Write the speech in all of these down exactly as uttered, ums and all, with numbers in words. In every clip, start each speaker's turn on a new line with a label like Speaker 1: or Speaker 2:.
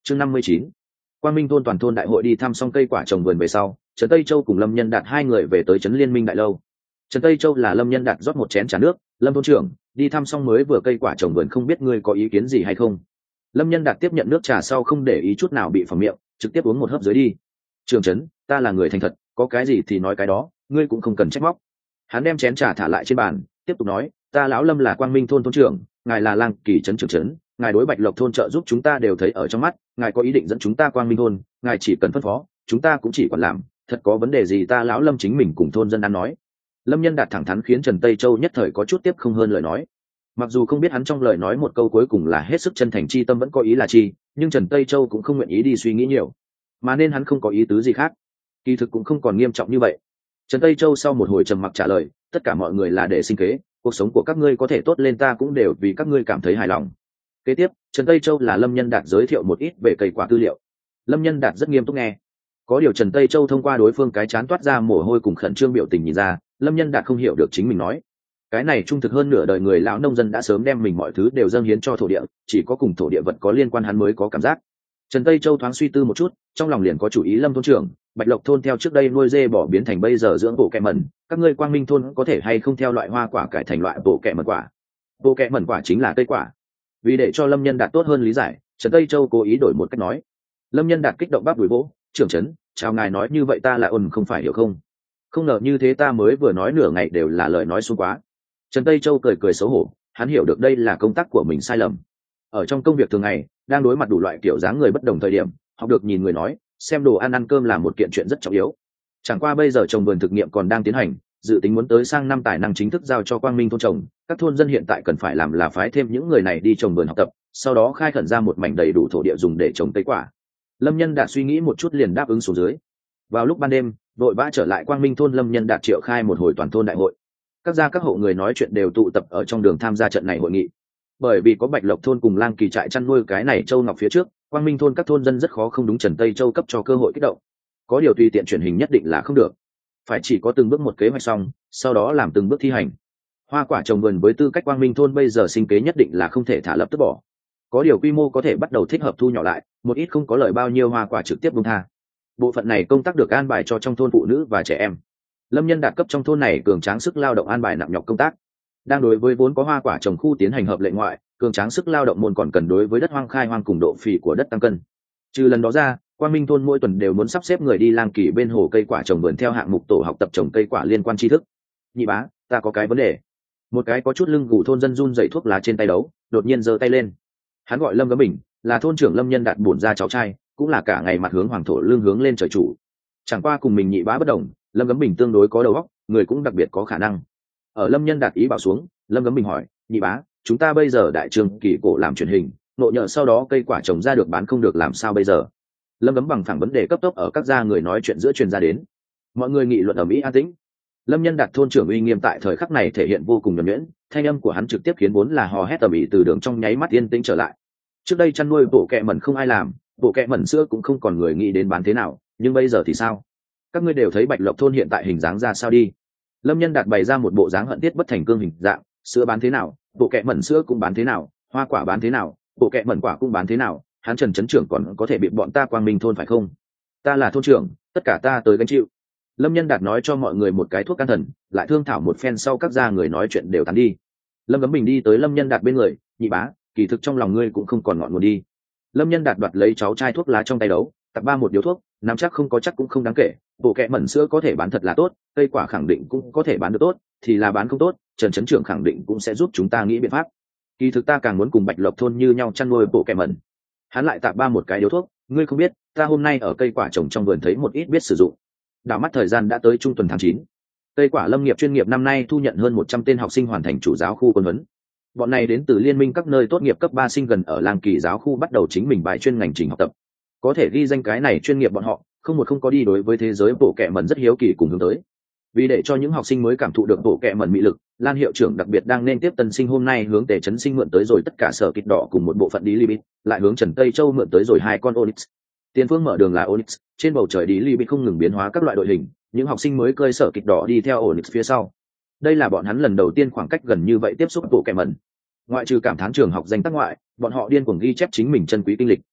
Speaker 1: chương năm mươi chín, Quang Minh thôn toàn thôn đại hội đi thăm xong cây quả trồng vườn về sau, Trần Tây Châu cùng Lâm Nhân Đạt hai người về tới trấn Liên Minh đại lâu. Trần Tây Châu là Lâm Nhân Đạt rót một chén trà nước, Lâm thôn trưởng, đi thăm xong mới vừa cây quả trồng vườn không biết ngươi có ý kiến gì hay không. Lâm Nhân Đạt tiếp nhận nước trà sau không để ý chút nào bị phỏng miệng, trực tiếp uống một hớp dưới đi. Trường trấn, ta là người thành thật, có cái gì thì nói cái đó, ngươi cũng không cần trách móc. Hắn đem chén trà thả lại trên bàn, tiếp tục nói, ta lão Lâm là Quang Minh thôn thôn trưởng, ngài là Lang Kỳ trấn trưởng trấn, ngài đối Bạch Lộc thôn trợ giúp chúng ta đều thấy ở trong mắt, ngài có ý định dẫn chúng ta Quang Minh thôn, ngài chỉ cần phân phó, chúng ta cũng chỉ quản làm, thật có vấn đề gì ta lão Lâm chính mình cùng thôn dân ăn nói. Lâm Nhân Đạt thẳng thắn khiến Trần Tây Châu nhất thời có chút tiếp không hơn lời nói. Mặc dù không biết hắn trong lời nói một câu cuối cùng là hết sức chân thành chi tâm vẫn có ý là chi, nhưng Trần Tây Châu cũng không nguyện ý đi suy nghĩ nhiều, mà nên hắn không có ý tứ gì khác. Kỳ thực cũng không còn nghiêm trọng như vậy. Trần Tây Châu sau một hồi trầm mặc trả lời, tất cả mọi người là để sinh kế, cuộc sống của các ngươi có thể tốt lên ta cũng đều vì các ngươi cảm thấy hài lòng. Kế tiếp, Trần Tây Châu là Lâm Nhân Đạt giới thiệu một ít về cây quả tư liệu. Lâm Nhân Đạt rất nghiêm túc nghe. Có điều Trần Tây Châu thông qua đối phương cái chán toát ra mồ hôi cùng khẩn trương biểu tình nhìn ra, Lâm Nhân Đạt không hiểu được chính mình nói. Cái này trung thực hơn nửa đời người lão nông dân đã sớm đem mình mọi thứ đều dâng hiến cho thổ địa, chỉ có cùng thổ địa vật có liên quan hắn mới có cảm giác. Trần Tây Châu thoáng suy tư một chút, trong lòng liền có chủ ý. Lâm thôn trưởng, Bạch Lộc thôn theo trước đây nuôi dê bỏ biến thành bây giờ dưỡng bộ kẹ mẩn, các ngươi Quang Minh thôn có thể hay không theo loại hoa quả cải thành loại bộ kẹ mẩn quả? Bộ kẹ mẩn quả chính là cây quả. Vì để cho Lâm Nhân Đạt tốt hơn lý giải, Trần Tây Châu cố ý đổi một cách nói. Lâm Nhân Đạt kích động bắp đùi vỗ, trưởng trấn, chào ngài nói như vậy ta là ôn không phải hiểu không? Không ngờ như thế ta mới vừa nói nửa ngày đều là lời nói xuống quá. Trần Tây Châu cười cười xấu hổ, hắn hiểu được đây là công tác của mình sai lầm. Ở trong công việc thường ngày, đang đối mặt đủ loại kiểu dáng người bất đồng thời điểm, học được nhìn người nói, xem đồ ăn ăn cơm là một kiện chuyện rất trọng yếu. Chẳng qua bây giờ trồng vườn thực nghiệm còn đang tiến hành, dự tính muốn tới sang năm tài năng chính thức giao cho Quang Minh thôn trồng, các thôn dân hiện tại cần phải làm là phái thêm những người này đi trồng vườn học tập, sau đó khai khẩn ra một mảnh đầy đủ thổ địa dùng để trồng cây quả. Lâm Nhân Đạt suy nghĩ một chút liền đáp ứng xuống dưới. Vào lúc ban đêm, vội vã trở lại Quang Minh thôn, Lâm Nhân Đạt triệu khai một hồi toàn thôn đại hội. Các gia các hộ người nói chuyện đều tụ tập ở trong đường tham gia trận này hội nghị. Bởi vì có Bạch Lộc thôn cùng Lang Kỳ trại chăn nuôi cái này châu ngọc phía trước, Quang Minh thôn các thôn dân rất khó không đúng Trần Tây Châu cấp cho cơ hội kích động. Có điều tùy tiện truyền hình nhất định là không được, phải chỉ có từng bước một kế hoạch xong, sau đó làm từng bước thi hành. Hoa quả trồng vườn với tư cách Quang Minh thôn bây giờ sinh kế nhất định là không thể thả lập tức bỏ. Có điều quy mô có thể bắt đầu thích hợp thu nhỏ lại, một ít không có lợi bao nhiêu hoa quả trực tiếp buông tha. Bộ phận này công tác được an bài cho trong thôn phụ nữ và trẻ em. Lâm Nhân Đạt cấp trong thôn này cường tráng sức lao động an bài nặng nhọc công tác. Đang đối với vốn có hoa quả trồng khu tiến hành hợp lệ ngoại, cường tráng sức lao động môn còn cần đối với đất hoang khai hoang cùng độ phì của đất tăng cân. Trừ lần đó ra, Quang Minh thôn mỗi tuần đều muốn sắp xếp người đi Lang Kỳ bên hồ cây quả trồng vườn theo hạng mục tổ học tập trồng cây quả liên quan tri thức. Nhị bá, ta có cái vấn đề. Một cái có chút lưng gù thôn dân run dậy thuốc lá trên tay đấu, đột nhiên giơ tay lên. Hắn gọi Lâm Gấm Bình, là thôn trưởng Lâm Nhân Đạt bổn ra cháu trai, cũng là cả ngày mặt hướng hoàng thổ lưng hướng lên trời chủ. Chẳng qua cùng mình nhị bá bất đồng, Lâm Gấm Bình tương đối có đầu óc, người cũng đặc biệt có khả năng. Ở Lâm Nhân Đạt ý bảo xuống, Lâm Gấm Bình hỏi, nhị bá, chúng ta bây giờ đại trường kỳ cổ làm truyền hình, nộ nhỡ sau đó cây quả trồng ra được bán không được làm sao bây giờ? Lâm Gấm bằng phẳng vấn đề cấp tốc ở các gia người nói chuyện giữa truyền ra đến. Mọi người nghị luận ở mỹ an tĩnh. Lâm Nhân Đạt thôn trưởng uy nghiêm tại thời khắc này thể hiện vô cùng nhuần nhuyễn, thanh âm của hắn trực tiếp khiến vốn là hò hét tầm ĩ từ đường trong nháy mắt yên tĩnh trở lại. Trước đây chăn nuôi bộ kẹ mẩn không ai làm, bộ kẹ mẩn sữa cũng không còn người nghĩ đến bán thế nào, nhưng bây giờ thì sao? Các ngươi đều thấy Bạch Lộc thôn hiện tại hình dáng ra sao đi? Lâm Nhân Đạt bày ra một bộ dáng hận tiết bất thành cương hình dạng, sữa bán thế nào, bộ kẹ mẩn sữa cũng bán thế nào, hoa quả bán thế nào, bộ kẹ mẩn quả cũng bán thế nào, hắn Trần trấn trưởng còn có thể bị bọn ta Quang Minh thôn phải không? Ta là thôn trưởng, tất cả ta tới gánh chịu. Lâm Nhân Đạt nói cho mọi người một cái thuốc can thần, lại thương thảo một phen sau các gia người nói chuyện đều tán đi. Lâm Gấm Bình đi tới Lâm Nhân Đạt bên người, nhị bá, kỳ thực trong lòng ngươi cũng không còn ngọn nguồn đi. Lâm Nhân Đạt đoạt lấy cháu trai thuốc lá trong tay đấu, tặng ba một điếu thuốc, nắm chắc không có chắc cũng không đáng kể, bộ kẹ mẩn sữa có thể bán thật là tốt, cây quả khẳng định cũng có thể bán được tốt, thì là bán không tốt, Trần trấn trưởng khẳng định cũng sẽ giúp chúng ta nghĩ biện pháp. Kỳ thực ta càng muốn cùng Bạch Lộc thôn như nhau chăn nuôi bộ kẹ mẩn. Hắn lại tặng ba một cái điếu thuốc, ngươi không biết, ta hôm nay ở cây quả trồng trong vườn thấy một ít biết sử dụng. Đảo mắt thời gian đã tới trung tuần tháng chín. Cây quả lâm nghiệp chuyên nghiệp năm nay thu nhận hơn một trăm tên học sinh hoàn thành chủ giáo khu quân huấn. Bọn này đến từ liên minh các nơi tốt nghiệp cấp ba sinh gần ở Lang Kỳ giáo khu bắt đầu chính mình bài chuyên ngành trình học tập. Có thể ghi danh cái này chuyên nghiệp bọn họ, không một không có đi đối với thế giới bộ kẹ mẩn rất hiếu kỳ cùng hướng tới. Vì để cho những học sinh mới cảm thụ được bộ kẹ mẩn mị lực, Lan hiệu trưởng đặc biệt đang nên tiếp tân sinh hôm nay hướng Tề Trấn Sinh mượn tới rồi tất cả sở kịch đỏ cùng một bộ phận đi Libit, lại hướng Trần Tây Châu mượn tới rồi hai con Onyx. Tiền phương mở đường là Onyx, trên bầu trời đi Libit không ngừng biến hóa các loại đội hình, những học sinh mới cơi sở kịch đỏ đi theo Onyx phía sau. Đây là bọn hắn lần đầu tiên khoảng cách gần như vậy tiếp xúc bộ kẹ mẩn. Ngoại trừ cảm thán trường học danh tác ngoại, bọn họ điên cuồng ghi chép chính mình chân quý kinh lịch.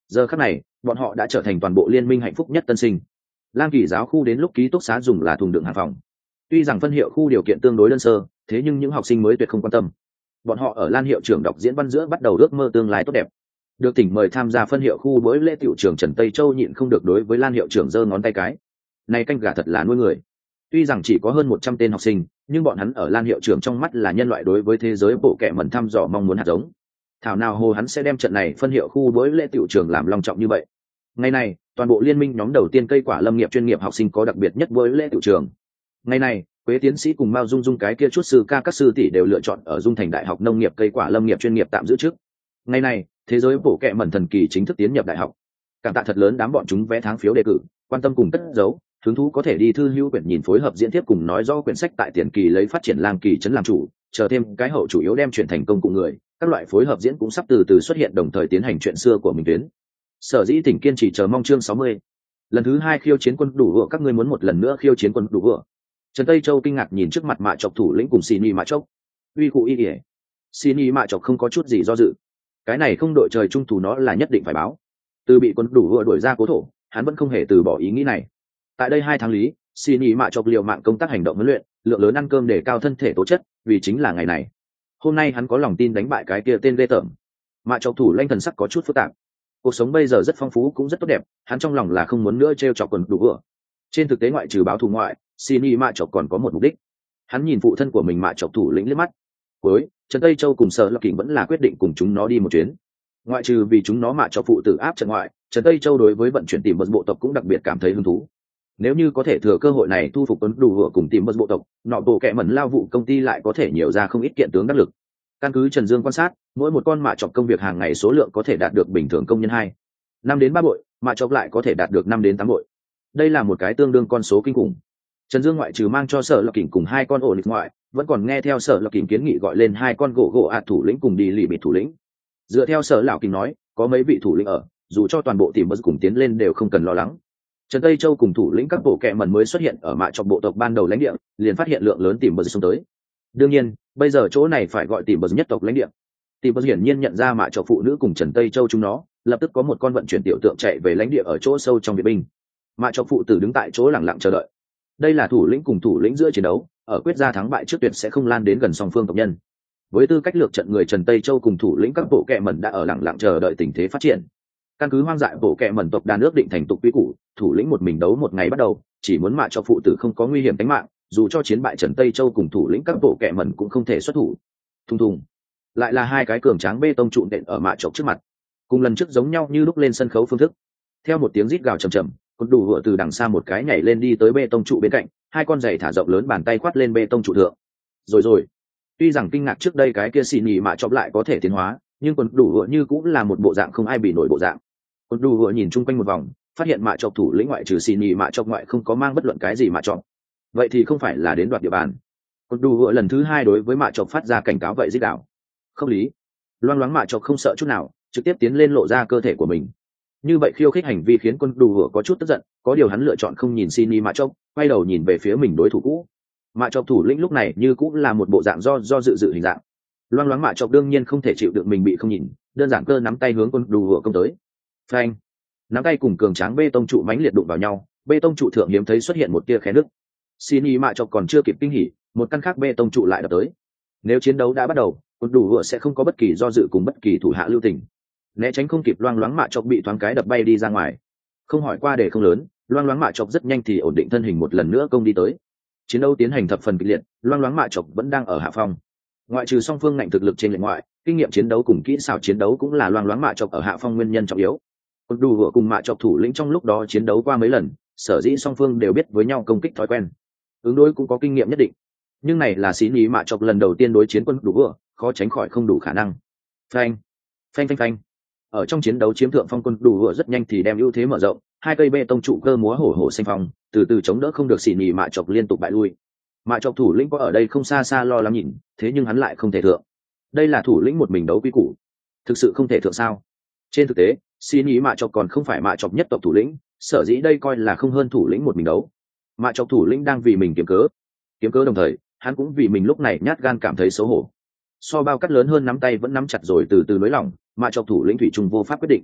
Speaker 1: Giờ khắc này bọn họ đã trở thành toàn bộ liên minh hạnh phúc nhất tân sinh. Lang Kỳ giáo khu đến lúc ký túc xá dùng là thùng đựng hàng phòng. Tuy rằng phân hiệu khu điều kiện tương đối đơn sơ, thế nhưng những học sinh mới tuyệt không quan tâm. Bọn họ ở Lan hiệu trưởng đọc diễn văn giữa bắt đầu ước mơ tương lai tốt đẹp. Được tỉnh mời tham gia phân hiệu khu buổi lễ tiểu trưởng Trần Tây Châu nhịn không được đối với Lan hiệu trưởng giơ ngón tay cái. Này canh gà thật là nuôi người. Tuy rằng chỉ có hơn một trăm tên học sinh, nhưng bọn hắn ở Lan hiệu trưởng trong mắt là nhân loại đối với thế giới bộ kệ mẩn thăm dò mong muốn hạt giống. Thảo nào hồ hắn sẽ đem trận này phân hiệu khu buổi lễ tiểu trưởng làm long trọng như vậy. Ngày này, toàn bộ liên minh nhóm đầu tiên cây quả lâm nghiệp chuyên nghiệp học sinh có đặc biệt nhất buổi lễ tiểu trưởng. Ngày này, Quế tiến sĩ cùng Mao Dung Dung cái kia chút sư ca các sư tỷ đều lựa chọn ở Dung Thành Đại học Nông nghiệp cây quả lâm nghiệp chuyên nghiệp tạm giữ trước. Ngày này, thế giới bộ kệ mẩn thần kỳ chính thức tiến nhập đại học. Cảm tạ thật lớn đám bọn chúng vé tháng phiếu đề cử, quan tâm cùng cất giấu, hứng thú có thể đi thư hữu quyển nhìn phối hợp diễn tiếp cùng nói rõ quyển sách tại tiền kỳ lấy phát triển Lang Kỳ trấn làm chủ, chờ thêm cái hậu chủ yếu đem chuyển thành công cụ người, các loại phối hợp diễn cũng sắp từ từ xuất hiện đồng thời tiến hành chuyện xưa của mình tuyến. Sở dĩ tỉnh kiên trì chờ mong chương sáu mươi. Lần thứ hai khiêu chiến quân đủ vựa, các ngươi muốn một lần nữa khiêu chiến quân đủ vựa. Trần Tây Châu kinh ngạc nhìn trước mặt Mạ Chọc thủ lĩnh cùng Sini Mạ Chọc. Uy cụ y ỉa. Sini Mạ Chọc không có chút gì do dự. Cái này không đội trời trung thủ nó là nhất định phải báo. Từ bị quân đủ vựa đuổi ra cố thổ, hắn vẫn không hề từ bỏ ý nghĩ này. Tại đây hai tháng lý, Sini Mạ Chọc liều mạng công tác hành động huấn luyện, lượng lớn ăn cơm để cao thân thể tố chất, vì chính là ngày này. Hôm nay hắn có lòng tin đánh bại cái kia tên ghê tởm. Mạ Chọc thủ lãnh thần sắc có chút phức tạp. Cuộc sống bây giờ rất phong phú cũng rất tốt đẹp, hắn trong lòng là không muốn nữa trêu chọc quần đủ vựa. Trên thực tế ngoại trừ báo thù ngoại, Sini Mạ Chọc còn có một mục đích. Hắn nhìn phụ thân của mình Mạ Chọc thủ lĩnh liếc mắt. Cuối, Trần Tây Châu cùng Sở Lập Kình vẫn là quyết định cùng chúng nó đi một chuyến. Ngoại trừ vì chúng nó Mạ Chọc phụ tử áp trận ngoại, Trần Tây Châu đối với vận chuyển tìm bớt bộ tộc cũng đặc biệt cảm thấy hứng thú. Nếu như có thể thừa cơ hội này thu phục tuấn đủ vựa cùng tìm bớt bộ tộc, nọ bộ kệ mẩn lao vụ công ty lại có thể nhiều ra không ít kiện tướng đắc lực. Căn cứ Trần Dương quan sát, mỗi một con Mạ Chọc công việc hàng ngày số lượng có thể đạt được bình thường công nhân hai năm đến ba bội, Mạ Chọc lại có thể đạt được năm đến tám bội. Đây là một cái tương đương con số kinh khủng. Trần Dương ngoại trừ mang cho Sở Lập Kình cùng hai con ổ lịch ngoại, vẫn còn nghe theo Sở Lập Kình kiến nghị gọi lên hai con gỗ gỗ ạt thủ lĩnh cùng đi lì bị thủ lĩnh. Dựa theo Sở Lão Kình nói, có mấy vị thủ lĩnh ở, dù cho toàn bộ tìm bớt cùng tiến lên đều không cần lo lắng. Trần Tây Châu cùng thủ lĩnh các bộ kệ mẩn mới xuất hiện ở Mạ Chọc bộ tộc ban đầu lãnh địa, liền phát hiện lượng lớn tìm bớt xông tới. Đương nhiên, bây giờ chỗ này phải gọi tìm bớt nhất tộc lãnh địa. Tìm bớt hiển nhiên nhận ra Mạ Chọc phụ nữ cùng Trần Tây Châu chúng nó, lập tức có một con vận chuyển tiểu tượng chạy về lãnh địa ở chỗ sâu trong viện binh. Mạ Chọc phụ tử đứng tại chỗ lặng lặng chờ đợi. Đây là thủ lĩnh cùng thủ lĩnh giữa chiến đấu, ở quyết ra thắng bại trước tuyệt sẽ không lan đến gần song phương tộc nhân. Với tư cách lược trận người Trần Tây Châu cùng thủ lĩnh các bộ kệ mẩn đã ở lặng lặng chờ đợi tình thế phát triển. Căn cứ hoang dại bộ kệ mẩn tộc đàn ước định thành tục quy củ, thủ lĩnh một mình đấu một ngày bắt đầu, chỉ muốn Mạ Chọc phụ tử không có nguy hiểm tính mạng, dù cho chiến bại Trần Tây Châu cùng thủ lĩnh các bộ kệ mẩn cũng không thể xuất thủ. Thùng thùng, lại là hai cái cường tráng bê tông trụ nện ở Mạ Chọc trước mặt. Cùng lần trước giống nhau như lúc lên sân khấu phương thức. Theo một tiếng rít gào trầm trầm, con đủ vựa từ đằng xa một cái nhảy lên đi tới bê tông trụ bên cạnh, hai con giày thả rộng lớn bàn tay khoát lên bê tông trụ thượng. Rồi rồi. Tuy rằng kinh ngạc trước đây cái kia xì nhì Mạ Chọc lại có thể tiến hóa, nhưng con đủ vựa như cũng là một bộ dạng không ai bị nổi bộ dạng. Con đủ vựa nhìn chung quanh một vòng, phát hiện Mạ Chọc thủ lĩnh ngoại trừ xì nhì Mạ Chọc ngoại không có mang bất luận cái gì Mạ Chọc. Vậy thì không phải là đến đoạt địa bàn. Con đủ vựa lần thứ hai đối với Mạ Chọc phát ra cảnh cáo vậy rít gào. Không lý. Loang loáng Mạ Chọc không sợ chút nào, trực tiếp tiến lên lộ ra cơ thể của mình. Như vậy khiêu khích hành vi khiến con đủ vựa có chút tức giận, có điều hắn lựa chọn không nhìn Sini Mạ Chọc, quay đầu nhìn về phía mình đối thủ cũ. Mạ Chọc thủ lĩnh lúc này như cũng là một bộ dạng do do dự dự hình dạng. Loang loáng Mạ Chọc đương nhiên không thể chịu được mình bị không nhìn, đơn giản cơ nắm tay hướng con đủ vựa công tới. Phanh! Nắm tay cùng cường tráng bê tông trụ mãnh liệt đụng vào nhau, bê tông trụ thượng hiếm thấy xuất hiện một tia khé nứt. Sini Mạ Chọc còn chưa kịp kinh hỉ, một căn khác bê tông trụ lại đập tới. Nếu chiến đấu đã bắt đầu, con đủ vựa sẽ không có bất kỳ do dự cùng bất kỳ thủ hạ lưu tình. Né tránh không kịp, Loang loáng Mạ Chọc bị thoáng cái đập bay đi ra ngoài. Không hỏi qua để không lớn, Loang loáng Mạ Chọc rất nhanh thì ổn định thân hình một lần nữa công đi tới. Chiến đấu tiến hành thập phần kịch liệt, Loang loáng Mạ Chọc vẫn đang ở hạ phong. Ngoại trừ song phương ngạnh thực lực trên lệch ngoại, kinh nghiệm chiến đấu cùng kỹ xảo chiến đấu cũng là Loang loáng Mạ Chọc ở hạ phong nguyên nhân trọng yếu. Con đủ vựa cùng Mạ Chọc thủ lĩnh trong lúc đó chiến đấu qua mấy lần, sở dĩ song phương đều biết với nhau công kích thói quen, ứng đối cũng có kinh nghiệm nhất định. Nhưng này là xí nhí Mạ Chọc lần đầu tiên đối chiến quân đủ vựa, khó tránh khỏi không đủ khả năng. Phanh, phanh phanh phanh. Ở trong chiến đấu chiếm thượng phong, quân đủ vựa rất nhanh thì đem ưu thế mở rộng, hai cây bê tông trụ cơ múa hổ hổ xanh phong, từ từ chống đỡ không được xỉ nhì Mạ Chọc liên tục bại lui. Mạ Chọc thủ lĩnh có ở đây không xa xa lo lắng nhìn, thế nhưng hắn lại không thể thượng. Đây là thủ lĩnh một mình đấu quy củ, thực sự không thể thượng sao? Trên thực tế, xỉ nhì Mạ Chọc còn không phải Mạ Chọc nhất tộc thủ lĩnh, sở dĩ đây coi là không hơn thủ lĩnh một mình đấu. Mạ Chọc thủ lĩnh đang vì mình kiếm cớ, kiếm cớ đồng thời, hắn cũng vì mình lúc này nhát gan cảm thấy xấu hổ. So bao cắt lớn hơn nắm tay vẫn nắm chặt rồi từ từ nới lỏng, Mạ Chọc thủ lĩnh thủy chung vô pháp quyết định.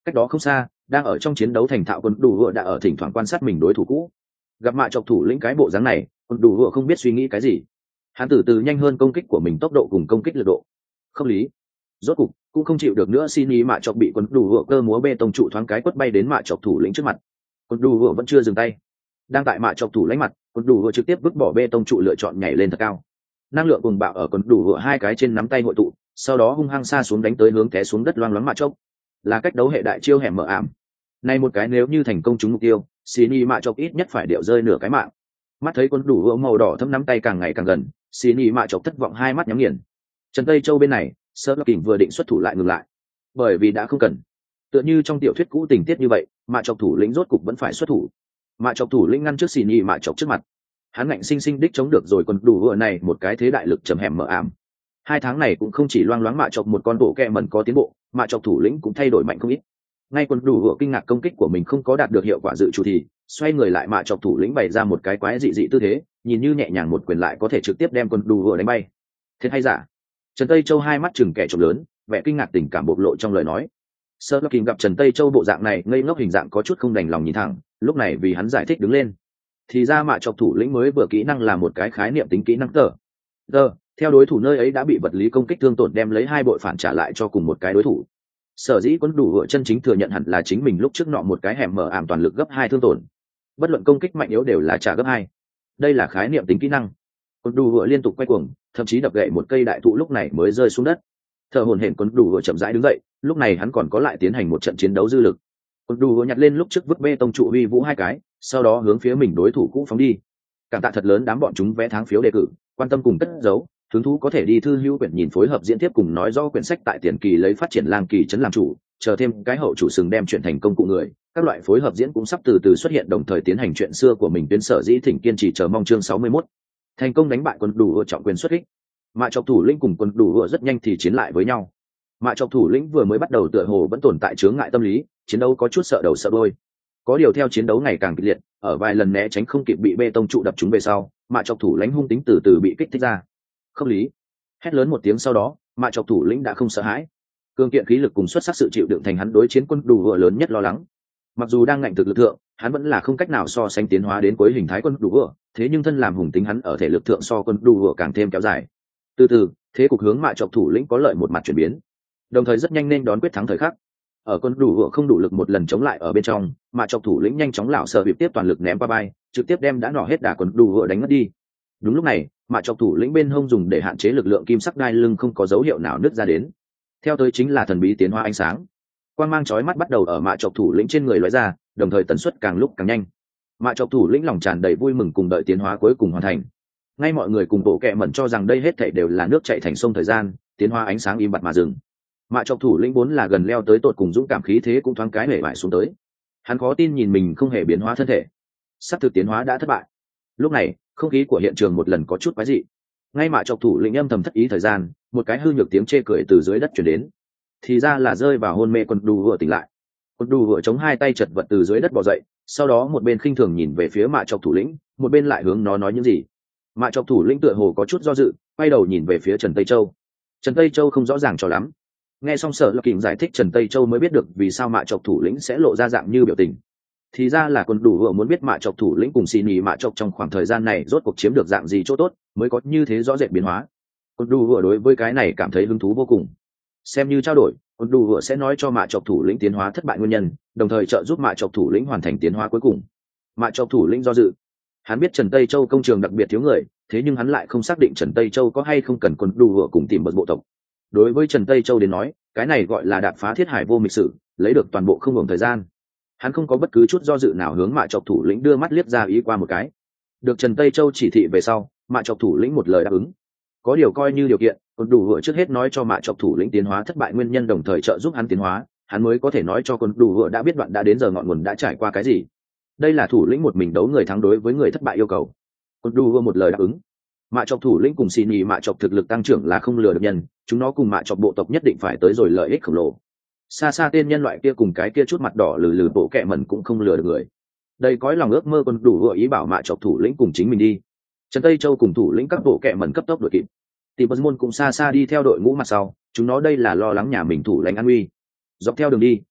Speaker 1: Cách đó không xa, đang ở trong chiến đấu thành thạo quân đủ hựa đã ở thỉnh thoảng quan sát mình đối thủ cũ. Gặp mạ chọc thủ lĩnh cái bộ dáng này, quân đủ hựa không biết suy nghĩ cái gì. Hắn từ từ nhanh hơn công kích của mình tốc độ cùng công kích lực độ. Không lý. Rốt cục cũng không chịu được nữa, xin ý mạ chọc bị quân đủ hựa cơ múa bê tông trụ thoáng cái quất bay đến mạ chọc thủ lĩnh trước mặt. Quân đủ hựa vẫn chưa dừng tay. Đang tại mạ chọc thủ lĩnh mặt, quân đủ hựa trực tiếp vứt bỏ bê tông trụ, lựa chọn nhảy lên thật cao. Năng lượng cùng bạo ở quân đủ hựa hai cái trên nắm tay hội tụ, sau đó hung hăng xa xuống đánh tới hướng té xuống đất loang loáng mạ chọc. Là cách đấu hệ đại chiêu hẻm mở ảm. Này một cái nếu như thành công trúng mục tiêu, xin ý mạ chọc ít nhất phải điệu rơi nửa cái mạng. Mắt thấy quân đủ hựa màu đỏ thâm nắm tay càng ngày càng gần, xin ý mạ chọc thất vọng hai mắt nhắm nghiền. Trần Tây Châu bên này, Sơ Lộc Kình vừa định xuất thủ lại ngừng lại, bởi vì đã không cần. Tựa như trong tiểu thuyết cũ tình tiết như vậy, mạ chọc thủ lĩnh rốt cục vẫn phải xuất thủ. Mạ chọc thủ lĩnh ngăn trước xin ý mạ chọc trước mặt, hắn ngạnh sinh sinh đích chống được rồi quân đủ hựa này một cái thế đại lực chầm hẻm mở ảm. Hai tháng này cũng không chỉ loang loáng mạ chọc một con bộ kẹ mẩn có tiến bộ, mạ chọc thủ lĩnh cũng thay đổi mạnh không ít. Ngay quân đủ hựa kinh ngạc công kích của mình không có đạt được hiệu quả dự chủ thì xoay người lại, mạ chọc thủ lĩnh bày ra một cái quái dị dị tư thế, nhìn như nhẹ nhàng một quyền lại có thể trực tiếp đem quân đủ hựa đánh bay. Thiệt hay giả? Trần Tây Châu hai mắt chừng kẻ trộm lớn, vẻ kinh ngạc tình cảm bộc lộ trong lời nói. Sơ Lộc Kình gặp Trần Tây Châu bộ dạng này ngây ngốc hình dạng có chút không đành lòng nhìn thẳng, lúc này vì hắn giải thích đứng lên. Thì ra mạ chọc thủ lĩnh mới vừa kỹ năng là một cái khái niệm tính kỹ năng tờ. Giờ, theo đối thủ nơi ấy đã bị vật lý công kích thương tổn, đem lấy hai bội phản trả lại cho cùng một cái đối thủ. Sở dĩ quân đủ hựa chân chính thừa nhận hẳn là chính mình lúc trước nọ một cái hẻm mở ảm toàn lực gấp hai thương tổn. Bất luận công kích mạnh yếu đều là trả gấp hai. Đây là khái niệm tính kỹ năng. Quân đủ hựa liên tục quay cuồng, thậm chí đập gậy một cây đại thụ lúc này mới rơi xuống đất. Thở hổn hển, quân đủ hựa chậm rãi đứng dậy, lúc này hắn còn có lại tiến hành một trận chiến đấu dư lực. Quân đủ hựa nhặt lên lúc trước vứt bê tông trụ uy vũ hai cái, sau đó hướng phía mình đối thủ cũ phóng đi. Cảm tạ thật lớn đám bọn chúng vé tháng phiếu đề cử, quan tâm cùng cất giấu, hứng thú có thể đi thư hữu quyển nhìn phối hợp diễn tiếp cùng nói rõ quyển sách tại tiền kỳ lấy phát triển lang kỳ trấn làm chủ, chờ thêm cái hậu chủ sừng đem chuyển thành công cụ người, các loại phối hợp diễn cũng sắp từ từ xuất hiện, đồng thời tiến hành chuyện xưa của mình. Tuyến sở dĩ thỉnh kiên trì chờ mong chương sáu mươi mốt. Thành công đánh bại quân đủ hựa trọng quyền xuất kích. Mạ chọc thủ lĩnh cùng quân đủ hựa rất nhanh thì chiến lại với nhau. Mạ chọc thủ lĩnh vừa mới bắt đầu tựa hồ vẫn tồn tại chướng ngại tâm lý, chiến đấu có chút sợ đầu sợ đuôi. Có điều theo chiến đấu ngày càng kịch liệt, ở vài lần né tránh không kịp bị bê tông trụ đập trúng về sau, mạ chọc thủ lĩnh hung tính từ từ bị kích thích ra. Không lý. Hét lớn một tiếng sau đó, mạ chọc thủ lĩnh đã không sợ hãi. Cương kiện khí lực cùng xuất sắc sự chịu đựng thành hắn đối chiến quân đủ hựa lớn nhất lo lắng. Mặc dù đang ngạnh thực lực thượng, hắn vẫn là không cách nào so sánh tiến hóa đến cuối hình thái quân đủ hựa, thế nhưng thân làm hùng tính hắn ở thể lực thượng so quân đủ hựa càng thêm kéo dài. Từ từ, thế cục hướng mạ chọc thủ lĩnh có lợi một mặt chuyển biến, đồng thời rất nhanh nên đón quyết thắng thời khắc. Ở quân đủ hựa không đủ lực một lần chống lại ở bên trong, mạ chọc thủ lĩnh nhanh chóng lão sợ bị tiếp toàn lực ném qua bay, trực tiếp đem đã nỏ hết đà quân đủ hựa đánh ngất đi. Đúng lúc này, mạ chọc thủ lĩnh bên hông dùng để hạn chế lực lượng kim sắc đai lưng không có dấu hiệu nào nứt ra đến. Theo tới chính là thần bí tiến hóa ánh sáng, quang mang chói mắt bắt đầu ở mạ chọc thủ lĩnh trên người lóe ra, đồng thời tần suất càng lúc càng nhanh. Mạ chọc thủ lĩnh lòng tràn đầy vui mừng cùng đợi tiến hóa cuối cùng hoàn thành. Ngay mọi người cùng bộ kệ mẩn cho rằng đây hết thảy đều là nước chảy thành sông thời gian, tiến hóa ánh sáng im bặt mà dừng. Mạ chọc thủ lĩnh vốn là gần leo tới tột cùng dũng cảm khí thế cũng thoáng cái hể bại xuống tới. Hắn khó tin nhìn mình không hề biến hóa thân thể, sắp thực tiến hóa đã thất bại. Lúc này, không khí của hiện trường một lần có chút quái dị. Ngay mạ chọc thủ lĩnh âm thầm thất ý thời gian, một cái hư nhược tiếng chê cười từ dưới đất truyền đến. Thì ra là rơi vào hôn mê quân đù vừa tỉnh lại. Quân đù vừa chống hai tay chật vật từ dưới đất bò dậy, sau đó một bên khinh thường nhìn về phía mạ chọc thủ lĩnh, một bên lại hướng nó nói những gì. Mạ chọc thủ lĩnh tựa hồ có chút do dự, quay đầu nhìn về phía Trần Tây Châu. Trần Tây Châu không rõ ràng cho lắm. Nghe xong Sở Lộc Kình giải thích, Trần Tây Châu mới biết được vì sao mạ chọc thủ lĩnh sẽ lộ ra dạng như biểu tình. Thì ra là quân đủ vừa muốn biết mạ chọc thủ lĩnh cùng xì nhì mạ chọc trong khoảng thời gian này rốt cuộc chiếm được dạng gì chỗ tốt, mới có như thế rõ rệt biến hóa. Quân đủ vừa đối với cái này cảm thấy hứng thú vô cùng. Xem như trao đổi, quân đủ vừa sẽ nói cho mạ chọc thủ lĩnh tiến hóa thất bại nguyên nhân, đồng thời trợ giúp mạ chọc thủ lĩnh hoàn thành tiến hóa cuối cùng. Mạ chọc thủ lĩnh do dự. Hắn biết Trần Tây Châu công trường đặc biệt thiếu người, thế nhưng hắn lại không xác định Trần Tây Châu có hay không cần quân đủ vừa cùng tìm bật bộ tộc. Đối với Trần Tây Châu đến nói, cái này gọi là đạp phá thiết hải vô mịch sử, lấy được toàn bộ không hưởng thời gian. Hắn không có bất cứ chút do dự nào hướng mạ chọc thủ lĩnh đưa mắt liếc ra ý qua một cái. Được Trần Tây Châu chỉ thị về sau, mạ chọc thủ lĩnh một lời đáp ứng. Có điều coi như điều kiện, quân đủ hựa trước hết nói cho mạ chọc thủ lĩnh tiến hóa thất bại nguyên nhân, đồng thời trợ giúp hắn tiến hóa, hắn mới có thể nói cho quân đủ hựa đã biết đoạn đã đến giờ ngọn nguồn đã trải qua cái gì. Đây là thủ lĩnh một mình đấu người thắng đối với người thất bại yêu cầu. Quân đủ hựa một lời đáp ứng. Mạ chọc thủ lĩnh cùng xì nhì mạ chọc thực lực tăng trưởng là không lừa được nhân, chúng nó cùng mạ chọc bộ tộc nhất định phải tới rồi lợi ích khổng lồ. Xa xa tên nhân loại kia cùng cái kia chút mặt đỏ lừ lừ bộ kẹ mẩn cũng không lừa được người. Đây cõi lòng ước mơ quân đủ hựa ý bảo mạ chọc thủ lĩnh cùng chính mình đi. Trần Tây Châu cùng thủ lĩnh các bộ kẹ mẩn cấp tốc đuổi kịp. Tỷ Bật Môn cũng xa xa đi theo đội ngũ mặt sau, chúng nó đây là lo lắng nhà mình thủ lãnh an nguy. Dọc theo đường đi,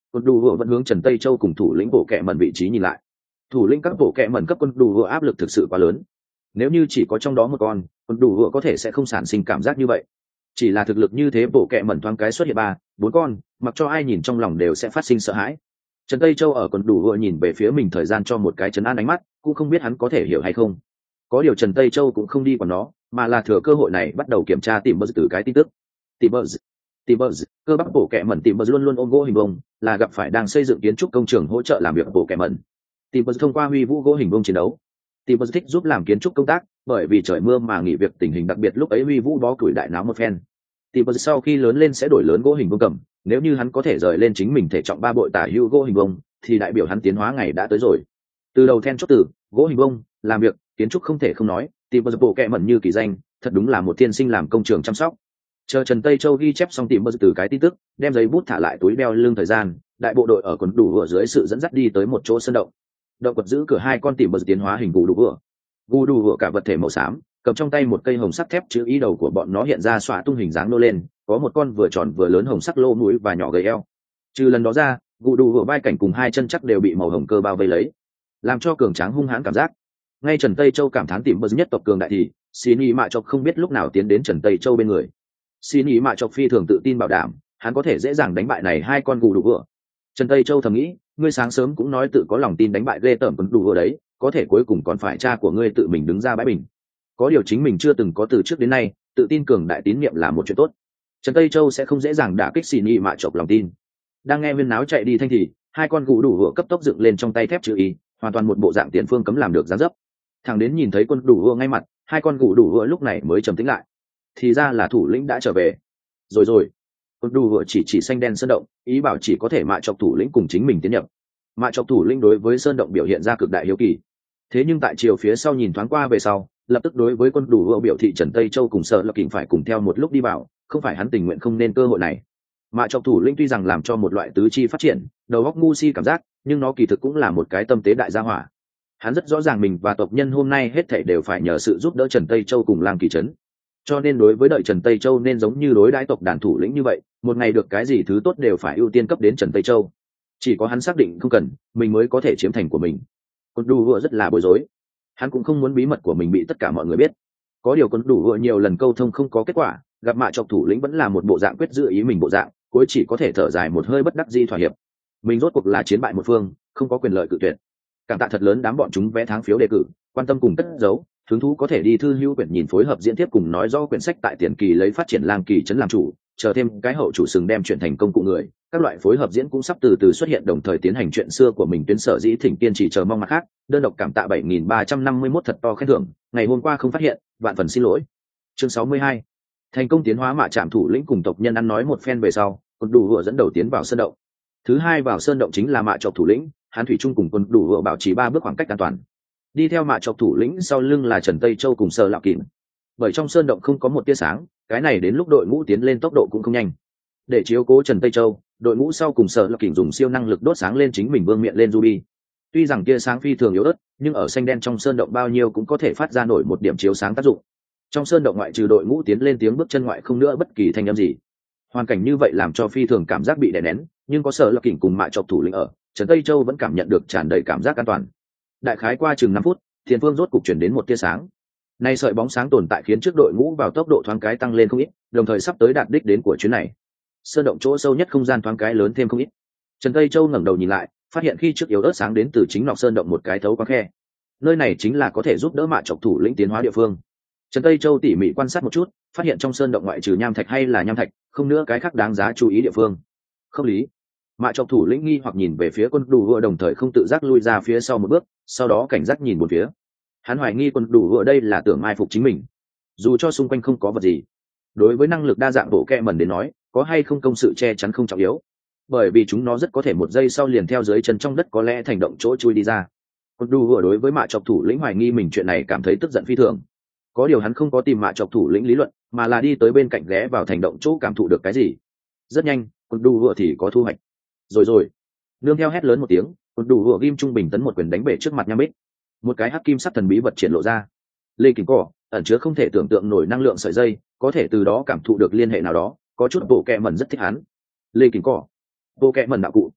Speaker 1: quân đủ vừa vẫn hướng Trần Tây Châu cùng thủ lĩnh bộ kệ mẩn vị trí nhìn lại. Thủ lĩnh các bộ kệ mẩn cấp quân đủ vừa áp lực thực sự quá lớn. Nếu như chỉ có trong đó một con, quân đủ vừa có thể sẽ không sản sinh cảm giác như vậy. Chỉ là thực lực như thế bộ kệ mẩn thoáng cái xuất hiện ba, bốn con, mặc cho ai nhìn trong lòng đều sẽ phát sinh sợ hãi. Trần Tây Châu ở quân đủ vừa nhìn về phía mình thời gian cho một cái trấn an ánh mắt, cũng không biết hắn có thể hiểu hay không. Có điều Trần Tây Châu cũng không đi quản nó, mà là thừa cơ hội này bắt đầu kiểm tra tìm bơ từ cái tin tức. Tìm bơ Tìm bơ cơ bắp bộ kệ mẩn tìm bơ luôn luôn ôm gỗ hình vông, là gặp phải đang xây dựng kiến trúc công trường hỗ trợ làm việc bộ kệ mẩn. Tìm bơ thông qua huy vũ gỗ hình vông chiến đấu. Tìm bơ thích giúp làm kiến trúc công tác, bởi vì trời mưa mà nghỉ việc tình hình đặc biệt lúc ấy huy vũ bó củi đại náo một phen. Tìm bơ sau khi lớn lên sẽ đổi lớn gỗ hình vông cầm, nếu như hắn có thể rời lên chính mình thể trọng ba bội tả hữu gỗ hình vông, thì đại biểu hắn tiến hóa ngày đã tới rồi. Từ đầu then chốt từ gỗ hình vông, làm việc, kiến trúc không thể không nói, tìm bơ bộ kệ mẩn như kỳ danh, thật đúng là một thiên sinh làm công trường chăm sóc. Chờ Trần Tây Châu ghi chép xong tìm bơ từ cái tin tức, đem giấy bút thả lại túi đeo lưng thời gian, đại bộ đội ở quần đủ vừa dưới sự dẫn dắt đi tới một chỗ sân động. Động quật giữ cửa hai con tìm bơ tiến hóa hình gù đủ vừa. Gù đủ vừa cả vật thể màu xám, cầm trong tay một cây hồng sắt thép chữ ý đầu của bọn nó hiện ra xõa tung hình dáng nô lên, có một con vừa tròn vừa lớn hồng sắc lô mũi và nhỏ gầy eo. Trừ lần đó ra, gù đủ vừa vai cảnh cùng hai chân chắc đều bị màu hồng cơ bao vây lấy, làm cho cường tráng hung hãn cảm giác. Ngay Trần Tây Châu cảm thán tìm bơ nhất tộc cường đại thì, xin ý mạ chọc không biết lúc nào tiến đến Trần Tây Châu bên người. Xin ý mạ chọc phi thường tự tin bảo đảm, hắn có thể dễ dàng đánh bại này hai con gù đủ vừa. Trần Tây Châu thầm nghĩ, ngươi sáng sớm cũng nói tự có lòng tin đánh bại ghê tởm con đủ vừa đấy, có thể cuối cùng còn phải cha của ngươi tự mình đứng ra bãi bình. Có điều chính mình chưa từng có từ trước đến nay, tự tin cường đại tín nhiệm là một chuyện tốt. Trần Tây Châu sẽ không dễ dàng đả kích xin ý mạ chọc lòng tin. Đang nghe viên náo chạy đi thanh thì, hai con gù đủ vừa cấp tốc dựng lên trong tay thép chữ y, hoàn toàn một bộ dạng tiền phương cấm làm được dáng dấp. Thằng đến nhìn thấy quân đủ vừa ngay mặt, hai con gù đủ vừa lúc này mới trầm tĩnh lại. Thì ra là thủ lĩnh đã trở về. Rồi rồi. Quân đủ vừa chỉ chỉ xanh đen sơn động, ý bảo chỉ có thể mạ chọc thủ lĩnh cùng chính mình tiến nhập. Mạ chọc thủ lĩnh đối với sơn động biểu hiện ra cực đại hiếu kỳ. Thế nhưng tại chiều phía sau nhìn thoáng qua về sau, lập tức đối với quân đủ vừa biểu thị Trần Tây Châu cùng Sở Lập Kình phải cùng theo một lúc đi vào, không phải hắn tình nguyện không nên cơ hội này. Mạ chọc thủ lĩnh tuy rằng làm cho một loại tứ chi phát triển, đầu óc ngu si cảm giác, nhưng nó kỳ thực cũng là một cái tâm tế đại gia hỏa. Hắn rất rõ ràng mình và tộc nhân hôm nay hết thảy đều phải nhờ sự giúp đỡ Trần Tây Châu cùng Lang Kỳ Trấn. Cho nên đối với đợi Trần Tây Châu nên giống như đối đãi tộc đàn thủ lĩnh như vậy, một ngày được cái gì thứ tốt đều phải ưu tiên cấp đến Trần Tây Châu. Chỉ có hắn xác định không cần, mình mới có thể chiếm thành của mình. Quân Đủ vừa rất là bối rối. Hắn cũng không muốn bí mật của mình bị tất cả mọi người biết. Có điều Quân Đủ vừa nhiều lần câu thông không có kết quả, gặp Mạ chọc thủ lĩnh vẫn là một bộ dạng quyết giữ ý mình bộ dạng, cuối chỉ có thể thở dài một hơi bất đắc dĩ thỏa hiệp. Mình rốt cuộc là chiến bại một phương, không có quyền lợi cự tuyệt. Cảm tạ thật lớn đám bọn chúng vẽ tháng phiếu đề cử, quan tâm cùng cất giấu, hứng thú có thể đi thư hữu quyển nhìn phối hợp diễn tiếp cùng nói rõ quyển sách tại tiền kỳ lấy phát triển Lang Kỳ Trấn làm chủ, chờ thêm cái hậu chủ sừng đem chuyển thành công cụ người, các loại phối hợp diễn cũng sắp từ từ xuất hiện đồng thời tiến hành chuyện xưa của mình tuyến sở dĩ thỉnh kiên trì chờ mong mặt khác, đơn độc cảm tạ bảy nghìn ba trăm năm mươi mốt thật to khen thưởng, ngày hôm qua không phát hiện, vạn phần xin lỗi. Chương sáu mươi hai. Thành công tiến hóa Mạ Trạm thủ lĩnh cùng tộc nhân ăn nói một phen về sau, Quân Đủ vừa dẫn đầu tiến vào sơn động. Thứ hai vào sơn động chính là Mạ Chọc thủ lĩnh, hắn thủy chung cùng Quân Đủ vừa bảo trì ba bước khoảng cách an toàn. Đi theo Mạ Chọc thủ lĩnh sau lưng là Trần Tây Châu cùng Sở Lạo Kình. Bởi trong sơn động không có một tia sáng, cái này đến lúc đội ngũ tiến lên tốc độ cũng không nhanh. Để chiếu cố Trần Tây Châu, đội ngũ sau cùng Sở Lạo Kình dùng siêu năng lực đốt sáng lên chính mình vương miện lên ruby. Tuy rằng tia sáng phi thường yếu ớt, nhưng ở xanh đen trong sơn động bao nhiêu cũng có thể phát ra nổi một điểm chiếu sáng tác dụng. Trong sơn động ngoại trừ đội ngũ tiến lên tiếng bước chân ngoại không nữa bất kỳ thanh âm gì. Hoàn cảnh như vậy làm cho phi thường cảm giác bị đè nén, nhưng có Sở Lạo Kình cùng Mạ Chọc thủ lĩnh ở, Trần Tây Châu vẫn cảm nhận được tràn đầy cảm giác an toàn. Đại khái qua chừng năm phút, tiền phương rốt cục chuyển đến một tia sáng. Nay sợi bóng sáng tồn tại khiến trước đội ngũ vào tốc độ thoáng cái tăng lên không ít, đồng thời sắp tới đạt đích đến của chuyến này. Sơn động chỗ sâu nhất không gian thoáng cái lớn thêm không ít. Trần Tây Châu ngẩng đầu nhìn lại, phát hiện khi trước yếu ớt sáng đến từ chính nọc sơn động một cái thấu qua khe. Nơi này chính là có thể giúp đỡ Mạ Chọc thủ lĩnh tiến hóa địa phương. Trần Tây Châu tỉ mỉ quan sát một chút, phát hiện trong sơn động ngoại trừ nham thạch hay là nham thạch, không nữa cái khác đáng giá chú ý địa phương. Không lý. Mạ Chọc thủ lĩnh nghi hoặc nhìn về phía Quân Đủ vừa đồng thời không tự giác lui ra phía sau một bước, sau đó cảnh giác nhìn một phía. Hắn hoài nghi Quân Đủ vừa đây là tưởng mai phục chính mình. Dù cho xung quanh không có vật gì, đối với năng lực đa dạng bộ kẹ mẩn đến nói, có hay không công sự che chắn không trọng yếu, bởi vì chúng nó rất có thể một giây sau liền theo dưới chân trong đất có lẽ thành động chỗ chui đi ra. Quân Đủ vừa đối với Mạ Chọc thủ lĩnh hoài nghi mình chuyện này cảm thấy tức giận phi thường. Có điều hắn không có tìm Mạ Chọc thủ lĩnh lý luận, mà là đi tới bên cạnh ghé vào thành động chỗ cảm thụ được cái gì. Rất nhanh, Quân Đủ vừa thì có thu hoạch. Rồi rồi. Nương theo hét lớn một tiếng, Quân Đủ vừa ghim trung bình tấn một quyền đánh bể trước mặt Nham Bích. Một cái hắc kim sắc thần bí vật triển lộ ra. Lê Kình Cỏ ẩn chứa không thể tưởng tượng nổi năng lượng sợi dây, có thể từ đó cảm thụ được liên hệ nào đó, có chút bộ kẹ mẩn rất thích hắn. Lê Kình Cỏ, bộ kẹ mẩn đạo cụ.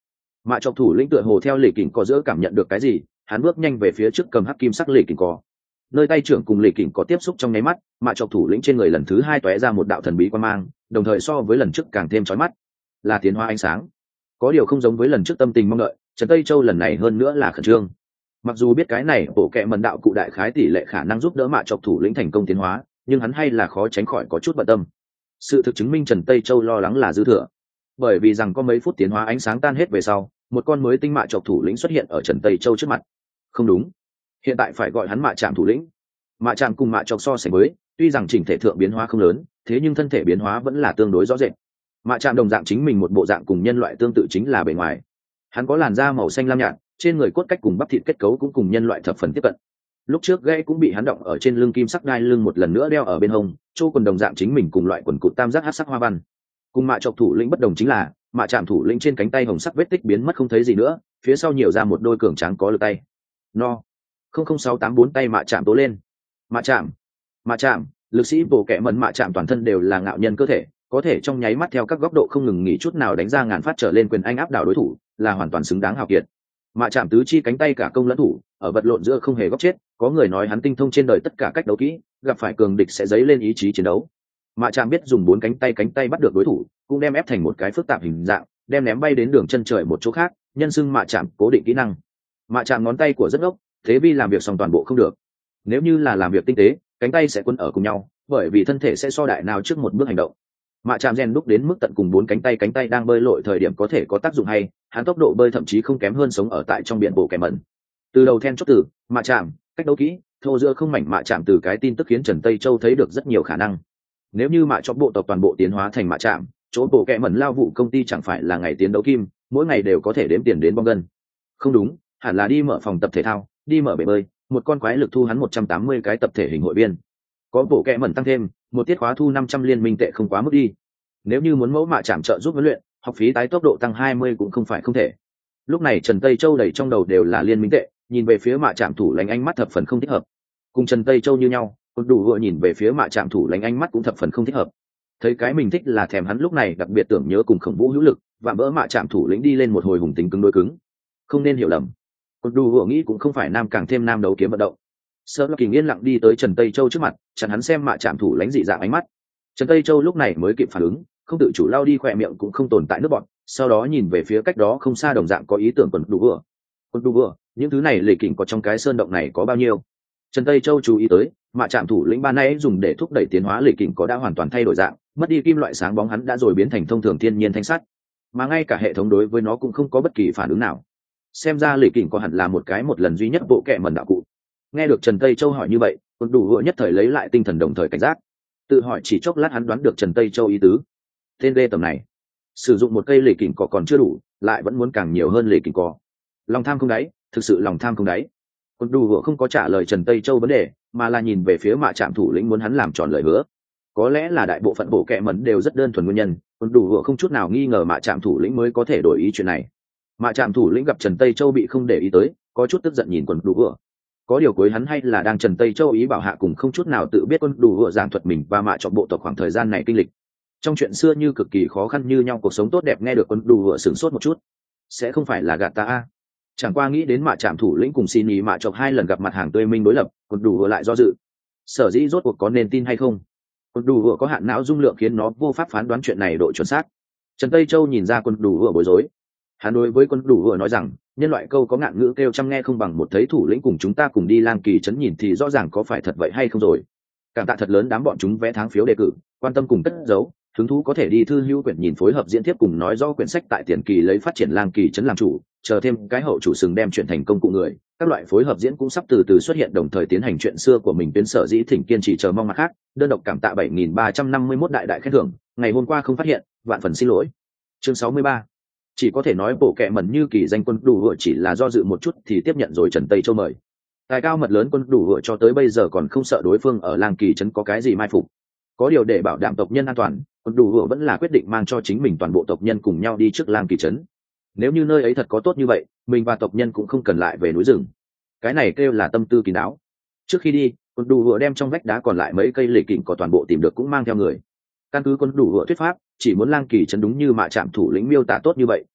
Speaker 1: Mạ chọc thủ lĩnh tựa hồ theo lì kỉnh có giữa cảm nhận được cái gì, hắn bước nhanh về phía trước cầm hắc kim sắc lì kỉnh có. Nơi tay trưởng cùng lì kỉnh có tiếp xúc trong nháy mắt, mạ chọc thủ lĩnh trên người lần thứ hai tóe ra một đạo thần bí quang mang, đồng thời so với lần trước càng thêm chói mắt, là tiến hóa ánh sáng. Có điều không giống với lần trước tâm tình mong đợi, Trần Tây Châu lần này hơn nữa là khẩn trương. Mặc dù biết cái này bộ kệ mần đạo cụ đại khái tỷ lệ khả năng giúp đỡ mạ chọc thủ lĩnh thành công tiến hóa, nhưng hắn hay là khó tránh khỏi có chút bận tâm. Sự thực chứng minh Trần Tây Châu lo lắng là dư thừa, bởi vì rằng có mấy phút tiến hóa ánh sáng tan hết về sau, một con mới tinh mạ chọc thủ lĩnh xuất hiện ở Trần Tây Châu trước mặt. Không đúng, hiện tại phải gọi hắn mạ trạm thủ lĩnh. Mạ trạm cùng mạ chọc so sánh với, tuy rằng chỉnh thể thượng biến hóa không lớn, thế nhưng thân thể biến hóa vẫn là tương đối rõ rệt. Mạ trạm đồng dạng chính mình một bộ dạng cùng nhân loại tương tự chính là bề ngoài. Hắn có làn da màu xanh lam nhạt, trên người cốt cách cùng bắp thịt kết cấu cũng cùng nhân loại thập phần tiếp cận. Lúc trước gãy cũng bị hắn động ở trên lưng kim sắc đai lưng một lần nữa đeo ở bên hông, chỗ quần đồng dạng chính mình cùng loại quần cụt tam giác hắc sắc hoa văn. Cùng mạ chọc thủ lĩnh bất đồng chính là, mạ trạm thủ lĩnh trên cánh tay hồng sắc vết tích biến mất không thấy gì nữa, phía sau nhiều ra một đôi cường tráng có lực tay. No, không không sáu tám bốn tay mạ trạm tố lên. Mạ trạm, mạ trạm, lực sĩ bổ kẹ mẩn mạ trạm toàn thân đều là ngạo nhân cơ thể, có thể trong nháy mắt theo các góc độ không ngừng nghỉ chút nào đánh ra ngàn phát trở lên quyền anh áp đảo đối thủ, là hoàn toàn xứng đáng hào kiệt. Mạ trạm tứ chi cánh tay cả công lẫn thủ, ở vật lộn giữa không hề góc chết, có người nói hắn tinh thông trên đời tất cả cách đấu kỹ, gặp phải cường địch sẽ dấy lên ý chí chiến đấu. Mạ trạm biết dùng bốn cánh tay cánh tay bắt được đối thủ, cũng đem ép thành một cái phức tạp hình dạng, đem ném bay đến đường chân trời một chỗ khác, nhân xưng mạ trạm cố định kỹ năng. Mạ trạm ngón tay của rất ốc, thế vì làm việc xong toàn bộ không được. Nếu như là làm việc tinh tế, cánh tay sẽ quấn ở cùng nhau, bởi vì thân thể sẽ so đại nào trước một bước hành động. Mạ trạm rèn đúc đến mức tận cùng bốn cánh tay cánh tay đang bơi lội thời điểm có thể có tác dụng hay, hắn tốc độ bơi thậm chí không kém hơn sống ở tại trong biển bộ kẻ mẩn. Từ đầu then chốt từ mạ trạm, cách đấu kỹ, thô giữa không mảnh mạ trạm từ cái tin tức khiến Trần Tây Châu thấy được rất nhiều khả năng. Nếu như mạ chọc bộ tộc toàn bộ tiến hóa thành mạ trạm, chỗ bộ kẻ mẩn lao vụ công ty chẳng phải là ngày tiến đấu kim, mỗi ngày đều có thể đếm tiền đến bong gân. Không đúng, hẳn là đi mở phòng tập thể thao, đi mở bể bơi, một con quái lực thu hắn một trăm tám mươi cái tập thể hình hội viên. Có bộ kẻ mẩn tăng thêm, một tiết khóa thu năm trăm liên minh tệ không quá mức đi. Nếu như muốn mẫu mạ chạm trợ giúp huấn luyện, học phí tái tốc độ tăng hai mươi cũng không phải không thể. Lúc này Trần Tây Châu đầy trong đầu đều là liên minh tệ, nhìn về phía mạ chạm thủ lãnh ánh mắt thập phần không thích hợp. Cùng Trần Tây Châu như nhau, còn đủ vừa nhìn về phía mạ chạm thủ lãnh ánh mắt cũng thập phần không thích hợp. Thấy cái mình thích là thèm hắn lúc này đặc biệt tưởng nhớ cùng Khổng Vũ hữu lực, và bỡ mạ chạm thủ lĩnh đi lên một hồi hùng tính cứng đối cứng. Không nên hiểu lầm. Còn đủ vừa nghĩ cũng không phải nam càng thêm nam đấu kiếm vận động. Sơ Lộc Kình yên lặng đi tới Trần Tây Châu trước mặt, chặn hắn xem mạ chạm thủ lãnh dị dạng ánh mắt. Trần Tây Châu lúc này mới kịp phản ứng, không tự chủ lao đi khỏe miệng cũng không tồn tại nước bọt, sau đó nhìn về phía cách đó không xa đồng dạng có ý tưởng quần đủ vừa. Quần đủ vừa, những thứ này lì kỉnh có trong cái sơn động này có bao nhiêu? Trần Tây Châu chú ý tới, mạ trạm thủ lĩnh ban nay dùng để thúc đẩy tiến hóa lì kỉnh có đã hoàn toàn thay đổi dạng, mất đi kim loại sáng bóng hắn đã rồi biến thành thông thường thiên nhiên thanh sắt, mà ngay cả hệ thống đối với nó cũng không có bất kỳ phản ứng nào. Xem ra lì kỉnh có hẳn là một cái một lần duy nhất bộ kệ mẩn đạo cụ. Nghe được Trần Tây Châu hỏi như vậy, quần đủ vừa nhất thời lấy lại tinh thần đồng thời cảnh giác. Tự hỏi chỉ chốc lát hắn đoán được Trần Tây Châu ý tứ. Tên đê tầm này, sử dụng một cây lì kỉnh cỏ còn chưa đủ, lại vẫn muốn càng nhiều hơn lì kỉnh cỏ. Lòng tham không đáy, thực sự lòng tham không đáy. Quân đủ vừa không có trả lời Trần Tây Châu vấn đề, mà là nhìn về phía mạ trạm thủ lĩnh muốn hắn làm tròn lời hứa. Có lẽ là đại bộ phận bộ kệ mẩn đều rất đơn thuần nguyên nhân, quân đủ vừa không chút nào nghi ngờ mạ trạm thủ lĩnh mới có thể đổi ý chuyện này. Mạ trạm thủ lĩnh gặp Trần Tây Châu bị không để ý tới, có chút tức giận nhìn quân đủ vừa. Có điều cuối hắn hay là đang Trần Tây Châu ý bảo hạ cùng không chút nào tự biết quân đủ vừa giảng thuật mình và mạ chọc bộ tộc khoảng thời gian này kinh lịch. Trong chuyện xưa như cực kỳ khó khăn như nhau cuộc sống tốt đẹp nghe được quân đủ vừa sửng sốt một chút. Sẽ không phải là gạt ta a? Chẳng qua nghĩ đến mạ trạm thủ lĩnh cùng xin ý mạ chọc hai lần gặp mặt hàng tươi minh đối lập, quân đủ vừa lại do dự. Sở dĩ rốt cuộc có nên tin hay không? Quân đủ vừa có hạn não dung lượng khiến nó vô pháp phán đoán chuyện này độ chuẩn xác. Trần Tây Châu nhìn ra quân đủ vừa bối rối. Hắn đối với quân đủ vừa nói rằng, nhân loại câu có ngạn ngữ kêu trăm nghe không bằng một thấy thủ lĩnh cùng chúng ta cùng đi lang kỳ trấn nhìn thì rõ ràng có phải thật vậy hay không rồi. Cảm tạ thật lớn đám bọn chúng vẽ tháng phiếu đề cử, quan tâm cùng cất giấu, hứng thú có thể đi thư hữu quyển nhìn phối hợp diễn tiếp cùng nói rõ quyển sách tại tiền kỳ lấy phát triển lang kỳ trấn làm chủ, chờ thêm cái hậu chủ sừng đem chuyện thành công cụ người, các loại phối hợp diễn cũng sắp từ từ xuất hiện đồng thời tiến hành chuyện xưa của mình tuyến sở dĩ thỉnh kiên trì chờ mong mặt khác, đơn độc cảm tạ bảy nghìn ba trăm năm mươi mốt đại đại khen thưởng, ngày hôm qua không phát hiện, vạn phần xin lỗi. Chương sáu mươi ba. Chỉ có thể nói bộ kệ mẩn như kỳ danh quân đủ vừa chỉ là do dự một chút thì tiếp nhận rồi Trần Tây Châu mời. Tài cao mật lớn quân đủ vừa cho tới bây giờ còn không sợ đối phương ở lang kỳ trấn có cái gì mai phục. Có điều để bảo đảm tộc nhân an toàn, quân đủ vừa vẫn là quyết định mang cho chính mình toàn bộ tộc nhân cùng nhau đi trước lang kỳ trấn. Nếu như nơi ấy thật có tốt như vậy, mình và tộc nhân cũng không cần lại về núi rừng. Cái này kêu là tâm tư kín đáo. Trước khi đi, quân đủ vừa đem trong vách đá còn lại mấy cây lì kỉnh có toàn bộ tìm được cũng mang theo người. Căn cứ quân đủ vừa thuyết pháp, chỉ muốn lang kỳ trấn đúng như mạ trạm thủ lĩnh miêu tả tốt như vậy,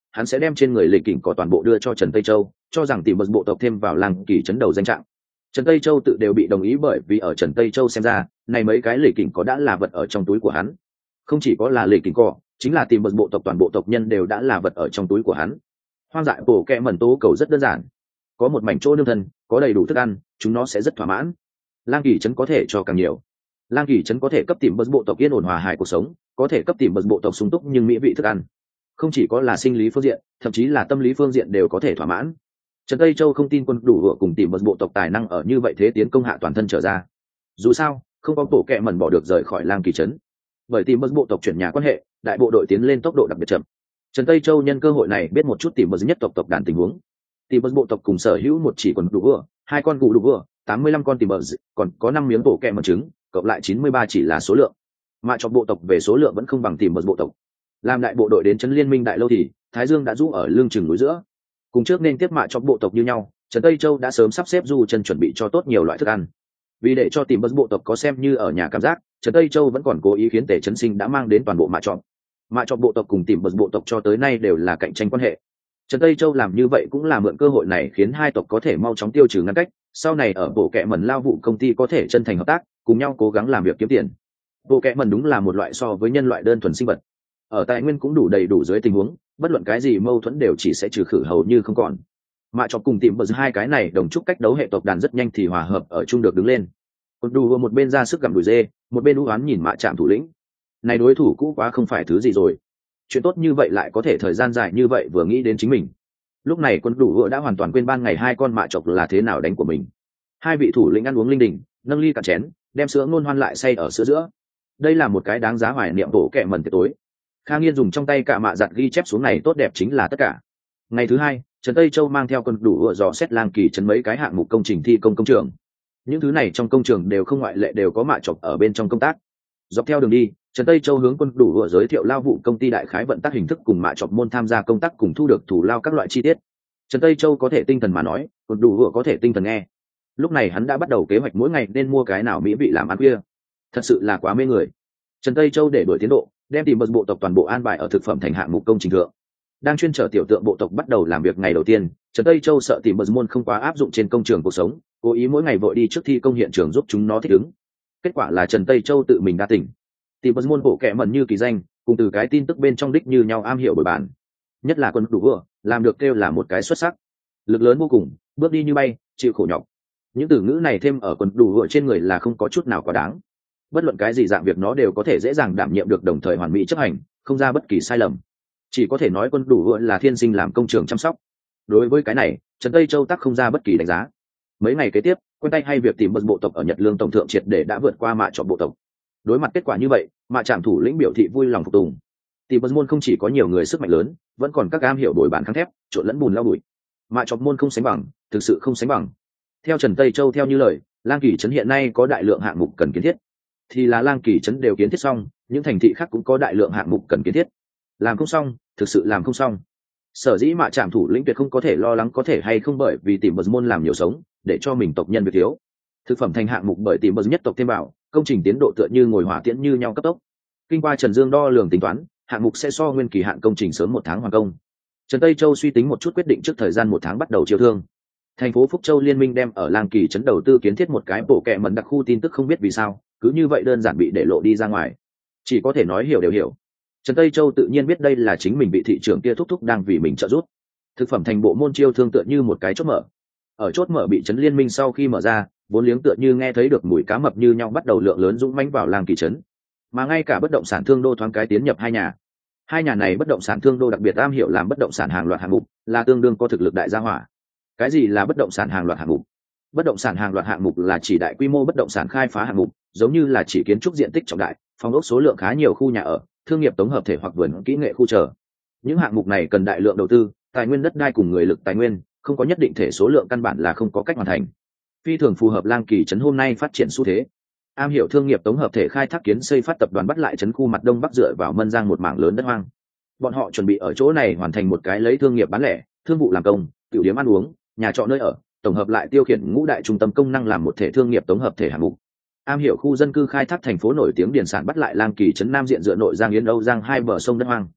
Speaker 1: hắn sẽ đem trên người lệ kỉnh có toàn bộ đưa cho Trần Tây Châu, cho rằng tìm bật bộ tộc thêm vào Lang Kỳ trấn đầu danh trạng. Trần Tây Châu tự đều bị đồng ý, bởi vì ở Trần Tây Châu xem ra, này mấy cái lệ kỉnh có đã là vật ở trong túi của hắn. Không chỉ có là lệ kỉnh cỏ, chính là tìm bật bộ tộc toàn bộ tộc nhân đều đã là vật ở trong túi của hắn. Hoang dại bổ kẹ mẩn tố cầu rất đơn giản, có một mảnh chỗ nương thân, có đầy đủ thức ăn, chúng nó sẽ rất thỏa mãn. Lang Kỳ trấn có thể cho càng nhiều. Lang Kỳ trấn có thể cấp tìm bật bộ tộc yên ổn hòa hài cuộc sống, có thể cấp tìm bật bộ tộc sung túc nhưng mỹ vị thức ăn. Không chỉ có là sinh lý phương diện, thậm chí là tâm lý phương diện đều có thể thỏa mãn. Trần Tây Châu không tin quân đủ vựa cùng tìm bật bộ tộc tài năng ở như vậy thế tiến công hạ toàn thân trở ra. Dù sao, không có bộ kẹ mẩn bỏ được rời khỏi Lang Kỳ trấn, bởi tìm bật bộ tộc chuyển nhà quan hệ, đại bộ đội tiến lên tốc độ đặc biệt chậm. Trần Tây Châu nhân cơ hội này biết một chút tìm bật nhất tộc tộc đàn tình huống. Tìm bật bộ tộc cùng sở hữu một chỉ quần đủ vựa, hai con cụ đủ vựa, tám mươi lăm con tìm bật, còn có năm miếng bộ kẹ mẩn trứng, cộng lại chín mươi ba chỉ là số lượng. Mà cho bộ tộc về số lượng vẫn không bằng tìm bật bộ tộc. Làm đại bộ đội đến trấn Liên Minh Đại Lâu thì Thái Dương đã rũ ở lưng chừng núi giữa. Cùng trước nên tiếp mạ cho bộ tộc như nhau, Trần Tây Châu đã sớm sắp xếp du chân chuẩn bị cho tốt nhiều loại thức ăn. Vì để cho tìm bật bộ tộc có xem như ở nhà cảm giác, Trần Tây Châu vẫn còn cố ý khiến Tề Trấn Sinh đã mang đến toàn bộ mạ chọn. Mạ chọn bộ tộc cùng tìm bật bộ tộc cho tới nay đều là cạnh tranh quan hệ. Trần Tây Châu làm như vậy cũng là mượn cơ hội này khiến hai tộc có thể mau chóng tiêu trừ ngăn cách, sau này ở bộ kệ mẩn lao vụ công ty có thể chân thành hợp tác, cùng nhau cố gắng làm việc kiếm tiền. Bộ kệ mẩn đúng là một loại so với nhân loại đơn thuần sinh vật. Ở tài nguyên cũng đủ đầy đủ dưới tình huống, bất luận cái gì mâu thuẫn đều chỉ sẽ trừ khử hầu như không còn. Mạ chọc cùng tìm bờ hai cái này đồng chúc cách đấu hệ tộc đàn rất nhanh thì hòa hợp ở chung được đứng lên. Còn đù một bên ra sức gặm đùi dê, một bên u oán nhìn Mạ Trạm thủ lĩnh. Này đối thủ cũ quá không phải thứ gì rồi. Chuyện tốt như vậy lại có thể thời gian dài như vậy vừa nghĩ đến chính mình. Lúc này quân đủ đã hoàn toàn quên ban ngày hai con Mạ chọc là thế nào đánh của mình. Hai vị thủ lĩnh ăn uống linh đình, nâng ly cạn chén, đem sữa ngôn hoan lại say ở sữa giữa. Đây là một cái đáng giá hoài niệm bổ kẹ mần tiệc tối. Kha Nghiên dùng trong tay cả mạ giặt ghi chép xuống này tốt đẹp chính là tất cả. Ngày thứ hai, Trần Tây Châu mang theo quân đủ ựa dò xét Lang Kỳ trấn mấy cái hạng mục công trình thi công công trường. Những thứ này trong công trường đều không ngoại lệ đều có mạ chọc ở bên trong công tác. Dọc theo đường đi, Trần Tây Châu hướng quân đủ ựa giới thiệu lao vụ công ty đại khái vận tác hình thức cùng mạ chọc môn tham gia công tác cùng thu được thủ lao các loại chi tiết. Trần Tây Châu có thể tinh thần mà nói, quân đủ ựa có thể tinh thần nghe. Lúc này hắn đã bắt đầu kế hoạch mỗi ngày nên mua cái nào mỹ vị làm ăn khuya. Thật sự là quá mê người. Trần Tây Châu để đuổi tiến độ, đem tìm bật bộ tộc toàn bộ an bài ở thực phẩm thành hạng mục công trình thượng. Đang chuyên trở tiểu tượng bộ tộc bắt đầu làm việc ngày đầu tiên, Trần Tây Châu sợ tìm bật môn không quá áp dụng trên công trường cuộc sống, cố ý mỗi ngày vội đi trước thi công hiện trường giúp chúng nó thích ứng. Kết quả là Trần Tây Châu tự mình đa tỉnh. Tìm bật môn bộ kệ mẩn như kỳ danh, cùng từ cái tin tức bên trong đích như nhau am hiểu bồi bản. Nhất là quân đủ vừa, làm được kêu là một cái xuất sắc. Lực lớn vô cùng, bước đi như bay, chịu khổ nhọc. Những từ ngữ này thêm ở quân đủ vừa trên người là không có chút nào quá đáng. Bất luận cái gì dạng việc nó đều có thể dễ dàng đảm nhiệm được, đồng thời hoàn mỹ chấp hành, không ra bất kỳ sai lầm. Chỉ có thể nói quân đủ vừa là thiên sinh làm công trường chăm sóc. Đối với cái này, Trần Tây Châu tác không ra bất kỳ đánh giá. Mấy ngày kế tiếp, quen tay hay việc tìm bật bộ tộc ở Nhật Lương tổng thượng triệt để đã vượt qua mạ chọn bộ tộc. Đối mặt kết quả như vậy, Mạ Trạm thủ lĩnh biểu thị vui lòng phục tùng. Tìm bật môn không chỉ có nhiều người sức mạnh lớn, vẫn còn các am hiểu đổi bản kháng thép, trộn lẫn bùn lau bụi. Mạ chọn môn không sánh bằng, thực sự không sánh bằng. Theo Trần Tây Châu theo như lời, Lang Kỳ trấn hiện nay có đại lượng hạng mục cần kiến thiết. Thì là Lang Kỳ trấn đều kiến thiết xong, những thành thị khác cũng có đại lượng hạng mục cần kiến thiết. Làm không xong, thực sự làm không xong. Sở dĩ Mạ Trạm thủ lĩnh tuyệt không có thể lo lắng có thể hay không bởi vì tìm bật môn làm nhiều sống, để cho mình tộc nhân việc thiếu. Thực phẩm thành hạng mục bởi tìm bật nhất tộc thêm bảo, công trình tiến độ tựa như ngồi hỏa tiễn như nhau cấp tốc. Kinh qua Trần Dương đo lường tính toán, hạng mục sẽ so nguyên kỳ hạn công trình sớm một tháng hoàn công. Trần Tây Châu suy tính một chút quyết định trước thời gian một tháng bắt đầu chiêu thương. Thành phố Phúc Châu liên minh đem ở Lang Kỳ trấn đầu tư kiến thiết một cái bộ kệ mẩn đặc khu, tin tức không biết vì sao cứ như vậy đơn giản bị để lộ đi ra ngoài, chỉ có thể nói hiểu đều hiểu. Trần Tây Châu tự nhiên biết đây là chính mình bị thị trưởng kia thúc thúc đang vì mình trợ giúp. Thực phẩm thành bộ môn chiêu thương tựa như một cái chốt mở. Ở chốt mở bị trấn liên minh sau khi mở ra, vốn liếng tựa như nghe thấy được mùi cá mập như nhau bắt đầu lượng lớn dũng mãnh vào Lang Kỳ trấn. Mà ngay cả bất động sản thương đô thoáng cái tiến nhập hai nhà. Hai nhà này bất động sản thương đô đặc biệt am hiểu làm bất động sản hàng loạt hạng mục, là tương đương có thực lực đại gia hỏa. Cái gì là bất động sản hàng loạt hạng mục? Bất động sản hàng loạt hạng mục là chỉ đại quy mô bất động sản khai phá hạng mục, giống như là chỉ kiến trúc diện tích trọng đại, phòng ốc số lượng khá nhiều khu nhà ở, thương nghiệp tổng hợp thể hoặc vườn kỹ nghệ khu chờ. Những hạng mục này cần đại lượng đầu tư, tài nguyên đất đai cùng người lực tài nguyên, không có nhất định thể số lượng căn bản là không có cách hoàn thành. Phi thường phù hợp Lang Kỳ trấn hôm nay phát triển xu thế. Am hiểu thương nghiệp tổng hợp thể khai thác kiến xây phát tập đoàn bắt lại trấn khu mặt đông bắc dựa vào Mân Giang một mảng lớn đất hoang. Bọn họ chuẩn bị ở chỗ này hoàn thành một cái lấy thương nghiệp bán lẻ, thương vụ làm công, tiểu điểm ăn uống, nhà trọ nơi ở, tổng hợp lại tiêu khiển ngũ đại trung tâm công năng làm một thể thương nghiệp tổng hợp thể hạng mục. Am hiểu khu dân cư khai thác thành phố nổi tiếng điển sản bắt lại Lang Kỳ trấn nam diện dựa nội Giang Yến Âu Giang hai bờ sông đất hoang.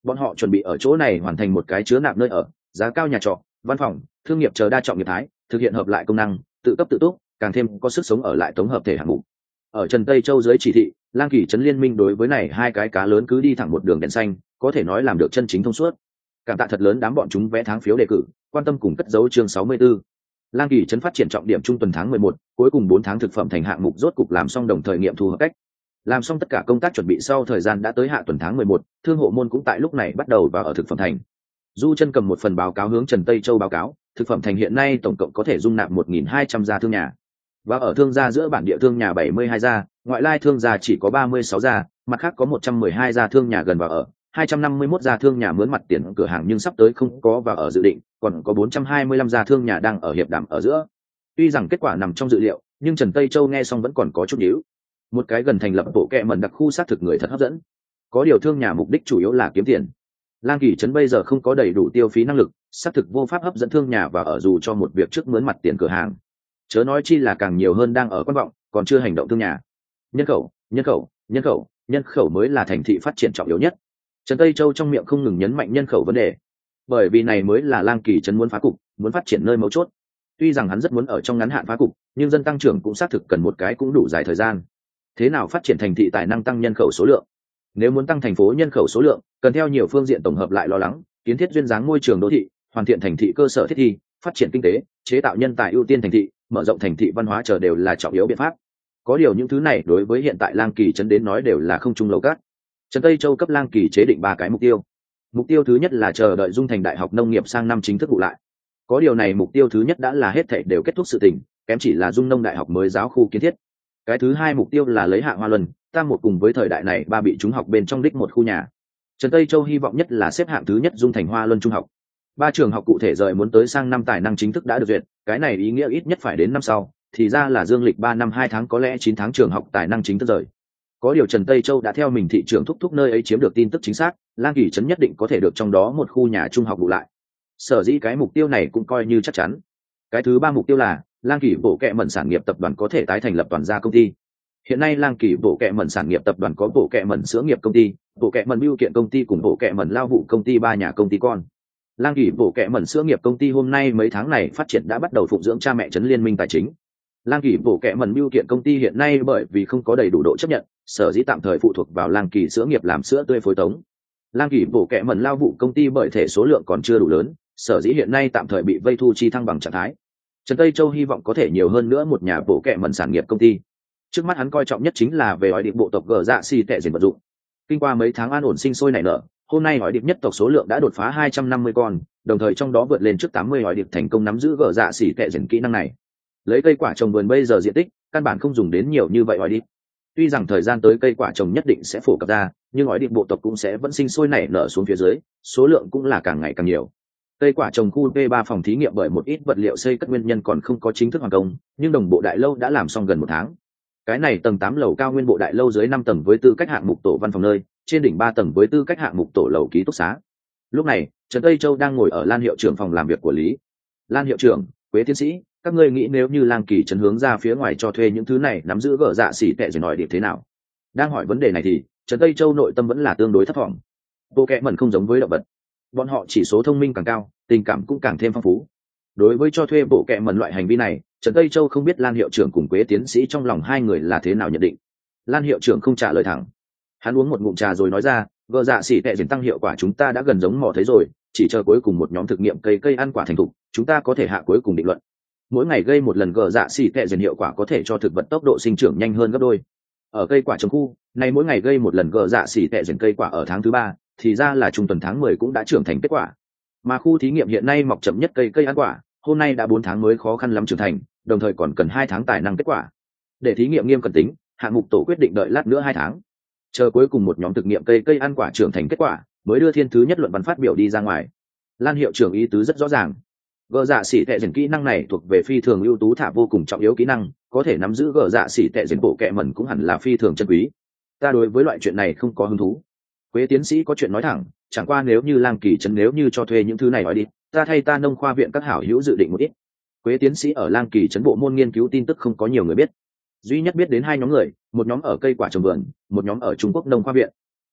Speaker 1: Bọn họ chuẩn bị ở chỗ này hoàn thành một cái chứa nạp nơi ở, giá cao nhà trọ, văn phòng, thương nghiệp chờ đa trọng nghiệp thái, thực hiện hợp lại công năng, tự cấp tự túc, càng thêm có sức sống ở lại tổng hợp thể hạng mục. Ở Trần Tây Châu dưới chỉ thị, Lang Kỳ trấn liên minh đối với này hai cái cá lớn cứ đi thẳng một đường đèn xanh, có thể nói làm được chân chính thông suốt. Cảm tạ thật lớn đám bọn chúng vẽ tháng phiếu đề cử, quan tâm cùng cất dấu chương sáu mươi 64. Lang Kỳ trấn phát triển trọng điểm trung tuần tháng mười một, cuối cùng bốn tháng thực phẩm thành hạng mục rốt cục làm xong đồng thời nghiệm thu hợp cách. Làm xong tất cả công tác chuẩn bị sau thời gian đã tới hạ tuần tháng mười một, thương hộ môn cũng tại lúc này bắt đầu vào ở thực phẩm thành. Du Chân cầm một phần báo cáo hướng Trần Tây Châu báo cáo, thực phẩm thành hiện nay tổng cộng có thể dung nạp một nghìn hai trăm gia thương nhà. Và ở thương gia giữa bản địa thương nhà bảy mươi hai gia, ngoại lai thương gia chỉ có ba mươi sáu gia, mặt khác có một trăm mười hai gia thương nhà gần vào ở, hai trăm năm mươi mốt gia thương nhà mướn mặt tiền cửa hàng nhưng sắp tới không có vào ở dự định, còn có bốn trăm hai mươi lăm gia thương nhà đang ở hiệp đàm ở giữa. Tuy rằng kết quả nằm trong dự liệu, nhưng Trần Tây Châu nghe xong vẫn còn có chút nhíu. Một cái gần thành lập bộ kệ mẩn đặc khu xác thực người thật hấp dẫn. Có điều thương nhà mục đích chủ yếu là kiếm tiền. Lang Kỳ trấn bây giờ không có đầy đủ tiêu phí năng lực, xác thực vô pháp hấp dẫn thương nhà và ở dù cho một việc trước mướn mặt tiền cửa hàng. Chớ nói chi là càng nhiều hơn đang ở quan vọng, còn chưa hành động thương nhà. Nhân khẩu, nhân khẩu, nhân khẩu, nhân khẩu mới là thành thị phát triển trọng yếu nhất. Trần Tây Châu trong miệng không ngừng nhấn mạnh nhân khẩu vấn đề, bởi vì này mới là Lang Kỳ trấn muốn phá cục, muốn phát triển nơi mấu chốt. Tuy rằng hắn rất muốn ở trong ngắn hạn phá cục, nhưng dân tăng trưởng cũng xác thực cần một cái cũng đủ dài thời gian. Thế nào phát triển thành thị tài năng tăng nhân khẩu số lượng? Nếu muốn tăng thành phố nhân khẩu số lượng, cần theo nhiều phương diện tổng hợp lại lo lắng, kiến thiết duyên dáng môi trường đô thị, hoàn thiện thành thị cơ sở thiết thi, phát triển kinh tế, chế tạo nhân tài ưu tiên thành thị, mở rộng thành thị văn hóa chờ đều là trọng yếu biện pháp. Có điều những thứ này đối với hiện tại Lang Kỳ trấn đến nói đều là không trung lầu cát. Trần Tây Châu cấp Lang Kỳ chế định ba cái mục tiêu. Mục tiêu thứ nhất là chờ đợi Dung Thành Đại học Nông nghiệp sang năm chính thức vụ lại. Có điều này mục tiêu thứ nhất đã là hết thảy đều kết thúc sự tình, kém chỉ là Dung Nông Đại học mới giáo khu kiến thiết. Cái thứ hai mục tiêu là lấy Hạ Hoa Luân, tam một cùng với thời đại này ba bị chúng học bên trong đích một khu nhà. Trần Tây Châu hy vọng nhất là xếp hạng thứ nhất Dung Thành Hoa Luân trung học. Ba trường học cụ thể rời muốn tới sang năm tài năng chính thức đã được duyệt, cái này ý nghĩa ít nhất phải đến năm sau, thì ra là dương lịch ba năm hai tháng có lẽ chín tháng trường học tài năng chính thức rời. Có điều Trần Tây Châu đã theo mình thị trường thúc thúc nơi ấy chiếm được tin tức chính xác, Lang Kỳ trấn nhất định có thể được trong đó một khu nhà trung học vụ lại. Sở dĩ cái mục tiêu này cũng coi như chắc chắn. Cái thứ ba mục tiêu là Lang Kỳ bộ kệ mẩn sản nghiệp tập đoàn có thể tái thành lập toàn gia công ty. Hiện nay Lang Kỳ bộ kệ mẩn sản nghiệp tập đoàn có bộ kệ mẩn sữa nghiệp công ty, bộ kệ mẩn bưu kiện công ty cùng bộ kệ mẩn lao vụ công ty ba nhà công ty con. Lang Kỳ bộ kệ mẩn sữa nghiệp công ty hôm nay mấy tháng này phát triển đã bắt đầu phụng dưỡng cha mẹ trấn liên minh tài chính. Lang Kỳ bộ kệ mẩn bưu kiện công ty hiện nay bởi vì không có đầy đủ độ chấp nhận, sở dĩ tạm thời phụ thuộc vào Lang Kỳ sữa nghiệp làm sữa tươi phối tống. Lang Kỳ bộ kệ mẩn lao vụ công ty bởi thể số lượng còn chưa đủ lớn, sở dĩ hiện nay tạm thời bị vây thu chi thăng bằng trạng thái. Trần Tây Châu hy vọng có thể nhiều hơn nữa một nhà bộ kệ mẩn sản nghiệp công ty. Trước mắt hắn coi trọng nhất chính là về hỏi điệp bộ tộc gờ dạ xì tệ diền vật dụng. Kinh qua mấy tháng an ổn sinh sôi nảy nở, hôm nay hỏi điệp nhất tộc số lượng đã đột phá hai trăm năm mươi con, đồng thời trong đó vượt lên trước tám mươi hỏi điệp thành công nắm giữ gờ dạ xì tệ diền kỹ năng này. Lấy cây quả trồng vườn bây giờ diện tích, căn bản không dùng đến nhiều như vậy hỏi điệp. Tuy rằng thời gian tới cây quả trồng nhất định sẽ phổ cập ra, nhưng hỏi điệp bộ tộc cũng sẽ vẫn sinh sôi nảy nở xuống phía dưới, số lượng cũng là càng ngày càng nhiều. Cây quả trồng khu P ba phòng thí nghiệm bởi một ít vật liệu xây cất nguyên nhân còn không có chính thức hoàn công, nhưng đồng bộ đại lâu đã làm xong gần một tháng. Cái này tầng tám lầu cao nguyên bộ đại lâu dưới năm tầng với tư cách hạng mục tổ văn phòng nơi, trên đỉnh ba tầng với tư cách hạng mục tổ lầu ký túc xá. Lúc này, Trần Tây Châu đang ngồi ở Lan hiệu trưởng phòng làm việc của Lý. Lan hiệu trưởng, Quế tiến sĩ, các ngươi nghĩ nếu như Lang Kỳ trấn hướng ra phía ngoài cho thuê những thứ này nắm giữ gở dạ xỉ tệ rồi nói điệp thế nào? Đang hỏi vấn đề này thì, Trần Tây Châu nội tâm vẫn là tương đối thấp vọng. Bộ kệ mẩn không giống với động vật, bọn họ chỉ số thông minh càng cao, tình cảm cũng càng thêm phong phú. Đối với cho thuê bộ kệ mẩn loại hành vi này, Trần Tây Châu không biết Lan hiệu trưởng cùng Quế tiến sĩ trong lòng hai người là thế nào nhận định. Lan hiệu trưởng không trả lời thẳng, hắn uống một ngụm trà rồi nói ra, gờ dạ xỉ tệ dần tăng hiệu quả chúng ta đã gần giống mò thấy rồi, chỉ chờ cuối cùng một nhóm thực nghiệm cây cây ăn quả thành thục, chúng ta có thể hạ cuối cùng định luận. Mỗi ngày gây một lần gờ dạ xỉ tệ dần hiệu quả có thể cho thực vật tốc độ sinh trưởng nhanh hơn gấp đôi. Ở cây quả trồng khu này mỗi ngày gây một lần gờ dạ xỉ tệ dần cây quả ở tháng thứ ba, thì ra là trung tuần tháng mười cũng đã trưởng thành kết quả. Mà khu thí nghiệm hiện nay mọc chậm nhất cây cây ăn quả, hôm nay đã bốn tháng mới khó khăn lắm trưởng thành, đồng thời còn cần hai tháng tài năng kết quả. Để thí nghiệm nghiêm cẩn tính, hạng mục tổ quyết định đợi lát nữa hai tháng, chờ cuối cùng một nhóm thực nghiệm cây cây ăn quả trưởng thành kết quả, mới đưa thiên thứ nhất luận văn phát biểu đi ra ngoài. Lan hiệu trưởng ý tứ rất rõ ràng, gờ dạ xỉ tệ dần kỹ năng này thuộc về phi thường ưu tú thả vô cùng trọng yếu kỹ năng, có thể nắm giữ gờ dạ xỉ tệ dần bộ kệ mẩn cũng hẳn là phi thường chân quý. Ta đối với loại chuyện này không có hứng thú. Quế tiến sĩ có chuyện nói thẳng, chẳng qua nếu như Lang Kỳ trấn nếu như cho thuê những thứ này nói đi, ta thay ta nông khoa viện các hảo hữu dự định một ít. Quế tiến sĩ ở Lang Kỳ trấn bộ môn nghiên cứu tin tức không có nhiều người biết, duy nhất biết đến hai nhóm người, một nhóm ở cây quả trồng vườn, một nhóm ở Trung Quốc nông khoa viện.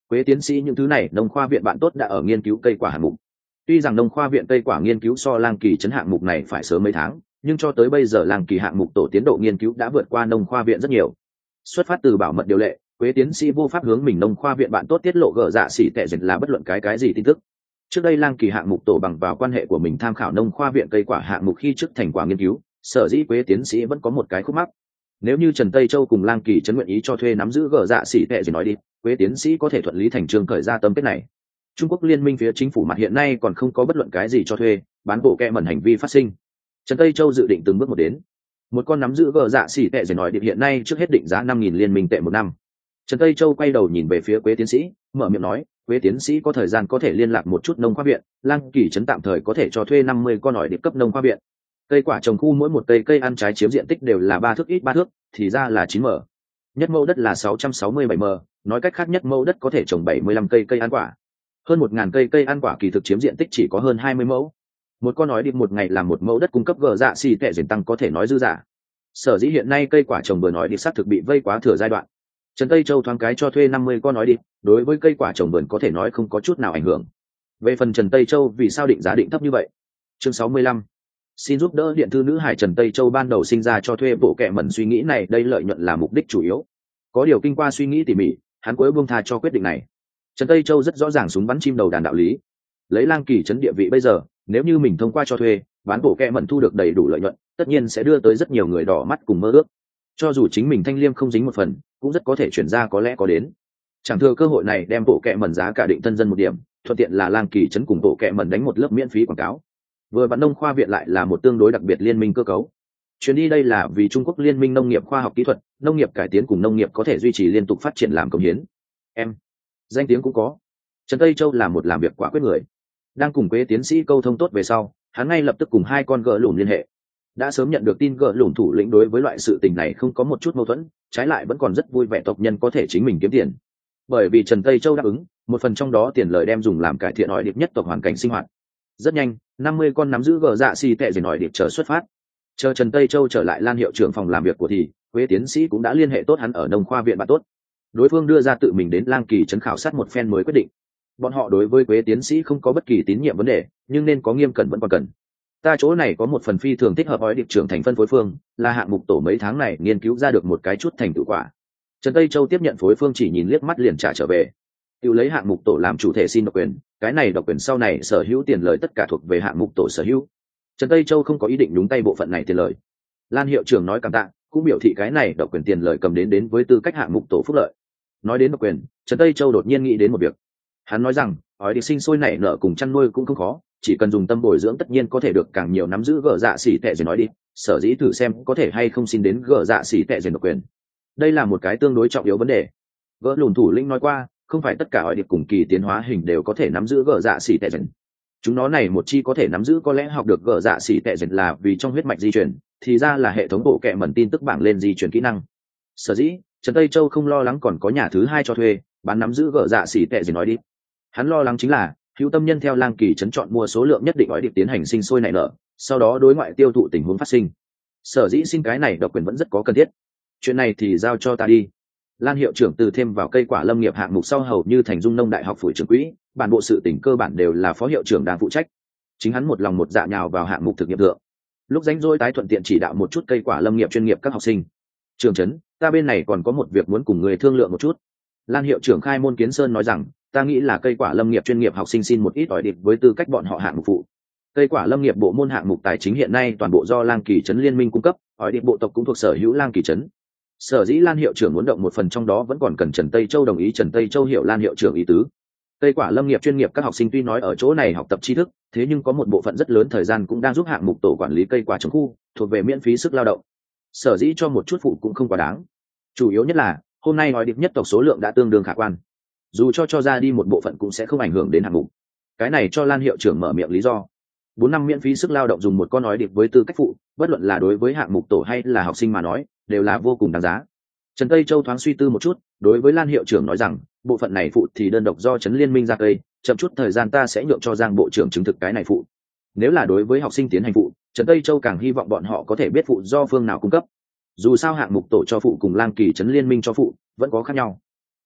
Speaker 1: Quế tiến sĩ những thứ này nông khoa viện bạn tốt đã ở nghiên cứu cây quả hạng mục. Tuy rằng nông khoa viện cây quả nghiên cứu so lang kỳ trấn hạng mục này phải sớm mấy tháng, nhưng cho tới bây giờ lang kỳ hạng mục tổ tiến độ nghiên cứu đã vượt qua nông khoa viện rất nhiều. Xuất phát từ bảo mật điều lệ, Quế tiến sĩ vô pháp hướng mình nông khoa viện bạn tốt tiết lộ gỡ dạ xỉ tệ dịch là bất luận cái cái gì tin tức. Trước đây lang kỳ hạng mục tổ bằng vào quan hệ của mình tham khảo nông khoa viện cây quả hạng mục khi trước thành quả nghiên cứu, sở dĩ Quế tiến sĩ vẫn có một cái khúc mắc. Nếu như Trần Tây Châu cùng lang kỳ trấn nguyện ý cho thuê nắm giữ gỡ dạ xỉ tệ dịch nói đi, Quế tiến sĩ có thể thuận lý thành trương khởi ra tâm kết này. Trung Quốc liên minh phía chính phủ mặt hiện nay còn không có bất luận cái gì cho thuê bán bộ kẹ mẩn hành vi phát sinh. Trần Tây Châu dự định từng bước một đến. Một con nắm giữ gờ dạ xỉ tệ rồi nói điệp hiện nay trước hết định giá năm nghìn liên minh tệ một năm. Trần Tây Châu quay đầu nhìn về phía Quế tiến sĩ, mở miệng nói, Quế tiến sĩ có thời gian có thể liên lạc một chút nông khoa viện, lang kỳ trấn tạm thời có thể cho thuê năm mươi con ỏi điệp cấp nông khoa viện. Cây quả trồng khu mỗi một cây cây ăn trái chiếm diện tích đều là ba thước ít ba thước, thì ra là chín m. Nhất mẫu đất là sáu trăm sáu mươi bảy m, nói cách khác nhất mẫu đất có thể trồng bảy mươi lăm cây cây ăn quả. Hơn một ngàn cây cây ăn quả kỳ thực chiếm diện tích chỉ có hơn hai mươi mẫu. Một con nói đi một ngày làm một mẫu đất cung cấp gờ dạ xì tệ dền tăng có thể nói dư giả. Sở dĩ hiện nay cây quả trồng vừa nói đi xác thực bị vây quá thừa giai đoạn. Trần Tây Châu thoáng cái cho thuê năm mươi con nói đi, đối với cây quả trồng vườn có thể nói không có chút nào ảnh hưởng. Về phần Trần Tây Châu vì sao định giá định thấp như vậy? Chương sáu mươi lăm. Xin giúp đỡ điện thư nữ hải Trần Tây Châu ban đầu sinh ra cho thuê bộ kệ mẩn suy nghĩ này, đây lợi nhuận là mục đích chủ yếu. Có điều kinh qua suy nghĩ tỉ mỉ, hắn cuối buông tha cho quyết định này. Trần Tây Châu rất rõ ràng súng bắn chim đầu đàn đạo lý. Lấy lang kỳ trấn địa vị bây giờ, nếu như mình thông qua cho thuê, bán bộ kệ mẩn thu được đầy đủ lợi nhuận, tất nhiên sẽ đưa tới rất nhiều người đỏ mắt cùng mơ ước. Cho dù chính mình thanh liêm không dính một phần, cũng rất có thể chuyển ra có lẽ có đến. Chẳng thừa cơ hội này đem bộ kệ mẩn giá cả định thân dân một điểm, thuận tiện là lang kỳ trấn cùng bộ kệ mẩn đánh một lớp miễn phí quảng cáo. Vừa vặn nông khoa viện lại là một tương đối đặc biệt liên minh cơ cấu. Chuyến đi đây là vì Trung Quốc liên minh nông nghiệp khoa học kỹ thuật, nông nghiệp cải tiến cùng nông nghiệp có thể duy trì liên tục phát triển làm công hiến. Em, danh tiếng cũng có. Trần Tây Châu là một làm việc quả quyết người. Đang cùng Quế tiến sĩ câu thông tốt về sau, hắn ngay lập tức cùng hai con gỡ lùn liên hệ. Đã sớm nhận được tin gỡ lùn thủ lĩnh đối với loại sự tình này không có một chút mâu thuẫn, trái lại vẫn còn rất vui vẻ tộc nhân có thể chính mình kiếm tiền. Bởi vì Trần Tây Châu đáp ứng, một phần trong đó tiền lời đem dùng làm cải thiện hỏi điệp nhất tộc hoàn cảnh sinh hoạt. Rất nhanh, năm mươi con nắm giữ gờ dạ xì tệ rồi nói điệp chờ xuất phát. Chờ Trần Tây Châu trở lại Lan hiệu trưởng phòng làm việc của thì, Quế tiến sĩ cũng đã liên hệ tốt hắn ở nông khoa viện bạn tốt. Đối phương đưa ra tự mình đến lang kỳ trấn khảo sát một phen mới quyết định. Bọn họ đối với Quế tiến sĩ không có bất kỳ tín nhiệm vấn đề, nhưng nên có nghiêm cẩn vẫn còn cần. Ta chỗ này có một phần phi thường thích hợp với điệp trưởng thành phân phối phương, là hạng mục tổ mấy tháng này nghiên cứu ra được một cái chút thành tựu quả. Trần Tây Châu tiếp nhận phối phương chỉ nhìn liếc mắt liền trả trở về. Tự lấy hạng mục tổ làm chủ thể xin độc quyền, cái này độc quyền sau này sở hữu tiền lời tất cả thuộc về hạng mục tổ sở hữu. Trần Tây Châu không có ý định đúng tay bộ phận này tiền lời. Lan hiệu trưởng nói cảm tạ, cũng biểu thị cái này độc quyền tiền lời cầm đến đến với tư cách hạng mục tổ phúc lợi. Nói đến độc quyền, Trần Tây Châu đột nhiên nghĩ đến một việc. Hắn nói rằng, hỏi đi sinh sôi nảy nở cùng chăn nuôi cũng không khó, chỉ cần dùng tâm bồi dưỡng tất nhiên có thể được càng nhiều nắm giữ gờ dạ xỉ tệ rồi nói đi, sở dĩ thử xem có thể hay không xin đến gờ dạ xỉ tệ rồi độc quyền. Đây là một cái tương đối trọng yếu vấn đề. Gỡ lùn thủ lĩnh nói qua, không phải tất cả hỏi điệp cùng kỳ tiến hóa hình đều có thể nắm giữ gờ dạ xỉ tệ dần. Chúng nó này một chi có thể nắm giữ có lẽ học được gờ dạ xỉ tệ dần là vì trong huyết mạch di chuyển, thì ra là hệ thống bộ kệ mẩn tin tức bảng lên di chuyển kỹ năng. Sở dĩ Trần Tây Châu không lo lắng còn có nhà thứ hai cho thuê bán nắm giữ gờ dạ xỉ tệ dần nói đi. Hắn lo lắng chính là hữu tâm nhân theo lang kỳ trấn chọn mua số lượng nhất định hỏi điệp tiến hành sinh sôi nảy nở, sau đó đối ngoại tiêu thụ tình huống phát sinh. Sở dĩ xin cái này độc quyền vẫn rất có cần thiết. Chuyện này thì giao cho ta đi. Lan hiệu trưởng từ thêm vào cây quả lâm nghiệp hạng mục sau hầu như thành Dung Nông Đại học phủ trưởng quỹ, bản bộ sự tỉnh cơ bản đều là phó hiệu trưởng đang phụ trách. Chính hắn một lòng một dạ nhào vào hạng mục thực nghiệm thượng. Lúc rảnh rỗi tái thuận tiện chỉ đạo một chút cây quả lâm nghiệp chuyên nghiệp các học sinh. Trường trấn, ta bên này còn có một việc muốn cùng người thương lượng một chút. Lan hiệu trưởng khai môn kiến sơn nói rằng, ta nghĩ là cây quả lâm nghiệp chuyên nghiệp học sinh xin một ít ỏi điệp với tư cách bọn họ hạng mục phụ. Cây quả lâm nghiệp bộ môn hạng mục tài chính hiện nay toàn bộ do Lang Kỳ trấn liên minh cung cấp, ỏi điệp bộ tộc cũng thuộc sở hữu Lang Kỳ trấn. Sở dĩ Lan hiệu trưởng muốn động một phần trong đó vẫn còn cần Trần Tây Châu đồng ý. Trần Tây Châu hiểu Lan hiệu trưởng ý tứ. Cây quả lâm nghiệp chuyên nghiệp các học sinh tuy nói ở chỗ này học tập tri thức, thế nhưng có một bộ phận rất lớn thời gian cũng đang giúp hạng mục tổ quản lý cây quả trồng khu, thuộc về miễn phí sức lao động. Sở dĩ cho một chút phụ cũng không quá đáng. Chủ yếu nhất là hôm nay nói điệp nhất tộc số lượng đã tương đương khả quan, dù cho cho ra đi một bộ phận cũng sẽ không ảnh hưởng đến hạng mục. Cái này cho Lan hiệu trưởng mở miệng lý do. Bốn năm miễn phí sức lao động dùng một con nói điệp với tư cách phụ, bất luận là đối với hạng mục tổ hay là học sinh mà nói, đều là vô cùng đáng giá. Trần Tây Châu thoáng suy tư một chút, đối với Lan hiệu trưởng nói rằng, bộ phận này phụ thì đơn độc do trấn liên minh ra cây, chậm chút thời gian ta sẽ nhượng cho Giang bộ trưởng chứng thực cái này phụ. Nếu là đối với học sinh tiến hành phụ, Trần Tây Châu càng hy vọng bọn họ có thể biết phụ do phương nào cung cấp. Dù sao hạng mục tổ cho phụ cùng Lang Kỳ trấn liên minh cho phụ vẫn có khác nhau.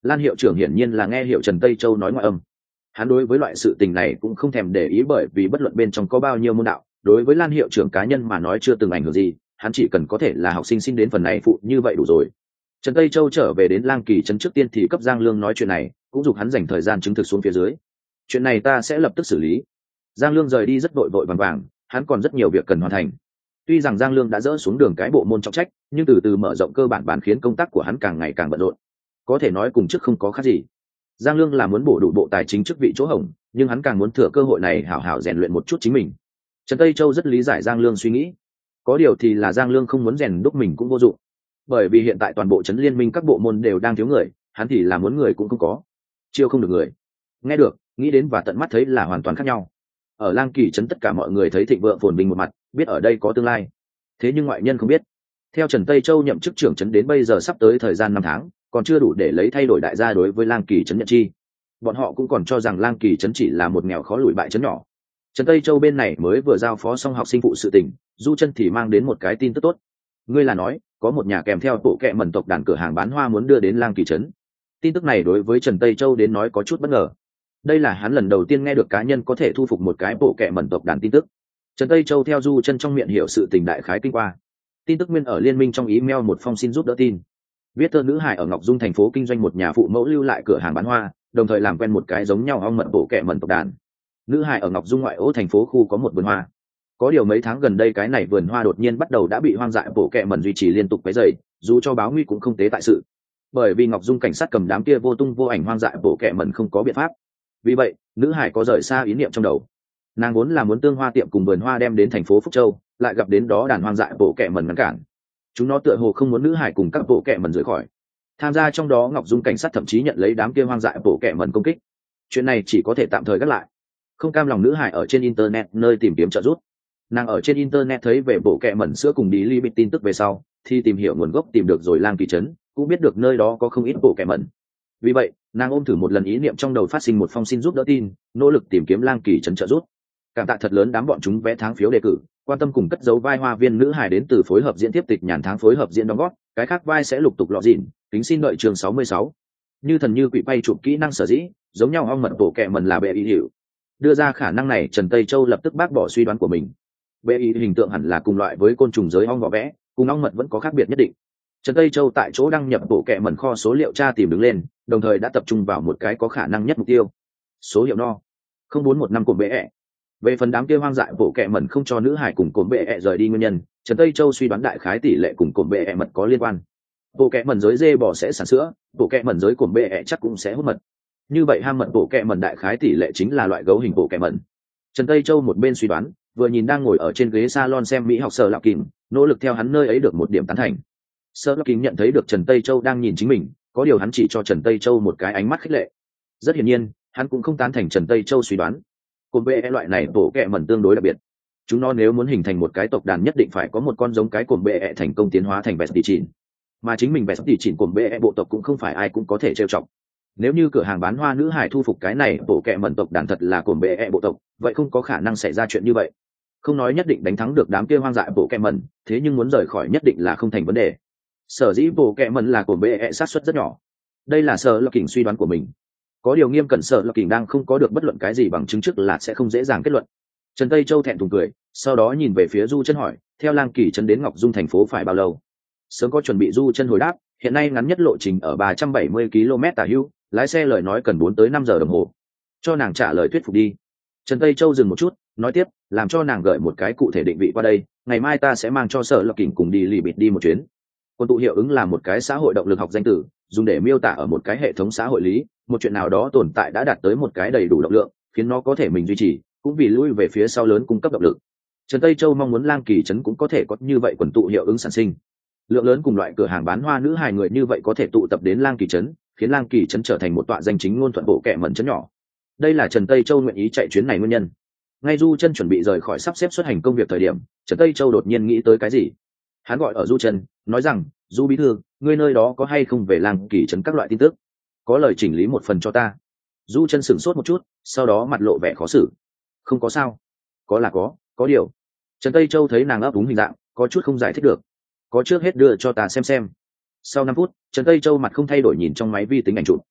Speaker 1: Lan hiệu trưởng hiển nhiên là nghe hiểu Trần Tây Châu nói ngoại âm. Hắn đối với loại sự tình này cũng không thèm để ý, bởi vì bất luận bên trong có bao nhiêu môn đạo, đối với Lan hiệu trưởng cá nhân mà nói chưa từng ảnh hưởng gì, hắn chỉ cần có thể là học sinh xin đến phần này phụ như vậy đủ rồi. Trần Tây Châu trở về đến Lang Kỳ trấn trước tiên thì cấp Giang Lương nói chuyện này, cũng giục hắn dành thời gian chứng thực xuống phía dưới. Chuyện này ta sẽ lập tức xử lý. Giang Lương rời đi rất vội vội vàng vàng, hắn còn rất nhiều việc cần hoàn thành. Tuy rằng Giang Lương đã dỡ xuống đường cái bộ môn trọng trách, nhưng từ từ mở rộng cơ bản bản khiến công tác của hắn càng ngày càng bận rộn. Có thể nói cùng trước không có khác gì. Giang Lương là muốn bổ đủ bộ tài chính chức vị chỗ hổng, nhưng hắn càng muốn thừa cơ hội này hảo hảo rèn luyện một chút chính mình. Trần Tây Châu rất lý giải Giang Lương suy nghĩ. Có điều thì là Giang Lương không muốn rèn đúc mình cũng vô dụng. Bởi vì hiện tại toàn bộ trấn liên minh các bộ môn đều đang thiếu người, hắn thì là muốn người cũng không có, chiêu không được người. Nghe được, nghĩ đến và tận mắt thấy là hoàn toàn khác nhau. Ở Lang Kỳ trấn tất cả mọi người thấy thịnh vượng phồn vinh một mặt, biết ở đây có tương lai. Thế nhưng ngoại nhân không biết, theo Trần Tây Châu nhậm chức trưởng trấn đến bây giờ sắp tới thời gian năm tháng, còn chưa đủ để lấy thay đổi đại gia đối với Lang Kỳ trấn nhận chi. Bọn họ cũng còn cho rằng Lang Kỳ trấn chỉ là một nghèo khó lùi bại trấn nhỏ. Trần Tây Châu bên này mới vừa giao phó xong học sinh phụ sự tình, Du Chân thì mang đến một cái tin tức tốt. Ngươi là nói, có một nhà kèm theo bộ kệ mẩn tộc đàn cửa hàng bán hoa muốn đưa đến Lang Kỳ trấn. Tin tức này đối với Trần Tây Châu đến nói có chút bất ngờ. Đây là hắn lần đầu tiên nghe được cá nhân có thể thu phục một cái bộ kệ mẩn tộc đàn tin tức. Trần Tây Châu theo Du Chân trong miệng hiểu sự tình đại khái kinh qua. Tin tức nguyên ở liên minh trong email một phong xin giúp đỡ tin. Viết thơ nữ hài ở Ngọc Dung thành phố kinh doanh một nhà phụ mẫu lưu lại cửa hàng bán hoa, đồng thời làm quen một cái giống nhau ong mật bộ kệ mẩn tộc đàn. Nữ hài ở Ngọc Dung ngoại ô thành phố khu có một vườn hoa. Có điều mấy tháng gần đây cái này vườn hoa đột nhiên bắt đầu đã bị hoang dại bộ kệ mẩn duy trì liên tục quấy rầy, dù cho báo nguy cũng không tế tại sự. Bởi vì Ngọc Dung cảnh sát cầm đám kia vô tung vô ảnh hoang dại bộ kệ mẩn không có biện pháp. Vì vậy, nữ hải có rời xa ý niệm trong đầu. Nàng vốn là muốn tương hoa tiệm cùng vườn hoa đem đến thành phố Phúc Châu, lại gặp đến đó đàn hoang dại bộ kệ mẩn ngăn cản. Chúng nó tựa hồ không muốn nữ hải cùng các bộ kệ mẩn rời khỏi. Tham gia trong đó Ngọc Dung cảnh sát thậm chí nhận lấy đám kia hoang dại bộ kệ mẩn công kích. Chuyện này chỉ có thể tạm thời gác lại. Không cam lòng nữ hải ở trên internet nơi tìm kiếm trợ giúp. Nàng ở trên internet thấy về bộ kệ mẩn sữa cùng đi li bịt tin tức về sau, thì tìm hiểu nguồn gốc tìm được rồi Lang Kỳ trấn, cũng biết được nơi đó có không ít bộ kệ mẩn. Vì vậy, nàng ôm thử một lần ý niệm trong đầu phát sinh một phong xin giúp đỡ tin, nỗ lực tìm kiếm Lang Kỳ trấn trợ giúp. Cảm tạ thật lớn đám bọn chúng vẽ tháng phiếu đề cử, quan tâm cùng cất dấu vai hoa viên nữ hài đến từ phối hợp diễn tiếp tịch nhàn tháng phối hợp diễn đóng góp, cái khác vai sẽ lục tục lọ dịn, kính xin đợi trường sáu mươi sáu. Như thần như quỷ bay chụp kỹ năng sở dĩ, giống nhau ong mật bộ kệ mẩn là bệ ý hiệu. Đưa ra khả năng này, Trần Tây Châu lập tức bác bỏ suy đoán của mình. Bệ ý hình tượng hẳn là cùng loại với côn trùng giới ong vỏ vẽ, cùng ong mật vẫn có khác biệt nhất định. Trần Tây Châu tại chỗ đăng nhập bộ kệ mẩn kho số liệu tra tìm đứng lên, đồng thời đã tập trung vào một cái có khả năng nhất mục tiêu. Số hiệu no không bốn một năm của bệ ẹ. Về phần đám kia hoang dại bộ kệ mẩn không cho nữ hải cùng cồn bệ ẹ rời đi nguyên nhân, Trần Tây Châu suy đoán đại khái tỷ lệ cùng cồn bệ ẹ mật có liên quan. Bộ kệ mẩn giới dê bò sẽ sản sữa, bộ kệ mẩn giới cồn bệ ẹ chắc cũng sẽ hút mật. Như vậy ham mật bộ kệ mẩn đại khái tỷ lệ chính là loại gấu hình bộ kệ mẩn. Trần Tây Châu một bên suy đoán, vừa nhìn đang ngồi ở trên ghế salon xem mỹ học Sở Lạo Kình, nỗ lực theo hắn nơi ấy được một điểm tán thành. Sở Lạo Kình nhận thấy được Trần Tây Châu đang nhìn chính mình, có điều hắn chỉ cho Trần Tây Châu một cái ánh mắt khích lệ. Rất hiển nhiên, hắn cũng không tán thành Trần Tây Châu suy đoán. Cồn bệ loại này bộ kệ mẩn tương đối đặc biệt. Chúng nó nếu muốn hình thành một cái tộc đàn nhất định phải có một con giống cái cồn bệ thành công tiến hóa thành vẹt tỉ chỉnh. Mà chính mình vẹt tỉ chỉnh cồn bệ bộ tộc cũng không phải ai cũng có thể trêu chọc. Nếu như cửa hàng bán hoa nữ hải thu phục cái này bộ kệ mẩn tộc đàn thật là cồn bệ bộ tộc, vậy không có khả năng xảy ra chuyện như vậy. Không nói nhất định đánh thắng được đám kia hoang dại bộ kệ mẩn, thế nhưng muốn rời khỏi nhất định là không thành vấn đề. Sở dĩ bộ kệ mẩn là cồn bệ sát suất rất nhỏ. Đây là Sở Lạo Kình suy đoán của mình. Có điều Nghiêm Cẩn Sở Lạo Kình đang không có được bất luận cái gì bằng chứng trước là sẽ không dễ dàng kết luận. Trần Tây Châu thẹn thùng cười, sau đó nhìn về phía Du Chân hỏi, theo Lang Kỳ trấn đến Ngọc Dung thành phố phải bao lâu? Sớm có chuẩn bị. Du Chân hồi đáp, hiện nay ngắn nhất lộ trình ở ba trăm bảy mươi ki lô mét tả hữu, lái xe lời nói cần bốn tới năm giờ đồng hồ. Cho nàng trả lời thuyết phục đi. Trần Tây Châu dừng một chút, nói tiếp, làm cho nàng gợi một cái cụ thể định vị qua đây, ngày mai ta sẽ mang cho Sở Lạo Kình cùng đi lì bịt đi một chuyến. Quân tụ hiệu ứng là một cái xã hội động lực học danh từ, dùng để miêu tả ở một cái hệ thống xã hội lý, một chuyện nào đó tồn tại đã đạt tới một cái đầy đủ động lượng, khiến nó có thể mình duy trì, cũng vì lui về phía sau lớn cung cấp động lực. Trần Tây Châu mong muốn Lang Kỳ trấn cũng có thể có như vậy quần tụ hiệu ứng sản sinh. Lượng lớn cùng loại cửa hàng bán hoa nữ hài người như vậy có thể tụ tập đến Lang Kỳ trấn, khiến Lang Kỳ trấn trở thành một tọa danh chính ngôn thuận bộ kệ mẩn trấn nhỏ. Đây là Trần Tây Châu nguyện ý chạy chuyến này nguyên nhân. Ngay Du Chân chuẩn bị rời khỏi sắp xếp xuất hành công việc thời điểm, Trần Tây Châu đột nhiên nghĩ tới cái gì. Hắn gọi ở Du Chân, nói rằng, Du bí thư, ngươi nơi đó có hay không về Lang Kỳ trấn các loại tin tức? Có lời chỉnh lý một phần cho ta. Du Chân sửng sốt một chút, sau đó mặt lộ vẻ khó xử. Không có sao. Có là có, có điều. Trần Tây Châu thấy nàng ấp úng hình dạng, có chút không giải thích được. Có trước hết đưa cho ta xem xem. Sau năm phút, Trần Tây Châu mặt không thay đổi nhìn trong máy vi tính ảnh chụp.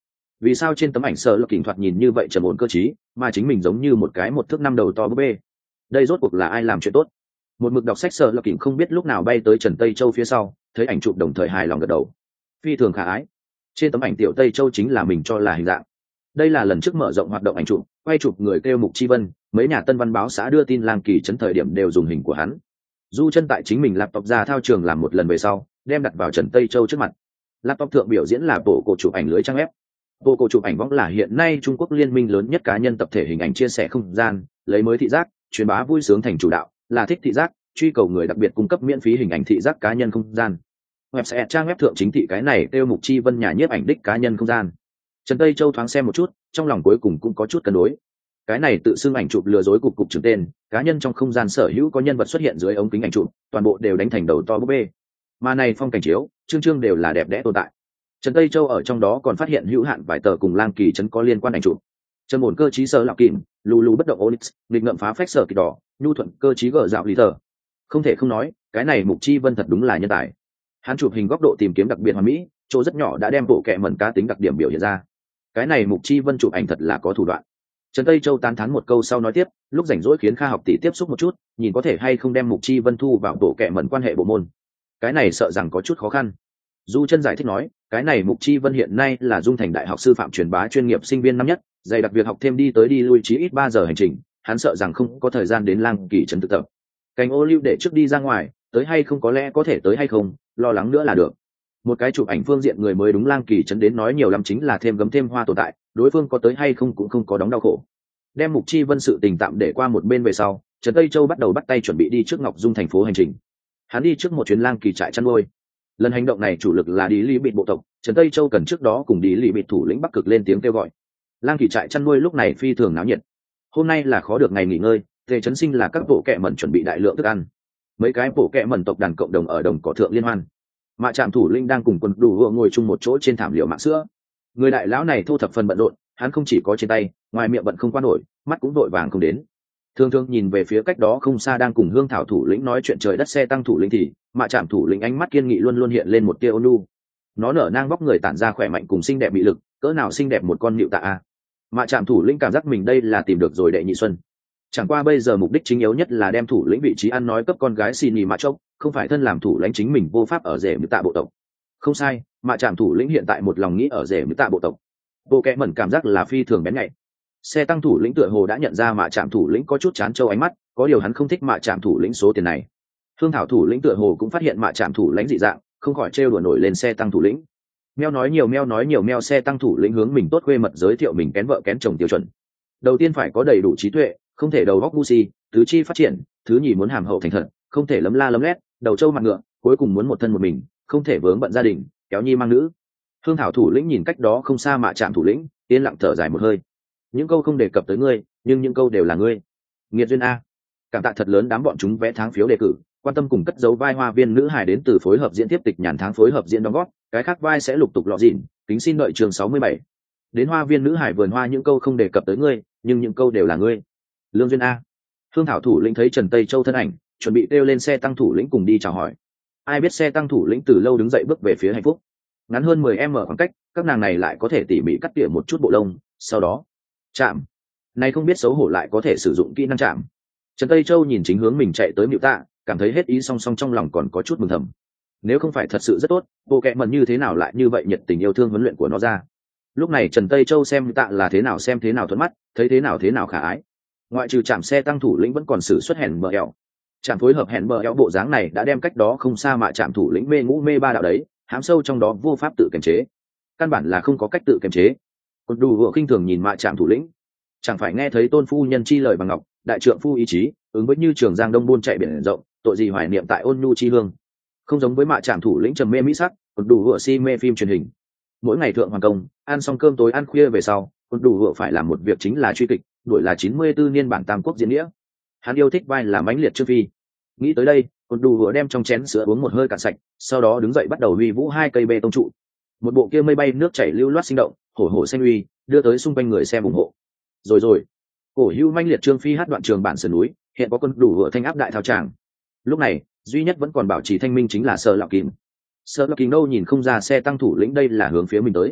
Speaker 1: vì sao trên tấm ảnh sợ lọc kỉnh thoạt nhìn như vậy trầm ổn cơ trí, mà chính mình giống như một cái một thước năm đầu to búp bê. Đây rốt cuộc là ai làm chuyện tốt? Một mực đọc sách sợ lọc kỉnh không biết lúc nào bay tới Trần Tây Châu phía sau, thấy ảnh chụp đồng thời hài lòng gật đầu. Phi thường khả ái. Trên tấm ảnh tiểu Tây Châu chính là mình cho là hình dạng. Đây là lần trước mở rộng hoạt động ảnh chụp, quay chụp người kêu Mục Chi Vân, mấy nhà Tân Văn báo xã đưa tin Lang Kỳ Trấn thời điểm đều dùng hình của hắn. Du chân tại chính mình laptop ra thao trường làm một lần về sau, đem đặt vào Trần Tây Châu trước mặt. Laptop thượng biểu diễn là bộ cổ chụp ảnh lưới trang web. Bộ cổ chụp ảnh võng là hiện nay Trung Quốc liên minh lớn nhất cá nhân tập thể hình ảnh chia sẻ không gian, lấy mới thị giác, truyền bá vui sướng thành chủ đạo, là thích thị giác, truy cầu người đặc biệt cung cấp miễn phí hình ảnh thị giác cá nhân không gian. Website trang web thượng chính thị cái này kêu Mục Chi Vân nhà nhiếp ảnh đích cá nhân không gian. Trần Tây Châu thoáng xem một chút, trong lòng cuối cùng cũng có chút cân đối. Cái này tự xưng ảnh chụp lừa dối cục cục trưởng tên, cá nhân trong không gian sở hữu có nhân vật xuất hiện dưới ống kính ảnh chụp, toàn bộ đều đánh thành đầu to búp bê. Mà này phong cảnh chiếu, chương chương đều là đẹp đẽ tồn tại. Trần Tây Châu ở trong đó còn phát hiện hữu hạn vài tờ cùng Lang Kỳ Trấn có liên quan ảnh chụp. Trần ổn cơ trí sơ lạo kìm, lù lù bất động onyx, nghịch ngợm phá phách sở kỳ đỏ, nhu thuận cơ trí gở dạo lý tờ. Không thể không nói, cái này Mục Chi Vân thật đúng là nhân tài. Hắn chụp hình góc độ tìm kiếm đặc biệt hoàn mỹ, chỗ rất nhỏ đã đem bộ kệ mẩn cá tính đặc điểm biểu hiện ra. Cái này Mục Chi Vân chụp ảnh thật là có thủ đoạn. Trần Tây Châu tán thán một câu sau nói tiếp, lúc rảnh rỗi khiến Kha học tỷ tiếp xúc một chút, nhìn có thể hay không đem Mục Chi Vân thu vào bộ kệ mẩn quan hệ bộ môn. Cái này sợ rằng có chút khó khăn. Du chân giải thích nói, cái này Mục Chi Vân hiện nay là Dung Thành Đại học sư phạm truyền bá chuyên nghiệp sinh viên năm nhất, dày đặc việc học thêm đi tới đi lui chí ít ba giờ hành trình, hắn sợ rằng không có thời gian đến Lang Kỳ Trấn thực tập. Cành ô liu để trước đi ra ngoài, tới hay không có lẽ có thể tới hay không, lo lắng nữa là được. Một cái chụp ảnh phương diện người mới đúng Lang Kỳ Trấn đến nói nhiều lắm chính là thêm gấm thêm hoa tồn tại, đối phương có tới hay không cũng không có đóng đau khổ. Đem Mục Chi Vân sự tình tạm để qua một bên về sau, Trần Tây Châu bắt đầu bắt tay chuẩn bị đi trước Ngọc Dung thành phố hành trình. Hắn đi trước một chuyến Lang Kỳ trại chăn nuôi. Lần hành động này chủ lực là đi Lý Bịt bộ tộc, Trần Tây Châu cần trước đó cùng đi Lý Bịt thủ lĩnh Bắc Cực lên tiếng kêu gọi. Lang Kỳ trại chăn nuôi lúc này phi thường náo nhiệt. Hôm nay là khó được ngày nghỉ ngơi, Tề Trấn Sinh là các bộ kệ mẩn chuẩn bị đại lượng thức ăn. Mấy cái bộ kệ mẩn tộc đàn cộng đồng ở đồng cỏ thượng liên hoan. Mạ Trạm thủ lĩnh đang cùng quần đủ hựa ngồi chung một chỗ trên thảm liều mạng sữa. Người đại lão này thu thập phần bận rộn, hắn không chỉ có trên tay, ngoài miệng bận không qua nổi, mắt cũng vội vàng không đến. Thường thường nhìn về phía cách đó không xa đang cùng Hương Thảo thủ lĩnh nói chuyện trời đất xe tăng thủ lĩnh thì, Mạ Trạm thủ lĩnh ánh mắt kiên nghị luôn luôn hiện lên một tia ôn nhu. Nó nở nang bóc người tản ra khỏe mạnh cùng xinh đẹp bị lực, cỡ nào xinh đẹp một con nịu tạ a. Mạ Trạm thủ lĩnh cảm giác mình đây là tìm được rồi đệ nhị xuân. Chẳng qua bây giờ mục đích chính yếu nhất là đem thủ lĩnh vị trí ăn nói cấp con gái xin nhì Mạ Chốc, không phải thân làm thủ lãnh chính mình vô pháp ở rể nịu tạ bộ tộc. Không sai, Mạ Trạm thủ lĩnh hiện tại một lòng nghĩ ở rể nịu tạ bộ tộc. Bộ kệ mẩn cảm giác là phi thường bén nhạy. Xe tăng thủ lĩnh tựa hồ đã nhận ra Mạ Trạm thủ lĩnh có chút chán trâu ánh mắt, có điều hắn không thích Mạ Trạm thủ lĩnh số tiền này. Hương Thảo thủ lĩnh tựa hồ cũng phát hiện Mạ Trạm thủ lãnh dị dạng, không khỏi trêu đùa nổi lên xe tăng thủ lĩnh. Meo nói nhiều meo nói nhiều meo xe tăng thủ lĩnh hướng mình tốt khuê mật giới thiệu mình kén vợ kén chồng tiêu chuẩn. Đầu tiên phải có đầy đủ trí tuệ, không thể đầu óc ngu si, tứ chi phát triển, thứ nhì muốn hàm hậu thành thật, không thể lấm la lấm lét, đầu trâu mặt ngựa, cuối cùng muốn một thân một mình, không thể vướng bận gia đình, kéo nhi mang nữ. Hương Thảo thủ lĩnh nhìn cách đó không xa Mạ Trạm thủ lĩnh, yên lặng thở dài một hơi. Những câu không đề cập tới ngươi, nhưng những câu đều là ngươi. Nghiệt duyên a. Cảm tạ thật lớn đám bọn chúng vẽ tháng phiếu đề cử, quan tâm cùng cất dấu vai hoa viên nữ hài đến từ phối hợp diễn tiếp tịch nhàn tháng phối hợp diễn đóng góp, cái khác vai sẽ lục tục lọ dịn, kính xin đợi trường sáu mươi bảy. Đến hoa viên nữ hải vườn hoa những câu không đề cập tới ngươi, nhưng những câu đều là ngươi. Lương duyên a. Hương Thảo thủ lĩnh thấy Trần Tây Châu thân ảnh, chuẩn bị kêu lên xe tăng thủ lĩnh cùng đi chào hỏi. Ai biết xe tăng thủ lĩnh từ lâu đứng dậy bước về phía hạnh phúc. Ngắn hơn mười mét khoảng cách, các nàng này lại có thể tỉ mỉ cắt tỉa một chút bộ lông, sau đó chạm. Này không biết xấu hổ lại có thể sử dụng kỹ năng chạm. Trần Tây Châu nhìn chính hướng mình chạy tới Miệu Tạ, cảm thấy hết ý song song trong lòng còn có chút mừng thầm. Nếu không phải thật sự rất tốt, bộ kệ mẩn như thế nào lại như vậy nhiệt tình yêu thương huấn luyện của nó ra. Lúc này Trần Tây Châu xem Miệu Tạ là thế nào xem thế nào thuận mắt, thấy thế nào thế nào khả ái. Ngoại trừ chạm xe tăng thủ lĩnh vẫn còn sử xuất hèn bờ eo. Chạm phối hợp hèn bờ eo bộ dáng này đã đem cách đó không xa Mạ Trạm thủ lĩnh mê ngũ mê ba đạo đấy, hám sâu trong đó vô pháp tự kiềm chế. Căn bản là không có cách tự kiềm chế. Cột đủ vừa khinh thường nhìn Mạ Trạm thủ lĩnh, chẳng phải nghe thấy tôn phu nhân chi lời bằng ngọc, đại trượng phu ý chí, ứng với như trường giang đông buôn chạy biển rộng, tội gì hoài niệm tại ôn nhu chi hương. Không giống với Mạ Trạm thủ lĩnh trầm mê mỹ sắc, cột đủ vừa si mê phim truyền hình. Mỗi ngày thượng hoàng công, ăn xong cơm tối ăn khuya về sau, cột đủ vừa phải làm một việc chính là truy kịch, đuổi là chín mươi tư niên bản tam quốc diễn nghĩa. Hắn yêu thích vai là mãnh liệt Trương Phi. Nghĩ tới đây, cột đủ vừa đem trong chén sữa uống một hơi cạn sạch, sau đó đứng dậy bắt đầu huy vũ hai cây bê tông trụ. Một bộ kia mây bay nước chảy lưu loát sinh động, hổ hổ xanh uy, đưa tới xung quanh người xem ủng hộ. Rồi rồi, cổ hưu mãnh liệt Trương Phi hát đoạn trường bản sườn núi, hiện có quân đủ vừa thanh áp đại thao tràng. Lúc này, duy nhất vẫn còn bảo trì thanh minh chính là Sở Lạo Kìm. Sở Lạo Kìm đâu nhìn không ra xe tăng thủ lĩnh đây là hướng phía mình tới.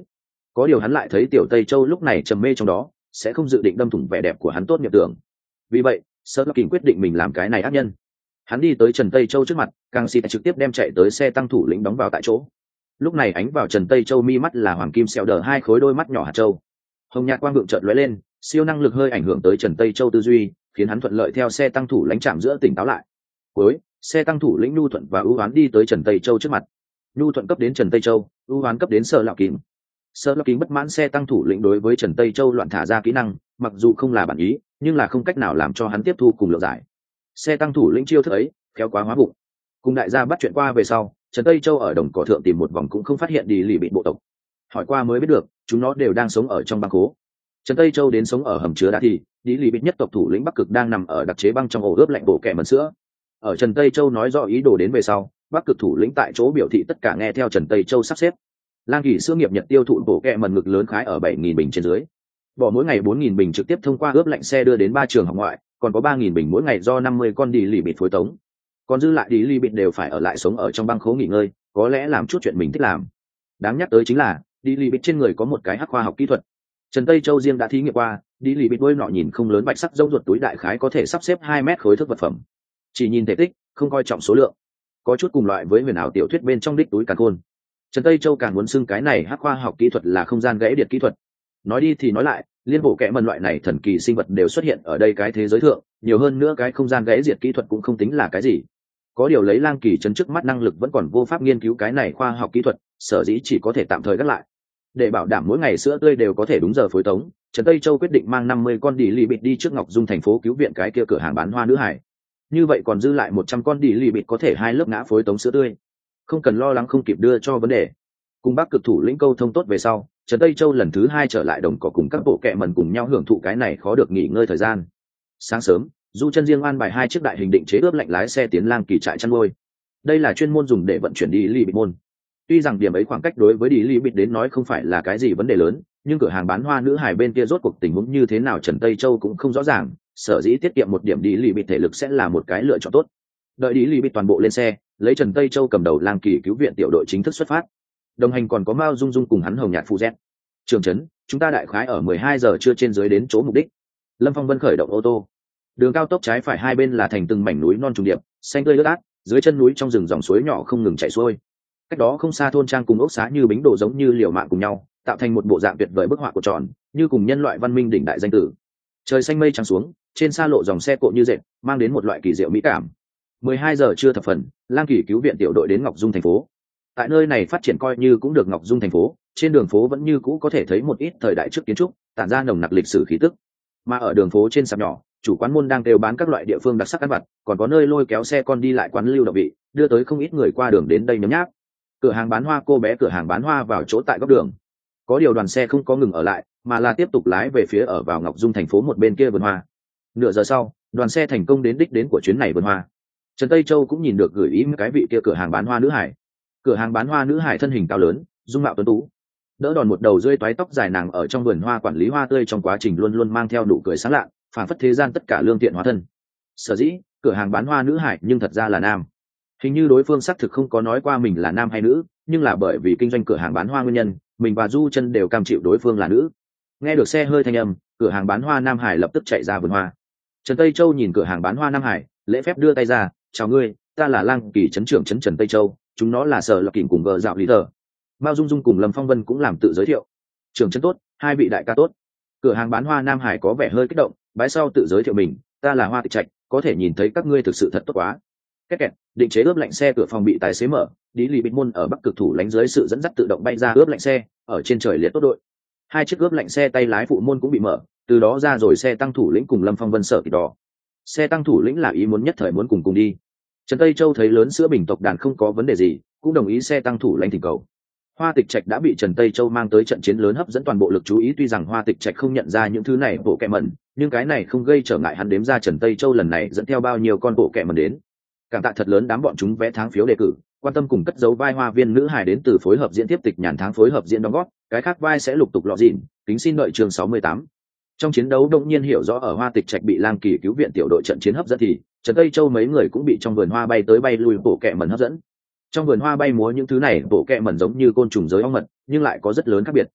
Speaker 1: có điều hắn lại thấy tiểu tây châu lúc này trầm mê trong đó, sẽ không dự định đâm thủng vẻ đẹp của hắn tốt nghiệp tưởng. Vì vậy Sở Lập Kình quyết định mình làm cái này ác nhân. Hắn đi tới Trần Tây Châu trước mặt, càng xịt trực tiếp đem chạy tới xe tăng thủ lĩnh đóng vào tại chỗ. Lúc này ánh vào Trần Tây Châu mi mắt là hoàng kim sẹo đờ hai khối đôi mắt nhỏ hạt châu. Hồng nhạt quang vượng chợt lóe lên, siêu năng lực hơi ảnh hưởng tới Trần Tây Châu tư duy, khiến hắn thuận lợi theo xe tăng thủ lãnh chạm giữa tỉnh táo lại. Cuối, xe tăng thủ lĩnh Nhu Thuận và ưu hoán đi tới Trần Tây Châu trước mặt. Nhu Thuận cấp đến Trần Tây Châu, ưu hoán cấp đến Sở Lập Kình. Sở Lập Kình bất mãn xe tăng thủ lĩnh đối với Trần Tây Châu loạn thả ra kỹ năng, mặc dù không là bản ý, nhưng là không cách nào làm cho hắn tiếp thu cùng lượng giải. Xe tăng thủ lĩnh chiêu thức ấy, khéo quá hóa bụng. Cùng đại gia bắt chuyện qua về sau, Trần Tây Châu ở đồng cỏ thượng tìm một vòng cũng không phát hiện đi lì bị bộ tộc. Hỏi qua mới biết được, chúng nó đều đang sống ở trong băng khố. Trần Tây Châu đến sống ở hầm chứa đá thì, đi lì bị nhất tộc thủ lĩnh Bắc Cực đang nằm ở đặc chế băng trong ổ ướp lạnh bộ kẻ mần sữa. Ở Trần Tây Châu nói rõ ý đồ đến về sau, Bắc Cực thủ lĩnh tại chỗ biểu thị tất cả nghe theo Trần Tây Châu sắp xếp. Lang Kỳ sữa nghiệp Nhật tiêu thụ bộ kẹ mần ngực lớn khái ở bảy nghìn bình trên dưới. Bỏ mỗi ngày bốn nghìn bình trực tiếp thông qua ướp lạnh xe đưa đến ba trường học ngoại, còn có ba nghìn bình mỗi ngày do năm mươi con đi lì bịt phối tống. Còn dư lại đi lì bịt đều phải ở lại sống ở trong băng khố nghỉ ngơi, có lẽ làm chút chuyện mình thích làm. Đáng nhắc tới chính là, đi lì bịt trên người có một cái hắc khoa học kỹ thuật. Trần Tây Châu riêng đã thí nghiệm qua, đi lì bịt đuôi nọ nhìn không lớn bạch sắc rông ruột túi đại khái có thể sắp xếp hai mét khối thước vật phẩm. Chỉ nhìn thể tích, không coi trọng số lượng. Có chút cùng loại với huyền ảo tiểu thuyết bên trong đích túi càn khôn. Trần Tây Châu càng muốn xưng cái này hắc khoa học kỹ thuật là không gian gãy điệt kỹ thuật. Nói đi thì nói lại, liên bộ kẽ mần loại này thần kỳ sinh vật đều xuất hiện ở đây cái thế giới thượng, nhiều hơn nữa cái không gian gãy diệt kỹ thuật cũng không tính là cái gì. Có điều lấy Lang Kỳ chấn trước mắt năng lực vẫn còn vô pháp nghiên cứu cái này khoa học kỹ thuật, sở dĩ chỉ có thể tạm thời gác lại. Để bảo đảm mỗi ngày sữa tươi đều có thể đúng giờ phối tống, Trần Tây Châu quyết định mang năm mươi con đỉ lì bịt đi trước Ngọc Dung thành phố cứu viện cái kia cửa hàng bán hoa nữ hải. Như vậy còn dư lại một trăm con đỉ lì bịt có thể hai lớp ngã phối tống sữa tươi, không cần lo lắng không kịp đưa cho vấn đề. Cùng Bắc Cực thủ lĩnh câu thông tốt về sau, Trần Tây Châu lần thứ hai trở lại đồng cỏ cùng các bộ kệ mần cùng nhau hưởng thụ cái này khó được nghỉ ngơi thời gian. Sáng sớm, Du Chân riêng an bài hai chiếc đại hình định chế ướp lạnh lái xe tiến Lang Kỳ trại chăn nuôi. Đây là chuyên môn dùng để vận chuyển đi lì bịt môn. Tuy rằng điểm ấy khoảng cách đối với đi lì bịt đến nói không phải là cái gì vấn đề lớn, nhưng cửa hàng bán hoa nữ hài bên kia rốt cuộc tình huống như thế nào Trần Tây Châu cũng không rõ ràng, sở dĩ tiết kiệm một điểm đi lì bịt thể lực sẽ là một cái lựa chọn tốt. Đợi đi lì bịt toàn bộ lên xe, lấy Trần Tây Châu cầm đầu Lang Kỳ cứu viện tiểu đội chính thức xuất phát. Đồng hành còn có Mao Dung Dung cùng hắn hồng nhạt phụ Z. Trường trấn, chúng ta đại khái ở mười hai giờ trưa trên dưới đến chỗ mục đích. Lâm Phong Vân khởi động ô tô. Đường cao tốc trái phải hai bên là thành từng mảnh núi non trùng điệp, xanh tươi ướt át, dưới chân núi trong rừng dòng suối nhỏ không ngừng chảy xuôi. Cách đó không xa thôn trang cùng ốc xá như bính đồ giống như liều mạng cùng nhau, tạo thành một bộ dạng tuyệt vời bức họa của tròn, như cùng nhân loại văn minh đỉnh đại danh tử. Trời xanh mây trắng xuống, trên xa lộ dòng xe cộ như dệt, mang đến một loại kỳ diệu mỹ cảm. mười hai giờ trưa thập phần, Lang Kỳ cứu viện tiểu đội đến Ngọc Dung thành phố. Tại nơi này phát triển coi như cũng được Ngọc Dung thành phố, trên đường phố vẫn như cũ có thể thấy một ít thời đại trước kiến trúc, tản ra nồng nặc lịch sử khí tức. Mà ở đường phố trên sạp nhỏ, chủ quán môn đang đều bán các loại địa phương đặc sắc ăn vặt, còn có nơi lôi kéo xe con đi lại quán lưu động vị, đưa tới không ít người qua đường đến đây nhấm nháp. Cửa hàng bán hoa cô bé cửa hàng bán hoa vào chỗ tại góc đường. Có điều đoàn xe không có ngừng ở lại, mà là tiếp tục lái về phía ở vào Ngọc Dung thành phố một bên kia vườn hoa. Nửa giờ sau, đoàn xe thành công đến đích đến của chuyến này vườn hoa. Trần Tây Châu cũng nhìn được gửi ý cái vị kia cửa hàng bán hoa nữ hải. Cửa hàng bán hoa nữ hải thân hình cao lớn, dung mạo tuấn tú, đỡ đòn một đầu rơi toái tóc dài nàng ở trong vườn hoa quản lý hoa tươi trong quá trình luôn luôn mang theo nụ cười sáng lạ, phản phất thế gian tất cả lương thiện hóa thân. Sở dĩ cửa hàng bán hoa nữ hải nhưng thật ra là nam. Hình như đối phương xác thực không có nói qua mình là nam hay nữ, nhưng là bởi vì kinh doanh cửa hàng bán hoa nguyên nhân, mình và Du Chân đều cam chịu đối phương là nữ. Nghe được xe hơi thanh âm, cửa hàng bán hoa nam hải lập tức chạy ra vườn hoa. Trần Tây Châu nhìn cửa hàng bán hoa nam hải, lễ phép đưa tay ra, chào ngươi, ta là Lang Kỳ trấn trưởng trấn Trần Tây Châu, chúng nó là Sở Lập Kình cùng vợ dạo lý tờ. Mao Dung Dung cùng Lâm Phong Vân cũng làm tự giới thiệu. Trưởng trấn tốt, hai vị đại ca tốt. Cửa hàng bán hoa nam hải có vẻ hơi kích động, bái sau tự giới thiệu mình, ta là Hoa Tịch Trạch, có thể nhìn thấy các ngươi thực sự thật tốt quá. Két kẹt, định chế ướp lạnh xe cửa phòng bị tài xế mở, đi lì bịt môn ở Bắc Cực thủ lánh dưới sự dẫn dắt tự động bay ra ướp lạnh xe, ở trên trời liệt tốt đội. Hai chiếc ướp lạnh xe tay lái phụ môn cũng bị mở, từ đó ra rồi xe tăng thủ lĩnh cùng Lâm Phong Vân sở kịch đỏ. Xe tăng thủ lĩnh là ý muốn nhất thời muốn cùng cùng đi. Trần Tây Châu thấy lớn sữa bình tộc đàn không có vấn đề gì, cũng đồng ý xe tăng thủ lãnh thỉnh cầu. Hoa Tịch Trạch đã bị Trần Tây Châu mang tới trận chiến lớn hấp dẫn toàn bộ lực chú ý, tuy rằng Hoa Tịch Trạch không nhận ra những thứ này bộ kẹ mẩn, nhưng cái này không gây trở ngại hắn đếm ra Trần Tây Châu lần này dẫn theo bao nhiêu con bộ kẹ mẩn đến. Cảm tạ thật lớn đám bọn chúng vẽ tháng phiếu đề cử, quan tâm cùng cất dấu vai hoa viên nữ hài đến từ phối hợp diễn tiếp tịch nhàn tháng phối hợp diễn đóng góp, cái khác vai sẽ lục tục lọ dịn, kính xin đợi chương sáu mươi tám. Trong chiến đấu đột nhiên hiểu rõ ở Hoa Tịch Trạch bị Lang Kỳ cứu viện tiểu đội trận chiến hấp dẫn thì Trần Tây Châu mấy người cũng bị trong vườn hoa bay tới bay lui bộ kẹ mẩn hấp dẫn. Trong vườn hoa bay múa những thứ này bộ kẹ mẩn giống như côn trùng giới ong mật, nhưng lại có rất lớn khác biệt.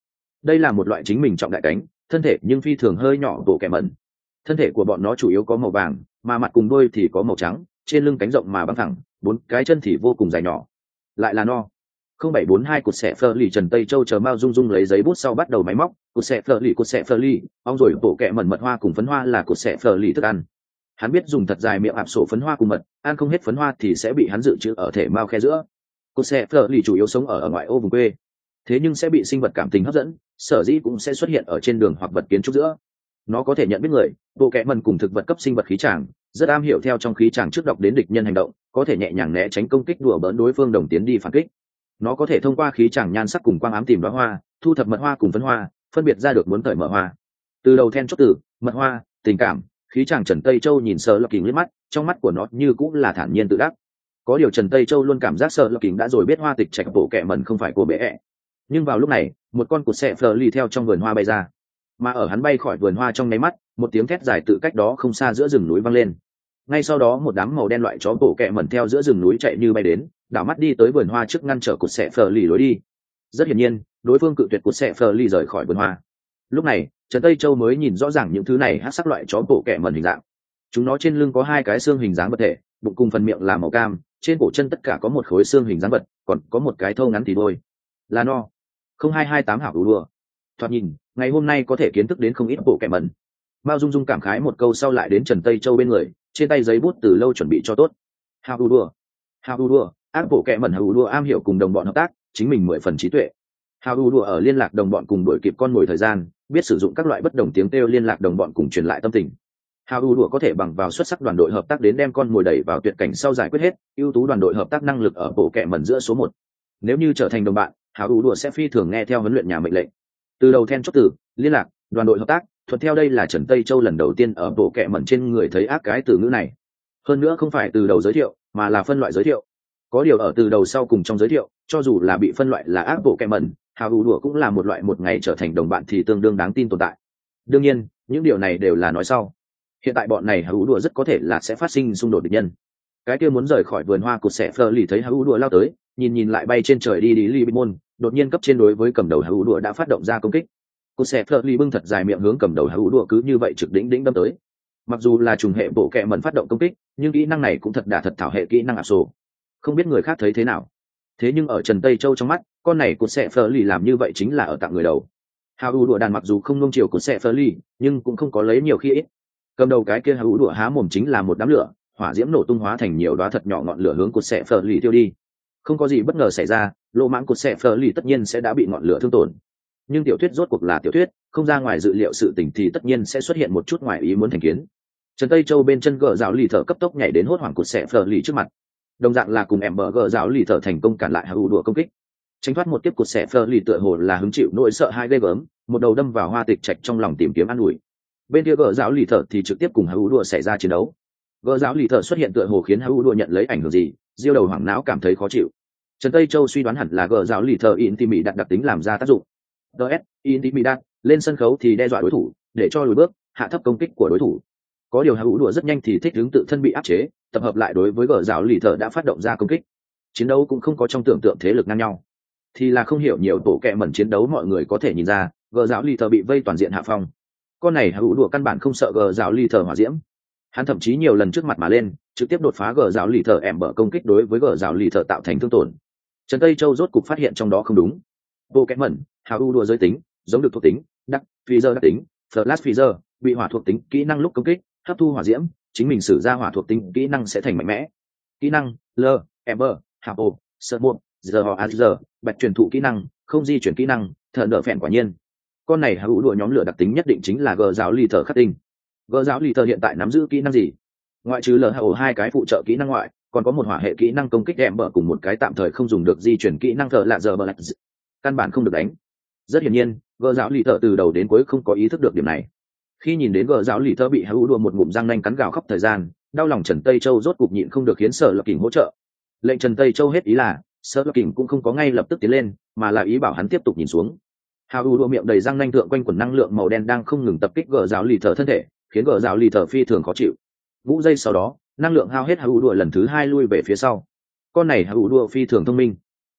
Speaker 1: đây là một loại chính mình trọng đại cánh thân thể nhưng phi thường hơi nhỏ bộ kẹ mẩn. Thân thể của bọn nó chủ yếu có màu vàng, mà mặt cùng đuôi thì có màu trắng, trên lưng cánh rộng mà băng thẳng, bốn cái chân thì vô cùng dài nhỏ, lại là no. không bảy bốn hai cột xẻ phơ lì Trần Tây Châu chờ Mao Dung Dung lấy giấy bút sau bắt đầu máy móc, cột xẻ phơ lì cột xẻ phơ lì, ong rồi bộ kẹ mẩn mật hoa cùng phấn hoa là cột xẻ phơ lì thức ăn. Hắn biết dùng thật dài miệng ạp sổ phấn hoa cùng mật, ăn không hết phấn hoa thì sẽ bị hắn dự trữ ở thể mao khe giữa. Cột xẻ phơ lì chủ yếu sống ở, ở ngoại ô vùng quê, thế nhưng sẽ bị sinh vật cảm tình hấp dẫn, sở dĩ cũng sẽ xuất hiện ở trên đường hoặc vật kiến trúc giữa. Nó có thể nhận biết người, bộ kẹ mẩn cùng thực vật cấp sinh vật khí tràng, rất am hiểu theo trong khí tràng trước đọc đến địch nhân hành động, có thể nhẹ nhàng né tránh công kích đùa bỡn đối phương đồng tiến đi phản kích. Nó có thể thông qua khí tràng nhan sắc cùng quang ám tìm đóa hoa, thu thập mật hoa cùng phấn hoa, phân biệt ra được muốn cởi mở hoa. Từ đầu then chốt từ mật hoa, tình cảm, khí tràng Trần Tây Châu nhìn Sở Lập Kình liếc mắt, trong mắt của nó như cũng là thản nhiên tự đắc. Có điều Trần Tây Châu luôn cảm giác Sở Lập Kình đã rồi biết hoa tịch trạch bộ kẹ mẩn không phải cô bé ẹ. Nhưng vào lúc này, một con cụt xẹ phờ lì theo trong vườn hoa bay ra, mà ở hắn bay khỏi vườn hoa trong nháy mắt, một tiếng thét dài tự cách đó không xa giữa rừng núi vang lên. Ngay sau đó một đám màu đen loại chó bộ kẹ mẩn theo giữa rừng núi chạy như bay đến, đảo mắt đi tới vườn hoa trước ngăn trở cụt xẹ phờ lì lối đi. Rất hiển nhiên, đối phương cự tuyệt cụt xẹ phờ lì rời khỏi vườn hoa. Lúc này, Trần Tây Châu mới nhìn rõ ràng những thứ này hắc sắc loại chó bộ kẹ mẩn hình dạng. Chúng nó trên lưng có hai cái xương hình dáng vật thể, bụng cùng phần miệng là màu cam, trên cổ chân tất cả có một khối xương hình dáng vật, còn có một cái thâu ngắn thì đôi. Là no. không hai hai tám hảo đủ đùa. Thoạt nhìn, ngày hôm nay có thể kiến thức đến không ít bộ kẹ mẩn. Mao Dung Dung cảm khái một câu sau lại đến Trần Tây Châu bên người, trên tay giấy bút từ lâu chuẩn bị cho tốt. Hào đủ đùa, hào đủ đùa, ác bộ kẹ mẩn hào đủ đùa am hiểu cùng đồng bọn hợp tác, chính mình mười phần trí tuệ. Hào đủ đùa ở liên lạc đồng bọn cùng đuổi kịp con mồi thời gian, biết sử dụng các loại bất đồng tiếng kêu liên lạc đồng bọn cùng truyền lại tâm tình. Hào đủ đùa có thể bằng vào xuất sắc đoàn đội hợp tác đến đem con mồi đẩy vào tuyệt cảnh sau giải quyết hết, ưu tú đoàn đội hợp tác năng lực ở bộ kẹ mẩn giữa số một. Nếu như trở thành đồng bạn, hào đủ đùa sẽ phi thường nghe theo huấn luyện nhà mệnh lệnh. Từ đầu then chốt từ liên lạc, đoàn đội hợp tác, thuận theo đây là Trần Tây Châu lần đầu tiên ở bộ kẹ mẩn trên người thấy ác cái từ ngữ này. Hơn nữa không phải từ đầu giới thiệu, mà là phân loại giới thiệu. Có điều ở từ đầu sau cùng trong giới thiệu, cho dù là bị phân loại là ác bộ kẹ mẩn, hào đủ đùa cũng là một loại một ngày trở thành đồng bạn thì tương đương đáng tin tồn tại. Đương nhiên, những điều này đều là nói sau. Hiện tại bọn này hào đủ đùa rất có thể là sẽ phát sinh xung đột địch nhân. Cái kia muốn rời khỏi vườn hoa cụt xẻ phờ lì thấy hào đủ đùa lao tới, nhìn nhìn lại bay trên trời đi đi li môn, đột nhiên cấp trên đối với cầm đầu hào đủ đùa đã phát động ra công kích. Cụt xẻ phờ lì bưng thật dài miệng hướng cầm đầu hào đủ đùa cứ như vậy trực đỉnh đỉnh đâm tới. Mặc dù là trùng hệ bộ kẹ mẩn phát động công kích, nhưng kỹ năng này cũng thật đả thật thảo hệ kỹ năng áp sổ. Không biết người khác thấy thế nào, thế nhưng ở Trần Tây Châu trong mắt, con này cụt xẻ phờ lì làm như vậy chính là ở tặng người đầu. Hào đủ đùa đàn mặc dù không nung chiều cụt xẻ phờ lì, nhưng cũng không có lấy nhiều khi ít. Cầm đầu cái kia hào đủ đùa há mồm chính là một đám lửa, hỏa diễm nổ tung hóa thành nhiều đóa thật nhỏ ngọn lửa hướng cụt xẻ phờ lì tiêu đi. Không có gì bất ngờ xảy ra, lô mãng cụt xẻ phờ lì tất nhiên sẽ đã bị ngọn lửa thương tổn. Nhưng tiểu thuyết rốt cuộc là tiểu thuyết, không ra ngoài dự liệu sự tình thì tất nhiên sẽ xuất hiện một chút ngoài ý muốn thành kiến. Trần Tây Châu bên chân gờ rào lì thở cấp tốc nhảy đến hốt hoảng cụt xẻ phờ lì trước mặt, đồng dạng là cùng em bờ gờ rào lì thở thành công cản lại hào đùa công kích, tránh thoát một tiếp cụt xẻ phờ lì tựa hồ là hứng chịu nỗi sợ hai ghê gớm, một đầu đâm vào hoa tịch trạch trong lòng tìm kiếm an ủi. Bên kia gờ rào lì thở thì trực tiếp cùng hào đùa xảy ra chiến đấu. Gờ rào lì thở xuất hiện tựa hồ khiến hào đùa nhận lấy ảnh hưởng gì, diêu đầu hoảng não cảm thấy khó chịu. Trần Tây Châu suy đoán hẳn là gờ rào lì thở in tỉ mỉ đặt đặc tính làm ra tác dụng. ds in tỉ mỉ đặt lên sân khấu thì đe dọa đối thủ, để cho lùi bước, hạ thấp công kích của đối thủ. Có điều hào đùa rất nhanh thì thích ứng tự thân bị áp chế, tập hợp lại đối với gờ rào lì thở đã phát động ra công kích. Chiến đấu cũng không có trong tưởng tượng thế lực ngang nhau, thì là không hiểu nhiều tổ kẹ mẩn chiến đấu mọi người có thể nhìn ra, gờ rào lì thở bị vây toàn diện hạ phong. Con này hào đùa căn bản không sợ gờ rào lì thở hỏa diễm, hắn thậm chí nhiều lần trước mặt mà lên, trực tiếp đột phá gờ rào lì thở ẻm bở công kích đối với gờ rào lì thở tạo thành thương tổn. Trần Tây Châu rốt cục phát hiện trong đó không đúng. Bộ kẹ mẩn hào đùa giới tính giống được thuộc tính đắc phi giờ đặc tính flash phi giờ bị hỏa thuộc tính kỹ năng lúc công kích hấp thu hỏa diễm, chính mình sử ra hỏa thuộc tính kỹ năng sẽ thành mạnh mẽ. Kỹ năng l ember hạp ô sợ một giờ họ a giờ bạch truyền thụ kỹ năng không di chuyển kỹ năng thợ nợ phèn quả nhiên con này hữu đùa nhóm lửa đặc tính nhất định chính là gờ giáo lì thờ khắc tinh. Gờ giáo lì thờ hiện tại nắm giữ kỹ năng gì? Ngoại trừ l hậu hai cái phụ trợ kỹ năng ngoại, còn có một hỏa hệ kỹ năng công kích em bờ cùng một cái tạm thời không dùng được di chuyển kỹ năng thợ lạ giờ bờ lạch, căn bản không được đánh. Rất hiển nhiên, gờ giáo lì thờ từ đầu đến cuối không có ý thức được điểm này. Khi nhìn đến gờ giáo lì thơ bị hữu đùa một ngụm răng nanh cắn gào khóc thời gian, đau lòng Trần Tây Châu rốt cục nhịn không được khiến Sở Lập Kình hỗ trợ. Lệnh Trần Tây Châu hết ý là Sở Lập Kình cũng không có ngay lập tức tiến lên, mà là ý bảo hắn tiếp tục nhìn xuống. Hữu đùa miệng đầy răng nanh thượng quanh quần năng lượng màu đen đang không ngừng tập kích gờ giáo lì thơ thân thể, khiến gờ giáo lì thơ phi thường khó chịu. Ngũ giây sau đó, năng lượng hao hết hữu đùa lần thứ hai lui về phía sau. Con này hữu đùa phi thường thông minh,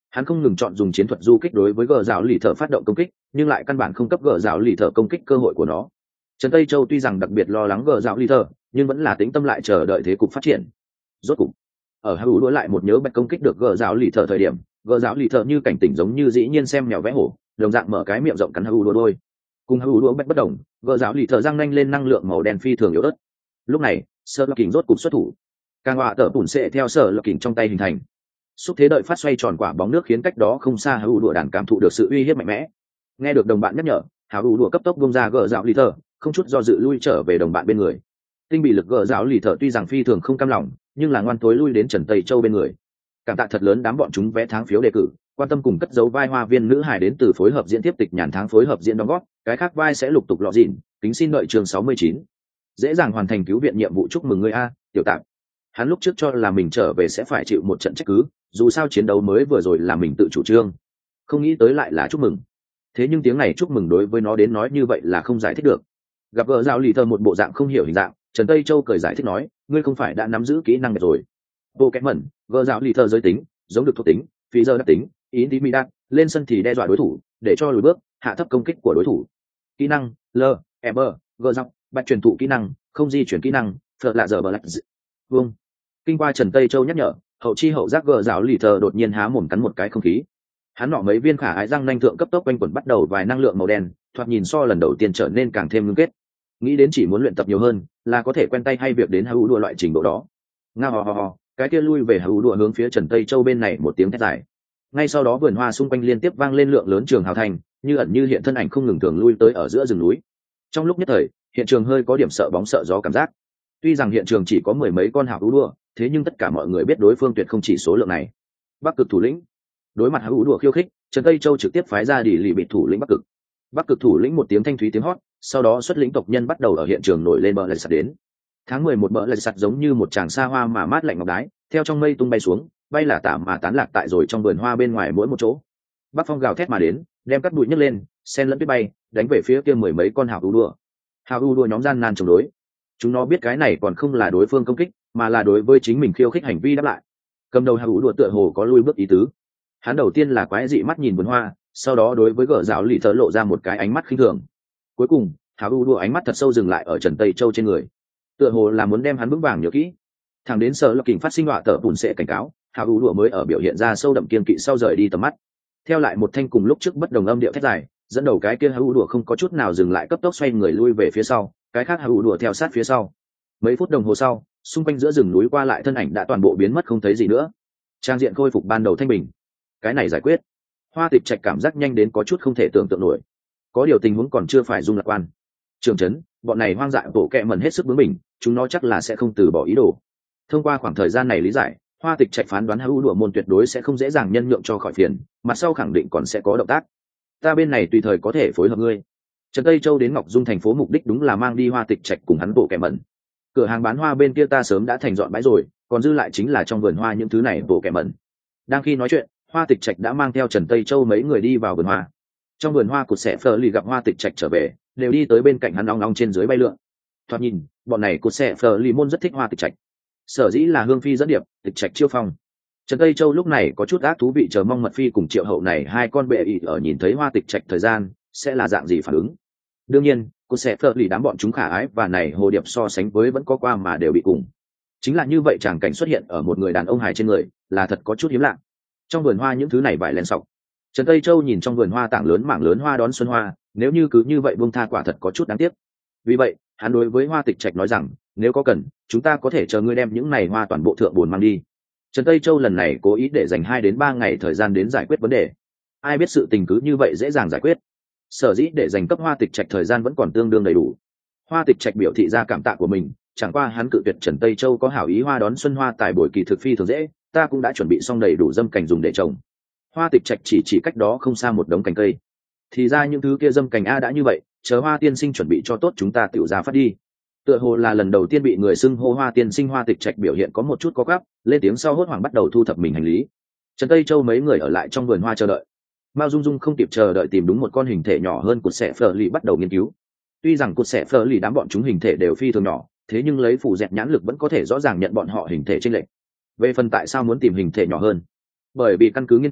Speaker 1: Hắn không ngừng chọn dùng chiến thuật du kích đối với gờ rào lì thợ phát động công kích, nhưng lại căn bản không cấp gờ rào lì thợ công kích cơ hội của nó. Trần Tây Châu tuy rằng đặc biệt lo lắng gờ rào lì thợ, nhưng vẫn là tĩnh tâm lại chờ đợi thế cục phát triển. Rốt cục, ở hữu đối lại một nhớ bạch công kích được gờ rào lì thợ thời điểm, gờ rào lì thợ như cảnh tỉnh giống như dĩ nhiên xem mèo vẽ hổ, đồng dạng mở cái miệng rộng cắn hữu đuôi đôi. Cùng hữu đuôi bạch bất đồng, gờ rào lì thợ răng nanh lên năng lượng màu đen phi thường yếu ớt. Lúc này, Sở Lập Kình rốt cục xuất thủ. Càng họa tở tủn sẽ theo Sở Lập Kình trong tay hình thành. Xúc thế đợi phát xoay tròn quả bóng nước khiến cách đó không xa hữu đùa đàn cảm thụ được sự uy hiếp mạnh mẽ. Nghe được đồng bạn nhắc nhở, hữu đùa cấp tốc bung ra gờ rào lì thợ, không chút do dự lui trở về đồng bạn bên người. Tinh bị lực gờ rào lì thợ tuy rằng phi thường không cam lòng, nhưng là ngoan tối lui đến Trần Tây Châu bên người. Cảm tạ thật lớn đám bọn chúng vẽ tháng phiếu đề cử, quan tâm cùng cất dấu vai hoa viên nữ hài đến từ phối hợp diễn tiếp tịch nhàn tháng phối hợp diễn đóng góp, cái khác vai sẽ lục tục lọ dịn, kính xin đợi chương sáu mươi chín. Dễ dàng hoàn thành cứu viện nhiệm vụ, chúc mừng ngươi a, tiểu tạm. Hắn lúc trước cho là mình trở về sẽ phải chịu một trận trách cứ, dù sao chiến đấu mới vừa rồi là mình tự chủ trương, không nghĩ tới lại là chúc mừng. Thế nhưng tiếng này chúc mừng đối với nó đến nói như vậy là không giải thích được. Gặp gỡ rào lì thơ một bộ dạng không hiểu hình dạng, Trần Tây Châu cười giải thích nói, ngươi không phải đã nắm giữ kỹ năng rồi. Vô kém mẩn, gỡ rào lì thơ giới tính, giống được thuộc tính, phí giờ đặc tính, ý tí mi đạn, lên sân thì đe dọa đối thủ, để cho lùi bước, hạ thấp công kích của đối thủ. Kỹ năng, L, M, gỡ dọc, bạch truyền thụ kỹ năng, không di chuyển kỹ năng, phật lạ giờ bờ lạch d. Vương. Kinh qua Trần Tây Châu nhắc nhở, hậu chi hậu giác gờ rào lì thờ đột nhiên há mồm cắn một cái không khí. Hắn nọ mấy viên khả ái răng nanh thượng cấp tốc quanh quẩn bắt đầu vài năng lượng màu đen, thoạt nhìn so lần đầu tiên trở nên càng thêm ngưng kết. Nghĩ đến chỉ muốn luyện tập nhiều hơn, là có thể quen tay hay việc đến hữu đùa loại trình độ đó. Nga ho ho ho, cái kia lui về hữu đùa hướng phía Trần Tây Châu bên này một tiếng thét dài. Ngay sau đó vườn hoa xung quanh liên tiếp vang lên lượng lớn trường hào thành, như ẩn như hiện thân ảnh không ngừng thường lui tới ở giữa rừng núi. Trong lúc nhất thời, hiện trường hơi có điểm sợ bóng sợ gió cảm giác. Tuy rằng hiện trường chỉ có mười mấy con hào hữu đùa, thế nhưng tất cả mọi người biết đối phương tuyệt không chỉ số lượng này. Bắc Cực thủ lĩnh đối mặt hữu đùa khiêu khích, Trần Tây Châu trực tiếp phái ra đỉ lì bị thủ lĩnh Bắc Cực. Bắc Cực thủ lĩnh một tiếng thanh thúy tiếng hót, sau đó xuất lĩnh tộc nhân bắt đầu ở hiện trường nổi lên bờ lạch sạt đến. Tháng mười một bờ lạch sạt giống như một tràng xa hoa mà mát lạnh ngọc đái, theo trong mây tung bay xuống, bay là tả mà tán lạc tại rồi trong vườn hoa bên ngoài mỗi một chỗ. Bắc phong gào thét mà đến, đem cắt bụi nhấc lên, sen lẫn tuyết bay, đánh về phía kia mười mấy con hào hữu đùa. Hào hữu đùa nhóm gian nan chống đối. Chúng nó biết cái này còn không là đối phương công kích, mà là đối với chính mình khiêu khích hành vi đáp lại. Cầm đầu hào hữu đùa tựa hồ có lui bước ý tứ. Hắn đầu tiên là quái dị mắt nhìn vườn hoa, sau đó đối với gở rào lì thở lộ ra một cái ánh mắt khinh thường. Cuối cùng, hào hữu đùa ánh mắt thật sâu dừng lại ở Trần Tây Châu trên người, tựa hồ là muốn đem hắn vững vàng nhớ kỹ. Thẳng đến Sở Lập Kình phát sinh họa tở bùn sẽ cảnh cáo, hào hữu đùa mới ở biểu hiện ra sâu đậm kiên kỵ sau rời đi tầm mắt. Theo lại một thanh cùng lúc trước bất đồng âm điệu thét dài, dẫn đầu cái kia hào hữu đùa không có chút nào dừng lại, cấp tốc xoay người lui về phía sau, cái khác hào hữu đùa theo sát phía sau. Mấy phút đồng hồ sau, xung quanh giữa rừng núi qua lại thân ảnh đã toàn bộ biến mất không thấy gì nữa. Trang diện khôi phục ban đầu thanh bình. Cái này giải quyết. Hoa Tịch Trạch cảm giác nhanh đến có chút không thể tưởng tượng nổi. Có điều tình huống còn chưa phải dung lạc quan. Trường trấn, bọn này hoang dại bộ kệ mẩn hết sức bướng bỉnh, chúng nó chắc là sẽ không từ bỏ ý đồ. Thông qua khoảng thời gian này lý giải, Hoa Tịch Trạch phán đoán hữu đùa môn tuyệt đối sẽ không dễ dàng nhân nhượng cho khỏi phiền, mặt sau khẳng định còn sẽ có động tác. Ta bên này tùy thời có thể phối hợp ngươi. Trần Tây Châu đến Ngọc Dung thành phố mục đích đúng là mang đi Hoa Tịch Trạch cùng hắn bộ kệ mẩn. Cửa hàng bán hoa bên kia ta sớm đã thành dọn bãi rồi, còn dư lại chính là trong vườn hoa những thứ này bộ kệ mẩn. Đang khi nói chuyện, Hoa Tịch Trạch đã mang theo Trần Tây Châu mấy người đi vào vườn hoa. Trong vườn hoa cụt xẻ phờ lì gặp Hoa Tịch Trạch trở về, đều đi tới bên cạnh hắn nóng nóng trên dưới bay lượn. Thoạt nhìn, bọn này cụt xẻ phờ lì môn rất thích Hoa Tịch Trạch. Sở dĩ là hương phi dẫn điệp, Tịch Trạch chiêu phong. Trần Tây Châu lúc này có chút ác thú vị chờ mong Mật Phi cùng Triệu Hậu này hai con bệ ị ở nhìn thấy Hoa Tịch Trạch thời gian sẽ là dạng gì phản ứng. Đương nhiên, cô sẽ phờ lì đám bọn chúng khả ái và này hồ điệp so sánh với vẫn có qua mà đều bị cùng. Chính là như vậy, tràng cảnh xuất hiện ở một người đàn ông hài trên người là thật có chút hiếm lạ. Trong vườn hoa những thứ này vải len sọc, Trần Tây Châu nhìn trong vườn hoa tảng lớn mảng lớn hoa đón xuân hoa, nếu như cứ như vậy buông tha quả thật có chút đáng tiếc. Vì vậy, hắn đối với Hoa Tịch Trạch nói rằng, nếu có cần, chúng ta có thể chờ ngươi đem những này hoa toàn bộ thượng buồn mang đi. Trần Tây Châu lần này cố ý để dành hai đến ba ngày thời gian đến giải quyết vấn đề. Ai biết sự tình cứ như vậy dễ dàng giải quyết. Sở dĩ để dành cấp Hoa Tịch Trạch thời gian vẫn còn tương đương đầy đủ. Hoa Tịch Trạch biểu thị ra cảm tạ của mình, chẳng qua hắn cự tuyệt Trần Tây Châu có hảo ý hoa đón xuân hoa tại buổi kỳ thực phi thường dễ, ta cũng đã chuẩn bị xong đầy đủ dâm cành dùng để trồng. Hoa Tịch Trạch chỉ chỉ cách đó không xa một đống cành cây. Thì ra những thứ kia dâm cành a đã như vậy, chờ Hoa tiên sinh chuẩn bị cho tốt chúng ta tiểu ra phát đi. Tựa hồ là lần đầu tiên bị người xưng hô Hoa tiên sinh, Hoa Tịch Trạch biểu hiện có một chút có gáp, lên tiếng sau hốt hoảng bắt đầu thu thập mình hành lý. Trần Tây Châu mấy người ở lại trong vườn hoa chờ đợi. Mao Dung Dung không kịp chờ đợi tìm đúng một con hình thể nhỏ hơn cụt xẻ phở lì bắt đầu nghiên cứu. Tuy rằng cụt xẻ phở lì đám bọn chúng hình thể đều phi thường nhỏ, thế nhưng lấy phủ dẹt nhãn lực vẫn có thể rõ ràng nhận bọn họ hình thể chênh lệch. Về phần tại sao muốn tìm hình thể nhỏ hơn, bởi vì căn cứ nghiên cứu,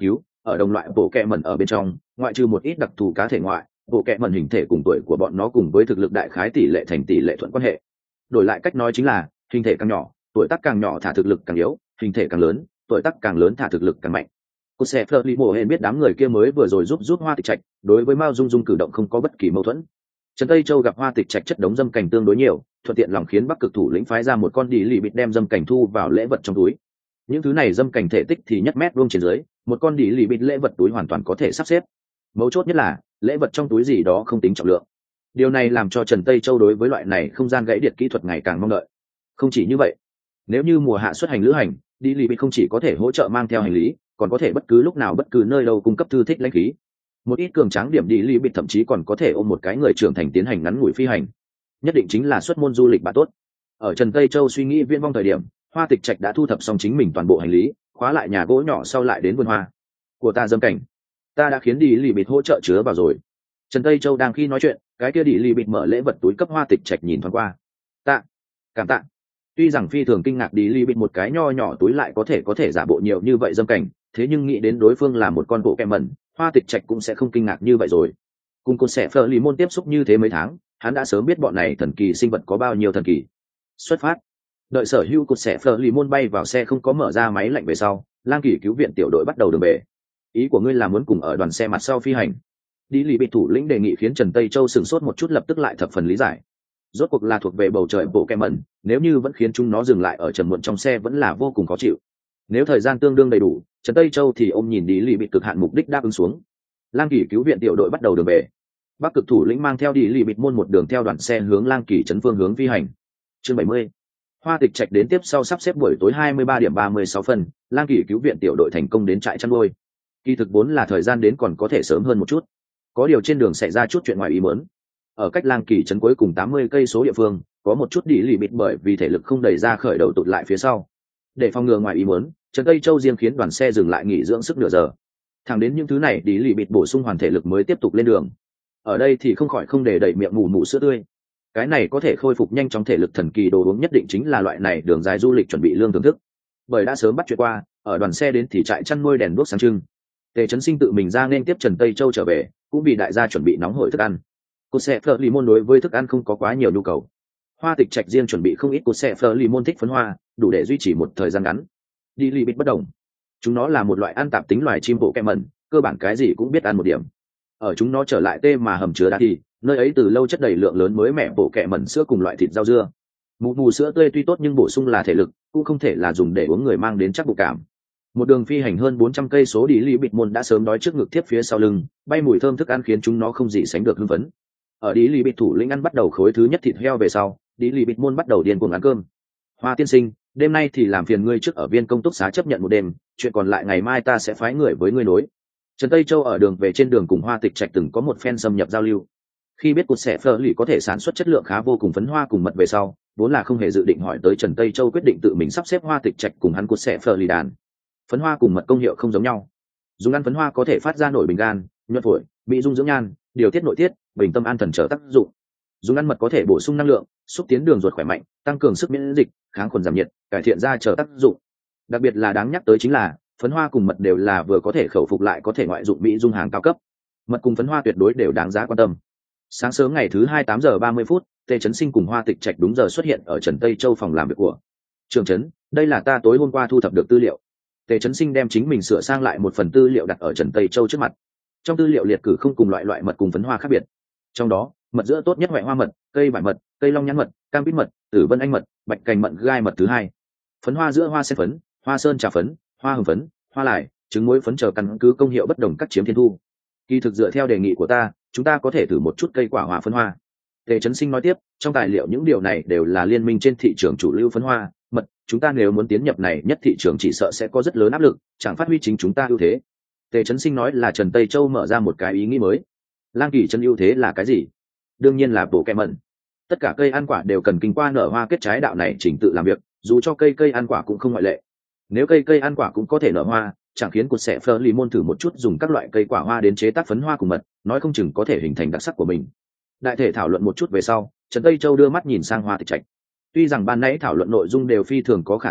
Speaker 1: ở đồng loại bộ kẹ mẩn ở bên trong, ngoại trừ một ít đặc thù cá thể ngoại, bộ kẹ mẩn hình thể cùng tuổi của bọn nó cùng với thực lực đại khái tỷ lệ thành tỷ lệ thuận quan hệ. Đổi lại cách nói chính là hình thể càng nhỏ, tuổi tác càng nhỏ thả thực lực càng yếu, hình thể càng lớn, tuổi tác càng lớn thả thực lực càng mạnh. Cô sẽ Fleur Limo hên biết đám người kia mới vừa rồi giúp giúp Hoa Tịch Trạch, đối với Mao Dung Dung cử động không có bất kỳ mâu thuẫn. Trần Tây Châu gặp Hoa Tịch Trạch chất đống dâm cảnh tương đối nhiều, thuận tiện lòng khiến Bắc Cực thủ lĩnh phái ra một con đỉ lì bịt đem dâm cảnh thu vào lễ vật trong túi. Những thứ này dâm cảnh thể tích thì nhất mét vuông trên dưới, một con đỉ lì bịt lễ vật túi hoàn toàn có thể sắp xếp. Mấu chốt nhất là lễ vật trong túi gì đó không tính trọng lượng. Điều này làm cho Trần Tây Châu đối với loại này không gian gãy điện kỹ thuật ngày càng mong đợi. Không chỉ như vậy, nếu như mùa hạ xuất hành lữ hành, đi lì bịt không chỉ có thể hỗ trợ mang theo hành lý, còn có thể bất cứ lúc nào bất cứ nơi đâu cung cấp thư thích lãnh khí. Một ít cường tráng điểm đi lì bịt thậm chí còn có thể ôm một cái người trưởng thành tiến hành ngắn ngủi phi hành. Nhất định chính là xuất môn du lịch bạn tốt. Ở Trần Tây Châu suy nghĩ viễn vong thời điểm, Hoa Tịch Trạch đã thu thập xong chính mình toàn bộ hành lý, khóa lại nhà gỗ nhỏ sau lại đến vườn hoa của ta dâm cảnh. Ta đã khiến đi lì bịt hỗ trợ chứa vào rồi. Trần Tây Châu đang khi nói chuyện, cái kia đi lì bịt mở lễ vật túi cấp Hoa Tịch Trạch nhìn thoáng qua. Tạ, cảm tạ. Tuy rằng phi thường kinh ngạc đi lì bịt một cái nho nhỏ túi lại có thể có thể giả bộ nhiều như vậy dâm cảnh, thế nhưng nghĩ đến đối phương là một con bộ kẹm mẩn, Hoa Tịch Trạch cũng sẽ không kinh ngạc như vậy rồi. Cùng cô sẽ Fleur Limon tiếp xúc như thế mấy tháng, hắn đã sớm biết bọn này thần kỳ sinh vật có bao nhiêu thần kỳ. Xuất phát. Đợi sở hữu cột sẽ Fleur Limon bay vào xe không có mở ra máy lạnh về sau, Lang Kỳ cứu viện tiểu đội bắt đầu đường về. Ý của ngươi là muốn cùng ở đoàn xe mặt sau phi hành? Đi lì bị thủ lĩnh đề nghị khiến Trần Tây Châu sửng sốt một chút, lập tức lại thập phần lý giải. Rốt cuộc là thuộc về bầu trời bộ kẹm mẩn, nếu như vẫn khiến chúng nó dừng lại ở trầm muộn trong xe vẫn là vô cùng khó chịu. Nếu thời gian tương đương đầy đủ, Trần Tây Châu thì ôm nhìn đi lì bị cực hạn mục đích đáp ứng xuống. Lang Kỳ cứu viện tiểu đội bắt đầu đường về. Bắc Cực thủ lĩnh mang theo đi lì bịt môn một đường theo đoàn xe hướng Lang Kỳ trấn phương hướng phi hành. Chương bảy mươi. Hoa Tịch Trạch đến tiếp sau sắp xếp buổi tối hai mươi ba điểm ba mươi sáu phân, Lang Kỳ cứu viện tiểu đội thành công đến trại chăn nuôi. Kỳ thực vốn là thời gian đến còn có thể sớm hơn một chút. Có điều trên đường xảy ra chút chuyện ngoài ý muốn. Ở cách Lang Kỳ trấn cuối cùng tám mươi cây số địa phương, có một chút đi lì bịt bởi vì thể lực không đẩy ra khởi đầu tụt lại phía sau. Để phòng ngừa ngoài ý muốn, Trần Tây Châu riêng khiến đoàn xe dừng lại nghỉ dưỡng sức nửa giờ. Thẳng đến những thứ này đi lì bịt bổ sung hoàn thể lực mới tiếp tục lên đường. Ở đây thì không khỏi không để đẩy miệng mù mù sữa tươi. Cái này có thể khôi phục nhanh chóng thể lực thần kỳ đồ uống nhất định chính là loại này đường dài du lịch chuẩn bị lương thưởng thức. Bởi đã sớm bắt chuyện qua, ở đoàn xe đến thì trại chăn nuôi đèn đuốc sáng trưng. Tề Chấn Sinh tự mình ra nên tiếp Trần Tây Châu trở về, cũng vì đại gia chuẩn bị nóng hổi thức ăn. Cô sẽ Fleur Limon đối với thức ăn không có quá nhiều nhu cầu. Hoa Tịch Trạch riêng chuẩn bị không ít cô sẽ Fleur Limon thích phấn hoa, đủ để duy trì một thời gian ngắn. Đi lì bịt bất đồng, chúng nó là một loại ăn tạp tính loài chim bộ kẹm mẩn, cơ bản cái gì cũng biết ăn một điểm. Ở chúng nó trở lại tê mà hầm chứa đá thì nơi ấy từ lâu chất đầy lượng lớn mới mẻ bộ kẹm mẩn sữa cùng loại thịt rau dưa. Mù mù sữa tươi tuy tốt nhưng bổ sung là thể lực, cũng không thể là dùng để uống người mang đến chắc bụng cảm. Một đường phi hành hơn bốn trăm cây số đi lì bịt môn đã sớm đói trước ngực tiếp phía sau lưng, bay mùi thơm thức ăn khiến chúng nó không gì sánh được hưng phấn. Ở đi lì bịt thủ lĩnh ăn bắt đầu khối thứ nhất thịt heo về sau, đi lì bịt môn bắt đầu điên cuồng ăn cơm. Hoa tiên sinh, đêm nay thì làm phiền ngươi trước ở viên công túc xá chấp nhận một đêm, chuyện còn lại ngày mai ta sẽ phái người với ngươi nối. Trần Tây Châu ở đường về trên đường cùng Hoa Tịch Trạch từng có một phen xâm nhập giao lưu. Khi biết cột xẻ Fleur lì có thể sản xuất chất lượng khá vô cùng phấn hoa cùng mật về sau, vốn là không hề dự định hỏi tới Trần Tây Châu quyết định tự mình sắp xếp Hoa Tịch Trạch cùng hắn cột xẻ Fleur lì đàn. Phấn hoa cùng mật công hiệu không giống nhau. Dùng ăn phấn hoa có thể phát ra nổi bình gan, nhuận phổi, bị dung dưỡng nhan, điều tiết nội tiết, bình tâm an thần trở tác dụng. Dùng ăn mật có thể bổ sung năng lượng, xúc tiến đường ruột khỏe mạnh, tăng cường sức miễn dịch, kháng khuẩn giảm nhiệt, cải thiện da trở tác dụng. Đặc biệt là đáng nhắc tới chính là phấn hoa cùng mật đều là vừa có thể khẩu phục lại có thể ngoại dụng mỹ dung hàng cao cấp. Mật cùng phấn hoa tuyệt đối đều đáng giá quan tâm. Sáng sớm ngày thứ hai tám giờ ba mươi phút, Tề Chấn Sinh cùng Hoa Tịch Trạch đúng giờ xuất hiện ở Trần Tây Châu phòng làm việc của Trường Trấn. Đây là ta tối hôm qua thu thập được tư liệu. Tề Chấn Sinh đem chính mình sửa sang lại một phần tư liệu đặt ở Trần Tây Châu trước mặt. Trong tư liệu liệt cử không cùng loại loại mật cùng phấn hoa khác biệt. Trong đó, mật giữa tốt nhất hoại hoa mật, cây vải mật, cây long nhãn mật, cam bít mật, tử vân anh mật, bạch cành mận gai mật thứ hai. Phấn hoa giữa hoa sen phấn, hoa sơn trà phấn, hoa hồng phấn, hoa lại, trứng muối phấn chờ căn cứ công hiệu bất đồng các chiếm thiên thu. Kỳ thực dựa theo đề nghị của ta, chúng ta có thể thử một chút cây quả hoa phấn hoa. Tề Chấn Sinh nói tiếp, trong tài liệu những điều này đều là liên minh trên thị trường chủ lưu phấn hoa, mật, chúng ta nếu muốn tiến nhập này nhất thị trường chỉ sợ sẽ có rất lớn áp lực, chẳng phát huy chính chúng ta ưu thế. Tề Chấn Sinh nói là Trần Tây Châu mở ra một cái ý nghĩ mới. Lang Kỳ chân ưu thế là cái gì? Đương nhiên là bộ kẹm mẩn. Tất cả cây ăn quả đều cần kinh qua nở hoa kết trái đạo này chỉnh tự làm việc, dù cho cây cây ăn quả cũng không ngoại lệ. Nếu cây cây ăn quả cũng có thể nở hoa, chẳng khiến cột xẻ Fleur Limon thử một chút dùng các loại cây quả hoa đến chế tác phấn hoa cùng mật, nói không chừng có thể hình thành đặc sắc của mình. Đại thể thảo luận một chút về sau, Trần Tây Châu đưa mắt nhìn sang Hoa Tịch Trạch. Tuy rằng ban nãy thảo luận nội dung đều phi thường có khả thi,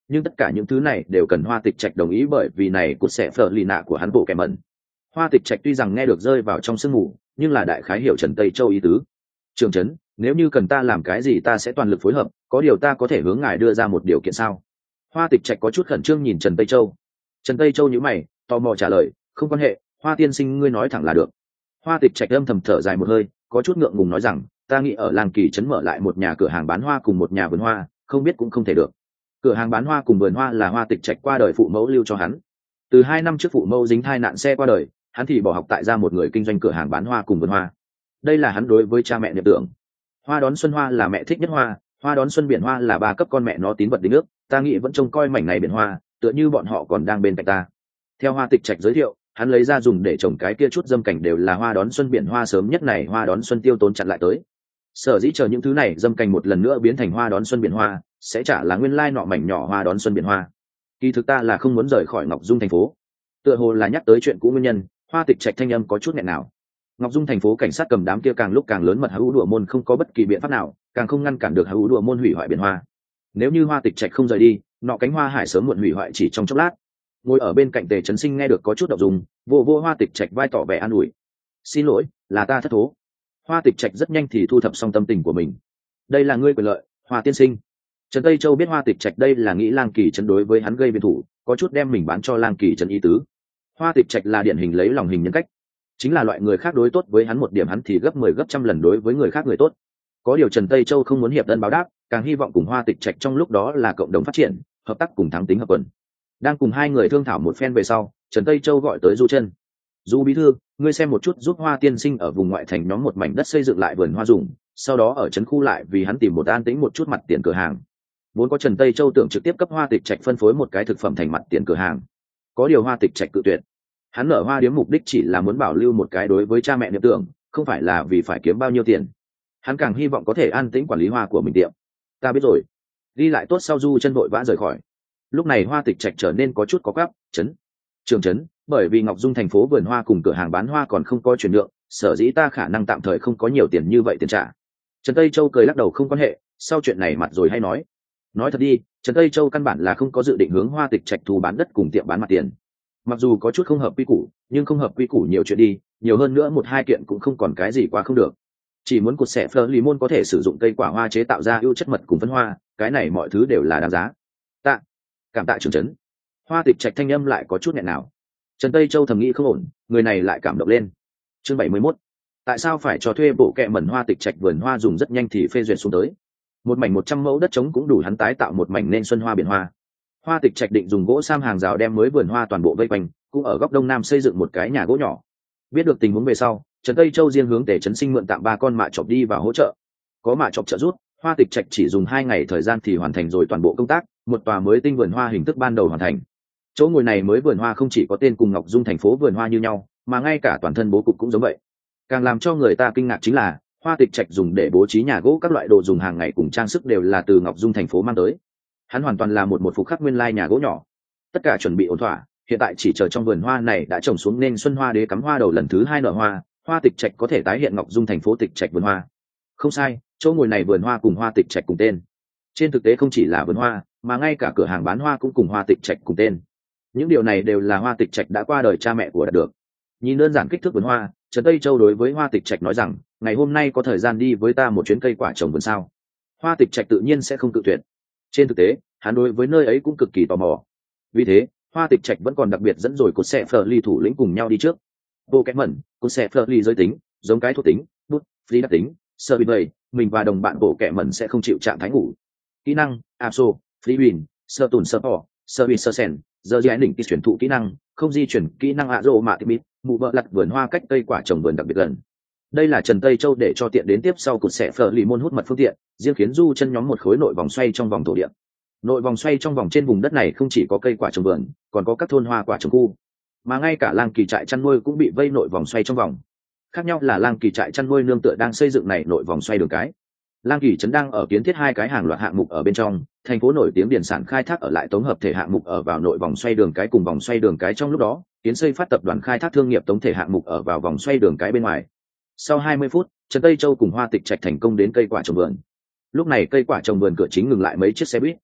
Speaker 1: nhưng tất cả những thứ này đều cần Hoa Tịch Trạch đồng ý, bởi vì này cột sẽ phở lì nạ của hắn bộ kẻ mẩn. Hoa Tịch Trạch tuy rằng nghe được rơi vào trong sương mù, nhưng là đại khái hiểu Trần Tây Châu ý tứ. Trường trấn, nếu như cần ta làm cái gì ta sẽ toàn lực phối hợp, có điều ta có thể hướng ngài đưa ra một điều kiện sao? Hoa Tịch Trạch có chút khẩn trương nhìn Trần Tây Châu. Trần Tây Châu nhíu mày, tò mò trả lời, không quan hệ, Hoa tiên sinh ngươi nói thẳng là được. Hoa Tịch Trạch âm thầm thở dài một hơi, có chút ngượng ngùng nói rằng, ta nghĩ ở làng Kỳ trấn mở lại một nhà cửa hàng bán hoa cùng một nhà vườn hoa, không biết cũng không thể được. Cửa hàng bán hoa cùng vườn hoa là Hoa Tịch Trạch qua đời phụ mẫu lưu cho hắn. Từ hai năm trước phụ mẫu dính thai nạn xe qua đời, hắn thì bỏ học tại ra một người kinh doanh cửa hàng bán hoa cùng vườn hoa. Đây là hắn đối với cha mẹ niệm tưởng. Hoa đón xuân hoa là mẹ thích nhất hoa, hoa đón xuân biển hoa là ba cấp con mẹ nó tín vật đính ước, ta nghĩ vẫn trông coi mảnh này biển hoa, tựa như bọn họ còn đang bên cạnh ta. Theo Hoa Tịch Trạch giới thiệu, hắn lấy ra dùng để trồng cái kia chút dâm cảnh đều là hoa đón xuân biển hoa sớm nhất này hoa đón xuân tiêu tốn chặn lại tới. Sở dĩ chờ những thứ này dâm cảnh một lần nữa biến thành hoa đón xuân biển hoa, sẽ trả là nguyên lai nọ mảnh nhỏ hoa đón xuân biển hoa. Kỳ thực ta là không muốn rời khỏi Ngọc Dung thành phố. Tựa hồ là nhắc tới chuyện cũ nguyên nhân, Hoa Tịch Trạch thanh âm có chút nghẹn nào. Ngọc Dung thành phố cảnh sát cầm đám kia càng lúc càng lớn mật hữu đùa môn không có bất kỳ biện pháp nào, càng không ngăn cản được hữu đùa môn hủy hoại biển hoa. Nếu như Hoa Tịch Trạch không rời đi, nọ cánh hoa hải sớm muộn hủy hoại chỉ trong chốc lát. Ngồi ở bên cạnh Tề Chấn Sinh nghe được có chút động dung, vô vô Hoa Tịch Trạch vai tỏ vẻ an ủi. Xin lỗi, là ta thất thố. Hoa Tịch Trạch rất nhanh thì thu thập xong tâm tình của mình. Đây là ngươi quyền lợi, Hoa tiên sinh. Trần Tây Châu biết Hoa Tịch Trạch đây là nghĩ Lang Kỳ Trấn đối với hắn gây biên thủ, có chút đem mình bán cho Lang Kỳ Trấn ý tứ. Hoa Tịch Trạch là điển hình lấy lòng hình nhân cách, chính là loại người khác đối tốt với hắn một điểm hắn thì gấp mười gấp trăm lần đối với người khác người tốt. Có điều Trần Tây Châu không muốn hiệp ân báo đáp, càng hy vọng cùng Hoa Tịch Trạch trong lúc đó là cộng đồng phát triển, hợp tác cùng thắng tính hợp quần. Đang cùng hai người thương thảo một phen về sau, Trần Tây Châu gọi tới Du Chân. Du bí thư, ngươi xem một chút giúp Hoa tiên sinh ở vùng ngoại thành nhóm một mảnh đất xây dựng lại vườn hoa dùng, sau đó ở trấn khu lại vì hắn tìm một an tĩnh một chút mặt tiền cửa hàng. Vốn có Trần Tây Châu tưởng trực tiếp cấp Hoa Tịch Trạch phân phối một cái thực phẩm thành mặt tiền cửa hàng, có điều Hoa Tịch Trạch cự tuyệt. Hắn nở hoa điếm mục đích chỉ là muốn bảo lưu một cái đối với cha mẹ niệm tưởng, không phải là vì phải kiếm bao nhiêu tiền. Hắn càng hy vọng có thể an tĩnh quản lý hoa của mình tiệm. Ta biết rồi. Đi lại tốt sau Du Chân vội vã rời khỏi. Lúc này Hoa Tịch Trạch trở nên có chút có gáp, chấn. Trường chấn, bởi vì Ngọc Dung thành phố vườn hoa cùng cửa hàng bán hoa còn không có chuyển nhượng, sở dĩ ta khả năng tạm thời không có nhiều tiền như vậy tiền trả. Trần Tây Châu cười lắc đầu, không quan hệ, sau chuyện này mặt rồi hay nói. Nói thật đi, Trần Tây Châu căn bản là không có dự định hướng Hoa Tịch Trạch thu bán đất cùng tiệm bán mặt tiền. Mặc dù có chút không hợp quy củ, nhưng không hợp quy củ nhiều chuyện đi, nhiều hơn nữa một hai kiện cũng không còn cái gì quá không được. Chỉ muốn cột xẻ phơ lì môn có thể sử dụng cây quả hoa chế tạo ra ưu chất mật cùng phân hoa, cái này mọi thứ đều là đáng giá. Tạ, cảm tạ trưởng trấn. Hoa Tịch Trạch thanh âm lại có chút nghẹn nào. Trần Tây Châu thầm nghĩ không ổn, người này lại cảm động lên. Chương bảy mươi mốt. Tại sao phải cho thuê bộ kệ mẩn Hoa Tịch Trạch vườn hoa dùng rất nhanh thì phê duyệt xuống tới. Một mảnh một trăm mẫu đất trống cũng đủ hắn tái tạo một mảnh nên xuân hoa biển hoa. Hoa Tịch Trạch định dùng gỗ sam hàng rào đem mới vườn hoa toàn bộ vây quanh, cũng ở góc đông nam xây dựng một cái nhà gỗ nhỏ. Biết được tình huống về sau, Trần Tây Châu riêng hướng Tề Chấn Sinh mượn tạm ba con mạ chọc đi vào hỗ trợ. Có mạ chọc trợ giúp, Hoa Tịch Trạch chỉ dùng hai ngày thời gian thì hoàn thành rồi toàn bộ công tác, một tòa mới tinh vườn hoa hình thức ban đầu hoàn thành. Chỗ ngồi này mới vườn hoa không chỉ có tên cùng Ngọc Dung thành phố vườn hoa như nhau, mà ngay cả toàn thân bố cục cũng giống vậy. Càng làm cho người ta kinh ngạc chính là, Hoa Tịch Trạch dùng để bố trí nhà gỗ các loại đồ dùng hàng ngày cùng trang sức đều là từ Ngọc Dung thành phố mang tới. Hắn hoàn toàn là một một phục khắc nguyên lai nhà gỗ nhỏ. Tất cả chuẩn bị ổn thỏa, hiện tại chỉ chờ trong vườn hoa này đã trồng xuống nên xuân hoa đế cắm hoa đầu lần thứ hai nở hoa, Hoa Tịch Trạch có thể tái hiện Ngọc Dung thành phố Tịch Trạch vườn hoa. Không sai, chỗ ngồi này vườn hoa cùng Hoa Tịch Trạch cùng tên. Trên thực tế không chỉ là vườn hoa, mà ngay cả cửa hàng bán hoa cũng cùng Hoa Tịch Trạch cùng tên. Những điều này đều là Hoa Tịch Trạch đã qua đời cha mẹ của đạt được. Nhìn đơn giản kích thước vườn hoa, Trần Tây Châu đối với Hoa Tịch Trạch nói rằng, ngày hôm nay có thời gian đi với ta một chuyến cây quả trồng vườn sao? Hoa Tịch Trạch tự nhiên sẽ không cự tuyệt. Trên thực tế, hắn đối với nơi ấy cũng cực kỳ tò mò. Vì thế, Hoa Tịch Trạch vẫn còn đặc biệt dẫn rồi cột xe phở ly thủ lĩnh cùng nhau đi trước. Bộ kẽ mẩn, cột xe phở ly giới tính, giống cái thuộc tính, bút, free đặc tính, sơ bị bầy, mình và đồng bạn bộ kẽ mẩn sẽ không chịu trạng thái ngủ. Kỹ năng, abso, free win, sơ tùn sơ bỏ, sơ bị sơ sen, giờ di đỉnh chuyển thụ kỹ năng, không di chuyển kỹ năng ạ rộ mạ tịp mụ vợ lặt vườn hoa cách cây quả trồng vườn đặc biệt gần. Đây là Trần Tây Châu để cho tiện đến tiếp sau cột xẻ phở lì môn hút mật phương tiện, riêng khiến Du Chân nhóm một khối nội vòng xoay trong vòng thổ địa. Nội vòng xoay trong vòng trên vùng đất này không chỉ có cây quả trồng vườn, còn có các thôn hoa quả trồng khu, mà ngay cả làng kỳ trại chăn nuôi cũng bị vây nội vòng xoay trong vòng. Khác nhau là làng kỳ trại chăn nuôi nương tựa đang xây dựng này nội vòng xoay đường cái. Lang Kỳ trấn đang ở kiến thiết hai cái hàng loạt hạng mục ở bên trong, thành phố nổi tiếng điển sản khai thác ở lại tổng hợp thể hạng mục ở vào nội vòng xoay đường cái cùng vòng xoay đường cái trong lúc đó, kiến xây phát tập đoàn khai thác thương nghiệp tổng thể hạng mục ở vào vòng xoay đường cái bên ngoài. Sau hai mươi phút, Trần Tây Châu cùng Hoa Tịch Trạch thành công đến cây quả trồng vườn. Lúc này cây quả trồng vườn cửa chính ngừng lại mấy chiếc xe buýt.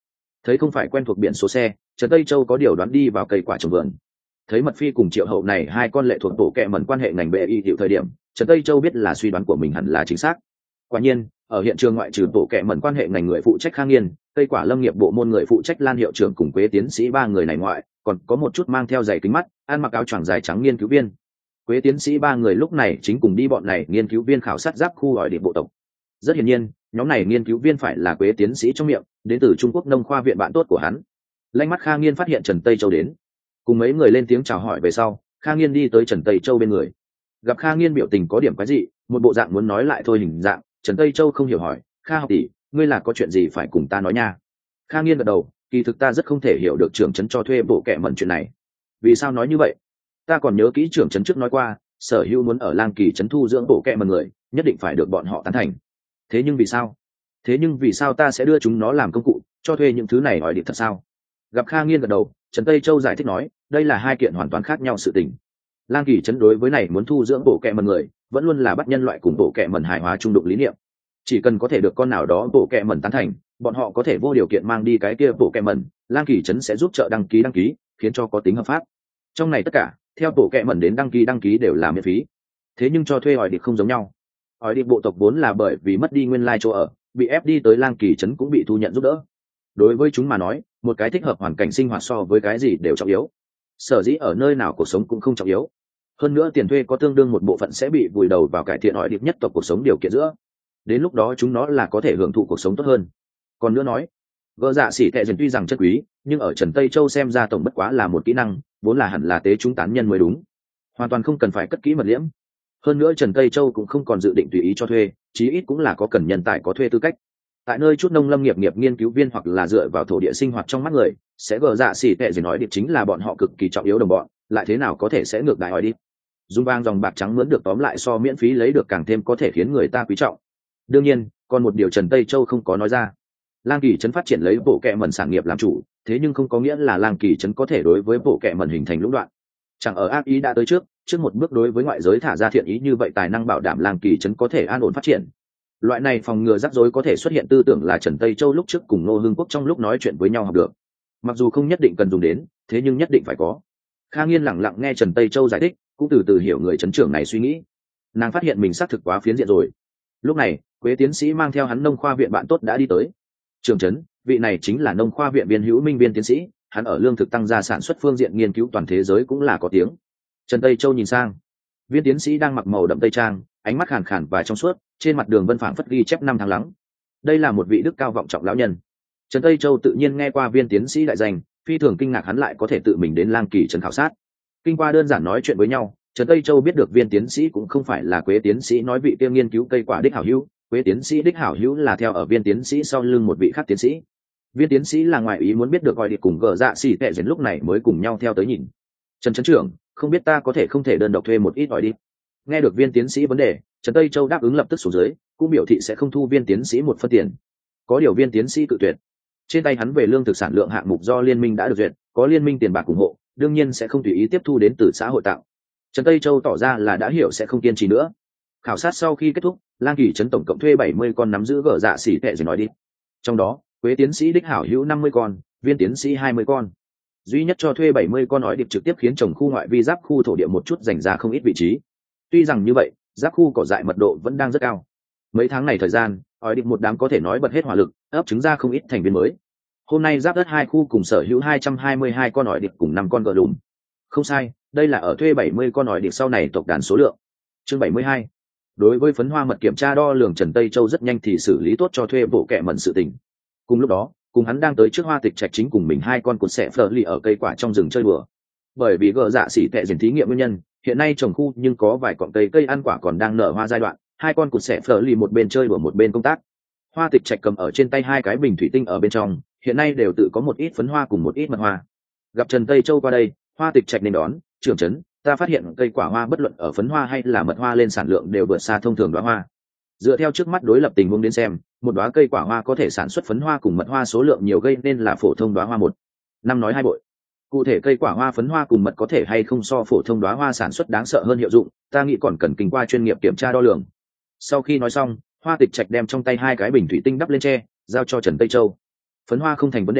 Speaker 1: Thấy không phải quen thuộc biển số xe, Trần Tây Châu có điều đoán đi vào cây quả trồng vườn. Thấy Mật Phi cùng Triệu Hậu này hai con lệ thuộc bộ kệ mẩn quan hệ ngành bệ y hiệu thời điểm, Trần Tây Châu biết là suy đoán của mình hẳn là chính xác. Quả nhiên, ở hiện trường ngoại trừ bộ kệ mẩn quan hệ ngành người phụ trách Khang Nghiên, cây quả lâm nghiệp bộ môn người phụ trách Lan hiệu trưởng cùng Quế tiến sĩ ba người này ngoại, còn có một chút mang theo giày kính mắt, ăn mặc áo choàng dài trắng nghiên cứu viên. Quế tiến sĩ ba người lúc này chính cùng đi bọn này nghiên cứu viên khảo sát giáp khu hỏi địa bộ tộc. Rất hiển nhiên, nhóm này nghiên cứu viên phải là Quế tiến sĩ trong miệng, đến từ Trung Quốc Nông khoa viện bạn tốt của hắn. Lanh mắt Khang Nghiên phát hiện Trần Tây Châu đến, cùng mấy người lên tiếng chào hỏi về sau, Khang Nghiên đi tới Trần Tây Châu bên người. Gặp Khang Nghiên biểu tình có điểm quái dị, một bộ dạng muốn nói lại thôi hình dạng, Trần Tây Châu không hiểu hỏi, Kha học tỷ, ngươi là có chuyện gì phải cùng ta nói nha? Khang Nghiên gật đầu, kỳ thực ta rất không thể hiểu được trưởng trấn cho thuê bộ kệ mẩn chuyện này. Vì sao nói như vậy? Ta còn nhớ kỹ trưởng trấn trước nói qua, sở hữu muốn ở Lang Kỳ trấn thu dưỡng bộ kệ mẩn người, nhất định phải được bọn họ tán thành. Thế nhưng vì sao? Thế nhưng vì sao ta sẽ đưa chúng nó làm công cụ, cho thuê những thứ này hỏi điệp thật sao? Gặp Khang Nghiên gật đầu, Trần Tây Châu giải thích nói, đây là hai kiện hoàn toàn khác nhau sự tình. Lang Kỳ trấn đối với này muốn thu dưỡng bộ kệ mẩn người, vẫn luôn là bắt nhân loại cùng bộ kệ mẩn hài hòa trung đụng lý niệm. Chỉ cần có thể được con nào đó bộ kệ mẩn tán thành, bọn họ có thể vô điều kiện mang đi cái kia bộ kệ mẩn, Lang Kỳ trấn sẽ giúp trợ đăng ký đăng ký, khiến cho có tính hợp pháp. Trong này tất cả, theo bộ kệ mẩn đến đăng ký đăng ký đều là miễn phí. Thế nhưng cho thuê hỏi điệp không giống nhau. Hỏi điệp bộ tộc vốn là bởi vì mất đi nguyên lai chỗ ở, bị ép đi tới Lang Kỳ trấn cũng bị thu nhận giúp đỡ. Đối với chúng mà nói, một cái thích hợp hoàn cảnh sinh hoạt so với cái gì đều trọng yếu. Sở dĩ ở nơi nào cuộc sống cũng không trọng yếu. Hơn nữa tiền thuê có tương đương một bộ phận sẽ bị vùi đầu vào cải thiện hỏi điệp nhất tộc cuộc sống điều kiện giữa. Đến lúc đó chúng nó là có thể hưởng thụ cuộc sống tốt hơn. Còn nữa nói, gỡ dạ xỉ tệ dần tuy rằng chất quý, nhưng ở Trần Tây Châu xem ra tổng bất quá là một kỹ năng, vốn là hẳn là tế chúng tán nhân mới đúng, hoàn toàn không cần phải cất kỹ mật liễm. Hơn nữa Trần Tây Châu cũng không còn dự định tùy ý cho thuê, chí ít cũng là có cần nhân tài có thuê tư cách. Tại nơi chút nông lâm nghiệp nghiệp nghiên cứu viên hoặc là dựa vào thổ địa sinh hoạt trong mắt người, sẽ gỡ dạ xỉ tệ dần nói điệp chính là bọn họ cực kỳ trọng yếu đồng bọn, lại thế nào có thể sẽ ngược đại hỏi đi. Dùng vang dòng bạc trắng mướn được tóm lại so miễn phí lấy được càng thêm có thể khiến người ta quý trọng. Đương nhiên, còn một điều Trần Tây Châu không có nói ra. Lang Kỳ trấn phát triển lấy bộ kệ mẩn sản nghiệp làm chủ, thế nhưng không có nghĩa là Lang Kỳ trấn có thể đối với bộ kệ mẩn hình thành lũng đoạn. Chẳng ở ác ý đã tới trước, trước một bước đối với ngoại giới thả ra thiện ý như vậy tài năng bảo đảm Lang Kỳ trấn có thể an ổn phát triển. Loại này phòng ngừa rắc rối có thể xuất hiện tư tưởng là Trần Tây Châu lúc trước cùng Ngô Hưng Quốc trong lúc nói chuyện với nhau học được. Mặc dù không nhất định cần dùng đến, thế nhưng nhất định phải có. Khang Nghiên lặng lặng nghe Trần Tây Châu giải thích, cũng từ từ hiểu người trấn trưởng này suy nghĩ. Nàng phát hiện mình xác thực quá phiến diện rồi. Lúc này, Quế tiến sĩ mang theo hắn nông khoa viện bạn tốt đã đi tới. Trưởng trấn, vị này chính là nông khoa viện Viên Hữu Minh Viên tiến sĩ, hắn ở lương thực tăng gia sản xuất phương diện nghiên cứu toàn thế giới cũng là có tiếng. Trần Tây Châu nhìn sang, Viên tiến sĩ đang mặc màu đậm tây trang, ánh mắt khàn khàn và trong suốt, trên mặt đường vân phảng phất ghi chép năm tháng lắng. Đây là một vị đức cao vọng trọng lão nhân. Trần Tây Châu tự nhiên nghe qua Viên tiến sĩ đại danh, phi thường kinh ngạc hắn lại có thể tự mình đến Lang Kỳ trấn khảo sát. Kinh qua đơn giản nói chuyện với nhau, Trần Tây Châu biết được Viên tiến sĩ cũng không phải là Quế tiến sĩ nói vị kia nghiên cứu cây quả đích hảo hữu, Quế tiến sĩ đích hảo hữu là theo ở Viên tiến sĩ sau lưng một vị khác tiến sĩ. Viên tiến sĩ là ngoại ý muốn biết được gọi đi cùng gờ dạ xỉ tệ dần lúc này mới cùng nhau theo tới nhìn. Trần trấn trưởng, không biết ta có thể không thể đơn độc thuê một ít gọi đi. Nghe được Viên tiến sĩ vấn đề, Trần Tây Châu đáp ứng lập tức xuống dưới, cũng biểu thị sẽ không thu Viên tiến sĩ một phân tiền. Có điều Viên tiến sĩ cự tuyệt. Trên tay hắn về lương thực sản lượng hạng mục do liên minh đã được duyệt, có liên minh tiền bạc ủng hộ, đương nhiên sẽ không tùy ý tiếp thu đến từ xã hội tạo. Trần Tây Châu tỏ ra là đã hiểu sẽ không kiên trì nữa. Khảo sát sau khi kết thúc, Lang Kỳ trấn tổng cộng thuê bảy mươi con nắm giữ gở dạ xỉ tệ rồi nói đi. Trong đó, Quế tiến sĩ đích hảo hữu năm mươi con, Viên tiến sĩ hai mươi con. Duy nhất cho thuê bảy mươi con nói điệp trực tiếp khiến trồng khu ngoại vi giáp khu thổ địa một chút dành ra không ít vị trí. Tuy rằng như vậy, giáp khu cỏ dại mật độ vẫn đang rất cao. Mấy tháng này thời gian, nói điệp một đám có thể nói bật hết hỏa lực, ấp trứng ra không ít thành viên mới. Hôm nay giáp đất hai khu cùng sở hữu hai trăm hai mươi hai con ỏi điệp cùng năm con gợ lùm. Không sai, đây là ở thuê bảy mươi con ỏi điệp sau này tộc đàn số lượng. Chương bảy mươi hai. Đối với phấn hoa mật kiểm tra đo lường, Trần Tây Châu rất nhanh thì xử lý tốt cho thuê bộ kệ mẩn sự tình. Cùng lúc đó, cùng hắn đang tới trước Hoa Tịch Trạch chính cùng mình hai con cột xẻ phở lì ở cây quả trong rừng chơi đùa. Bởi vì gỡ dạ xỉ tệ dần thí nghiệm nguyên nhân, hiện nay trồng khu nhưng có vài cọng cây cây ăn quả còn đang nở hoa giai đoạn, hai con cột xẻ phở lì một bên chơi đùa một bên công tác. Hoa Tịch Trạch cầm ở trên tay hai cái bình thủy tinh ở bên trong, hiện nay đều tự có một ít phấn hoa cùng một ít mật hoa. Gặp Trần Tây Châu qua đây, Hoa Tịch Trạch nên đón, trưởng trấn, ta phát hiện cây quả hoa bất luận ở phấn hoa hay là mật hoa lên sản lượng đều vượt xa thông thường đóa hoa. Dựa theo trước mắt đối lập tình huống đến xem, một đóa cây quả hoa có thể sản xuất phấn hoa cùng mật hoa số lượng nhiều gây nên là phổ thông đóa hoa một năm nói hai bội. Cụ thể cây quả hoa phấn hoa cùng mật có thể hay không so phổ thông đóa hoa sản xuất đáng sợ hơn hiệu dụng, ta nghĩ còn cần kinh qua chuyên nghiệp kiểm tra đo lường. Sau khi nói xong, Hoa Tịch Trạch đem trong tay hai cái bình thủy tinh đắp lên tre, giao cho Trần Tây Châu. Phấn hoa không thành vấn đề,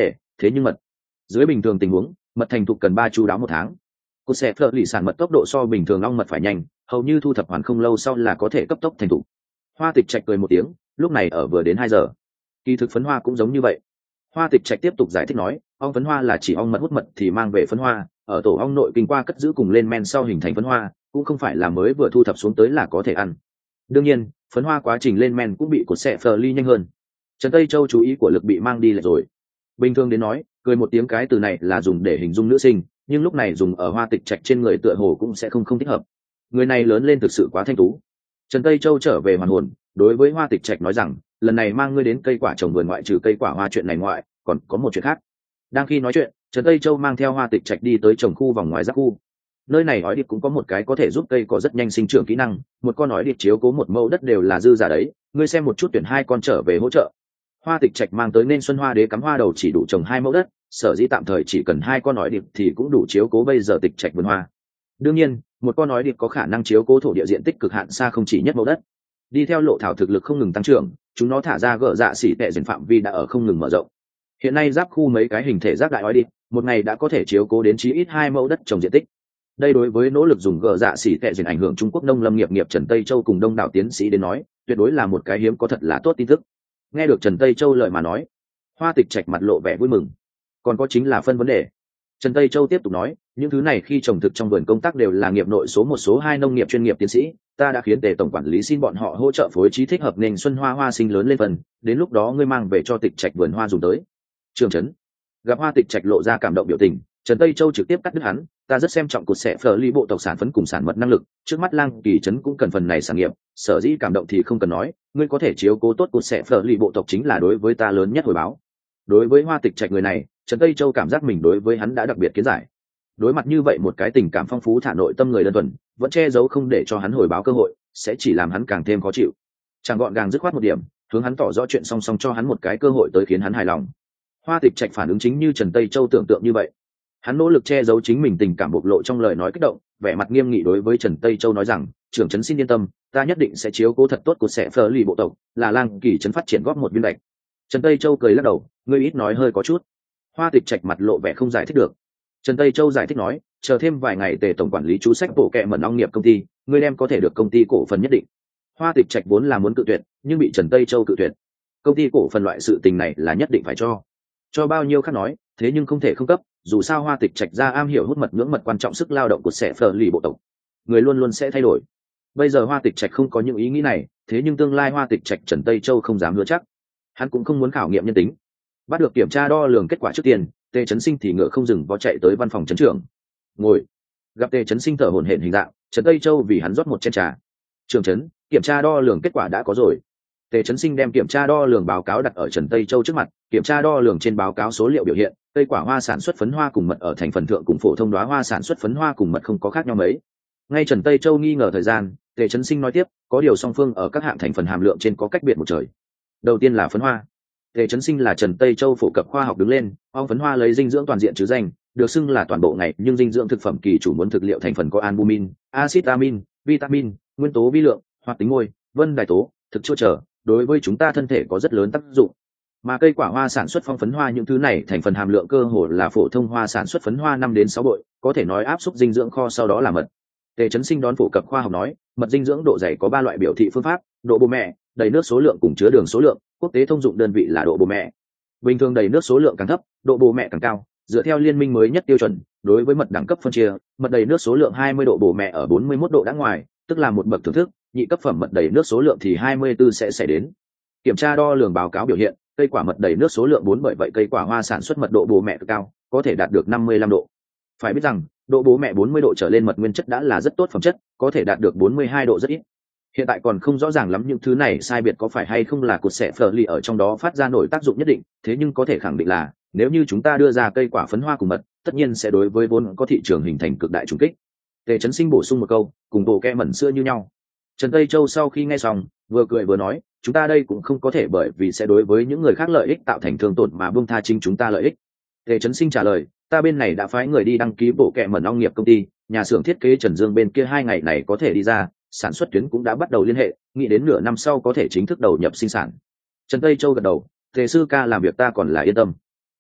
Speaker 1: thế nhưng mật dưới bình thường tình huống mật thành thục cần ba chu đáo một tháng. Cột xẻ phở lì sản mật tốc độ so bình thường long mật phải nhanh, hầu như thu thập hoàn không lâu sau là có thể cấp tốc thành thục. Hoa Tịch Trạch cười một tiếng, lúc này ở vừa đến hai giờ. Kỳ thực phấn hoa cũng giống như vậy. Hoa Tịch Trạch tiếp tục giải thích nói, ong phấn hoa là chỉ ong mật hút mật thì mang về phấn hoa, ở tổ ong nội kinh qua cất giữ cùng lên men sau hình thành phấn hoa, cũng không phải là mới vừa thu thập xuống tới là có thể ăn. Đương nhiên, phấn hoa quá trình lên men cũng bị cột xẻ phở ly nhanh hơn. Trần Tây Châu chú ý của lực bị mang đi lại rồi. Bình thường đến nói, cười một tiếng cái từ này là dùng để hình dung nữ sinh, nhưng lúc này dùng ở Hoa Tịch Trạch trên người tựa hồ cũng sẽ không không thích hợp. Người này lớn lên thực sự quá thanh tú. Trần Tây Châu trở về hoàn hồn, đối với Hoa Tịch Trạch nói rằng, lần này mang ngươi đến cây quả trồng vườn ngoại trừ cây quả hoa chuyện này ngoại, còn có một chuyện khác. Đang khi nói chuyện, Trần Tây Châu mang theo Hoa Tịch Trạch đi tới trồng khu vòng ngoài giáp khu. Nơi này ói điệp cũng có một cái có thể giúp cây có rất nhanh sinh trưởng kỹ năng, một con ói điệp chiếu cố một mẫu đất đều là dư giả đấy, ngươi xem một chút tuyển hai con trở về hỗ trợ. Hoa Tịch Trạch mang tới nên Xuân Hoa Đế cắm hoa đầu chỉ đủ trồng hai mẫu đất, sở dĩ tạm thời chỉ cần hai con ói điệp thì cũng đủ chiếu cố bây giờ Tịch Trạch vườn hoa. Đương nhiên, một con ói điệp có khả năng chiếu cố thổ địa diện tích cực hạn xa không chỉ nhất mẫu đất. Đi theo lộ thảo thực lực không ngừng tăng trưởng, chúng nó thả ra gỡ dạ xỉ tệ dần phạm vi đã ở không ngừng mở rộng. Hiện nay giáp khu mấy cái hình thể giáp đại ói điệp, một ngày đã có thể chiếu cố đến chí ít hai mẫu đất trồng diện tích. Đây đối với nỗ lực dùng gỡ dạ xỉ tệ dần ảnh hưởng Trung Quốc nông lâm nghiệp nghiệp Trần Tây Châu cùng đông đảo tiến sĩ đến nói, tuyệt đối là một cái hiếm có thật là tốt tin tức. Nghe được Trần Tây Châu lời mà nói, Hoa Tịch Trạch mặt lộ vẻ vui mừng. Còn có chính là phân vấn đề. Trần Tây Châu tiếp tục nói, những thứ này khi trồng thực trong vườn công tác đều là nghiệp nội số một số hai nông nghiệp chuyên nghiệp tiến sĩ, ta đã khiến Tề tổng quản lý xin bọn họ hỗ trợ phối trí thích hợp nên xuân hoa hoa sinh lớn lên phần, đến lúc đó ngươi mang về cho Tịch Trạch vườn hoa dùng tới. Trường Trấn gặp Hoa Tịch Trạch lộ ra cảm động biểu tình, Trần Tây Châu trực tiếp cắt đứt hắn, ta rất xem trọng cột xẻ phở ly bộ tộc sản phấn cùng sản mật năng lực, trước mắt Lang Kỳ trấn cũng cần phần này sản nghiệp, sở dĩ cảm động thì không cần nói, ngươi có thể chiếu cố tốt cột xẻ phở ly bộ tộc chính là đối với ta lớn nhất hồi báo. Đối với Hoa Tịch Trạch người này, Trần Tây Châu cảm giác mình đối với hắn đã đặc biệt kiến giải. Đối mặt như vậy một cái tình cảm phong phú thả nội tâm người đơn thuần, vẫn che giấu không để cho hắn hồi báo cơ hội, sẽ chỉ làm hắn càng thêm khó chịu. Chẳng gọn gàng dứt khoát một điểm, hướng hắn tỏ rõ chuyện song song cho hắn một cái cơ hội tới khiến hắn hài lòng. Hoa Tịch Trạch phản ứng chính như Trần Tây Châu tưởng tượng như vậy. Hắn nỗ lực che giấu chính mình tình cảm bộc lộ trong lời nói kích động, vẻ mặt nghiêm nghị đối với Trần Tây Châu nói rằng, trưởng trấn xin yên tâm, ta nhất định sẽ chiếu cố thật tốt của sẽ phở lì bộ tộc, là Lang Kỳ trấn phát triển góp một viên lệch. Trần Tây Châu cười lắc đầu, ngươi ít nói hơi có chút. Hoa Tịch Trạch mặt lộ vẻ không giải thích được. Trần Tây Châu giải thích nói, chờ thêm vài ngày Tề tổng quản lý chú sách bộ kệ mẩn ong nghiệp công ty, ngươi đem có thể được công ty cổ phần nhất định. Hoa Tịch Trạch vốn là muốn cự tuyệt, nhưng bị Trần Tây Châu cự tuyệt. Công ty cổ phần loại sự tình này là nhất định phải cho. Cho bao nhiêu khác nói, thế nhưng không thể không cấp, dù sao Hoa Tịch Trạch ra am hiểu hút mật ngưỡng mật quan trọng sức lao động của sẽ phở lì bộ tộc. Người luôn luôn sẽ thay đổi. Bây giờ Hoa Tịch Trạch không có những ý nghĩ này, thế nhưng tương lai Hoa Tịch Trạch Trần Tây Châu không dám hứa chắc. Hắn cũng không muốn khảo nghiệm nhân tính. Bắt được kiểm tra đo lường kết quả trước tiên, Tề Chấn Sinh thì ngựa không dừng vó chạy tới văn phòng trấn trưởng. Ngồi. Gặp Tề Chấn Sinh thở hổn hển hình dạng, Trần Tây Châu vì hắn rót một chén trà. Trưởng trấn, kiểm tra đo lường kết quả đã có rồi. Tề Chấn Sinh đem kiểm tra đo lường báo cáo đặt ở Trần Tây Châu trước mặt, kiểm tra đo lường trên báo cáo số liệu biểu hiện, cây quả hoa sản xuất phấn hoa cùng mật ở thành phần thượng cùng phổ thông đóa hoa sản xuất phấn hoa cùng mật không có khác nhau mấy. Ngay Trần Tây Châu nghi ngờ thời gian, Tề Chấn Sinh nói tiếp, có điều song phương ở các hạng thành phần hàm lượng trên có cách biệt một trời. Đầu tiên là phấn hoa. Tề Chấn Sinh là Trần Tây Châu phổ cập khoa học đứng lên, ong phấn hoa lấy dinh dưỡng toàn diện chứ danh, được xưng là toàn bộ ngày, nhưng dinh dưỡng thực phẩm kỳ chủ muốn thực liệu thành phần có albumin, axit amin, vitamin, nguyên tố vi lượng, hoạt tính môi, vân đài tố, thực chua trở, đối với chúng ta thân thể có rất lớn tác dụng. Mà cây quả hoa sản xuất phong phấn hoa những thứ này thành phần hàm lượng cơ hồ là phổ thông hoa sản xuất phấn hoa năm đến sáu bội, có thể nói áp suất dinh dưỡng kho sau đó là mật. Tề Chấn Sinh đón phổ cập khoa học nói, mật dinh dưỡng độ dày có ba loại biểu thị phương pháp, độ bồ mẹ, đầy nước số lượng cùng chứa đường số lượng, quốc tế thông dụng đơn vị là độ bồ mẹ. Bình thường đầy nước số lượng càng thấp, độ bồ mẹ càng cao, dựa theo liên minh mới nhất tiêu chuẩn, đối với mật đẳng cấp phân chia, mật đầy nước số lượng hai mươi độ bồ mẹ ở bốn mươi mốt độ đã ngoài, tức là một bậc thưởng thức, nhị cấp phẩm mật đầy nước số lượng thì hai mươi tư sẽ xảy đến. Kiểm tra đo lường báo cáo biểu hiện, cây quả mật đầy nước số lượng bốn bởi vậy cây quả hoa sản xuất mật độ bồ mẹ cực cao, có thể đạt được năm mươi lăm độ. Phải biết rằng, độ bố mẹ bốn mươi độ trở lên mật nguyên chất đã là rất tốt phẩm chất, có thể đạt được bốn mươi hai độ rất ít. Hiện tại còn không rõ ràng lắm những thứ này sai biệt có phải hay không là cột xẻ phở lì ở trong đó phát ra nổi tác dụng nhất định, thế nhưng có thể khẳng định là nếu như chúng ta đưa ra cây quả phấn hoa cùng mật, tất nhiên sẽ đối với vốn có thị trường hình thành cực đại trùng kích. Tề Chấn Sinh bổ sung một câu, cùng bộ kẹ mẩn xưa như nhau. Trần Tây Châu sau khi nghe xong, vừa cười vừa nói, chúng ta đây cũng không có thể bởi vì sẽ đối với những người khác lợi ích tạo thành thương tổn mà buông tha chính chúng ta lợi ích. Tề Chấn Sinh trả lời, ta bên này đã phái người đi đăng ký bộ kẹ mẩn ong nghiệp công ty, nhà xưởng thiết kế Trần Dương bên kia hai ngày này có thể đi ra, sản xuất tuyến cũng đã bắt đầu liên hệ, nghĩ đến nửa năm sau có thể chính thức đầu nhập sinh sản. Trần Tây Châu gật đầu, Tề sư ca làm việc ta còn là yên tâm.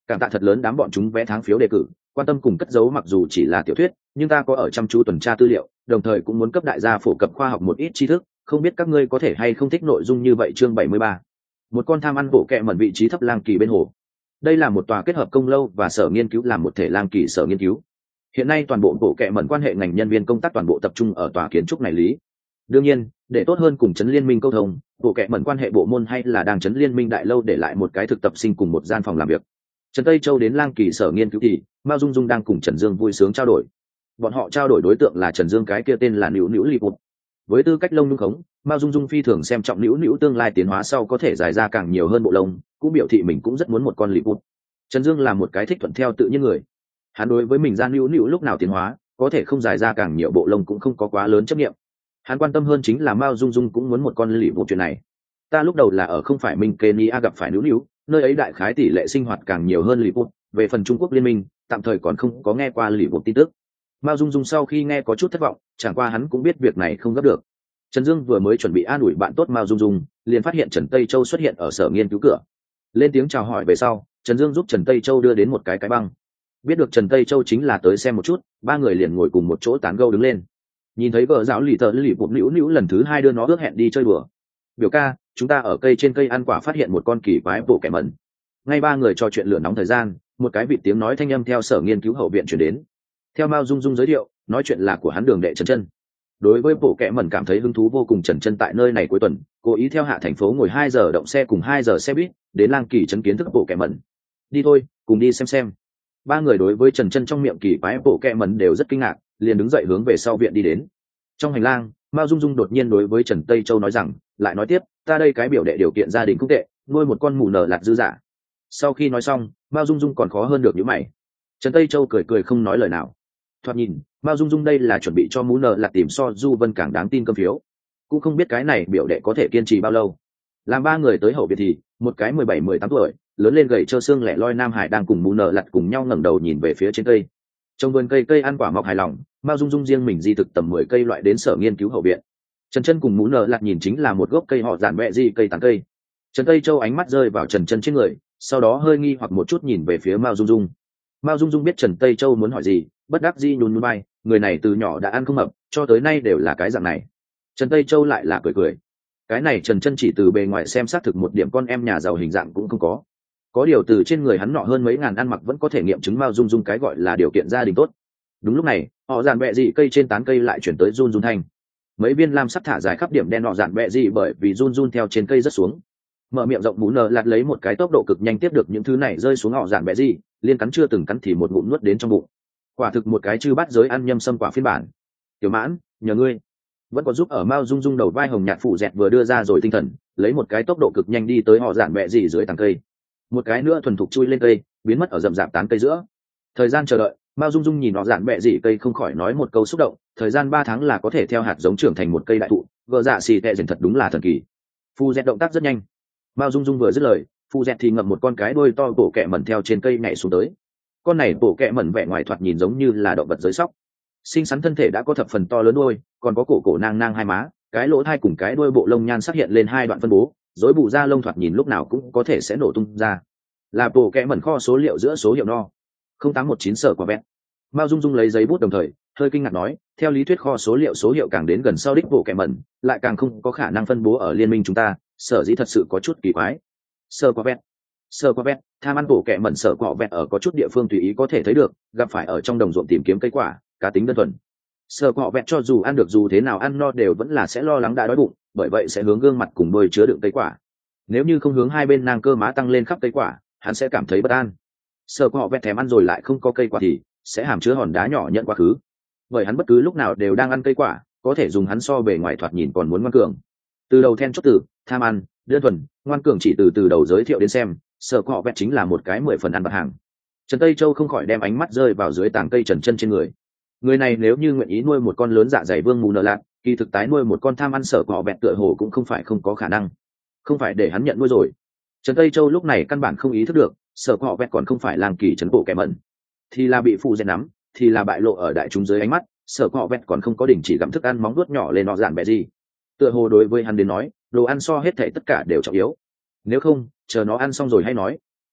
Speaker 1: Cảm tạ thật lớn đám bọn chúng vẽ tháng phiếu đề cử, quan tâm cùng cất giấu mặc dù chỉ là tiểu thuyết, nhưng ta có ở chăm chú tuần tra tư liệu, đồng thời cũng muốn cấp đại gia phổ cập khoa học một ít tri thức, không biết các ngươi có thể hay không thích nội dung như vậy. Chương bảy mươi ba. Một con tham ăn bộ kệ mẩn vị trí thấp lang kỳ bên hồ. Đây là một tòa kết hợp công lâu và sở nghiên cứu làm một thể lang kỳ sở nghiên cứu. Hiện nay toàn bộ bộ kệ mẩn quan hệ ngành nhân viên công tác toàn bộ tập trung ở tòa kiến trúc này lý. Đương nhiên, để tốt hơn cùng chấn liên minh câu thông, bộ kệ mẩn quan hệ bộ môn hay là đang chấn liên minh đại lâu để lại một cái thực tập sinh cùng một gian phòng làm việc. Trần Tây Châu đến lang kỳ sở nghiên cứu thì Mao Dung Dung đang cùng Trần Dương vui sướng trao đổi. Bọn họ trao đổi đối tượng là Trần Dương cái kia tên là Nữu Nữu Lì Bụt. Với tư cách lông nhung khống, Mao Dung Dung phi thường xem trọng Nữu Nữu tương lai tiến hóa sau có thể dài ra càng nhiều hơn bộ lông, cũng biểu thị mình cũng rất muốn một con lì bụt. Trần Dương là một cái thích thuận theo tự nhiên người. Hắn đối với mình ra Nữu Nữu lúc nào tiến hóa, có thể không dài ra càng nhiều bộ lông cũng không có quá lớn chấp niệm. Hắn quan tâm hơn chính là Mao Dung Dung cũng muốn một con lì bụt chuyện này. Ta lúc đầu là ở không phải Minh Kenya gặp phải Nữu Nữu, nơi ấy đại khái tỷ lệ sinh hoạt càng nhiều hơn lì bụt. Về phần Trung Quốc liên minh, tạm thời còn không có nghe qua lì bụt tin tức. Mao Dung Dung sau khi nghe có chút thất vọng, chẳng qua hắn cũng biết việc này không gấp được. Trần Dương vừa mới chuẩn bị an ủi bạn tốt Mao Dung Dung, liền phát hiện Trần Tây Châu xuất hiện ở sở nghiên cứu cửa. Lên tiếng chào hỏi về sau, Trần Dương giúp Trần Tây Châu đưa đến một cái cái băng. Biết được Trần Tây Châu chính là tới xem một chút, ba người liền ngồi cùng một chỗ tán gẫu đứng lên. Nhìn thấy vợ giáo lì tờ lì bụt Nữu Nữu lần thứ hai đưa nó ước hẹn đi chơi đùa. Biểu ca, chúng ta ở cây trên cây ăn quả phát hiện một con kỳ quái bộ kẻ mẩn. Ngay ba người trò chuyện lửa nóng thời gian, một cái vị tiếng nói thanh âm theo sở nghiên cứu hậu viện chuyển đến. Theo Mao Dung Dung giới thiệu, nói chuyện là của hắn Đường đệ Trần Chân. Đối với bộ kệ mẩn cảm thấy hứng thú vô cùng, Trần Chân tại nơi này cuối tuần cố ý theo hạ thành phố ngồi hai giờ động xe cùng hai giờ xe buýt đến lang kỳ trấn kiến thức bộ kệ mẩn. Đi thôi, cùng đi xem xem. Ba người đối với Trần Chân trong miệng kỳ quái bộ kệ mẩn đều rất kinh ngạc, liền đứng dậy hướng về sau viện đi đến. Trong hành lang, Mao Dung Dung đột nhiên đối với Trần Tây Châu nói rằng, lại nói tiếp, ta đây cái biểu đệ điều kiện gia đình không tệ, nuôi một con mù nở lạt dư giả. Sau khi nói xong, Mao Dung Dung còn khó hơn được những mày. Trần Tây Châu cười cười không nói lời nào. Thoạt nhìn, Mao Dung Dung đây là chuẩn bị cho mũ nợ là tìm so Du Vân càng đáng tin cơm phiếu. Cũng không biết cái này biểu đệ có thể kiên trì bao lâu. Làm ba người tới hậu viện thì, một cái mười bảy mười tám tuổi, lớn lên gầy trơ xương lẻ loi Nam Hải đang cùng mũ nợ lặt cùng nhau ngẩng đầu nhìn về phía trên cây. Trong vườn cây cây ăn quả mọc hài lòng, Mao Dung Dung riêng mình di thực tầm mười cây loại đến sở nghiên cứu hậu viện. Trần Chân cùng mũ nợ lặt nhìn chính là một gốc cây họ giản bẹ di cây tán cây. Trần Tây Châu ánh mắt rơi vào Trần Chân trên người, sau đó hơi nghi hoặc một chút nhìn về phía Mao Dung Dung. Mao Dung Dung biết Trần Tây Châu muốn hỏi gì, bất đắc dĩ nhún nhún vai, người này từ nhỏ đã ăn không mập, cho tới nay đều là cái dạng này. Trần Tây Châu lại là cười cười. Cái này Trần Chân chỉ từ bề ngoài xem xác thực một điểm con em nhà giàu hình dạng cũng không có. Có điều từ trên người hắn nọ hơn mấy ngàn ăn mặc vẫn có thể nghiệm chứng Mao Dung Dung cái gọi là điều kiện gia đình tốt. Đúng lúc này, họ dàn bẹ dị cây trên tán cây lại chuyển tới run run thanh. Mấy viên lam sắc thả dài khắp điểm đen nọ dàn bẹ dị bởi vì run run theo trên cây rất xuống. Mở miệng rộng mũ nở lạt lấy một cái tốc độ cực nhanh tiếp được những thứ này rơi xuống họ dàn bẹ dị, liên cắn chưa từng cắn thì một ngụm nuốt đến trong bụng. Quả thực một cái chư bát giới ăn nhâm xâm quả phiên bản. Tiểu Mãn, nhờ ngươi. Vẫn có giúp ở Mao Dung Dung đầu vai hồng nhạt phụ dẹt vừa đưa ra rồi tinh thần, lấy một cái tốc độ cực nhanh đi tới họ dạn bẹ gì dưới tàng cây. Một cái nữa thuần thục chui lên cây, biến mất ở rậm rạp tán cây giữa. Thời gian chờ đợi, Mao Dung Dung nhìn họ dạn bẹ gì cây không khỏi nói một câu xúc động, thời gian ba tháng là có thể theo hạt giống trưởng thành một cây đại thụ, vợ dạ xì tệ dần thật đúng là thần kỳ. Phụ dẹt động tác rất nhanh. Mao Dung Dung vừa dứt lời, phụ dẹt thì ngậm một con cái đuôi to bổ kẹ mẩn theo trên cây nhảy xuống tới. Con này bổ kẹ mẩn vẻ ngoài thoạt nhìn giống như là động vật giới sóc, xinh xắn thân thể đã có thập phần to lớn đuôi, còn có cổ cổ nang nang hai má, cái lỗ thai cùng cái đuôi bộ lông nhan sắc hiện lên hai đoạn phân bố, rối bù ra lông thoạt nhìn lúc nào cũng có thể sẽ nổ tung ra. Là bổ kẹ mẩn kho số liệu giữa số hiệu no không tám một chín sở quả vẹn. Mao Dung Dung lấy giấy bút đồng thời hơi kinh ngạc nói, theo lý thuyết kho số liệu số hiệu càng đến gần sau đích bổ kẹ mẩn lại càng không có khả năng phân bố ở liên minh chúng ta, sở dĩ thật sự có chút kỳ quái. Sở quả vẹn, sở quả vẹn, tham ăn bổ kẹ mẩn sở quả vẹn ở có chút địa phương tùy ý có thể thấy được, gặp phải ở trong đồng ruộng tìm kiếm cây quả, cá tính đơn thuần. Sở quả vẹn cho dù ăn được dù thế nào ăn no đều vẫn là sẽ lo lắng đã đói bụng, bởi vậy sẽ hướng gương mặt cùng đôi chứa đựng cây quả. Nếu như không hướng hai bên nang cơ má tăng lên khắp cây quả, hắn sẽ cảm thấy bất an. Sở quả vẹn thèm ăn rồi lại không có cây quả thì sẽ hàm chứa hòn đá nhỏ nhận quá khứ. Bởi hắn bất cứ lúc nào đều đang ăn cây quả, có thể dùng hắn so bề ngoài thoạt nhìn còn muốn ngoan cường. Từ đầu then chốt từ tham ăn, đơn thuần, ngoan cường chỉ từ từ đầu giới thiệu đến xem, sở quả vẹn chính là một cái mười phần ăn bạc hàng. Trần Tây Châu không khỏi đem ánh mắt rơi vào dưới tảng cây Trần Chân trên người. Người này nếu như nguyện ý nuôi một con lớn dạ dày vương mù nợ lạc, kỳ thực tái nuôi một con tham ăn sở quả vẹn tựa hồ cũng không phải không có khả năng. Không phải để hắn nhận nuôi rồi. Trần Tây Châu lúc này căn bản không ý thức được, sở quả vẹn còn không phải làm kỳ trấn bộ kẻ mẩn, thì là bị phụ dẹn nắm, thì là bại lộ ở đại chúng dưới ánh mắt, sở quả vẹn còn không có đỉnh chỉ gặm thức ăn móng vuốt nhỏ lên nọ dạn bẹ gì. Tựa hồ đối với hắn đến nói, đồ ăn so hết thảy tất cả đều trọng yếu. Nếu không, chờ nó ăn xong rồi hay nói.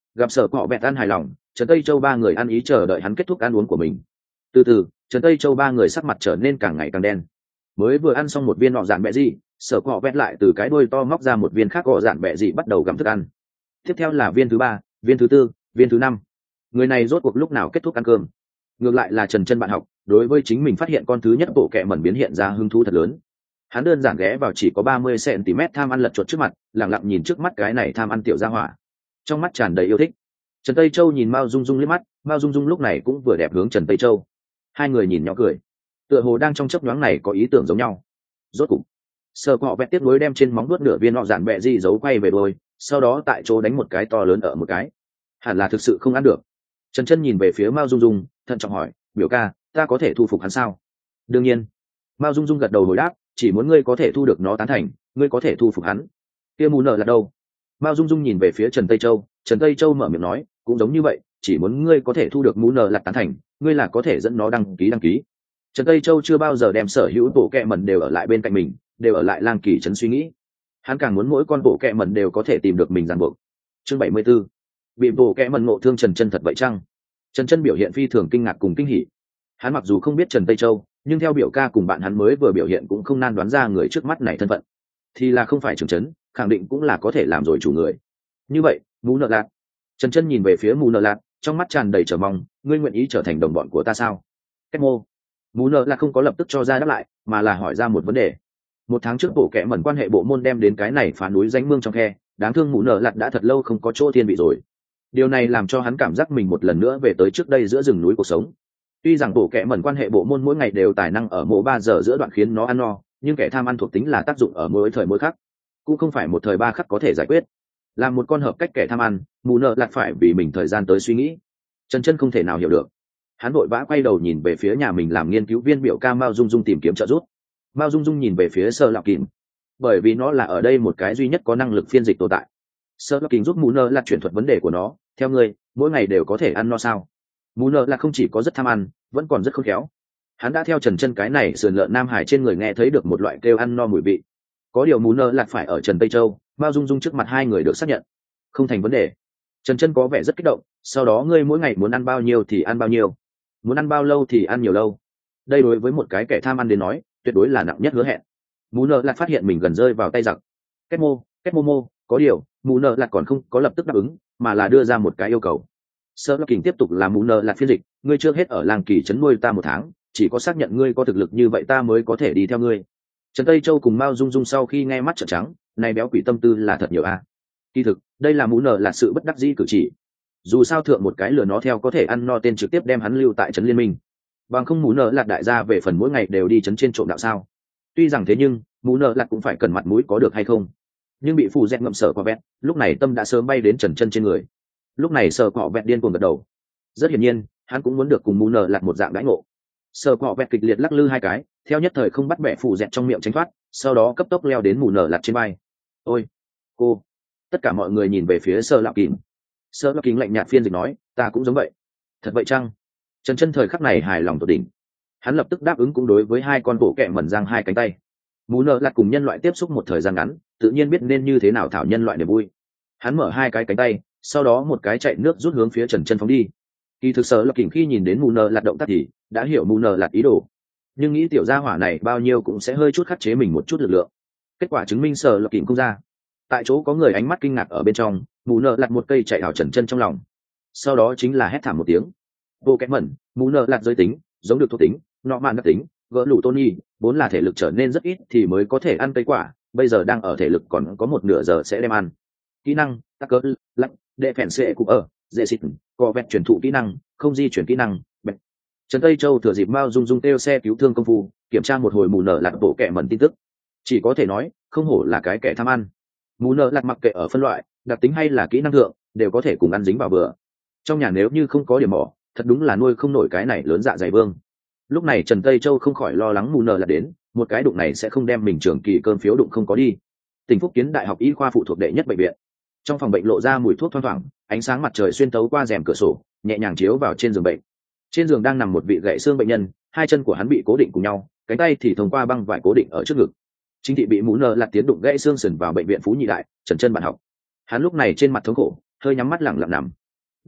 Speaker 1: Gặp sở cọ bẹt ăn hài lòng, Trần Tây Châu ba người ăn ý chờ đợi hắn kết thúc ăn uống của mình. Từ từ, Trần Tây Châu ba người sắc mặt trở nên càng ngày càng đen. Mới vừa ăn xong một viên nọ dạn bẹ gì, sở cọ bẹt lại từ cái đuôi to móc ra một viên khác gọ dạn bẹ gì bắt đầu gặm thức ăn. Tiếp theo là viên thứ ba, viên thứ tư, viên thứ năm. Người này rốt cuộc lúc nào kết thúc ăn cơm? Ngược lại là Trần Chân bạn học, đối với chính mình phát hiện con thứ nhất bộ kệ mẩn biến hiện ra hứng thú thật lớn. Hắn đơn giản ghé vào chỉ có ba mươi xăng-ti-mét tham ăn lật chuột trước mặt, lặng lặng nhìn trước mắt cái này tham ăn tiểu gia hỏa, trong mắt tràn đầy yêu thích. Trần Tây Châu nhìn Mao Dung Dung liếc mắt, Mao Dung Dung lúc này cũng vừa đẹp hướng Trần Tây Châu. Hai người nhìn nhỏ cười, tựa hồ đang trong chớp nhoáng này có ý tưởng giống nhau. Rốt cục, Sở Cọ Vẹt tiếp nối đem trên móng vuốt nửa viên nọ dạn bẹ gì giấu quay về đôi, sau đó tại chỗ đánh một cái to lớn ở một cái. Hẳn là thực sự không ăn được. Trần Chân nhìn về phía Mao Dung Dung, thận trọng hỏi, "Biểu ca, ta có thể thu phục hắn sao?" "Đương nhiên." Mao Dung Dung gật đầu hồi đáp, "Chỉ muốn ngươi có thể thu được nó tán thành, ngươi có thể thu phục hắn." "Kia mù nợ là đâu?" Mao Dung Dung nhìn về phía Trần Tây Châu, Trần Tây Châu mở miệng nói, "Cũng giống như vậy, chỉ muốn ngươi có thể thu được mù nợ là tán thành, ngươi là có thể dẫn nó đăng ký đăng ký." Trần Tây Châu chưa bao giờ đem sở hữu bộ kệ mẩn đều ở lại bên cạnh mình, đều ở lại Lang Kỳ trấn suy nghĩ. Hắn càng muốn mỗi con bộ kệ mẩn đều có thể tìm được mình ràng buộc. Chương bảy mươi 74. Bị bộ kệ mẩn ngộ thương Trần Chân thật vậy chăng? Trần Chân biểu hiện phi thường kinh ngạc cùng kinh hỉ. Hắn mặc dù không biết Trần Tây Châu, nhưng theo biểu ca cùng bạn hắn mới vừa biểu hiện cũng không nan đoán ra người trước mắt này thân phận. Thì là không phải trưởng trấn, khẳng định cũng là có thể làm rồi chủ người. Như vậy, Mù Nợ Lạt. Trần Chân nhìn về phía Mù Nợ Lạt, trong mắt tràn đầy chờ mong, ngươi nguyện ý trở thành đồng bọn của ta sao? Cách mô. Mù Nợ Lạt không có lập tức cho ra đáp lại, mà là hỏi ra một vấn đề. Một tháng trước bộ kệ mẩn quan hệ bộ môn đem đến cái này phá núi danh mương trong khe, đáng thương Mù Nợ Lạt đã thật lâu không có chỗ thiên vị rồi. Điều này làm cho hắn cảm giác mình một lần nữa về tới trước đây giữa rừng núi cuộc sống. Tuy rằng bộ kệ mẩn quan hệ bộ môn mỗi ngày đều tài năng ở mỗi ba giờ giữa đoạn khiến nó ăn no, nhưng kẻ tham ăn thuộc tính là tác dụng ở mỗi thời mỗi khắc, cũng không phải một thời ba khắc có thể giải quyết. Làm một con hợp cách kẻ tham ăn, Mù Nợ Lạt phải vì mình thời gian tới suy nghĩ. Trần Chân không thể nào hiểu được. Hắn vội vã quay đầu nhìn về phía nhà mình làm nghiên cứu viên biểu ca Mao Dung Dung tìm kiếm trợ giúp. Mao Dung Dung nhìn về phía Sơ Lạp Kình, bởi vì nó là ở đây một cái duy nhất có năng lực phiên dịch tồn tại. Sơ Lạp Kình giúp Mù Nợ Lạt chuyển thuật vấn đề của nó, theo ngươi, mỗi ngày đều có thể ăn no sao? Mù Nợ Lạt không chỉ có rất tham ăn, vẫn còn rất khôn khéo. Hắn đã theo Trần Chân cái này sườn lợn Nam Hải trên người nghe thấy được một loại kêu ăn no mùi vị. Có điều Mù Nợ Lạt phải ở Trần Tây Châu, Mao Dung Dung trước mặt hai người được xác nhận, không thành vấn đề. Trần Chân có vẻ rất kích động, sau đó ngươi mỗi ngày muốn ăn bao nhiêu thì ăn bao nhiêu, muốn ăn bao lâu thì ăn nhiều lâu. Đây đối với một cái kẻ tham ăn đến nói, tuyệt đối là nặng nhất hứa hẹn. Mù Nợ Lạt phát hiện mình gần rơi vào tay giặc. Kết mô, kết mô mô, có điều, Mù Nợ Lạt còn không có lập tức đáp ứng, mà là đưa ra một cái yêu cầu. Sơ Lạp Kình tiếp tục là Mù Nợ Lạt phiên dịch, ngươi trước hết ở Lang Kỳ trấn nuôi ta một tháng, chỉ có xác nhận ngươi có thực lực như vậy ta mới có thể đi theo ngươi. Trần Tây Châu cùng Mao Dung Dung sau khi nghe mắt trợn trắng, này béo quỷ tâm tư là thật nhiều a. À. Kỳ thực, đây là Mù Nợ Lạt sự bất đắc dĩ cử chỉ. Dù sao thượng một cái lừa nó theo có thể ăn no tên trực tiếp đem hắn lưu tại trấn liên minh. Bằng không Mù Nợ Lạt đại gia về phần mỗi ngày đều đi trấn trên trộm đạo sao? Tuy rằng thế nhưng, Mù Nợ Lạt cũng phải cần mặt mũi có được hay không? Nhưng bị phù dẹt ngậm Sở Cọ Vẹt, lúc này tâm đã sớm bay đến Trần Chân trên người. Lúc này Sở Cọ Vẹt điên cuồng gật đầu. Rất hiển nhiên, hắn cũng muốn được cùng Mù Nợ Lạt một dạng đãi ngộ. Sở Cọ Vẹt kịch liệt lắc lư hai cái, theo nhất thời không bắt bẻ phù dẹt trong miệng tránh thoát, sau đó cấp tốc leo đến Mù Nợ Lạt trên vai. "Ôi, cô!" Tất cả mọi người nhìn về phía Sở Lạp Kình. Sở Lạp Kình lạnh nhạt phiên dịch nói, "Ta cũng giống vậy." "Thật vậy chăng?" Trần Chân thời khắc này hài lòng tột đỉnh. Hắn lập tức đáp ứng cũng đối với hai con bộ kệ mẩn giang hai cánh tay. Mù Nợ Lạt cùng nhân loại tiếp xúc một thời gian ngắn, tự nhiên biết nên như thế nào thảo nhân loại niềm vui. Hắn mở hai cái cánh tay, sau đó một cái chạy nước rút hướng phía Trần Chân phóng đi. Kỳ thực Sở Lạp Kình khi nhìn đến Mù Nợ Lạt động tác thì đã hiểu Mù Nợ Lạt ý đồ, nhưng nghĩ tiểu gia hỏa này bao nhiêu cũng sẽ hơi chút khắc chế mình một chút lực lượng. Kết quả chứng minh Sở Lạp Kình không ra. Tại chỗ có người ánh mắt kinh ngạc ở bên trong, Mù Nợ Lạt một cây chạy vào Trần Chân trong lòng. Sau đó chính là hét thảm một tiếng. Bộ kẽ mẩn, Mù Nợ Lạt giới tính, giống được thuộc tính, nọ mạn đặc tính, gỡ lũ Tony, vốn là thể lực trở nên rất ít thì mới có thể ăn cây quả, bây giờ đang ở thể lực còn có một nửa giờ sẽ đem ăn. Kỹ năng, tắc cỡ, lạnh, đệ phèn xệ cũng ở, dễ xịt, có vẹn chuyển thụ kỹ năng, không di chuyển kỹ năng. Bạch. Trần Tây Châu thừa dịp Mao Dung Dung kêu xe cứu thương công phu, kiểm tra một hồi Mù Nợ Lạt bộ kẻ mẩn tin tức. Chỉ có thể nói, không hổ là cái kẻ tham ăn. Mù Nợ Lạt mặc kệ ở phân loại, đặc tính hay là kỹ năng thượng, đều có thể cùng ăn dính vào bữa. Trong nhà nếu như không có điểm mỏ, thật đúng là nuôi không nổi cái này lớn dạ dày vương. Lúc này Trần Tây Châu không khỏi lo lắng Mù Nợ Lạt đến, một cái đụng này sẽ không đem mình trường kỳ cơm phiếu đụng không có đi. Tỉnh Phúc Kiến Đại học Y khoa phụ thuộc đệ nhất bệnh viện. Trong phòng bệnh lộ ra mùi thuốc thoang thoảng, ánh sáng mặt trời xuyên tấu qua rèm cửa sổ, nhẹ nhàng chiếu vào trên giường bệnh. Trên giường đang nằm một vị gãy xương bệnh nhân, hai chân của hắn bị cố định cùng nhau, cánh tay thì thông qua băng vải cố định ở trước ngực. Chính thị bị Mù Nợ Lạt tiến đụng gãy xương sườn vào bệnh viện Phú Nhị Đại, Trần Chân bạn học. Hắn lúc này trên mặt thống khổ, hơi nhắm mắt lặng lặng nằm,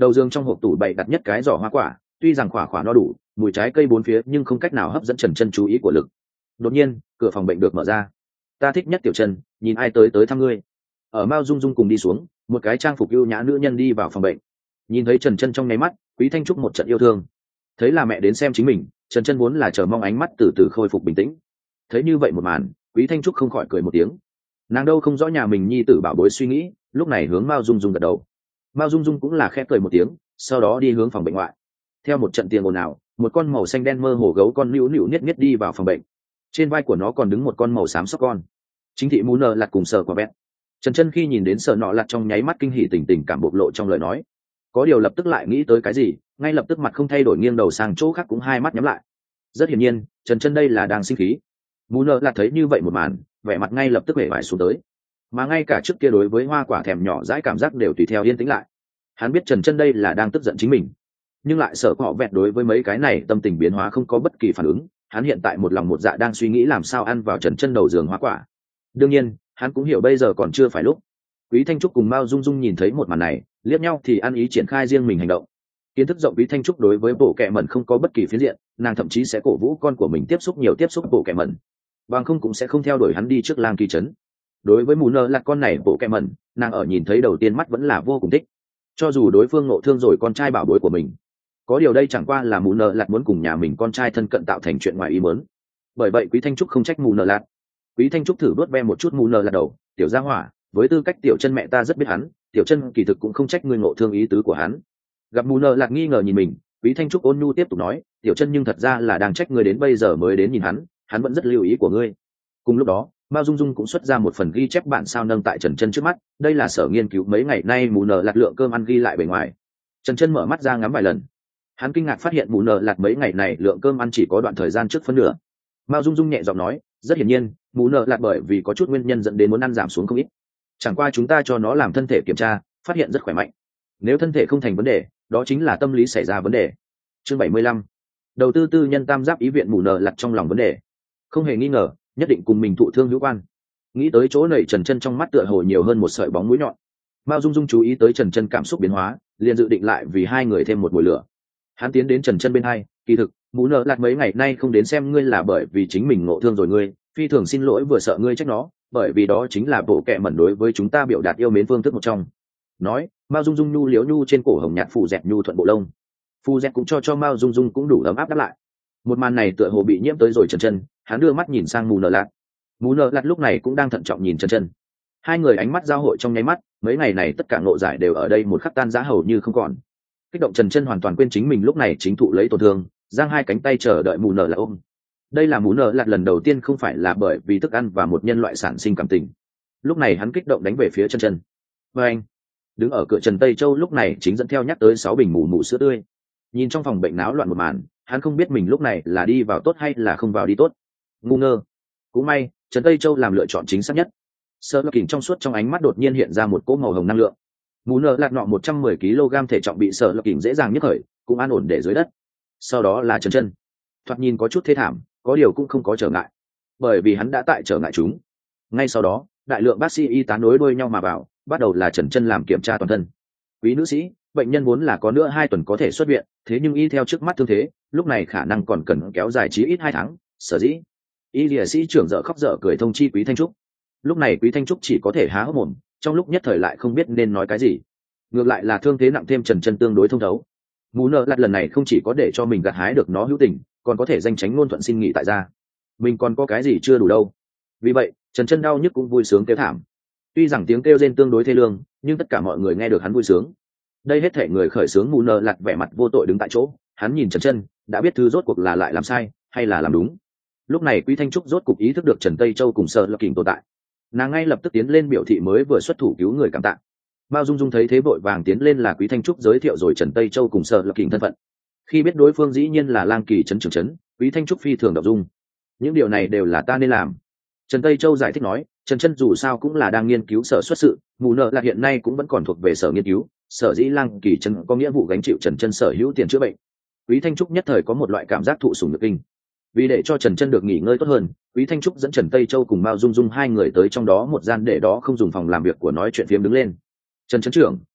Speaker 1: đầu giường trong hộp tủ bày đặt nhất cái giỏ hoa quả, tuy rằng quả quả no đủ, mùi trái cây bốn phía nhưng không cách nào hấp dẫn Trần Chân chú ý của Lực. Đột nhiên, cửa phòng bệnh được mở ra. Ta thích nhất Tiểu Trần, nhìn ai tới tới thăm ngươi. Ở Mao Dung Dung cùng đi xuống, một cái trang phục ưu nhã nữ nhân đi vào phòng bệnh. Nhìn thấy Trần Chân trong nháy mắt, Quý Thanh Trúc một trận yêu thương. Thấy là mẹ đến xem chính mình, Trần Chân vốn là chờ mong ánh mắt từ từ khôi phục bình tĩnh. Thấy như vậy một màn, Quý Thanh Trúc không khỏi cười một tiếng. Nàng đâu không rõ nhà mình nhi tử bảo bối suy nghĩ, lúc này hướng Mao Dung Dung gật đầu. Mao Dung Dung cũng là khẽ cười một tiếng, sau đó đi hướng phòng bệnh ngoại. Theo một trận tiếng ồn ào, một con màu xanh đen mơ hồ gấu con nữu nữu niết niết đi vào phòng bệnh. Trên vai của nó còn đứng một con màu xám sóc con. Chính thị Mù Nợ Lạt cùng Sở Quả Bẹt. Trần Chân khi nhìn đến Sở Nọ Lạt trong nháy mắt kinh hỉ tình tình cảm bộc lộ trong lời nói. Có điều lập tức lại nghĩ tới cái gì, ngay lập tức mặt không thay đổi nghiêng đầu sang chỗ khác cũng hai mắt nhắm lại. Rất hiển nhiên, Trần Chân đây là đang sinh khí. Mù Nợ Lạt thấy như vậy một màn, vẻ mặt ngay lập tức hề vải xuống tới. Mà ngay cả trước kia đối với hoa quả thèm nhỏ dãi cảm giác đều tùy theo yên tĩnh lại. Hắn biết Trần Chân đây là đang tức giận chính mình, nhưng lại sợ họ vẹt đối với mấy cái này tâm tình biến hóa không có bất kỳ phản ứng. Hắn hiện tại một lòng một dạ đang suy nghĩ làm sao ăn vào Trần Chân đầu giường hoa quả. Đương nhiên, hắn cũng hiểu bây giờ còn chưa phải lúc. Quý Thanh Trúc cùng Mao Dung Dung nhìn thấy một màn này, liếc nhau thì ăn ý triển khai riêng mình hành động. Kiến thức rộng Quý Thanh Trúc đối với bộ kệ mẩn không có bất kỳ phiến diện, nàng thậm chí sẽ cổ vũ con của mình tiếp xúc nhiều tiếp xúc bộ kệ mẩn, bằng không cũng sẽ không theo đuổi hắn đi trước lang kỳ trấn. Đối với Mù Nợ Lạt con này bộ kệ mẩn, nàng ở nhìn thấy đầu tiên mắt vẫn là vô cùng thích. Cho dù đối phương ngộ thương rồi con trai bảo bối của mình, có điều đây chẳng qua là Mù Nợ Lạt muốn cùng nhà mình con trai thân cận tạo thành chuyện ngoài ý muốn. Bởi vậy Quý Thanh Trúc không trách Mù Nợ Lạt. Quý Thanh Trúc thử đuốt ve một chút Mù Nợ Lạt đầu, tiểu gia hỏa, với tư cách Tiểu Chân mẹ ta rất biết hắn, Tiểu Chân kỳ thực cũng không trách ngươi ngộ thương ý tứ của hắn. Gặp Mù Nợ Lạt nghi ngờ nhìn mình, Quý Thanh Trúc ôn nhu tiếp tục nói, Tiểu Chân nhưng thật ra là đang trách ngươi đến bây giờ mới đến nhìn hắn, hắn vẫn rất lưu ý của ngươi. Cùng lúc đó, Mao Dung Dung cũng xuất ra một phần ghi chép bản sao nâng tại Trần Chân trước mắt, đây là sở nghiên cứu mấy ngày nay Mù Nợ Lạt lượng cơm ăn ghi lại bề ngoài. Trần Chân mở mắt ra ngắm vài lần, hắn kinh ngạc phát hiện Mù Nợ Lạt mấy ngày này lượng cơm ăn chỉ có đoạn thời gian trước phân nửa. Mao Dung Dung nhẹ giọng nói, rất hiển nhiên, Mù Nợ Lạt bởi vì có chút nguyên nhân dẫn đến muốn ăn giảm xuống không ít. Chẳng qua chúng ta cho nó làm thân thể kiểm tra, phát hiện rất khỏe mạnh. Nếu thân thể không thành vấn đề, đó chính là tâm lý xảy ra vấn đề. Chương bảy mươi lăm, đầu tư tư nhân tam giáp ý viện Mù Nợ Lạt trong lòng vấn đề, không hề nghi ngờ, nhất định cùng mình thụ thương hữu quan. Nghĩ tới chỗ này, Trần Chân trong mắt tựa hồ nhiều hơn một sợi bóng mũi nhọn. Mao Dung Dung chú ý tới Trần Chân cảm xúc biến hóa, liền dự định lại vì hai người thêm một mùi lửa. Hắn tiến đến Trần Chân bên hai, kỳ thực, Mù Nợ Lạt mấy ngày nay không đến xem ngươi là bởi vì chính mình ngộ thương rồi ngươi, phi thường xin lỗi vừa sợ ngươi trách nó, bởi vì đó chính là bộ kệ mẩn đối với chúng ta biểu đạt yêu mến phương thức một trong. Nói, Mao Dung Dung nhu liếu nhu trên cổ hồng nhạt phù dẹt nhu thuận bộ lông. Phù dẹt cũng cho cho Mao Dung Dung cũng đủ ấm áp đáp lại. Một màn này tựa hồ bị nhiễm tới rồi Trần Chân, hắn đưa mắt nhìn sang Mù Nợ Lạt. Mù Nợ Lạt lúc này cũng đang thận trọng nhìn Trần Chân. Hai người ánh mắt giao hội trong nháy mắt, mấy ngày này tất cả ngộ giải đều ở đây một khắc tan rã hầu như không còn. Kích động Trần Chân hoàn toàn quên chính mình lúc này chính thụ lấy tổn thương, giang hai cánh tay chờ đợi Mù Nợ Lạt ôm. Đây là Mù Nợ Lạt lần đầu tiên không phải là bởi vì thức ăn và một nhân loại sản sinh cảm tình. Lúc này hắn kích động đánh về phía Trần Chân. Và anh, đứng ở cửa Trần Tây Châu lúc này chính dẫn theo nhắc tới sáu bình mù mù sữa tươi. Nhìn trong phòng bệnh náo loạn một màn, hắn không biết mình lúc này là đi vào tốt hay là không vào đi tốt. Ngu ngơ. Cũng may, Trần Tây Châu làm lựa chọn chính xác nhất. Sơ Lộc Kình trong suốt trong ánh mắt đột nhiên hiện ra một cỗ màu hồng năng lượng. Mù Nợ Lạt nọ một trăm mười ki lô gam thể trọng bị Sơ Lộc Kình dễ dàng nhấc khởi, cũng an ổn để dưới đất. Sau đó là Trần Chân. Thoạt nhìn có chút thê thảm, có điều cũng không có trở ngại, bởi vì hắn đã tại trở ngại chúng. Ngay sau đó, đại lượng bác sĩ y tá nối đuôi nhau mà vào, bắt đầu là Trần Chân làm kiểm tra toàn thân. Quý nữ sĩ, bệnh nhân vốn là có nữa hai tuần có thể xuất viện, thế nhưng y theo trước mắt thương thế, lúc này khả năng còn cần kéo dài chí ít hai tháng, sở dĩ. Y liệt sĩ trưởng dở khóc dở cười thông chi Quý Thanh Trúc. Lúc này Quý Thanh Trúc chỉ có thể há hốc mồm, trong lúc nhất thời lại không biết nên nói cái gì. Ngược lại là thương thế nặng thêm Trần Chân tương đối thông thấu. Mù Nợ Lạt lần này không chỉ có để cho mình gặt hái được nó hữu tình, còn có thể danh tránh ngôn thuận xin nghỉ tại gia. Mình còn có cái gì chưa đủ đâu. Vì vậy, Trần Chân đau nhức cũng vui sướng kêu thảm. Tuy rằng tiếng kêu rên tương đối thê lương, nhưng tất cả mọi người nghe được hắn vui sướng. Đây hết thể người khởi sướng Mù Nợ Lạt vẻ mặt vô tội đứng tại chỗ, hắn nhìn Trần Chân, đã biết thứ rốt cuộc là lại làm sai hay là làm đúng. Lúc này Quý Thanh Trúc rốt cục ý thức được Trần Tây Châu cùng Sở Lộc Kình tồn tại, nàng ngay lập tức tiến lên biểu thị mới vừa xuất thủ cứu người cảm tạ. Mao Dung Dung thấy thế vội vàng tiến lên là Quý Thanh Trúc giới thiệu rồi Trần Tây Châu cùng Sở Lộc Kình thân phận. Khi biết đối phương dĩ nhiên là lang kỳ trấn trưởng trấn, Quý Thanh Trúc phi thường động dung. Những điều này đều là ta nên làm. Trần Tây Châu giải thích nói, Trần Chân dù sao cũng là đang nghiên cứu sở xuất sự, Mù Nợ Lạt hiện nay cũng vẫn còn thuộc về sở nghiên cứu, sở dĩ lang kỳ trấn có nghĩa vụ gánh chịu Trần Chân sở hữu tiền chữa bệnh. Quý Thanh Trúc nhất thời có một loại cảm giác thụ sủng nhược kinh. Vì để cho Trần Chân được nghỉ ngơi tốt hơn, Quý Thanh Trúc dẫn Trần Tây Châu cùng Mao Dung Dung hai người tới trong đó một gian để đó không dùng phòng làm việc của nói chuyện phiếm đứng lên. Trần trấn trưởng,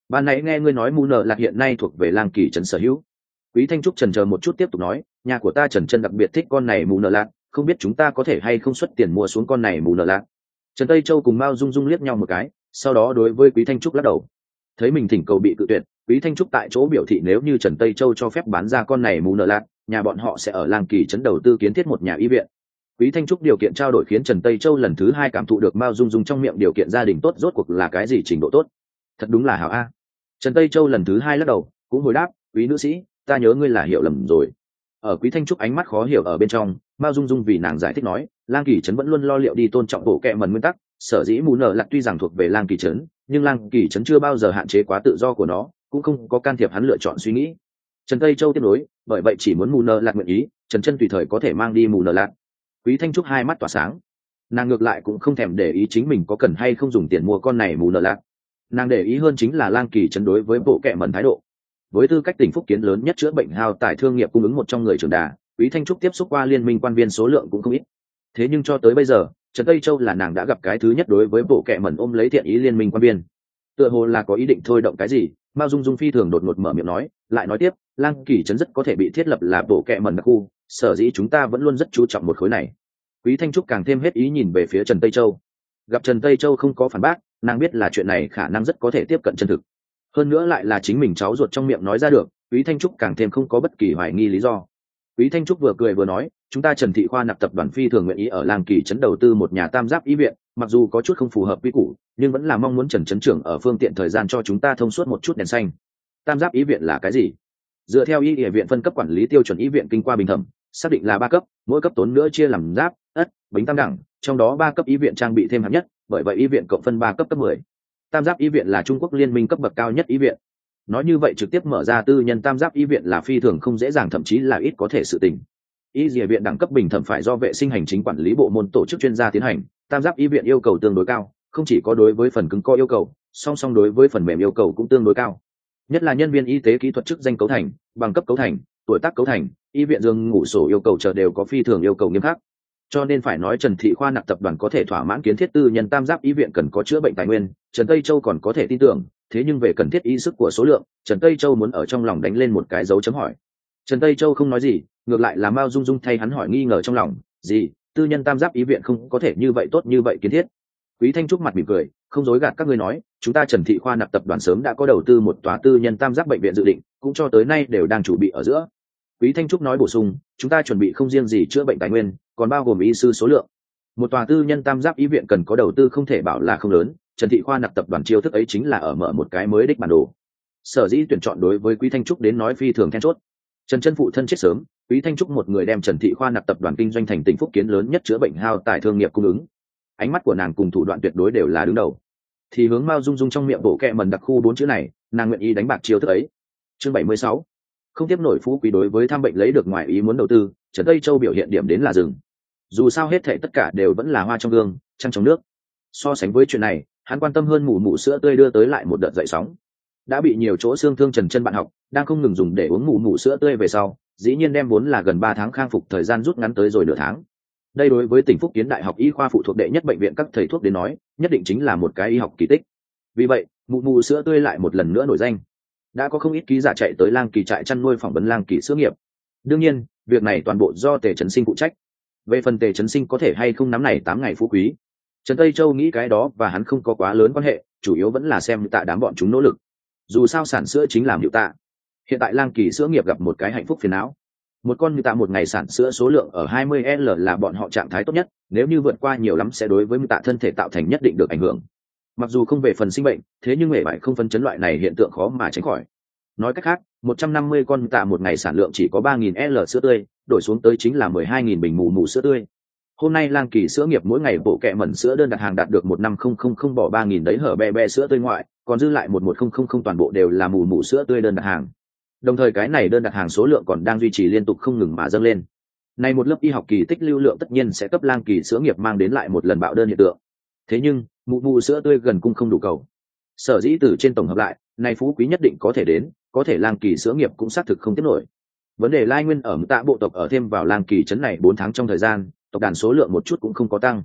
Speaker 1: ban nãy nghe ngươi nói mù nợ lạc hiện nay thuộc về lang kỳ trấn sở hữu. Quý Thanh Trúc chần chờ một chút tiếp tục nói, nhà của ta Trần Chân đặc biệt thích con này mù nợ lạc, không biết chúng ta có thể hay không xuất tiền mua xuống con này mù nợ lạc. Trần Tây Châu cùng Mao Dung Dung liếc nhau một cái, sau đó đối với Quý Thanh Trúc lắc đầu. Thấy mình thỉnh cầu bị cự tuyệt, Quý Thanh Trúc tại chỗ biểu thị nếu như Trần Tây Châu cho phép bán ra con này mù nợ lạc, nhà bọn họ sẽ ở lang kỳ trấn đầu tư kiến thiết một nhà y viện. Quý Thanh Trúc điều kiện trao đổi khiến Trần Tây Châu lần thứ hai cảm thụ được Mao Dung Dung trong miệng điều kiện gia đình tốt rốt cuộc là cái gì trình độ tốt. Thật đúng là hảo a. Trần Tây Châu lần thứ hai lắc đầu, cũng hồi đáp, quý nữ sĩ, ta nhớ ngươi là hiểu lầm rồi. Ở Quý Thanh Trúc ánh mắt khó hiểu ở bên trong, Mao Dung Dung vì nàng giải thích nói, lang kỳ trấn vẫn luôn lo liệu đi tôn trọng bộ kệ mần nguyên tắc, sở dĩ mù nợ lạc tuy rằng thuộc về lang kỳ trấn, nhưng lang kỳ trấn chưa bao giờ hạn chế quá tự do của nó, cũng không có can thiệp hắn lựa chọn suy nghĩ. Trần Tây Châu tiếp nối, bởi vậy chỉ muốn mù nợ lạc nguyện ý, Trần Chân tùy thời có thể mang đi mù nợ lạc. Quý Thanh Trúc hai mắt tỏa sáng, nàng ngược lại cũng không thèm để ý chính mình có cần hay không dùng tiền mua con này mù nợ lạc, nàng để ý hơn chính là lang kỳ trấn đối với bộ kệ mần thái độ. Với tư cách tỉnh Phúc Kiến lớn nhất chữa bệnh hao tài thương nghiệp cung ứng một trong người trưởng đà, Quý Thanh Trúc tiếp xúc qua liên minh quan viên số lượng cũng không ít. Thế nhưng cho tới bây giờ, Trần Tây Châu là nàng đã gặp cái thứ nhất đối với bộ kệ mần ôm lấy thiện ý liên minh quan viên. Tựa hồ là có ý định thôi động cái gì, Mao Dung Dung phi thường đột ngột mở miệng nói, lại nói tiếp, lang kỳ trấn rất có thể bị thiết lập là bộ kệ mần đặc khu, sở dĩ chúng ta vẫn luôn rất chú trọng một khối này. Quý Thanh Trúc càng thêm hết ý nhìn về phía Trần Tây Châu. Gặp Trần Tây Châu không có phản bác, nàng biết là chuyện này khả năng rất có thể tiếp cận chân thực. Hơn nữa lại là chính mình cháu ruột trong miệng nói ra được, Quý Thanh Trúc càng thêm không có bất kỳ hoài nghi lý do. Quý Thanh Trúc vừa cười vừa nói, chúng ta Trần Thị Khoa nạp tập đoàn phi thường nguyện ý ở lang kỳ trấn đầu tư một nhà tam giáp y viện, mặc dù có chút không phù hợp quy củ, nhưng vẫn là mong muốn Trần trấn trưởng ở phương tiện thời gian cho chúng ta thông suốt một chút đèn xanh. Tam giáp y viện là cái gì? Dựa theo y y viện phân cấp quản lý tiêu chuẩn y viện kinh qua bình thẩm, xác định là ba cấp, mỗi cấp tốn nữa chia làm giáp, ất, bính tam đẳng, trong đó ba cấp y viện trang bị thêm hạng nhất, bởi vậy y viện cộng phân ba cấp cấp mười. Tam giáp y viện là Trung Quốc liên minh cấp bậc cao nhất y viện. Nói như vậy trực tiếp mở ra tư nhân tam giáp y viện là phi thường không dễ dàng, thậm chí là ít có thể sự tình. Y dìa viện đẳng cấp bình thẩm phải do vệ sinh hành chính quản lý bộ môn tổ chức chuyên gia tiến hành, tam giáp y viện yêu cầu tương đối cao, không chỉ có đối với phần cứng có yêu cầu, song song đối với phần mềm yêu cầu cũng tương đối cao. Nhất là nhân viên y tế kỹ thuật chức danh cấu thành, bằng cấp cấu thành, tuổi tác cấu thành, y viện giường ngủ sổ yêu cầu chờ đều có phi thường yêu cầu nghiêm khắc. Cho nên phải nói Trần Thị Khoa nạp tập đoàn có thể thỏa mãn kiến thiết tư nhân tam giáp y viện cần có chữa bệnh tài nguyên, Trần Tây Châu còn có thể tin tưởng, thế nhưng về cần thiết y sức của số lượng, Trần Tây Châu muốn ở trong lòng đánh lên một cái dấu chấm hỏi. Trần Tây Châu không nói gì, ngược lại là Mao Dung Dung thay hắn hỏi nghi ngờ trong lòng, gì, tư nhân tam giáp y viện không có thể như vậy tốt như vậy kiến thiết. Quý Thanh Trúc mặt mỉm cười, không dối gạt các ngươi nói, chúng ta Trần Thị Khoa nạp tập đoàn sớm đã có đầu tư một tòa tư nhân tam giáp bệnh viện dự định, cũng cho tới nay đều đang chuẩn bị ở giữa. Quý Thanh Trúc nói bổ sung, chúng ta chuẩn bị không riêng gì chữa bệnh tài nguyên, còn bao gồm y sư số lượng. Một tòa tư nhân tam giáp y viện cần có đầu tư không thể bảo là không lớn, Trần Thị Khoa nạp tập đoàn chiêu thức ấy chính là ở mở một cái mới đích bản đồ. Sở dĩ tuyển chọn đối với Quý Thanh Trúc đến nói phi thường then chốt. Trần Chân phụ thân chết sớm, Quý Thanh Trúc một người đem Trần Thị Khoa nạp tập đoàn kinh doanh thành tỉnh Phúc Kiến lớn nhất chữa bệnh hao tài thương nghiệp cung ứng. Ánh mắt của nàng cùng thủ đoạn tuyệt đối đều là đứng đầu. Thì hướng Mao Dung Dung trong miệng bộ kệ mần đặc khu bốn chữ này, nàng nguyện ý đánh bạc chiêu thức ấy. Chương bảy mươi sáu, không tiếp nổi phú quý đối với tham bệnh lấy được ngoài ý muốn đầu tư, Trần Tây Châu biểu hiện điểm đến là dừng. Dù sao hết thảy tất cả đều vẫn là hoa trong gương, trăng trong nước. So sánh với chuyện này, hắn quan tâm hơn mù mù sữa tươi đưa tới lại một đợt dậy sóng. Đã bị nhiều chỗ xương thương Trần Chân bạn học, đang không ngừng dùng để uống mù mù sữa tươi về sau, dĩ nhiên đem vốn là gần ba tháng khang phục thời gian rút ngắn tới rồi nửa tháng. Đây đối với tỉnh Phúc Kiến Đại học y khoa phụ thuộc đệ nhất bệnh viện các thầy thuốc đến nói, nhất định chính là một cái y học kỳ tích. Vì vậy, mù mù sữa tươi lại một lần nữa nổi danh. Đã có không ít ký giả chạy tới Lang Kỳ trại chăn nuôi phỏng vấn Lang Kỳ sữa nghiệp. Đương nhiên, việc này toàn bộ do Tề Trấn Sinh phụ trách. Về phần Tề Trấn Sinh có thể hay không nắm này tám ngày phú quý, Trần Tây Châu nghĩ cái đó và hắn không có quá lớn quan hệ, chủ yếu vẫn là xem tạ đám bọn chúng nỗ lực. Dù sao sản sữa chính làm hiệu tạ. Hiện tại Lang Kỳ sữa nghiệp gặp một cái hạnh phúc phiền não. Một con như tạ một ngày sản sữa số lượng ở hai mươi L là bọn họ trạng thái tốt nhất, nếu như vượt qua nhiều lắm sẽ đối với mưu tạ thân thể tạo thành nhất định được ảnh hưởng. Mặc dù không về phần sinh bệnh, thế nhưng mẹ bại không phân chấn loại này hiện tượng khó mà tránh khỏi. Nói cách khác, một trăm năm mươi con mưu tạ một ngày sản lượng chỉ có ba nghìn L sữa tươi, đổi xuống tới chính là mười hai nghìn bình mù mù sữa tươi. Hôm nay Lang Kỳ sữa nghiệp mỗi ngày bộ kệ mẩn sữa đơn đặt hàng đạt được một năm không không không bỏ ba nghìn đấy hở be be sữa tươi ngoại, còn dư lại một một không không không toàn bộ đều là mù mù sữa tươi đơn đặt hàng. Đồng thời cái này đơn đặt hàng số lượng còn đang duy trì liên tục không ngừng mà dâng lên. Này một lớp y học kỳ tích lưu lượng tất nhiên sẽ cấp Lang Kỳ sữa nghiệp mang đến lại một lần bạo đơn hiện tượng. Thế nhưng, mù mù sữa tươi gần cung không đủ cầu. Sở dĩ từ trên tổng hợp lại, này phú quý nhất định có thể đến, có thể Lang Kỳ sữa nghiệp cũng xác thực không tiếp nổi. Vấn đề lai nguyên ở tạ bộ tộc ở thêm vào Lang Kỳ trấn này bốn tháng trong thời gian, tộc đàn số lượng một chút cũng không có tăng.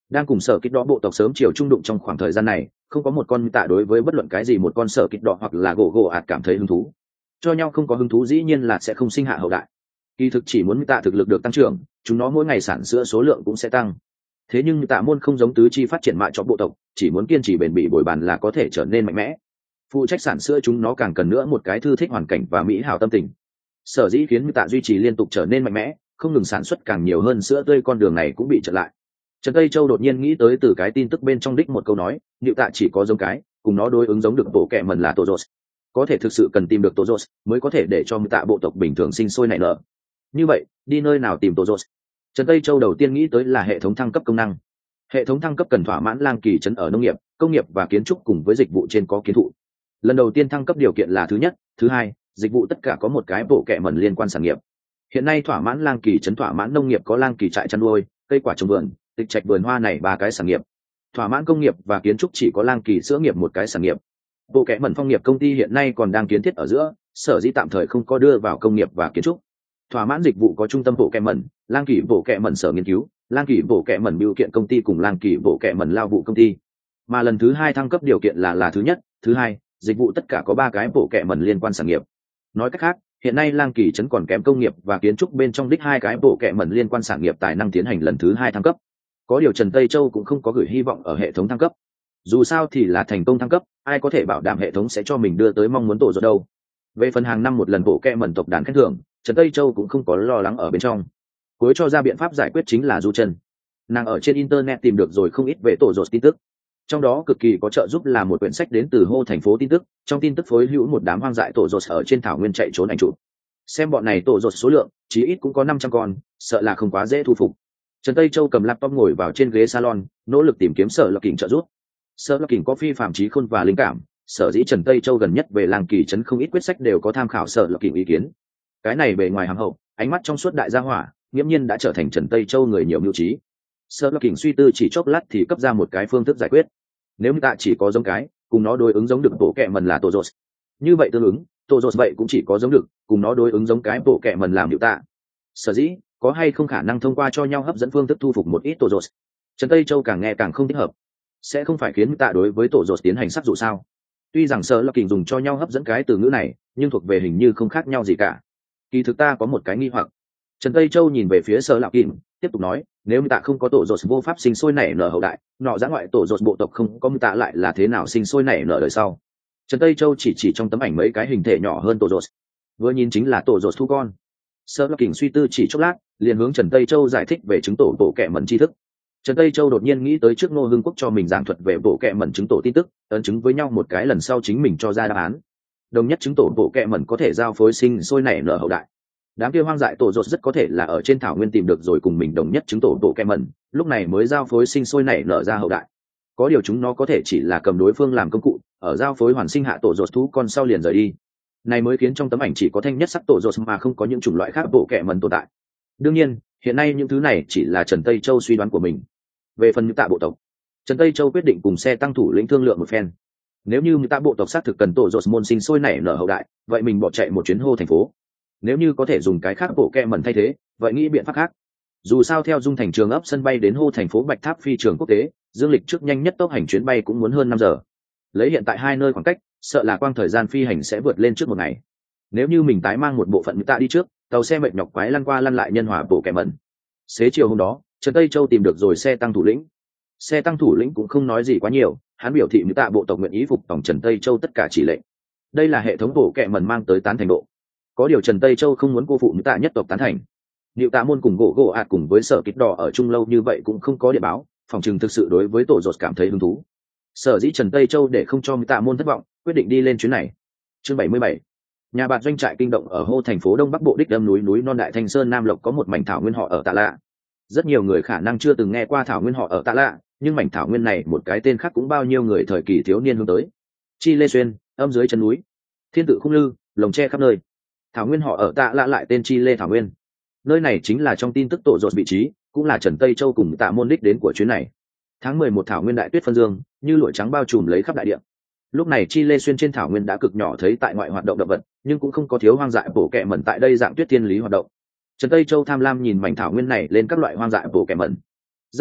Speaker 1: đang cùng sở kích đỏ bộ tộc sớm chiều trung đụng trong khoảng thời gian này, không có một con mưu tạ đối với bất luận cái gì một con sở kích đỏ hoặc là gỗ gỗ ạt cảm thấy hứng thú. Cho nhau không có hứng thú dĩ nhiên là sẽ không sinh hạ hậu đại. Kỳ thực chỉ muốn mưu tạ thực lực được tăng trưởng, chúng nó mỗi ngày sản sữa số lượng cũng sẽ tăng. Thế nhưng tạ môn không giống tứ chi phát triển mại cho bộ tộc, chỉ muốn kiên trì bền bỉ bồi bàn là có thể trở nên mạnh mẽ. Phụ trách sản sữa chúng nó càng cần nữa một cái thư thích hoàn cảnh và mỹ hảo tâm tình. Sở dĩ khiến tạ duy trì liên tục trở nên mạnh mẽ, không ngừng sản xuất càng nhiều hơn sữa tươi, con đường này cũng bị chặn lại. Trần Tây Châu đột nhiên nghĩ tới từ cái tin tức bên trong đích một câu nói, Niệu tạ chỉ có giống cái, cùng nó đối ứng giống được bộ kệ mần là Toros. Có thể thực sự cần tìm được Toros mới có thể để cho tạ bộ tộc bình thường sinh sôi nảy nở. Như vậy, đi nơi nào tìm Toros? Trần Tây Châu đầu tiên nghĩ tới là hệ thống thăng cấp công năng. Hệ thống thăng cấp cần thỏa mãn lang kỳ trấn ở nông nghiệp, công nghiệp và kiến trúc cùng với dịch vụ trên có kiến thụ. Lần đầu tiên thăng cấp điều kiện là thứ nhất, thứ hai, dịch vụ tất cả có một cái bộ kệ mần liên quan sản nghiệp. Hiện nay thỏa mãn lang kỳ trấn thỏa mãn nông nghiệp có lang kỳ trại chăn nuôi, cây quả trồng vườn, tịch trạch vườn hoa này ba cái sản nghiệp. Thỏa mãn công nghiệp và kiến trúc chỉ có lang kỳ sữa nghiệp một cái sản nghiệp. Bộ kệ mần phong nghiệp công ty hiện nay còn đang kiến thiết ở giữa, sở dĩ tạm thời không có đưa vào công nghiệp và kiến trúc. Thỏa mãn dịch vụ có trung tâm bộ kệ mần, lang kỳ bộ kệ mần sở nghiên cứu, lang kỳ bộ kệ mần biểu kiện công ty cùng lang kỳ bộ kệ mần lao vụ công ty. Mà lần thứ hai thăng cấp điều kiện là là thứ nhất, thứ hai, dịch vụ tất cả có ba cái bộ kệ mần liên quan sản nghiệp. Nói cách khác, hiện nay lang kỳ trấn còn kém công nghiệp và kiến trúc bên trong đích hai cái bộ kệ mần liên quan sản nghiệp tài năng tiến hành lần thứ hai thăng cấp. Có điều Trần Tây Châu cũng không có gửi hy vọng ở hệ thống thăng cấp. Dù sao thì là thành công thăng cấp, ai có thể bảo đảm hệ thống sẽ cho mình đưa tới mong muốn tổ rồi đâu. Về phần hàng năm một lần bộ kệ mần tộc đàn khen thưởng, Trần Tây Châu cũng không có lo lắng ở bên trong. Cuối cho ra biện pháp giải quyết chính là Du Trần. Nàng ở trên internet tìm được rồi không ít về tổ rột tin tức. Trong đó cực kỳ có trợ giúp là một quyển sách đến từ hô thành phố tin tức, trong tin tức phối hữu một đám hoang dại tổ rột ở trên thảo nguyên chạy trốn ảnh chụp. Xem bọn này tổ rột số lượng, chí ít cũng có năm trăm con, sợ là không quá dễ thu phục. Trần Tây Châu cầm laptop ngồi vào trên ghế salon, nỗ lực tìm kiếm Sở Lập Kình trợ giúp. Sở Lập Kình có phi phàm trí khôn và linh cảm, sở dĩ Trần Tây Châu gần nhất về làng kỳ trấn không ít quyết sách đều có tham khảo Sở Lập Kình ý kiến. Cái này bề ngoài hàm hậu, ánh mắt trong suốt đại gia hỏa, nghiễm nhiên đã trở thành Trần Tây Châu người nhiều mưu trí. Sở Lập Kình suy tư chỉ chốc lát thì cấp ra một cái phương thức giải quyết. Nếu như ta chỉ có giống cái, cùng nó đối ứng giống được bộ kệ mần là tổ rột. Như vậy tương ứng, tổ rột vậy cũng chỉ có giống được, cùng nó đối ứng giống cái bộ kệ mần làm hiệu tạ. Sở dĩ, có hay không khả năng thông qua cho nhau hấp dẫn phương thức thu phục một ít tổ rột? Trần Tây Châu càng nghe càng không thích hợp. Sẽ không phải khiến tạ đối với tổ rột tiến hành sắc dụ sao? Tuy rằng Sở Lập Kình dùng cho nhau hấp dẫn cái từ ngữ này, nhưng thuộc về hình như không khác nhau gì cả. Kỳ thực ta có một cái nghi hoặc. Trần Tây Châu nhìn về phía Sở Lập Kình, tiếp tục nói, nếu như tạ không có tổ rột vô pháp sinh sôi nảy nở hậu đại, nọ giã ngoại tổ rột bộ tộc không có mưu tạ lại là thế nào sinh sôi nảy nở đời sau? Trần Tây Châu chỉ chỉ trong tấm ảnh mấy cái hình thể nhỏ hơn tổ rột, vừa nhìn chính là tổ rột thu con. Sở Lập Kình suy tư chỉ chốc lát, liền hướng Trần Tây Châu giải thích về chứng tổ bộ kệ mẩn tri thức. Trần Tây Châu đột nhiên nghĩ tới trước Ngô Hưng Quốc cho mình giảng thuật về bộ kệ mẩn chứng tổ tin tức, ấn chứng với nhau một cái lần sau chính mình cho ra đáp án. Đồng nhất chứng tổ bộ kệ mẩn có thể giao phối sinh sôi nảy nở hậu đại. Đám kia hoang dại tổ rột rất có thể là ở trên thảo nguyên tìm được rồi cùng mình đồng nhất chứng tổ bộ kệ mẩn, lúc này mới giao phối sinh sôi nảy nở ra hậu đại. Có điều chúng nó có thể chỉ là cầm đối phương làm công cụ, ở giao phối hoàn sinh hạ tổ rột thú con sau liền rời đi. Này mới khiến trong tấm ảnh chỉ có thanh nhất sắc tổ rột mà không có những chủng loại khác bộ kệ mẩn tồn tại. Đương nhiên, hiện nay những thứ này chỉ là Trần Tây Châu suy đoán của mình. Về phần như tạ bộ tộc, Trần Tây Châu quyết định cùng xe tăng thủ lĩnh thương lượng một phen. Nếu như tạ bộ tộc xác thực cần tổ rột môn sinh sôi nảy nở hậu đại, vậy mình bỏ chạy một chuyến hô thành phố. Nếu như có thể dùng cái khác bộ kệ mẩn thay thế, vậy nghĩ biện pháp khác. Dù sao theo dung thành trường ấp sân bay đến hô thành phố Bạch Tháp phi trường quốc tế, dương lịch trước nhanh nhất tốc hành chuyến bay cũng muốn hơn năm giờ. Lấy hiện tại hai nơi khoảng cách, sợ là quang thời gian phi hành sẽ vượt lên trước một ngày. Nếu như mình tái mang một bộ phận tạ đi trước, tàu xe mệt nhọc quái lăn qua lăn lại nhân hòa bộ kệ mẩn. Xế chiều hôm đó, Trần Tây Châu tìm được rồi xe tăng thủ lĩnh. Xe tăng thủ lĩnh cũng không nói gì quá nhiều, hắn biểu thị tạ bộ tộc nguyện ý phục tòng Trần Tây Châu tất cả chỉ lệnh. Đây là hệ thống bộ kệ mẩn mang tới tán thành độ. Có điều Trần Tây Châu không muốn cô phụ tạ nhất tộc tán thành. Niệu tạ môn cùng gỗ gỗ ạt cùng với Sở Kích Đỏ ở chung lâu như vậy cũng không có địa báo, phòng chừng thực sự đối với tổ rột cảm thấy hứng thú. Sở dĩ Trần Tây Châu để không cho tạ môn thất vọng, quyết định đi lên chuyến này. Chương bảy mươi bảy. Nhà bạn doanh trại kinh động ở hô thành phố Đông Bắc Bộ đích đâm núi núi non đại Thanh Sơn Nam Lộc có một mảnh thảo nguyên họ ở Tạ Lạ. Rất nhiều người khả năng chưa từng nghe qua thảo nguyên họ ở Tạ Lạ, nhưng mảnh thảo nguyên này một cái tên khác cũng bao nhiêu người thời kỳ thiếu niên hướng tới. Chi Lê Xuyên, âm dưới chân núi, thiên tự khung lư, lồng tre khắp nơi. Thảo nguyên họ ở Tạ Lạ lại tên Chi Lê Thảo Nguyên. Nơi này chính là trong tin tức tổ rột vị trí, cũng là Trần Tây Châu cùng Tạ môn đích đến của chuyến này. Tháng mười một thảo nguyên đại tuyết phân dương, như lụa trắng bao trùm lấy khắp đại địa. Lúc này Chi Lê Xuyên trên thảo nguyên đã cực nhỏ thấy tại ngoại hoạt động động vật, nhưng cũng không có thiếu hoang dại bổ kẹ mẩn tại đây dạng tuyết thiên lý hoạt động. Trần Tây Châu tham lam nhìn mảnh thảo nguyên này lên các loại hoang dại bổ kẹ mẩn. Rất nhanh,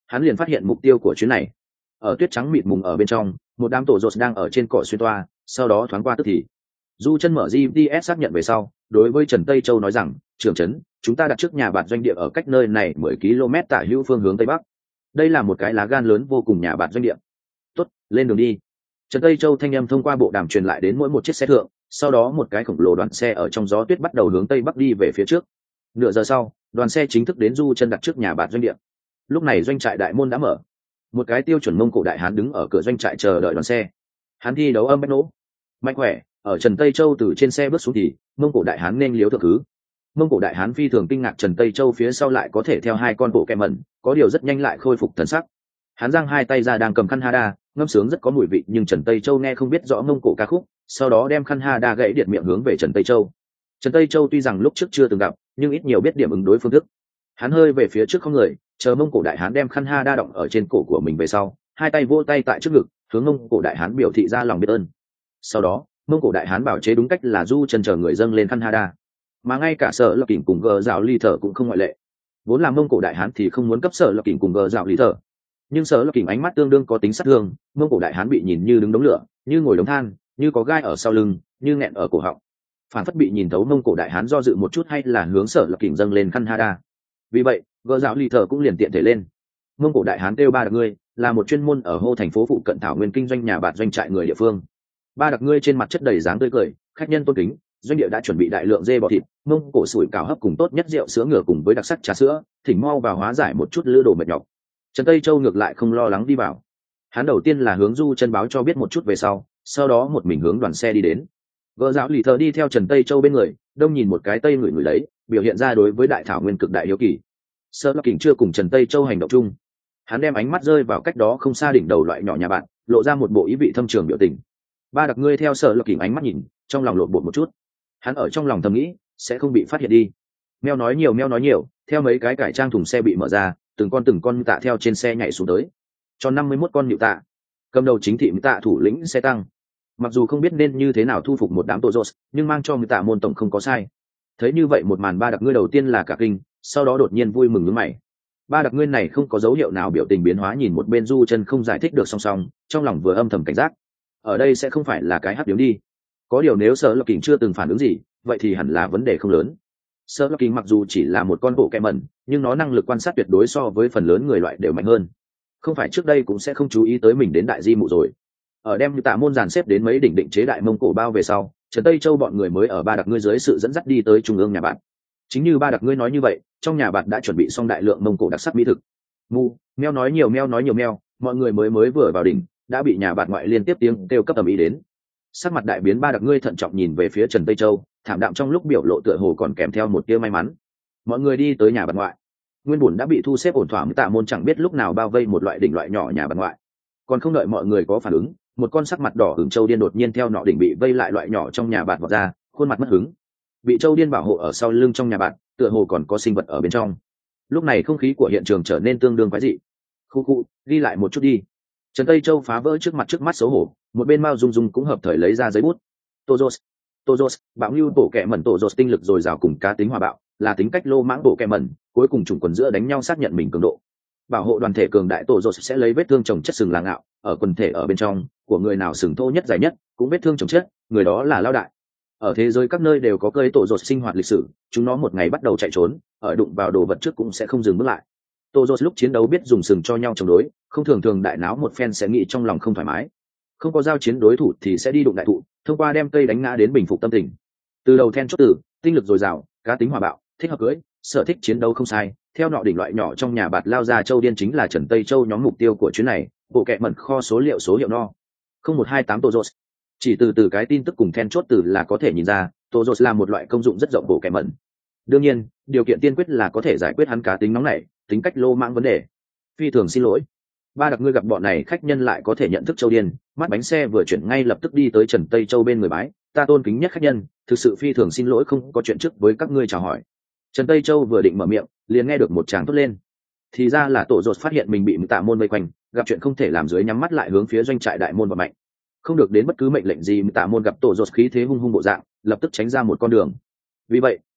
Speaker 1: hắn liền phát hiện mục tiêu của chuyến này. Ở tuyết trắng mịt mùng ở bên trong, một đám tổ rột đang ở trên cỏ xuyên toa, sau đó thoáng qua tức thì du chân mở giê pê ét xác nhận về sau, đối với Trần Tây Châu nói rằng, trưởng trấn, chúng ta đặt trước nhà bạn doanh địa ở cách nơi này mười ki lô mét tả hữu phương hướng tây bắc. Đây là một cái lá gan lớn vô cùng nhà bạn doanh địa. Tốt, lên đường đi. Trần Tây Châu thanh âm thông qua bộ đàm truyền lại đến mỗi một chiếc xe thượng, sau đó một cái khổng lồ đoàn xe ở trong gió tuyết bắt đầu hướng tây bắc đi về phía trước. Nửa giờ sau, đoàn xe chính thức đến du chân đặt trước nhà bạn doanh địa. Lúc này doanh trại đại môn đã mở. Một cái tiêu chuẩn Mông Cổ đại hán đứng ở cửa doanh trại chờ đợi đoàn xe. Hắn thi đấu âm bách nỗ, mạnh khỏe. Ở Trần Tây Châu từ trên xe bước xuống thì Mông Cổ đại hán nên liếu thượng thứ. Mông Cổ đại hán phi thường kinh ngạc Trần Tây Châu phía sau lại có thể theo hai con bộ kẹ mẩn, có điều rất nhanh lại khôi phục thần sắc. Hắn giang hai tay ra đang cầm khăn hada, ngâm sướng rất có mùi vị, nhưng Trần Tây Châu nghe không biết rõ Mông Cổ ca khúc, sau đó đem khăn hada gãy điện miệng hướng về Trần Tây Châu. Trần Tây Châu tuy rằng lúc trước chưa từng gặp, nhưng ít nhiều biết điểm ứng đối phương thức. Hắn hơi về phía trước không người, chờ Mông Cổ đại hán đem khăn hada động ở trên cổ của mình về sau, hai tay vỗ tay tại trước ngực, hướng Mông Cổ đại hán biểu thị ra lòng biết ơn. Sau đó, Mông Cổ đại hán bảo chế đúng cách là du chân chờ người dâng lên khăn hada, mà ngay cả Sở Lập Kình cùng gờ dạo ly thở cũng không ngoại lệ. Vốn là Mông Cổ đại hán thì không muốn cấp Sở Lập Kình cùng gờ dạo ly thở, nhưng Sở Lập Kình ánh mắt tương đương có tính sát thương, Mông Cổ đại hán bị nhìn như đứng đống lửa, như ngồi đống than, như có gai ở sau lưng, như nghẹn ở cổ họng. Phản phất bị nhìn thấu, Mông Cổ đại hán do dự một chút hay là hướng Sở Lập Kình dâng lên khăn hada. Vì vậy, gờ dạo ly thở cũng liền tiện thể lên. Mông Cổ đại hán kêu ba đặc ngươi, là một chuyên môn ở hô thành phố phụ cận thảo nguyên kinh doanh nhà bạt doanh trại người địa phương. Ba đặc ngươi trên mặt chất đầy dáng tươi cười, khách nhân tôn kính, doanh địa đã chuẩn bị đại lượng dê bò thịt, Mông Cổ sủi cảo hấp cùng tốt nhất rượu sữa ngựa cùng với đặc sắc trà sữa, thỉnh mau vào hóa giải một chút lữ đồ mệt nhọc. Trần Tây Châu ngược lại không lo lắng đi vào. Hắn đầu tiên là hướng du chân báo cho biết một chút về sau, sau đó một mình hướng đoàn xe đi đến. Gỡ giáo lì thờ đi theo Trần Tây Châu bên người, đông nhìn một cái tây người người lấy, biểu hiện ra đối với đại thảo nguyên cực đại hiếu kỳ. Sơ Lập Kình chưa cùng Trần Tây Châu hành động chung, hắn đem ánh mắt rơi vào cách đó không xa đỉnh đầu loại nhỏ nhà bạn, lộ ra một bộ ý vị thâm trường biểu tình. Ba đặc ngươi theo Sở Lập Kình ánh mắt nhìn, trong lòng lộn bột một chút. Hắn ở trong lòng thầm nghĩ, sẽ không bị phát hiện đi. Meo nói nhiều meo nói nhiều, theo mấy cái cải trang thùng xe bị mở ra, từng con từng con tạ theo trên xe nhảy xuống tới. Cho năm mươi mốt con nhự tạ, cầm đầu chính thị tạ thủ lĩnh xe tăng. Mặc dù không biết nên như thế nào thu phục một đám tổ rốt, nhưng mang cho tạ môn tổng không có sai. Thấy như vậy một màn, ba đặc ngươi đầu tiên là cả kinh, sau đó đột nhiên vui mừng nhướng mày. Ba đặc ngươi này không có dấu hiệu nào biểu tình biến hóa nhìn một bên du chân không giải thích được song song, trong lòng vừa âm thầm cảnh giác. Ở đây sẽ không phải là cái hấp điếu đi. Có điều nếu Sở Lập Kình chưa từng phản ứng gì, vậy thì hẳn là vấn đề không lớn. Sở Lập Kình mặc dù chỉ là một con bộ kẹ mẩn, nhưng nó năng lực quan sát tuyệt đối so với phần lớn người loại đều mạnh hơn. Không phải trước đây cũng sẽ không chú ý tới mình đến đại di mụ rồi. Ở đem tạ môn dàn xếp đến mấy đỉnh định chế đại Mông Cổ bao về sau, Trần Tây Châu bọn người mới ở ba đặc ngươi dưới sự dẫn dắt đi tới trung ương nhà bạn. Chính như ba đặc ngươi nói như vậy, trong nhà bạn đã chuẩn bị xong đại lượng Mông Cổ đặc sắc mỹ thực. Mu, meo nói nhiều meo nói nhiều meo, mọi người mới mới vừa vào đỉnh, đã bị nhà bạn ngoại liên tiếp tiếng kêu cấp tầm ý đến. Sắc mặt đại biến, ba đặc ngươi thận trọng nhìn về phía Trần Tây Châu, thảm đạm trong lúc biểu lộ tựa hồ còn kèm theo một tia may mắn. Mọi người đi tới nhà bạn ngoại, nguyên bùn đã bị thu xếp ổn thỏa, tạ môn chẳng biết lúc nào bao vây một loại đỉnh loại nhỏ nhà bạn ngoại. Còn không đợi mọi người có phản ứng, một con sắc mặt đỏ hửng châu điên đột nhiên theo nọ đỉnh bị vây lại loại nhỏ trong nhà bạn vọt ra, khuôn mặt mất hứng. Bị châu điên bảo hộ ở sau lưng trong nhà bạn, tựa hồ còn có sinh vật ở bên trong. Lúc này không khí của hiện trường trở nên tương đương quái dị. Khu khu, đi lại một chút đi. Trần Tây Châu phá vỡ trước mặt trước mắt xấu hổ, một bên Mao Dung Dung cũng hợp thời lấy ra giấy bút. Tozos, Tozos, bạo lưu bổ kẹ mẩn Tozos tinh lực dồi dào cùng cá tính hòa bạo, là tính cách lô mãng bổ kẹ mẩn, cuối cùng chủng quần giữa đánh nhau xác nhận mình cường độ. Bảo hộ đoàn thể cường đại Tozos sẽ lấy vết thương chồng chất sừng là ngạo, ở quần thể ở bên trong, của người nào sừng thô nhất dài nhất, cũng vết thương chồng chất, người đó là lao đại. Ở thế giới các nơi đều có cây Tozos sinh hoạt lịch sử, chúng nó một ngày bắt đầu chạy trốn, ở đụng vào đồ vật trước cũng sẽ không dừng bước lại. Tozos lúc chiến đấu biết dùng sừng cho nhau chống đối, không thường thường đại náo một phen sẽ nghĩ trong lòng không thoải mái. Không có giao chiến đối thủ thì sẽ đi đụng đại thụ, thông qua đem cây đánh ngã đến bình phục tâm tình. Từ đầu then chốt từ, tinh lực dồi dào, cá tính hòa bạo, thích hợp cưỡi, sở thích chiến đấu không sai. Theo nọ đỉnh loại nhỏ trong nhà bạt lao ra châu điên chính là Trần Tây Châu nhóm mục tiêu của chuyến này, bộ kệ mẩn kho số liệu số hiệu no. không một hai tám Tozos. Chỉ từ từ cái tin tức cùng then chốt từ là có thể nhìn ra, Tozos là một loại công dụng rất rộng bộ kệ mẩn. Đương nhiên, điều kiện tiên quyết là có thể giải quyết hắn cá tính nóng nảy, tính cách lô mãng vấn đề. Phi thường xin lỗi. Ba đặc ngươi gặp bọn này khách nhân lại có thể nhận thức châu điên, mắt bánh xe vừa chuyển ngay lập tức đi tới Trần Tây Châu bên người bái, ta tôn kính nhất khách nhân, thực sự phi thường xin lỗi không có chuyện trước với các ngươi chào hỏi. Trần Tây Châu vừa định mở miệng, liền nghe được một tràng thốt lên. Thì ra là tổ rột phát hiện mình bị tạ môn vây quanh, gặp chuyện không thể làm dưới nhắm mắt lại hướng phía doanh trại đại môn và mạnh. Không được đến bất cứ mệnh lệnh gì, tạ môn gặp tổ rột khí thế hung hung bộ dạng, lập tức tránh ra một con đường. Vì vậy,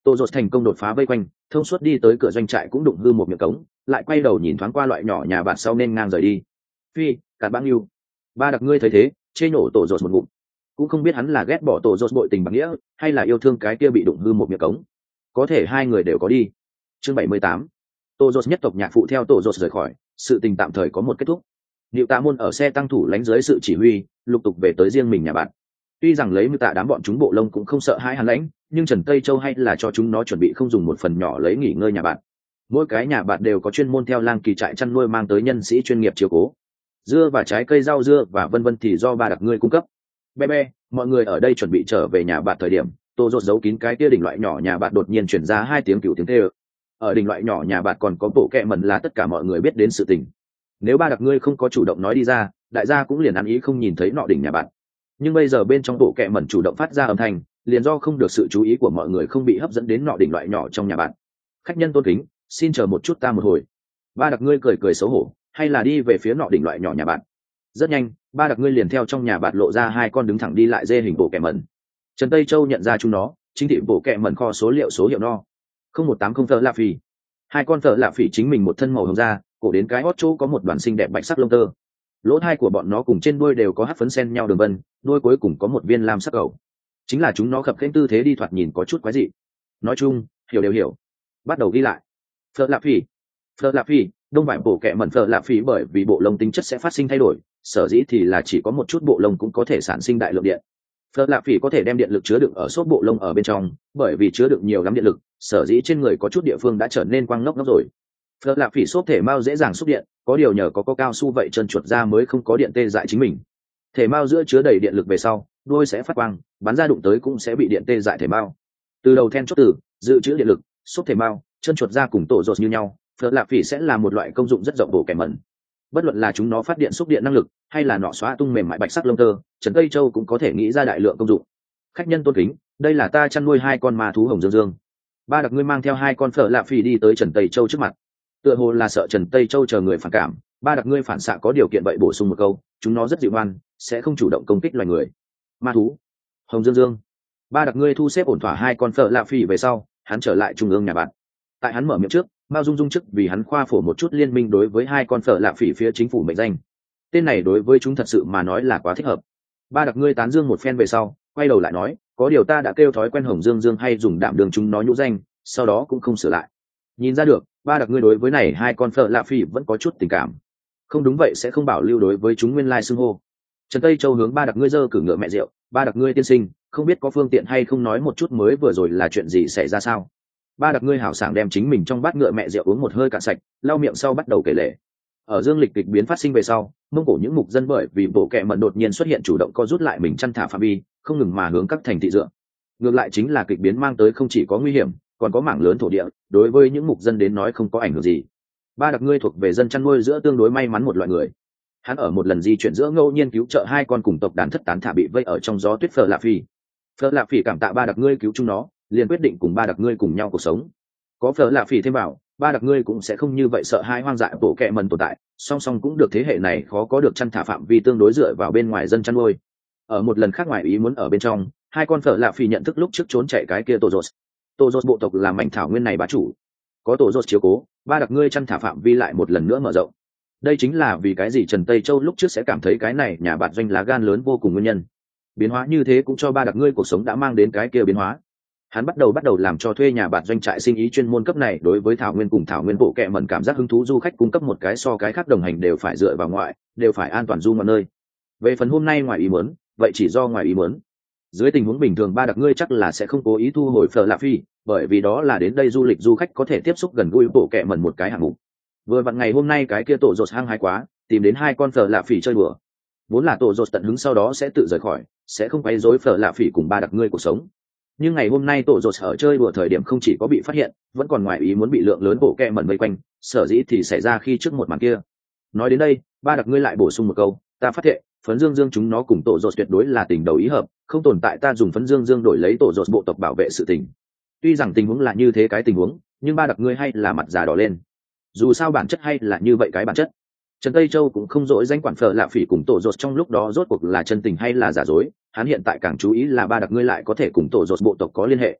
Speaker 1: Tô Dột thành công đột phá vây quanh, thông suốt đi tới cửa doanh trại cũng đụng hư một miệng cống, lại quay đầu nhìn thoáng qua loại nhỏ nhà bạn sau nên ngang rời đi. Phi, cản băng yêu. Ba đặc ngươi thấy thế, chê nổ Tô Dột một ngụm. Cũng không biết hắn là ghét bỏ Tô Dột bội tình bằng nghĩa, hay là yêu thương cái kia bị đụng hư một miệng cống. Có thể hai người đều có đi. Chương bảy mươi tám. Tô Dột nhất tộc nhạc phụ theo Tô Dột rời khỏi, sự tình tạm thời có một kết thúc. Niệu Tạ môn ở xe tăng thủ lãnh dưới sự chỉ huy, lục tục về tới riêng mình nhà bạn. Tuy rằng lấy Niệu Tạ đám bọn chúng bộ lông cũng không sợ hãi Hàn Lãnh, nhưng Trần Tây Châu hay là cho chúng nó chuẩn bị không dùng một phần nhỏ lấy nghỉ ngơi nhà bạn. Mỗi cái nhà bạn đều có chuyên môn theo lang kỳ trại chăn nuôi mang tới nhân sĩ chuyên nghiệp chiếu cố. Dưa và trái cây rau dưa và vân vân thì do ba đặc ngươi cung cấp. Be be, mọi người ở đây chuẩn bị trở về nhà bạn thời điểm, Tô Dột giấu kín cái kia đỉnh loại nhỏ nhà bạn đột nhiên truyền ra hai tiếng cửu tiếng kêu. Ở đỉnh loại nhỏ nhà bạn còn có bộ kệ mẩn là tất cả mọi người biết đến sự tình. Nếu ba đặc ngươi không có chủ động nói đi ra, đại gia cũng liền ăn ý không nhìn thấy nọ đỉnh nhà bạn. Nhưng bây giờ bên trong bộ kệ mẩn chủ động phát ra âm thanh, liền do không được sự chú ý của mọi người không bị hấp dẫn đến nọ đỉnh loại nhỏ trong nhà bạn. Khách nhân tôn kính, xin chờ một chút ta một hồi. Ba đặc ngươi cười cười xấu hổ, hay là đi về phía nọ đỉnh loại nhỏ nhà bạn. Rất nhanh, ba đặc ngươi liền theo trong nhà bạn lộ ra hai con đứng thẳng đi lại dê hình bộ kệ mẩn. Trần Tây Châu nhận ra chúng nó, chính thị bộ kệ mẩn kho số liệu số hiệu no không một tám không thợ lạ phỉ. Hai con thợ lạ phỉ chính mình một thân màu hồng da, cổ đến cái hót chỗ có một đoàn xinh đẹp bạch sắc lông tơ. Lỗ thai của bọn nó cùng trên đuôi đều có hắc phấn xen nhau đường vân, đuôi cuối cùng có một viên lam sắc cầu. Chính là chúng nó khập khiễng tư thế đi thoạt nhìn có chút quái dị. Nói chung, hiểu đều hiểu. Bắt đầu ghi lại. Phở lạ phỉ. Phở lạ phỉ, đông vải bộ kệ mẩn phở lạ phỉ bởi vì bộ lông tính chất sẽ phát sinh thay đổi, sở dĩ thì là chỉ có một chút bộ lông cũng có thể sản sinh đại lượng điện. Phở lạ phỉ có thể đem điện lực chứa đựng ở xốp bộ lông ở bên trong, bởi vì chứa đựng nhiều lắm điện lực, sở dĩ trên người có chút địa phương đã trở nên quang ngốc ngốc rồi. Phở lạ phỉ xốp thể mao dễ dàng xúc điện, có điều nhờ có có cao su vậy chân chuột ra mới không có điện tê dại chính mình. Thể mao giữa chứa đầy điện lực về sau, đuôi sẽ phát quang, bắn ra đụng tới cũng sẽ bị điện tê dại thể mao. Từ đầu then chốt từ dự trữ điện lực, xốp thể mao, chân chuột ra cùng tổ rột như nhau, phở lạ phỉ sẽ là một loại công dụng rất rộng bộ kẻ mẩn. Bất luận là chúng nó phát điện xúc điện năng lực, hay là nọ xóa tung mềm mại bạch sắc lông tơ, Trần Tây Châu cũng có thể nghĩ ra đại lượng công dụng. Khách nhân tôn kính, đây là ta chăn nuôi hai con ma thú hồng dương dương. Ba đặc ngươi mang theo hai con phở lạ phỉ đi tới Trần Tây Châu trước mặt. Tựa hồ là sợ Trần Tây Châu chờ người phản cảm, ba đặc ngươi phản xạ có điều kiện vậy bổ sung một câu, chúng nó rất dịu ngoan, sẽ không chủ động công kích loài người. Ma thú hồng dương dương. Ba đặc ngươi thu xếp ổn thỏa hai con phở lạ phỉ về sau, hắn trở lại trung ương nhà bạn. Tại hắn mở miệng trước, Mao Dung Dung trước vì hắn khoa phổ một chút liên minh đối với hai con phở lạ phỉ phía chính phủ mệnh danh. Tên này đối với chúng thật sự mà nói là quá thích hợp. Ba đặc ngươi tán dương một phen về sau, quay đầu lại nói, có điều ta đã kêu thói quen hồng dương dương hay dùng đạm đường chúng nó nhũ danh, sau đó cũng không sửa lại. Nhìn ra được, ba đặc ngươi đối với này hai con phở lạ phỉ vẫn có chút tình cảm. Không đúng vậy sẽ không bảo lưu đối với chúng nguyên lai xưng hô. Trần Tây Châu hướng ba đặc ngươi giơ cử ngựa mẹ rượu, ba đặc ngươi tiên sinh, không biết có phương tiện hay không nói một chút mới vừa rồi là chuyện gì xảy ra sao? Ba đặc ngươi hảo sảng đem chính mình trong bát ngựa mẹ rượu uống một hơi cạn sạch, lau miệng sau bắt đầu kể lể. Ở dương lịch kịch biến phát sinh về sau, mông cổ những mục dân bởi vì bộ kệ mẩn đột nhiên xuất hiện chủ động co rút lại mình chăn thả phạm vi, không ngừng mà hướng các thành thị dựa. Ngược lại chính là kịch biến mang tới không chỉ có nguy hiểm, còn có mảng lớn thổ địa, đối với những mục dân đến nói không có ảnh hưởng gì. Ba đặc ngươi thuộc về dân chăn nuôi giữa tương đối may mắn một loại người. Hắn ở một lần di chuyển giữa ngẫu nhiên cứu trợ hai con cùng tộc đàn thất tán thả bị vây ở trong gió tuyết phở lạ phỉ. Phở lạ phỉ cảm tạ ba đặc ngươi cứu chúng nó, liền quyết định cùng ba đặc ngươi cùng nhau cuộc sống. Có phở lạ phỉ thêm vào, ba đặc ngươi cũng sẽ không như vậy sợ hai hoang dại bộ kệ mẩn tồn tại, song song cũng được thế hệ này khó có được chăn thả phạm vi tương đối dựa vào bên ngoài dân chăn nuôi. Ở một lần khác ngoài ý muốn ở bên trong, hai con phở lạ phỉ nhận thức lúc trước trốn chạy cái kia tổ rột. Tổ rột bộ tộc là mảnh thảo nguyên này bá chủ. Có tổ rột chiếu cố, ba đặc ngươi chăn thả phạm vi lại một lần nữa mở rộng. Đây chính là vì cái gì Trần Tây Châu lúc trước sẽ cảm thấy cái này nhà bạn doanh lá gan lớn vô cùng nguyên nhân. Biến hóa như thế cũng cho ba đặc ngươi cuộc sống đã mang đến cái kia biến hóa. Hắn bắt đầu bắt đầu làm cho thuê nhà bạn doanh trại sinh ý chuyên môn cấp này đối với thảo nguyên cùng thảo nguyên bộ kệ mẩn cảm giác hứng thú du khách cung cấp một cái so cái khác đồng hành đều phải dựa vào ngoại, đều phải an toàn du ngoạn nơi. Về phần hôm nay ngoài ý muốn, vậy chỉ do ngoài ý muốn. Dưới tình huống bình thường ba đặc ngươi chắc là sẽ không cố ý thu hồi phở lạ phi, bởi vì đó là đến đây du lịch du khách có thể tiếp xúc gần gũi bộ kệ mẩn một cái hạng mục. Vừa vặn ngày hôm nay cái kia tổ rột hăng hái quá, tìm đến hai con phở lạ phỉ chơi bừa. Vốn là tổ rột tận hứng sau đó sẽ tự rời khỏi, sẽ không quấy rối phở lạ phỉ cùng ba đặc ngươi cuộc sống. Nhưng ngày hôm nay tổ rột ở chơi đùa thời điểm không chỉ có bị phát hiện, vẫn còn ngoài ý muốn bị lượng lớn bộ kẹ mẩn vây quanh, sở dĩ thì xảy ra khi trước một màn kia. Nói đến đây, ba đặc ngươi lại bổ sung một câu, ta phát hiện phấn dương dương chúng nó cùng tổ rột tuyệt đối là tình đầu ý hợp, không tồn tại ta dùng phấn dương dương đổi lấy tổ rột bộ tộc bảo vệ sự tình. Tuy rằng tình huống là như thế cái tình huống, nhưng ba đặc ngươi hay là mặt già đỏ lên. Dù sao bản chất hay là như vậy cái bản chất. Trần Tây Châu cũng không dỗi danh quản phở lạ phỉ cùng tổ rột trong lúc đó rốt cuộc là chân tình hay là giả dối, hắn hiện tại càng chú ý là ba đặc ngươi lại có thể cùng tổ rột bộ tộc có liên hệ.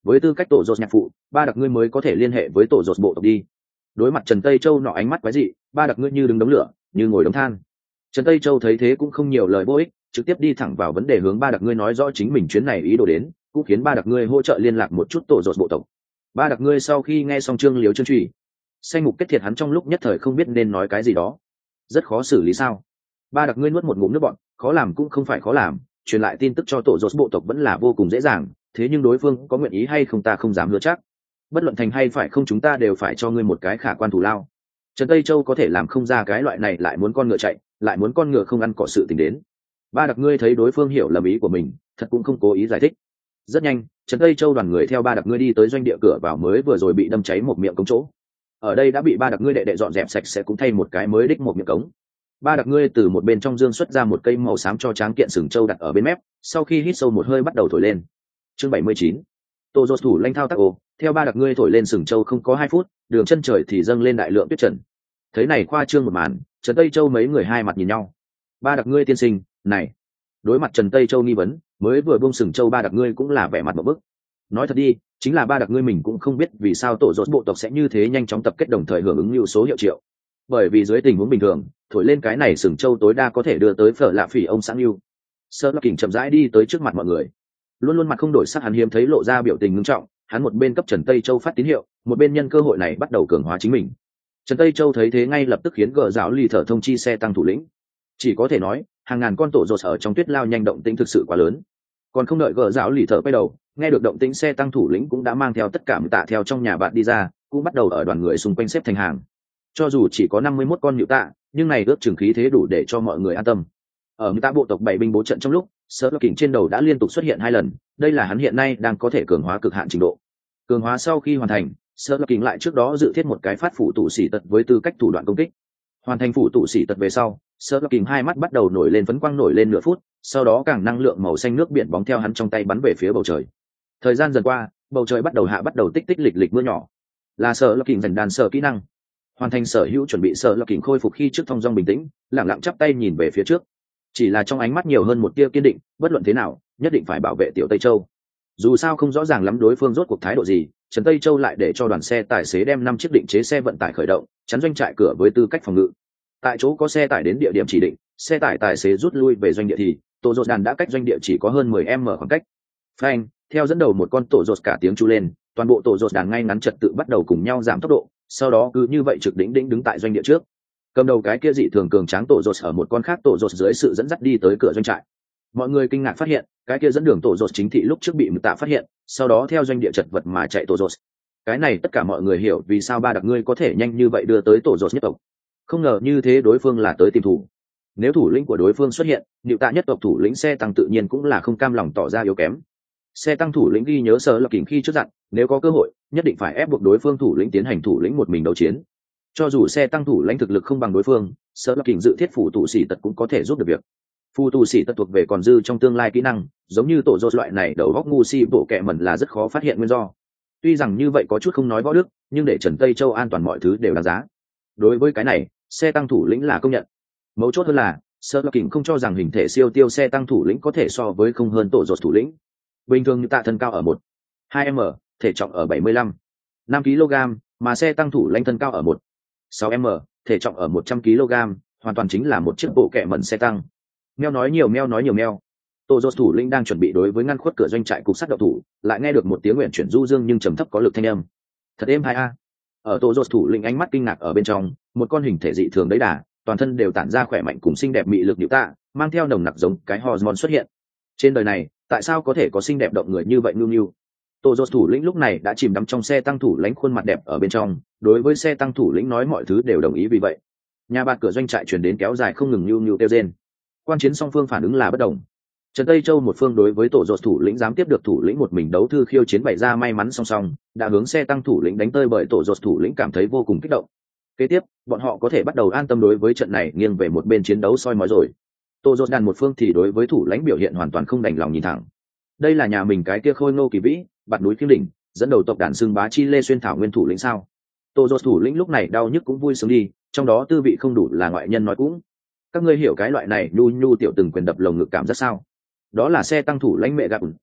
Speaker 1: với tư cách tổ dột nhạc phụ, ba đặc ngươi mới có thể liên hệ với tổ dột bộ tộc đi. Đối mặt Trần Tây Châu nọ ánh mắt quái dị, ba đặc ngươi như đứng đống lửa, như ngồi đống than. Trần Tây Châu thấy thế cũng không nhiều lời vô ích, trực tiếp đi thẳng vào vấn đề, hướng ba đặc ngươi nói rõ chính mình chuyến này ý đồ đến, cũng khiến ba đặc ngươi hỗ trợ liên lạc một chút tổ dột bộ tộc. Ba đặc ngươi sau khi nghe xong chương liếu chương truy, xanh mục kết thiệt, hắn trong lúc nhất thời không biết nên nói cái gì đó. Rất khó xử lý sao? Ba đặc ngươi nuốt một ngụm nước bọt, khó làm cũng không phải khó làm, truyền lại tin tức cho tổ dột bộ tộc vẫn là vô cùng dễ dàng, thế nhưng đối phương có nguyện ý hay không ta không dám hứa chắc. Bất luận thành hay phải không, chúng ta đều phải cho ngươi một cái khả quan thù lao. Trần Tây Châu có thể làm không ra cái loại này, lại muốn con ngựa chạy, lại muốn con ngựa không ăn cỏ sự tình đến. Ba đặc ngươi thấy đối phương hiểu lầm ý của mình, thật cũng không cố ý giải thích. Rất nhanh, Trần Tây Châu đoàn người theo ba đặc ngươi đi tới doanh địa cửa vào mới vừa rồi bị đâm cháy một miệng cống chỗ. Ở đây đã bị ba đặc ngươi đệ đệ dọn dẹp sạch sẽ, cũng thay một cái mới đích một miệng cống. Ba đặc ngươi từ một bên trong dương xuất ra một cây màu xám cho tráng kiện sừng trâu đặt ở bên mép, sau khi hít sâu một hơi bắt đầu thổi lên. Chương bảy mươi chín. Tổ dột thủ lãnh thao tác ô, theo ba đặc ngươi thổi lên sừng trâu không có hai phút, đường chân trời thì dâng lên đại lượng tuyết trần. Thấy này khoa trương một màn, Trần Tây Châu mấy người hai mặt nhìn nhau. Ba đặc ngươi tiên sinh, này. Đối mặt Trần Tây Châu nghi vấn, mới vừa buông sừng trâu ba đặc ngươi cũng là vẻ mặt một bức. Nói thật đi, chính là ba đặc ngươi mình cũng không biết vì sao tổ dột bộ tộc sẽ như thế nhanh chóng tập kết đồng thời hưởng ứng nhiều số hiệu triệu. Bởi vì dưới tình huống bình thường, thổi lên cái này sừng trâu tối đa có thể đưa tới phở lạ phỉ ông sáng lưu. Sơ Lắc Kình chậm rãi đi tới trước mặt mọi người, luôn luôn mặt không đổi sắc, hắn hiếm thấy lộ ra biểu tình nghiêm trọng. Hắn một bên cấp Trần Tây Châu phát tín hiệu, một bên nhân cơ hội này bắt đầu cường hóa chính mình. Trần Tây Châu thấy thế ngay lập tức khiến gờ giáo lì thở thông chi xe tăng thủ lĩnh. Chỉ có thể nói, hàng ngàn con tổ rột ở trong tuyết lao nhanh, động tĩnh thực sự quá lớn. Còn không đợi gờ giáo lì thở quay đầu, nghe được động tĩnh, xe tăng thủ lĩnh cũng đã mang theo tất cả mưu tạ theo trong nhà bạn đi ra, cũng bắt đầu ở đoàn người xung quanh xếp thành hàng. Cho dù chỉ có năm mươi mốt con mưu tạ, nhưng này ước chừng khí thế đủ để cho mọi người an tâm. Ở mưu tạ bộ tộc bảy binh bố trận trong lúc, Sơ Lắc Kình trên đầu đã liên tục xuất hiện hai lần, đây là hắn hiện nay đang có thể cường hóa cực hạn trình độ. Cường hóa sau khi hoàn thành, Sơ Lắc Kình lại trước đó dự thiết một cái phát phủ tụ xỉ tật với tư cách thủ đoạn công kích. Hoàn thành phủ tụ xỉ tật về sau, Sơ Lắc Kình hai mắt bắt đầu nổi lên phấn quang, nổi lên nửa phút, sau đó càng năng lượng màu xanh nước biển bóng theo hắn trong tay bắn về phía bầu trời. Thời gian dần qua, bầu trời bắt đầu hạ, bắt đầu tích tích lịch lịch mưa nhỏ. Là Sơ Lắc Kình dành đàn sở kỹ năng. Hoàn thành sở hữu chuẩn bị, Sơ Lắc Kình khôi phục khi trước thong dong bình tĩnh, lặng lặng chắp tay nhìn về phía trước. Chỉ là trong ánh mắt nhiều hơn một tia kiên định, bất luận thế nào, nhất định phải bảo vệ tiểu Tây Châu. Dù sao không rõ ràng lắm đối phương rốt cuộc thái độ gì, Trần Tây Châu lại để cho đoàn xe tài xế đem năm chiếc định chế xe vận tải khởi động, chắn doanh trại cửa với tư cách phòng ngự. Tại chỗ có xe tải đến địa điểm chỉ định, xe tải tài xế rút lui về doanh địa thì tổ rột đàn đã cách doanh địa chỉ có hơn mười mét khoảng cách. Phanh, theo dẫn đầu một con tổ rột cả tiếng chu lên, toàn bộ tổ rột đàn ngay ngắn trật tự bắt đầu cùng nhau giảm tốc độ, sau đó cứ như vậy trực đỉnh đỉnh đứng tại doanh địa trước. Cầm đầu cái kia dị thường cường tráng tổ rột ở một con khác tổ rột dưới sự dẫn dắt đi tới cửa doanh trại. Mọi người kinh ngạc phát hiện, cái kia dẫn đường tổ rột chính thị lúc trước bị mực tạ phát hiện, sau đó theo doanh địa chật vật mà chạy tổ rột. Cái này tất cả mọi người hiểu vì sao ba đặc ngươi có thể nhanh như vậy đưa tới tổ rột nhất tộc. Không ngờ như thế đối phương là tới tìm thủ. Nếu thủ lĩnh của đối phương xuất hiện, Niệu Tạ nhất tộc thủ lĩnh xe tăng tự nhiên cũng là không cam lòng tỏ ra yếu kém. Xe tăng thủ lĩnh ghi nhớ Sơ Lắc Kình khi trước dặn, nếu có cơ hội, nhất định phải ép buộc đối phương thủ lĩnh tiến hành thủ lĩnh một mình đấu chiến. Cho dù xe tăng thủ lãnh thực lực không bằng đối phương, Sơ Lắc Kình dự thiết phủ tụ xỉ tật cũng có thể giúp được việc. Phù tụ xỉ tật thuộc về còn dư trong tương lai kỹ năng, giống như tổ rột loại này đầu góc ngu si bộ kệ mẩn là rất khó phát hiện nguyên do. Tuy rằng như vậy có chút không nói võ đức, nhưng để Trần Tây Châu an toàn mọi thứ đều đáng giá. Đối với cái này, xe tăng thủ lĩnh là công nhận. Mấu chốt hơn là, Sơ Lắc Kình không cho rằng hình thể siêu tiêu xe tăng thủ lĩnh có thể so với không hơn tổ rột thủ lĩnh. Bình thường như tạ thân cao ở một hai m, thể trọng ở bảy mươi lăm năm ki lô gam, mà xe tăng thủ lãnh thân cao ở một sáu m, thể trọng ở một trăm ki lô gam, hoàn toàn chính là một chiếc bộ kệ mẩn xe tăng. Meo nói nhiều meo nói nhiều meo. Tổ rột thủ lĩnh đang chuẩn bị đối với ngăn khuất cửa doanh trại cục sắt đậu thủ, lại nghe được một tiếng nguyện chuyển du dương nhưng trầm thấp có lực thanh âm. Thật êm hai a. Ở tổ rột thủ lĩnh ánh mắt kinh ngạc ở bên trong, một con hình thể dị thường đấy đà, toàn thân đều tản ra khỏe mạnh cùng xinh đẹp mị lực Niệu Tạ, mang theo nồng nặc giống cái hormone xuất hiện. Trên đời này, tại sao có thể có xinh đẹp động người như vậy nhu nhu? Tổ rột thủ lĩnh lúc này đã chìm đắm trong xe tăng thủ lãnh khuôn mặt đẹp ở bên trong, đối với xe tăng thủ lĩnh nói mọi thứ đều đồng ý. Vì vậy, nhà bạt cửa doanh trại truyền đến kéo dài không ngừng nhu nhu kêu rên. Quan chiến song phương phản ứng là bất đồng. Trần Tây Châu một phương đối với tổ rột thủ lĩnh dám tiếp được thủ lĩnh một mình đấu thư khiêu chiến bày ra may mắn song song, đã hướng xe tăng thủ lĩnh đánh tơi bởi tổ rột thủ lĩnh cảm thấy vô cùng kích động. Kế tiếp, bọn họ có thể bắt đầu an tâm đối với trận này nghiêng về một bên chiến đấu soi mói rồi. Tổ rột đàn một phương thì đối với thủ lãnh biểu hiện hoàn toàn không đành lòng nhìn thẳng. Đây là nhà mình cái kia khôi ngô kỳ vĩ, bạt núi phiêu đỉnh, dẫn đầu tộc đàn xưng bá chi lê xuyên thảo nguyên thủ lĩnh sao? Tổ rột thủ lĩnh lúc này đau nhức cũng vui sướng đi, trong đó tư vị không đủ là ngoại nhân nói cũng. Các ngươi hiểu cái loại này nhu nhu tiểu từng quyền đập lồng ngực cảm giác sao? Đó là xe tăng thủ lãnh mẹ gạp.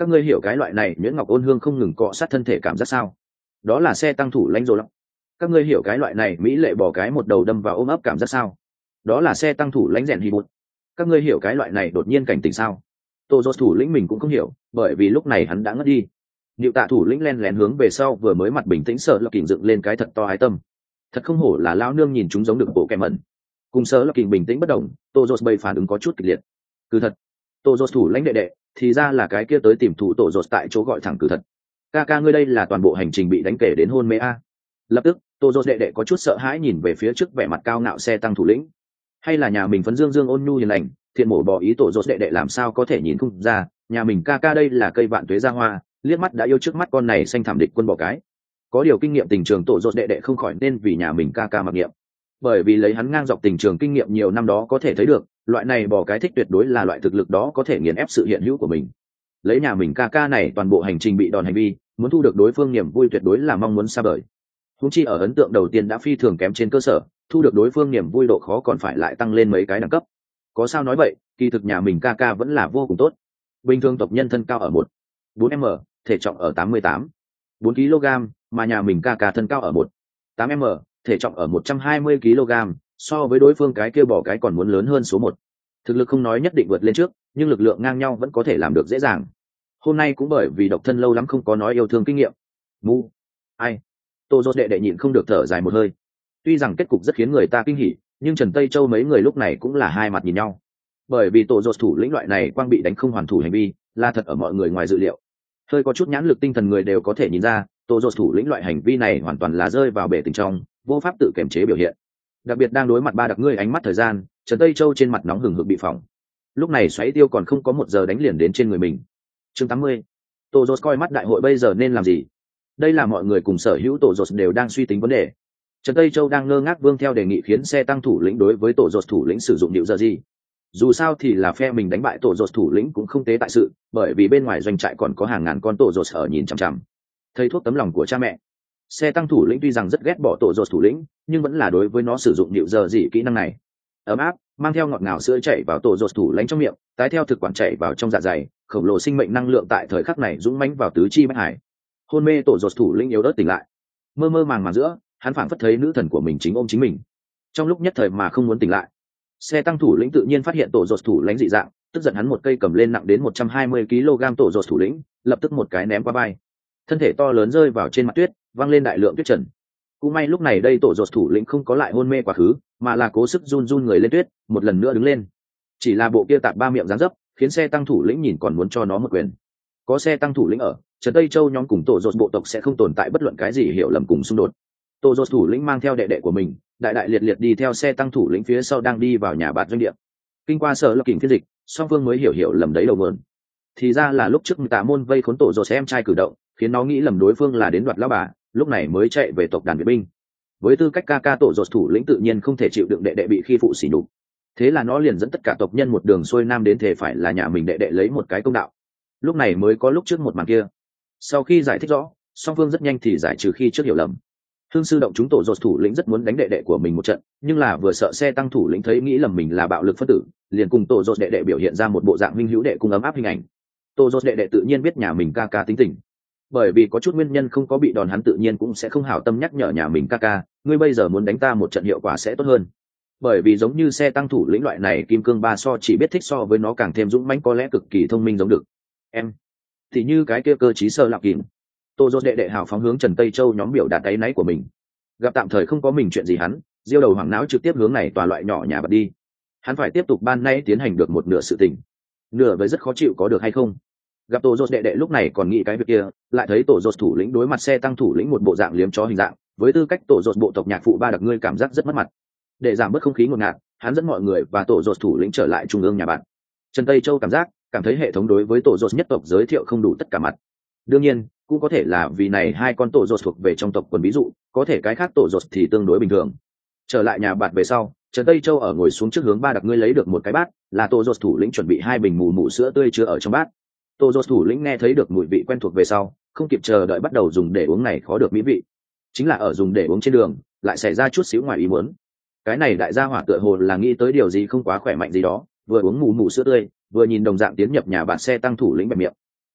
Speaker 1: Các ngươi hiểu cái loại này nhuyễn ngọc ôn hương không ngừng cọ sát thân thể cảm giác sao? Đó là xe tăng thủ lãnh rồi lắm. Các ngươi hiểu cái loại này mỹ lệ bỏ cái một đầu đâm vào ôm ấp cảm giác sao? Đó là xe tăng thủ lãnh rèn hi bút. Các ngươi hiểu cái loại này đột nhiên cảnh tỉnh sao? Tô Dốt thủ lĩnh mình cũng không hiểu, bởi vì lúc này hắn đã ngất đi. Niệu Tạ thủ lĩnh len lén hướng về sau vừa mới mặt bình tĩnh sợ lập kình dựng lên cái thật to ái tâm. Thật không hổ là lão nương nhìn chúng giống được bộ kèm mẩn. Cùng sở lập kình bình tĩnh bất động, Tô Dốt bày phản ứng có chút kịch liệt. Cứ thật, Tô Dốt thủ lãnh đệ đệ, thì ra là cái kia tới tìm thủ Tô Dốt tại chỗ gọi thẳng cứ thật. Ca ca ngươi đây là toàn bộ hành trình bị đánh kể đến hôn mê a. Lập tức, Tô Dốt đệ đệ có chút sợ hãi nhìn về phía trước vẻ mặt cao ngạo xe tăng thủ lĩnh. Hay là nhà mình phấn dương dương ôn nhu hiền lành, thiện mổ bỏ ý Tô Dốt đệ đệ làm sao có thể nhìn không ra, nhà mình ca ca đây là cây vạn tuế ra hoa, liếc mắt đã yêu trước mắt con này xanh thảm địch quân bỏ cái. Có điều kinh nghiệm tình trường Tô Dốt đệ đệ không khỏi nên vì nhà mình ca ca mặc niệm. Bởi vì lấy hắn ngang dọc tình trường kinh nghiệm nhiều năm đó có thể thấy được, loại này bỏ cái thích tuyệt đối là loại thực lực đó có thể nghiền ép sự hiện hữu của mình. Lấy nhà mình ca ca này toàn bộ hành trình bị đòn hành vi, muốn thu được đối phương niềm vui tuyệt đối là mong muốn xa vời. Huống chi ở ấn tượng đầu tiên đã phi thường kém trên cơ sở, thu được đối phương niềm vui độ khó còn phải lại tăng lên mấy cái đẳng cấp. Có sao nói vậy, kỳ thực nhà mình ca ca vẫn là vô cùng tốt. Bình thường tộc nhân thân cao ở một bốn m, thể trọng ở tám mươi tám bốn ki lô gam, mà nhà mình ca ca thân cao ở một tám m, thể trọng ở một trăm hai mươi ki lô gam, so với đối phương cái kia bỏ cái còn muốn lớn hơn số một. Thực lực không nói nhất định vượt lên trước, nhưng lực lượng ngang nhau vẫn có thể làm được dễ dàng. Hôm nay cũng bởi vì độc thân lâu lắm không có nói yêu thương kinh nghiệm. Mu, ai? Tô Dốt đệ đệ nhịn không được thở dài một hơi. Tuy rằng kết cục rất khiến người ta kinh hỉ, nhưng Trần Tây Châu mấy người lúc này cũng là hai mặt nhìn nhau. Bởi vì Tô Dốt thủ lĩnh loại này quang bị đánh không hoàn thủ hành vi, là thật ở mọi người ngoài dự liệu. Hơi có chút nhãn lực tinh thần người đều có thể nhìn ra, Tô Dốt thủ lĩnh loại hành vi này hoàn toàn là rơi vào bể tình trong, vô pháp tự kiềm chế biểu hiện. Đặc biệt đang đối mặt ba đặc ngươi ánh mắt thời gian, Trần Tây Châu trên mặt nóng hừng hực bị phỏng. Lúc này xoáy tiêu còn không có một giờ đánh liền đến trên người mình. Chương tám mươi. Tô Dốt coi mắt đại hội bây giờ nên làm gì? Đây là mọi người cùng sở hữu Tô Dốt đều đang suy tính vấn đề. Trần Tây Châu đang ngơ ngác vương theo đề nghị khiến xe tăng thủ lĩnh đối với Tô Dốt thủ lĩnh sử dụng điệu giờ gì. Dù sao thì là phe mình đánh bại Tô Dốt thủ lĩnh cũng không tế tại sự, bởi vì bên ngoài doanh trại còn có hàng ngàn con Tô Dốt ở nhìn chằm chằm. Thầy thuốc tấm lòng của cha mẹ. Xe tăng thủ lĩnh tuy rằng rất ghét bỏ Tô Dốt thủ lĩnh, nhưng vẫn là đối với nó sử dụng điệu giờ gì kỹ năng này. Ấm áp, mang theo ngọt ngào sữa chảy vào Tô Dốt thủ lĩnh trong miệng, tái theo thực quản chảy vào trong dạ dày, khổng lồ sinh mệnh năng lượng tại thời khắc này dũng mãnh vào tứ chi bách hải. Hôn mê Tô Dốt thủ lĩnh yếu ớt tỉnh lại, mơ mơ màng màng giữa, hắn phảng phất thấy nữ thần của mình chính ôm chính mình. Trong lúc nhất thời mà không muốn tỉnh lại, xe tăng thủ lĩnh tự nhiên phát hiện Tô Dốt thủ lĩnh dị dạng, tức giận hắn một cây cầm lên nặng đến một trăm hai mươi ki lô gam Tô Dốt thủ lĩnh, lập tức một cái ném qua vai. Thân thể to lớn rơi vào trên mặt tuyết, văng lên đại lượng tuyết trần. Cũng may lúc này đây Tô Dốt thủ lĩnh không có lại hôn mê quá khứ, mà là cố sức run run người lên tuyết, một lần nữa đứng lên. Chỉ là bộ kia tạp ba miệng dáng dấp, khiến xe tăng thủ lĩnh nhìn còn muốn cho nó một quyền. Có xe tăng thủ lĩnh ở, Trần Tây Châu nhóm cùng Tô Dốt bộ tộc sẽ không tồn tại bất luận cái gì hiểu lầm cùng xung đột. Tô Dốt thủ lĩnh mang theo đệ đệ của mình, đại đại liệt liệt đi theo xe tăng thủ lĩnh phía sau đang đi vào nhà bạn doanh địa. Kinh qua sở lập kình phiên dịch, song phương mới hiểu hiểu lầm đấy đầu mượn. Thì ra là lúc trước Tạ Môn vây khốn Tô Dốt em trai cử động, khiến nó nghĩ lầm đối phương là đến đoạt lão bà, lúc này mới chạy về tộc đàn vệ binh. Với tư cách ca ca Tô Dốt thủ lĩnh tự nhiên không thể chịu đựng đệ đệ bị khi phụ sỉ nhục. Thế là nó liền dẫn tất cả tộc nhân một đường xuôi nam đến thể phải là nhà mình đệ đệ lấy một cái công đạo. Lúc này mới có lúc trước một màn kia. Sau khi giải thích rõ, song phương rất nhanh thì giải trừ khi trước hiểu lầm. Hương sư động chúng Tô Dốt thủ lĩnh rất muốn đánh đệ đệ của mình một trận, nhưng là vừa sợ xe tăng thủ lĩnh thấy nghĩ lầm mình là bạo lực phân tử, liền cùng Tô Dốt đệ đệ biểu hiện ra một bộ dạng minh hữu đệ cùng ấm áp hình ảnh. Tô Dốt đệ đệ tự nhiên biết nhà mình ca ca tính tình, bởi vì có chút nguyên nhân không có bị đòn hắn tự nhiên cũng sẽ không hảo tâm nhắc nhở nhà mình ca ca, ngươi bây giờ muốn đánh ta một trận hiệu quả sẽ tốt hơn. Bởi vì giống như xe tăng thủ lĩnh loại này kim cương ba so chỉ biết thích so với nó càng thêm dũng mãnh có lẽ cực kỳ thông minh giống được. Em thì như cái kia cơ trí sơ lạc kìm. Tô Dốt đệ đệ hào phóng hướng Trần Tây Châu nhóm biểu đạt áy náy của mình. Gặp tạm thời không có mình chuyện gì hắn, diêu đầu hoàng não trực tiếp hướng này tòa loại nhỏ nhà bật đi. Hắn phải tiếp tục ban nay tiến hành được một nửa sự tình. Nửa với rất khó chịu có được hay không? Gặp Tô Dốt đệ đệ lúc này còn nghĩ cái việc kia, lại thấy Tô Dốt thủ lĩnh đối mặt xe tăng thủ lĩnh một bộ dạng liếm chó hình dạng, với tư cách Tô Dốt bộ tộc nhạc phụ ba đặc ngươi cảm giác rất mất mặt. Để giảm bớt không khí ngột ngạt, hắn dẫn mọi người và Tô Dốt thủ lĩnh trở lại trung ương nhà bạn. Trần Tây Châu cảm giác, cảm thấy hệ thống đối với Tô Dốt nhất tộc giới thiệu không đủ tất cả mặt. Đương nhiên, cũng có thể là vì này hai con Tô Dốt thuộc về trong tộc quần ví dụ, có thể cái khác Tô Dốt thì tương đối bình thường. Trở lại nhà bạn về sau, Trần Tây Châu ở ngồi xuống trước hướng ba đặc ngươi lấy được một cái bát, là Tô Dốt thủ lĩnh chuẩn bị hai bình mù mù sữa tươi chứa ở trong bát. Tô Dốt thủ lĩnh nghe thấy được mùi vị quen thuộc về sau, không kịp chờ đợi bắt đầu dùng để uống này khó được mỹ vị. Chính là ở dùng để uống trên đường, lại xảy ra chút xíu ngoài ý muốn. Cái này đại gia hỏa tựa hồ là nghĩ tới điều gì không quá khỏe mạnh gì đó, vừa uống mù mù sữa tươi, vừa nhìn đồng dạng tiến nhập nhà bạn xe tăng thủ lĩnh bẹp miệng.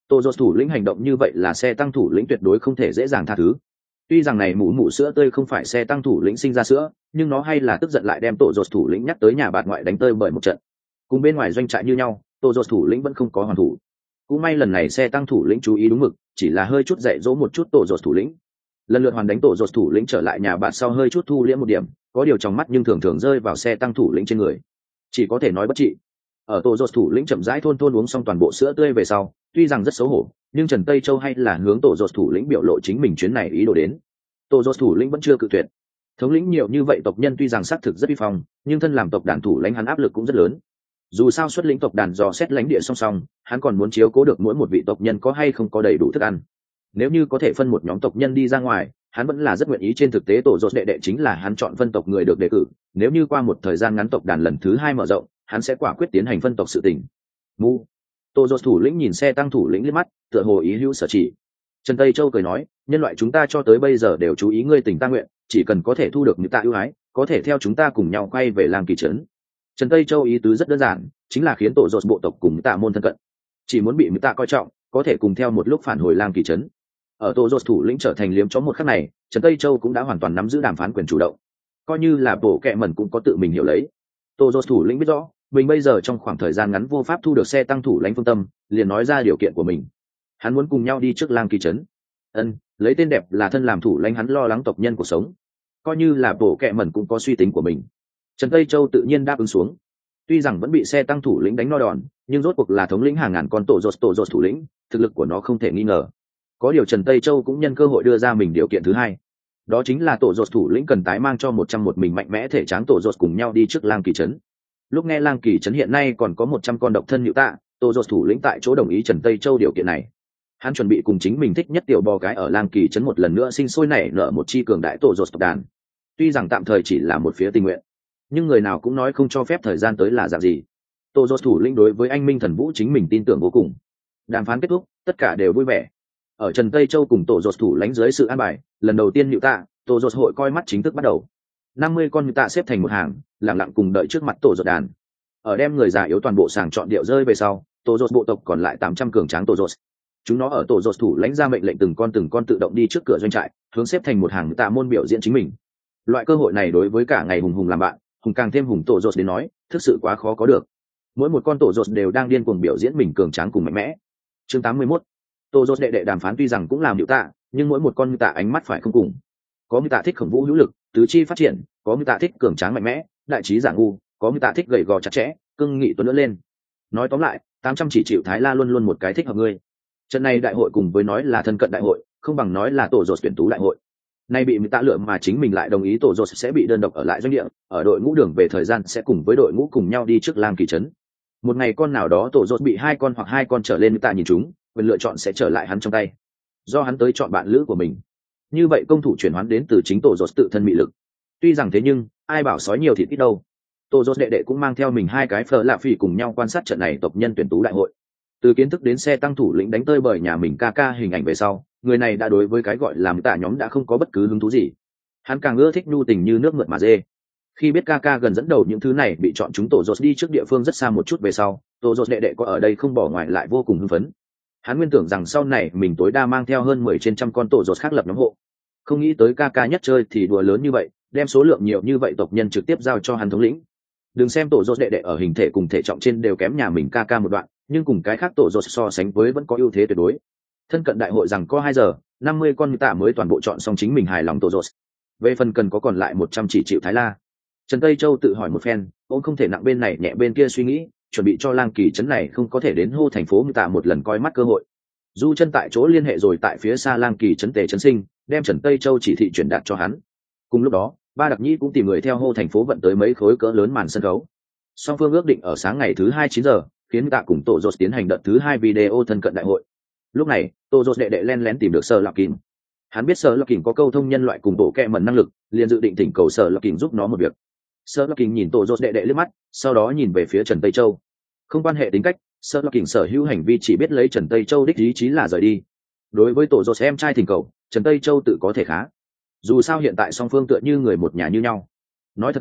Speaker 1: Tô Dột thủ lĩnh hành động như vậy là xe tăng thủ lĩnh tuyệt đối không thể dễ dàng tha thứ. Tuy rằng này mũ mũ sữa tươi không phải xe tăng thủ lĩnh sinh ra sữa, nhưng nó hay là tức giận lại đem Tô Dột thủ lĩnh nhắc tới nhà bạt ngoại đánh tơi bởi một trận. Cùng bên ngoài doanh trại như nhau, Tô Dột thủ lĩnh vẫn không có hoàn thủ. Cũng may lần này xe tăng thủ lĩnh chú ý đúng mực, chỉ là hơi chút dạy dỗ một chút Tô Dột thủ lĩnh. Lần lượt hoàn đánh Tô Dột thủ lĩnh trở lại nhà bạt sau hơi chút thu liễm một điểm, có điều trong mắt nhưng thường thường rơi vào xe tăng thủ lĩnh trên người. Chỉ có thể nói bất trị. Ở Tô Dột thủ lĩnh chậm rãi thôn thôn uống xong toàn bộ sữa tươi về sau, tuy rằng rất xấu hổ, nhưng Trần Tây Châu hay là hướng Tô Dột thủ lĩnh biểu lộ chính mình chuyến này ý đồ đến. Tô Dột thủ lĩnh vẫn chưa cự tuyệt. Thống lĩnh nhiều như vậy tộc nhân tuy rằng xác thực rất uy phong, nhưng thân làm tộc đàn thủ lãnh hắn áp lực cũng rất lớn. Dù sao xuất lĩnh tộc đàn dò xét lãnh địa song song, hắn còn muốn chiếu cố được mỗi một vị tộc nhân có hay không có đầy đủ thức ăn. Nếu như có thể phân một nhóm tộc nhân đi ra ngoài, hắn vẫn là rất nguyện ý. Trên thực tế Tổ Dột đệ đệ chính là hắn chọn phân tộc người được đề cử, nếu như qua một thời gian ngắn tộc đàn lần thứ hai mở rộng, hắn sẽ quả quyết tiến hành phân tộc sự tình. Mu. Tổ Dột thủ lĩnh nhìn xe tăng thủ lĩnh liếc mắt, tựa hồ ý hữu sở chỉ. Trần Tây Châu cười nói, nhân loại chúng ta cho tới bây giờ đều chú ý ngươi tình ta nguyện, chỉ cần có thể thu được những tạ ưu ái, có thể theo chúng ta cùng nhau quay về làng kỳ trấn. Trần Tây Châu ý tứ rất đơn giản, chính là khiến Tổ Dột bộ tộc cùng tạ môn thân cận, chỉ muốn bị tạ coi trọng, có thể cùng theo một lúc phản hồi làng kỳ trấn. Ở Tổ Dột thủ lĩnh trở thành liếm chó một khắc này, Trần Tây Châu cũng đã hoàn toàn nắm giữ đàm phán quyền chủ động, coi như là bộ kệ mẩn cũng có tự mình hiểu lấy. Tổ Dột thủ lĩnh biết rõ, mình bây giờ trong khoảng thời gian ngắn vô pháp thu được xe tăng thủ lãnh phương tâm, liền nói ra điều kiện của mình. Hắn muốn cùng nhau đi trước lang kỳ trấn. Ân, lấy tên đẹp là thân làm thủ lãnh, hắn lo lắng tộc nhân cuộc sống, coi như là bộ kệ mẩn cũng có suy tính của mình. Trần Tây Châu tự nhiên đáp ứng xuống. Tuy rằng vẫn bị xe tăng thủ lĩnh đánh no đòn, nhưng rốt cuộc là thống lĩnh hàng ngàn con Tổ Dột Tổ Dột thủ lĩnh, thực lực của nó không thể nghi ngờ. Có điều Trần Tây Châu cũng nhân cơ hội đưa ra mình điều kiện thứ hai, đó chính là Tổ Dột thủ lĩnh cần tái mang cho một trăm một mình mạnh mẽ thể tráng Tổ Dột cùng nhau đi trước lang kỳ trấn. Lúc nghe lang kỳ trấn hiện nay còn có một trăm con độc thân nhũ tạ, Tổ Dột thủ lĩnh tại chỗ đồng ý Trần Tây Châu điều kiện này. Hắn chuẩn bị cùng chính mình thích nhất tiểu bò cái ở lang kỳ trấn một lần nữa sinh sôi nảy nở một chi cường đại Tổ Dột tộc đàn. Tuy rằng tạm thời chỉ là một phía tình nguyện, nhưng người nào cũng nói không cho phép thời gian tới là dạng gì. Tổ Dột thủ lĩnh đối với anh Minh Thần Vũ chính mình tin tưởng vô cùng. Đàm phán kết thúc, tất cả đều vui vẻ. Ở Trần Tây Châu cùng Tổ Dột thủ lãnh dưới sự an bài, lần đầu tiên nhũ tạ, Tổ Dột hội coi mắt chính thức bắt đầu. năm mươi con nhũ tạ xếp thành một hàng, lặng lặng cùng đợi trước mặt Tổ Dột đàn. Ở đem người già yếu toàn bộ sàng chọn điệu rơi về sau, Tổ Dột bộ tộc còn lại tám trăm cường tráng Tổ Dột. Chúng nó ở Tổ Dột thủ lãnh ra mệnh lệnh từng con từng con tự động đi trước cửa doanh trại, hướng xếp thành một hàng nhũ tạ môn biểu diễn chính mình. Loại cơ hội này đối với cả ngày hùng hùng làm bạn, hùng càng thêm hùng Tổ Dột đến nói, thực sự quá khó có được. Mỗi một con Tổ Dột đều đang điên cuồng biểu diễn mình cường tráng cùng mạnh mẽ. Chương tám mươi mốt. Tổ Dột đệ đệ đàm phán tuy rằng cũng làm nhũ tạ, nhưng mỗi một con nhũ tạ ánh mắt phải không cùng. Có nhũ tạ thích khổng vũ hữu lực, tứ chi phát triển, có nhũ tạ thích cường tráng mạnh mẽ, đại trí giả ngu, có nhũ tạ thích gầy gò chặt chẽ, cương nghị tuấn nữa lên. Nói tóm lại, tám trăm chỉ chịu Thái La luôn luôn một cái thích hợp ngươi. Trận này đại hội cùng với nói là thân cận đại hội, không bằng nói là Tổ Dột tuyển tú đại hội. Nay bị nhũ tạ lựa mà chính mình lại đồng ý Tổ Dột sẽ bị đơn độc ở lại doanh địa, ở đội ngũ đường về thời gian sẽ cùng với đội ngũ cùng nhau đi trước lang kỳ trấn. Một ngày con nào đó Tổ Dột bị hai con hoặc hai con trở lên nhũ tạ nhìn chúng, quyền lựa chọn sẽ trở lại hắn trong tay, do hắn tới chọn bạn lữ của mình. Như vậy công thủ chuyển hoán đến từ chính Tổ Dột tự thân mị lực. Tuy rằng thế nhưng ai bảo sói nhiều thịt ít đâu. Tổ Dột đệ đệ cũng mang theo mình hai cái phở lạ phỉ cùng nhau quan sát trận này tộc nhân tuyển tú đại hội. Từ kiến thức đến xe tăng thủ lĩnh đánh tơi bởi nhà mình ca ca hình ảnh về sau, người này đã đối với cái gọi làm tạ nhóm đã không có bất cứ hứng thú gì. Hắn càng ưa thích nhu tình như nước mượt mà dê. Khi biết ca ca gần dẫn đầu những thứ này bị chọn chúng Tổ Dột đi trước địa phương rất xa một chút về sau, Tổ Dột đệ đệ có ở đây không bỏ ngoài lại vô cùng hưng phấn. Hắn nguyên tưởng rằng sau này mình tối đa mang theo hơn mười trên trăm con Tổ Dột khác lập nhóm hộ, không nghĩ tới ca ca nhất chơi thì đùa lớn như vậy, đem số lượng nhiều như vậy tộc nhân trực tiếp giao cho hắn thống lĩnh. Đừng xem Tổ Dột đệ đệ ở hình thể cùng thể trọng trên đều kém nhà mình ca ca một đoạn, nhưng cùng cái khác Tổ Dột so sánh với vẫn có ưu thế tuyệt đối. Thân cận đại hội rằng có hai giờ, năm mươi con nhũ tạ mới toàn bộ chọn xong chính mình hài lòng Tổ Dột. Về phần cần có còn lại một trăm chỉ chịu Thái La. Trần Tây Châu tự hỏi một phen, ông không thể nặng bên này nhẹ bên kia suy nghĩ, chuẩn bị cho lang kỳ trấn này không có thể đến hô thành phố nhũ tạ một lần coi mắt cơ hội. Du chân tại chỗ liên hệ rồi tại phía xa lang kỳ trấn Tề Trấn Sinh, đem Trần Tây Châu chỉ thị truyền đạt cho hắn. Cùng lúc đó, ba đặc nhĩ cũng tìm người theo hô thành phố vận tới mấy khối cỡ lớn màn sân khấu. Song phương ước định ở sáng ngày thứ hai chín giờ, khiến tạ cùng Tổ Dột tiến hành đợt thứ hai video thân cận đại hội. Lúc này, Tổ Dột đệ đệ len lén tìm được Sở Lạp Kình. Hắn biết Sở Lạp Kình có câu thông nhân loại cùng bộ kệ mẩn năng lực, liền dự định thỉnh cầu Sở Lạp Kình giúp nó một việc. Sở Lạp Kình nhìn Tổ Dột đệ đệ liếc mắt, sau đó nhìn về phía Trần Tây Châu. Không quan hệ tính cách, Sở Lạp Kình sở hữu hành vi chỉ biết lấy Trần Tây Châu đích ý chí là rời đi. Đối với Tổ Dột em trai thỉnh cầu, Trần Tây Châu tự có thể khá. Dù sao hiện tại song phương tựa như người một nhà như nhau. Nói thật đi,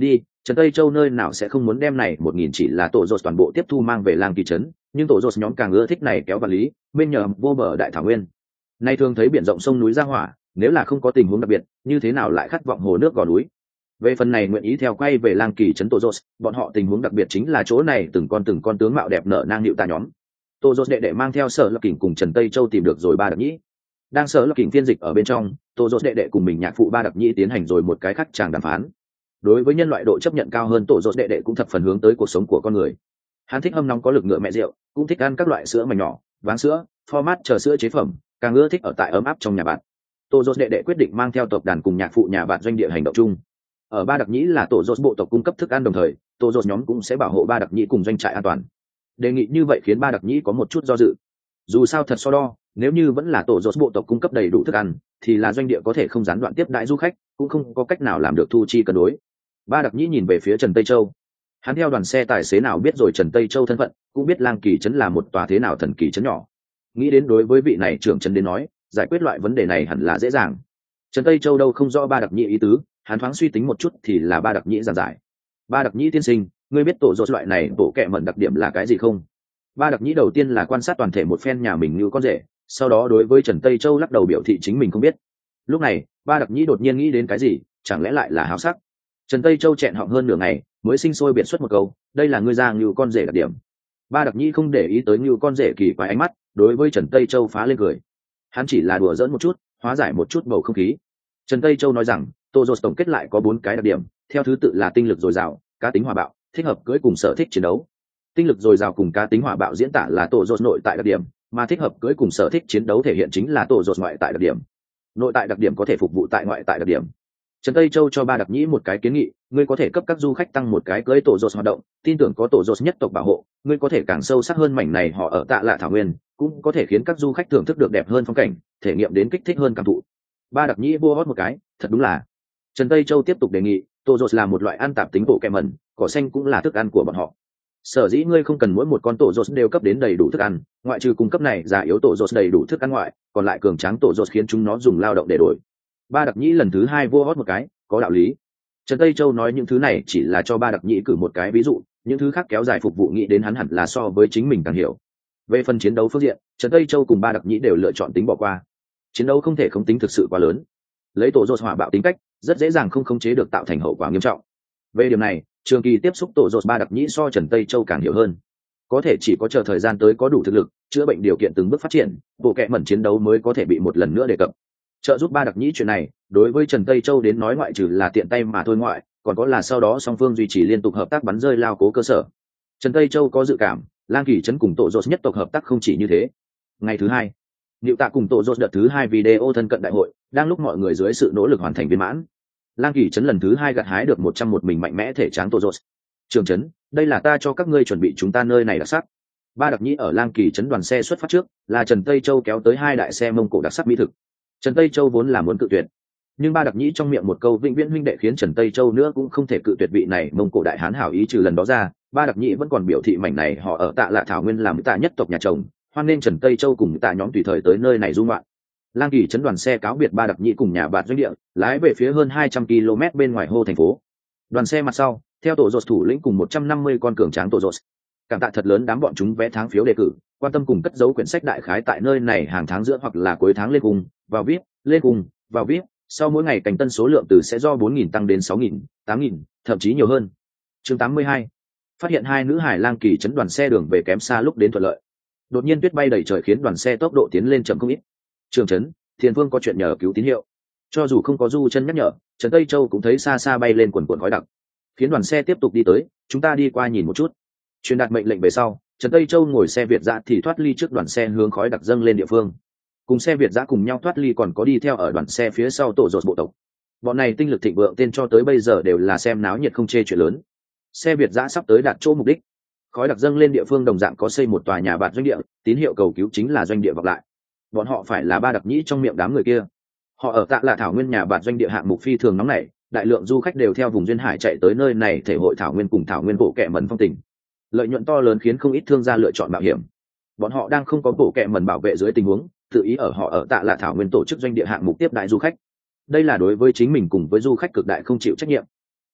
Speaker 1: Trần Tây Châu nơi nào sẽ không muốn đem này một nghìn chỉ là tổ rột toàn bộ tiếp thu mang về Lang Kỳ trấn, nhưng tổ rột nhóm càng ưa thích này kéo vật lý, bên nhờ vô bờ đại thảo nguyên. Nay thường thấy biển rộng sông núi ra hỏa, nếu là không có tình huống đặc biệt, như thế nào lại khát vọng hồ nước gò núi. Về phần này nguyện ý theo quay về Lang Kỳ trấn tổ rột, bọn họ tình huống đặc biệt chính là chỗ này từng con từng con tướng mạo đẹp nở nang nịu ta nhóm. Tổ rột đệ đệ mang theo Sở Lập Kình cùng Trần Tây Châu tìm được rồi ba đặc nhĩ. Đang Sở Lập Kình phiên dịch ở bên trong, tổ rột đệ đệ cùng mình nhạc phụ ba đặc nhĩ tiến hành rồi một cái khắc tràng đàm phán. Đối với nhân loại độ chấp nhận cao hơn tổ rột đệ đệ cũng thập phần hướng tới cuộc sống của con người. Hắn thích hâm nóng có lực ngựa mẹ rượu, cũng thích ăn các loại sữa mảnh nhỏ, váng sữa, format chờ sữa chế phẩm, càng ưa thích ở tại ấm áp trong nhà bạn. Tổ rột đệ đệ quyết định mang theo tộc đàn cùng nhạc phụ nhà bạn doanh địa hành động chung. Ở ba đặc nhĩ là tổ rột bộ tộc cung cấp thức ăn đồng thời, tổ rột nhóm cũng sẽ bảo hộ ba đặc nhĩ cùng doanh trại an toàn. Đề nghị như vậy khiến ba đặc nhĩ có một chút do dự. Dù sao thật so đo, nếu như vẫn là tổ rột bộ tộc cung cấp đầy đủ thức ăn, thì là doanh địa có thể không gián đoạn tiếp đãi du khách, cũng không có cách nào làm được thu chi cân đối. Ba đặc nhĩ nhìn về phía Trần Tây Châu. Hắn theo đoàn xe tài xế nào biết rồi Trần Tây Châu thân phận, cũng biết Lang Kỳ trấn là một tòa thế nào thần kỳ trấn nhỏ. Nghĩ đến đối với vị này trưởng trấn đến nói, giải quyết loại vấn đề này hẳn là dễ dàng. Trần Tây Châu đâu không rõ ba đặc nhĩ ý tứ, hắn thoáng suy tính một chút thì là ba đặc nhĩ giảng giải. Ba đặc nhĩ tiên sinh, ngươi biết tổ rột loại này bộ kệ mẩn đặc điểm là cái gì không? Ba đặc nhĩ đầu tiên là quan sát toàn thể một phen nhà mình như con rể, sau đó đối với Trần Tây Châu lắc đầu biểu thị chính mình không biết. Lúc này, ba đặc nhĩ đột nhiên nghĩ đến cái gì, chẳng lẽ lại là háo sắc? Trần Tây Châu chẹn họng hơn nửa ngày, mới sinh sôi biện xuất một câu, đây là ngươi ra như con rể đặc điểm. Ba đặc nhĩ không để ý tới như con rể kỳ quái ánh mắt, đối với Trần Tây Châu phá lên cười. Hắn chỉ là đùa giỡn một chút, hóa giải một chút bầu không khí. Trần Tây Châu nói rằng, Tô Dột tổng kết lại có bốn cái đặc điểm, theo thứ tự là tinh lực dồi dào, cá tính hòa bạo, thích hợp cưỡi cùng sở thích chiến đấu. Tinh lực dồi dào cùng cá tính hòa bạo diễn tả là Tô Dột nội tại đặc điểm, mà thích hợp cưỡi cùng sở thích chiến đấu thể hiện chính là Tô Dột ngoại tại đặc điểm. Nội tại đặc điểm có thể phục vụ tại ngoại tại đặc điểm. Trần Tây Châu cho ba đặc nhĩ một cái kiến nghị, ngươi có thể cấp các du khách tăng một cái cưỡi tổ rột hoạt động, tin tưởng có tổ rột nhất tộc bảo hộ, ngươi có thể càng sâu sắc hơn mảnh này họ ở Tạ Lạ thảo nguyên, cũng có thể khiến các du khách thưởng thức được đẹp hơn phong cảnh, thể nghiệm đến kích thích hơn cảm thụ. Ba đặc nhĩ vua hót một cái, thật đúng là. Trần Tây Châu tiếp tục đề nghị, tổ rột là một loại ăn tạp tính bộ kẹm mẩn, cỏ xanh cũng là thức ăn của bọn họ. Sở dĩ ngươi không cần mỗi một con tổ rột đều cấp đến đầy đủ thức ăn, ngoại trừ cung cấp này già yếu tổ rột đầy đủ thức ăn ngoại, còn lại cường tráng tổ rột khiến chúng nó dùng lao động để đổi. Ba đặc nhĩ lần thứ hai vua hót một cái, có đạo lý. Trần Tây Châu nói những thứ này chỉ là cho ba đặc nhĩ cử một cái ví dụ, những thứ khác kéo dài phục vụ nghĩ đến hắn hẳn là so với chính mình càng hiểu. Về phần chiến đấu phương diện, Trần Tây Châu cùng ba đặc nhĩ đều lựa chọn tính bỏ qua. Chiến đấu không thể không tính thực sự quá lớn, lấy tổ rột hỏa bạo tính cách, rất dễ dàng không khống chế được tạo thành hậu quả nghiêm trọng. Về điểm này, trường kỳ tiếp xúc tổ rột ba đặc nhĩ so Trần Tây Châu càng hiểu hơn. Có thể chỉ có chờ thời gian tới có đủ thực lực, chữa bệnh điều kiện từng bước phát triển, bộ kệ mẩn chiến đấu mới có thể bị một lần nữa đề cập. Trợ giúp ba đặc nhĩ chuyện này, đối với Trần Tây Châu đến nói ngoại trừ là tiện tay mà thôi ngoại, còn có là sau đó song phương duy trì liên tục hợp tác bắn rơi lao cố cơ sở. Trần Tây Châu có dự cảm, Lang Kỳ trấn cùng tổ rột nhất tộc hợp tác không chỉ như thế. Ngày thứ hai, Niệu Tạ cùng tổ rột đợt thứ hai video thân cận đại hội, đang lúc mọi người dưới sự nỗ lực hoàn thành viên mãn. Lang Kỳ trấn lần thứ hai gặt hái được một trăm một mình mạnh mẽ thể tráng tổ rột. Trường trấn, đây là ta cho các ngươi chuẩn bị chúng ta nơi này đặc sắc. Ba đặc nhĩ ở Lang Kỳ trấn đoàn xe xuất phát trước, là Trần Tây Châu kéo tới hai đại xe mông cổ đặc sắc mỹ thực. Trần Tây Châu vốn là muốn cự tuyệt, nhưng ba đặc nhĩ trong miệng một câu vĩnh viễn huynh đệ khiến Trần Tây Châu nữa cũng không thể cự tuyệt vị này mông cổ đại hán hảo ý. Trừ lần đó ra, ba đặc nhĩ vẫn còn biểu thị mảnh này họ ở Tạ Lạ thảo nguyên làm tạ nhất tộc nhà chồng, hoan nên Trần Tây Châu cùng tạ nhóm tùy thời tới nơi này du ngoạn. Lang Kỳ trấn đoàn xe cáo biệt ba đặc nhĩ cùng nhà bạn doanh địa, lái về phía hơn hai trăm ki lô mét bên ngoài hô thành phố. Đoàn xe mặt sau, theo tổ rột thủ lĩnh cùng một trăm năm mươi con cường tráng tổ rột. Cảm tạ thật lớn đám bọn chúng vé tháng phiếu đề cử, quan tâm cùng cất giấu quyển sách đại khái tại nơi này hàng tháng giữa hoặc là cuối tháng lên cùng, vào vê i pê, lên cùng, vào vê i pê, sau mỗi ngày cánh tân số lượng từ sẽ do bốn nghìn tăng đến sáu nghìn, tám nghìn, thậm chí nhiều hơn. Chương tám mươi hai. Phát hiện hai nữ hải Lang Kỳ trấn đoàn xe đường về kém xa lúc đến thuận lợi. Đột nhiên tuyết bay đầy trời khiến đoàn xe tốc độ tiến lên chậm không ít. Trường trấn, Thiền Vương có chuyện nhờ cứu tín hiệu. Cho dù không có du chân nhắc nhở, Trần Tây Châu cũng thấy xa xa bay lên quần quần khói đặc. Khiến đoàn xe tiếp tục đi tới, chúng ta đi qua nhìn một chút. Truyền đạt mệnh lệnh về sau, Trần Tây Châu ngồi xe Việt dã thì thoát ly trước đoàn xe hướng khói đặc dâng lên địa phương. Cùng xe Việt dã cùng nhau thoát ly còn có đi theo ở đoàn xe phía sau tổ rột bộ tộc. Bọn này tinh lực thịnh vượng tên cho tới bây giờ đều là xem náo nhiệt không chê chuyện lớn. Xe Việt dã sắp tới đạt chỗ mục đích. Khói đặc dâng lên địa phương đồng dạng có xây một tòa nhà bạt doanh địa, tín hiệu cầu cứu chính là doanh địa vọng lại. Bọn họ phải là ba đặc nhĩ trong miệng đám người kia. Họ ở Tạ Lạ thảo nguyên nhà bạt doanh địa hạng mục phi thường nóng nảy, đại lượng du khách đều theo vùng duyên hải chạy tới nơi này thể hội thảo nguyên cùng thảo nguyên bộ kệ mẩn phong tình. Lợi nhuận to lớn khiến không ít thương gia lựa chọn mạo hiểm. Bọn họ đang không có bộ kệ mẩn bảo vệ dưới tình huống, tự ý ở họ ở Tạ Lạ thảo nguyên tổ chức doanh địa hạng mục tiếp đại du khách. Đây là đối với chính mình cùng với du khách cực đại không chịu trách nhiệm.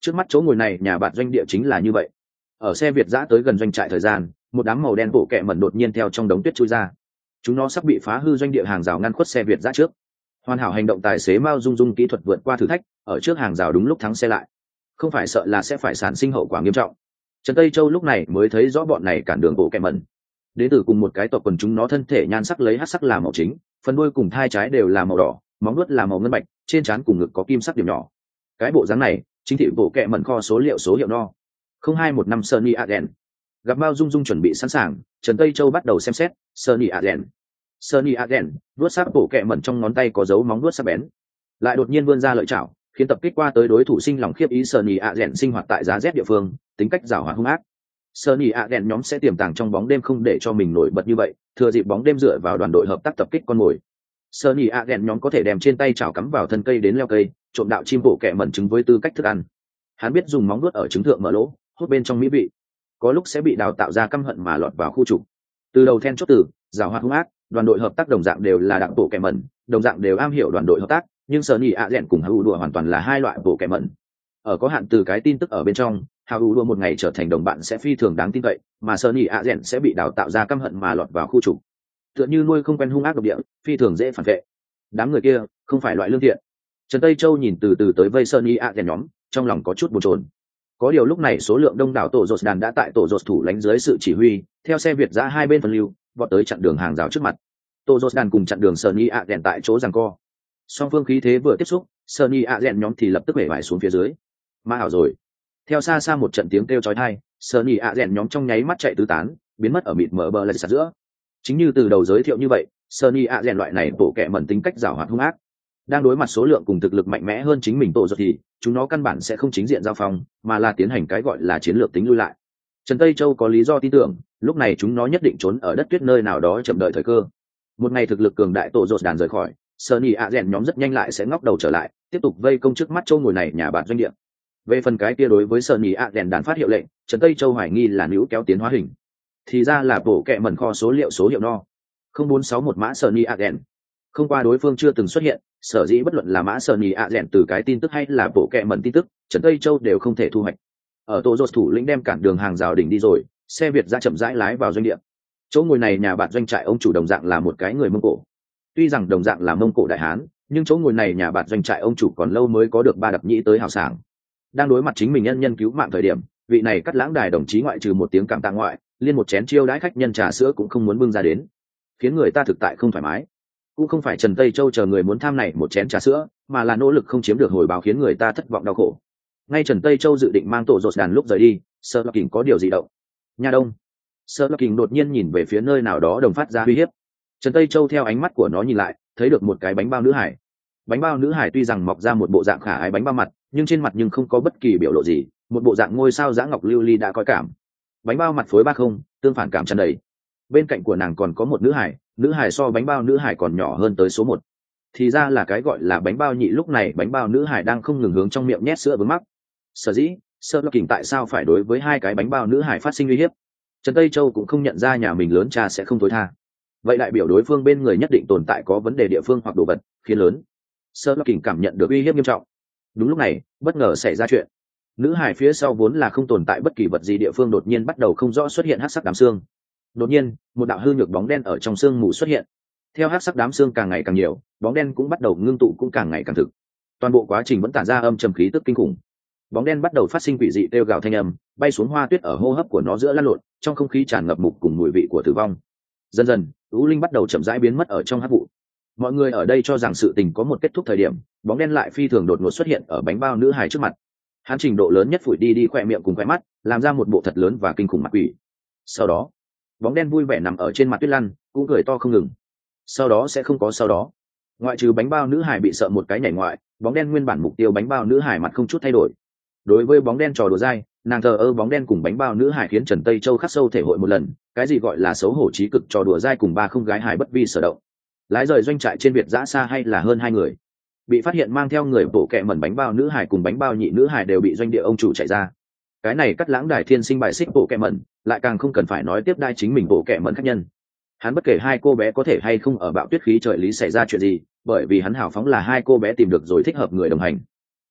Speaker 1: Trước mắt chỗ ngồi này nhà bạn doanh địa chính là như vậy. Ở xe Việt giã tới gần doanh trại thời gian, một đám màu đen bộ kẹ mẩn đột nhiên theo trong đống tuyết chui ra. Chúng nó sắp bị phá hư doanh địa hàng rào ngăn khuất xe Việt giã trước. Hoàn hảo hành động tài xế Mao Dung Dung kỹ thuật vượt qua thử thách, ở trước hàng rào đúng lúc thắng xe lại. Không phải sợ là sẽ phải sản sinh hậu quả nghiêm trọng. Trần Tây Châu lúc này mới thấy rõ bọn này cản đường bộ kẹ mẩn. Đến từ cùng một cái tộc quần, chúng nó thân thể nhan sắc lấy hắc sắc là màu chính, phần đuôi cùng thai trái đều là màu đỏ, móng vuốt là màu ngân bạch, trên trán cùng ngực có kim sắc điểm nhỏ. Cái bộ dáng này chính thị bộ kẹ mẩn kho số liệu số hiệu no không hai một năm Sunny Aden. Gặp Mao Dung Dung chuẩn bị sẵn sàng, Trần Tây Châu bắt đầu xem xét. Sunny Aden, Sunny Aden, vuốt sắc bộ kẹ mẩn trong ngón tay có dấu móng vuốt sắc bén, lại đột nhiên vươn ra lợi chảo, khiến tập kích qua tới đối thủ sinh lòng khiếp ý. Sunny Aden sinh hoạt tại giá rét địa phương, tính cách giàu hoạt hung ác. Sunny Aden nhóm sẽ tiềm tàng trong bóng đêm không để cho mình nổi bật như vậy, thừa dịp bóng đêm dựa vào đoàn đội hợp tác tập kích con mồi. Sunny Aden nhóm có thể đem trên tay chảo cắm vào thân cây đến leo cây, trộm đạo chim bộ kẹ mẩn trứng với tư cách thức ăn. Hắn biết dùng móng vuốt ở trứng thượng mở lỗ, hút bên trong mỹ vị. Có lúc sẽ bị đào tạo ra căm hận mà lọt vào khu trục. Từ đầu then chốt từ giàu hoạt hung ác, đoàn đội hợp tác đồng dạng đều là đặc bộ kẹ mẩn, đồng dạng đều am hiểu đoàn đội hợp tác, nhưng Sunny Aden cùng Hau đùa hoàn toàn là hai loại bộ kẹ mẩn. Ở có hạn từ cái tin tức ở bên trong, Hau đùa một ngày trở thành đồng bạn sẽ phi thường đáng tin cậy, mà Sunny Aden sẽ bị đào tạo ra căm hận mà lọt vào khu trục. Tựa như nuôi không quen hung ác độc địa, phi thường dễ phản vệ. Đám người kia không phải loại lương thiện. Trần Tây Châu nhìn từ từ tới vây Sunny Aden nhóm, trong lòng có chút bồn chồn. Có điều lúc này số lượng đông đảo tổ rột đàn đã tại tổ rột thủ lãnh dưới sự chỉ huy, theo xe Việt ra hai bên phân lưu, vọt tới chặn đường hàng rào trước mặt. Tổ rột đàn cùng chặn đường Sunny Aden tại chỗ giằng co. Song phương khí thế vừa tiếp xúc, Sunny Aden nhóm thì lập tức bể vải xuống phía dưới. Ma ảo rồi. Theo xa xa một trận tiếng kêu chói tai, Sunny Aden nhóm trong nháy mắt chạy tứ tán, biến mất ở mịt mờ bờ lạch sạt giữa. Chính như từ đầu giới thiệu như vậy, Sunny Aden loại này bộ kệ mẩn tính cách giàu hoạt hung ác. Đang đối mặt số lượng cùng thực lực mạnh mẽ hơn chính mình tổ rột thì chúng nó căn bản sẽ không chính diện giao phong, mà là tiến hành cái gọi là chiến lược tính lui lại. Trần Tây Châu có lý do tin tưởng, lúc này chúng nó nhất định trốn ở đất tuyết nơi nào đó chậm đợi thời cơ. Một ngày thực lực cường đại tổ rột đàn rời khỏi, Sunny Aden nhóm rất nhanh lại sẽ ngóc đầu trở lại, tiếp tục vây công trước mắt châu ngồi này nhà bạn doanh địa. Về phần cái kia đối với Sunny Aden đàn phát hiệu lệnh, Trần Tây Châu hoài nghi là níu kéo tiến hóa hình, thì ra là bộ kệ mẩn kho số liệu số hiệu no không bốn sáu một mã Sunny Aden. Không qua đối phương chưa từng xuất hiện, sở dĩ bất luận là mã Sunny Aden từ cái tin tức hay là bộ kệ mẩn tin tức, Trần Tây Châu đều không thể thu hoạch. Ở tổ rột thủ lĩnh đem cản đường hàng rào đỉnh đi rồi, xe Việt ra chậm rãi lái vào doanh địa. Chỗ ngồi này nhà bạn doanh trại ông chủ đồng dạng là một cái người Mông Cổ. Tuy rằng đồng dạng là Mông Cổ đại hán, nhưng chỗ ngồi này nhà bạn doanh trại ông chủ còn lâu mới có được ba đập nhĩ tới hào sảng. Đang đối mặt chính mình nhân nhân cứu mạng thời điểm, vị này cắt lãng đài đồng chí ngoại trừ một tiếng cảm tạ ngoại, liên một chén chiêu đãi khách nhân trà sữa cũng không muốn bưng ra đến, khiến người ta thực tại không thoải mái. Cũng không phải Trần Tây Châu chờ người muốn tham này một chén trà sữa, mà là nỗ lực không chiếm được hồi báo khiến người ta thất vọng đau khổ. Ngay Trần Tây Châu dự định mang tổ rột đàn lúc rời đi, Sơ Lộc Kình có điều gì động. Nha Đông. Sơ Lộc Kình đột nhiên nhìn về phía nơi nào đó đồng phát ra uy hiếp. Trần Tây Châu theo ánh mắt của nó nhìn lại, thấy được một cái bánh bao nữ hải. Bánh bao nữ hải tuy rằng mọc ra một bộ dạng khả ái bánh bao mặt, nhưng trên mặt nhưng không có bất kỳ biểu lộ gì, một bộ dạng ngôi sao dã ngọc lưu ly đã coi cảm. Bánh bao mặt phối ba không, tương phản cảm tràn đầy. Bên cạnh của nàng còn có một nữ hải, nữ hải so bánh bao nữ hải còn nhỏ hơn tới số một. Thì ra là cái gọi là bánh bao nhị. Lúc này bánh bao nữ hải đang không ngừng hướng trong miệng nhét sữa vướng mắc. Sở dĩ Sơ Lộc Kình tại sao phải đối với hai cái bánh bao nữ hải phát sinh uy hiếp, Trần Tây Châu cũng không nhận ra nhà mình lớn cha sẽ không tối tha. Vậy đại biểu đối phương bên người nhất định tồn tại có vấn đề địa phương hoặc đồ vật khiến lớn Sơ Lộc Kình cảm nhận được uy hiếp nghiêm trọng. Đúng lúc này bất ngờ xảy ra chuyện. Nữ hải phía sau vốn là không tồn tại bất kỳ vật gì địa phương đột nhiên bắt đầu không rõ xuất hiện hắc sắc đám xương. Đột nhiên một đạo hư nhược bóng đen ở trong xương mù xuất hiện. Theo hắc sắc đám xương càng ngày càng nhiều, bóng đen cũng bắt đầu ngưng tụ cũng càng ngày càng thực. Toàn bộ quá trình vẫn tản ra âm trầm khí tức kinh khủng. Bóng đen bắt đầu phát sinh quỷ dị kêu gào thanh âm, bay xuống hoa tuyết ở hô hấp của nó giữa lăn lộn, trong không khí tràn ngập mục cùng mùi vị của tử vong. Dần dần U Linh bắt đầu chậm rãi biến mất ở trong hắc vụ. Mọi người ở đây cho rằng sự tình có một kết thúc thời điểm, bóng đen lại phi thường đột ngột xuất hiện ở bánh bao nữ hài trước mặt. Hắn trình độ lớn nhất phủi đi đi khỏe miệng cùng khỏe mắt, làm ra một bộ thật lớn và kinh khủng mặt quỷ. Sau đó bóng đen vui vẻ nằm ở trên mặt tuyết lăn, cũng cười to không ngừng. Sau đó sẽ không có sau đó. Ngoại trừ bánh bao nữ hải bị sợ một cái nhảy ngoại, bóng đen nguyên bản mục tiêu bánh bao nữ hải mặt không chút thay đổi. Đối với bóng đen trò đùa dai, nàng thờ ơ bóng đen cùng bánh bao nữ hải khiến Trần Tây Châu khắc sâu thể hội một lần, cái gì gọi là xấu hổ trí cực trò đùa dai cùng ba không gái hải bất vi sở động. Lái rời doanh trại trên Việt giã xa hay là hơn hai người. Bị phát hiện mang theo người bộ kệ mẩn bánh bao nữ hải cùng bánh bao nhị nữ hải đều bị doanh địa ông chủ chạy ra. Cái này cắt lãng đài thiên sinh bài xích bộ kệ mẩn, lại càng không cần phải nói tiếp đai chính mình bộ kệ mẩn khách nhân. Hắn bất kể hai cô bé có thể hay không ở bạo tuyết khí trời lý xảy ra chuyện gì, bởi vì hắn hào phóng là hai cô bé tìm được rồi thích hợp người đồng hành. Ân,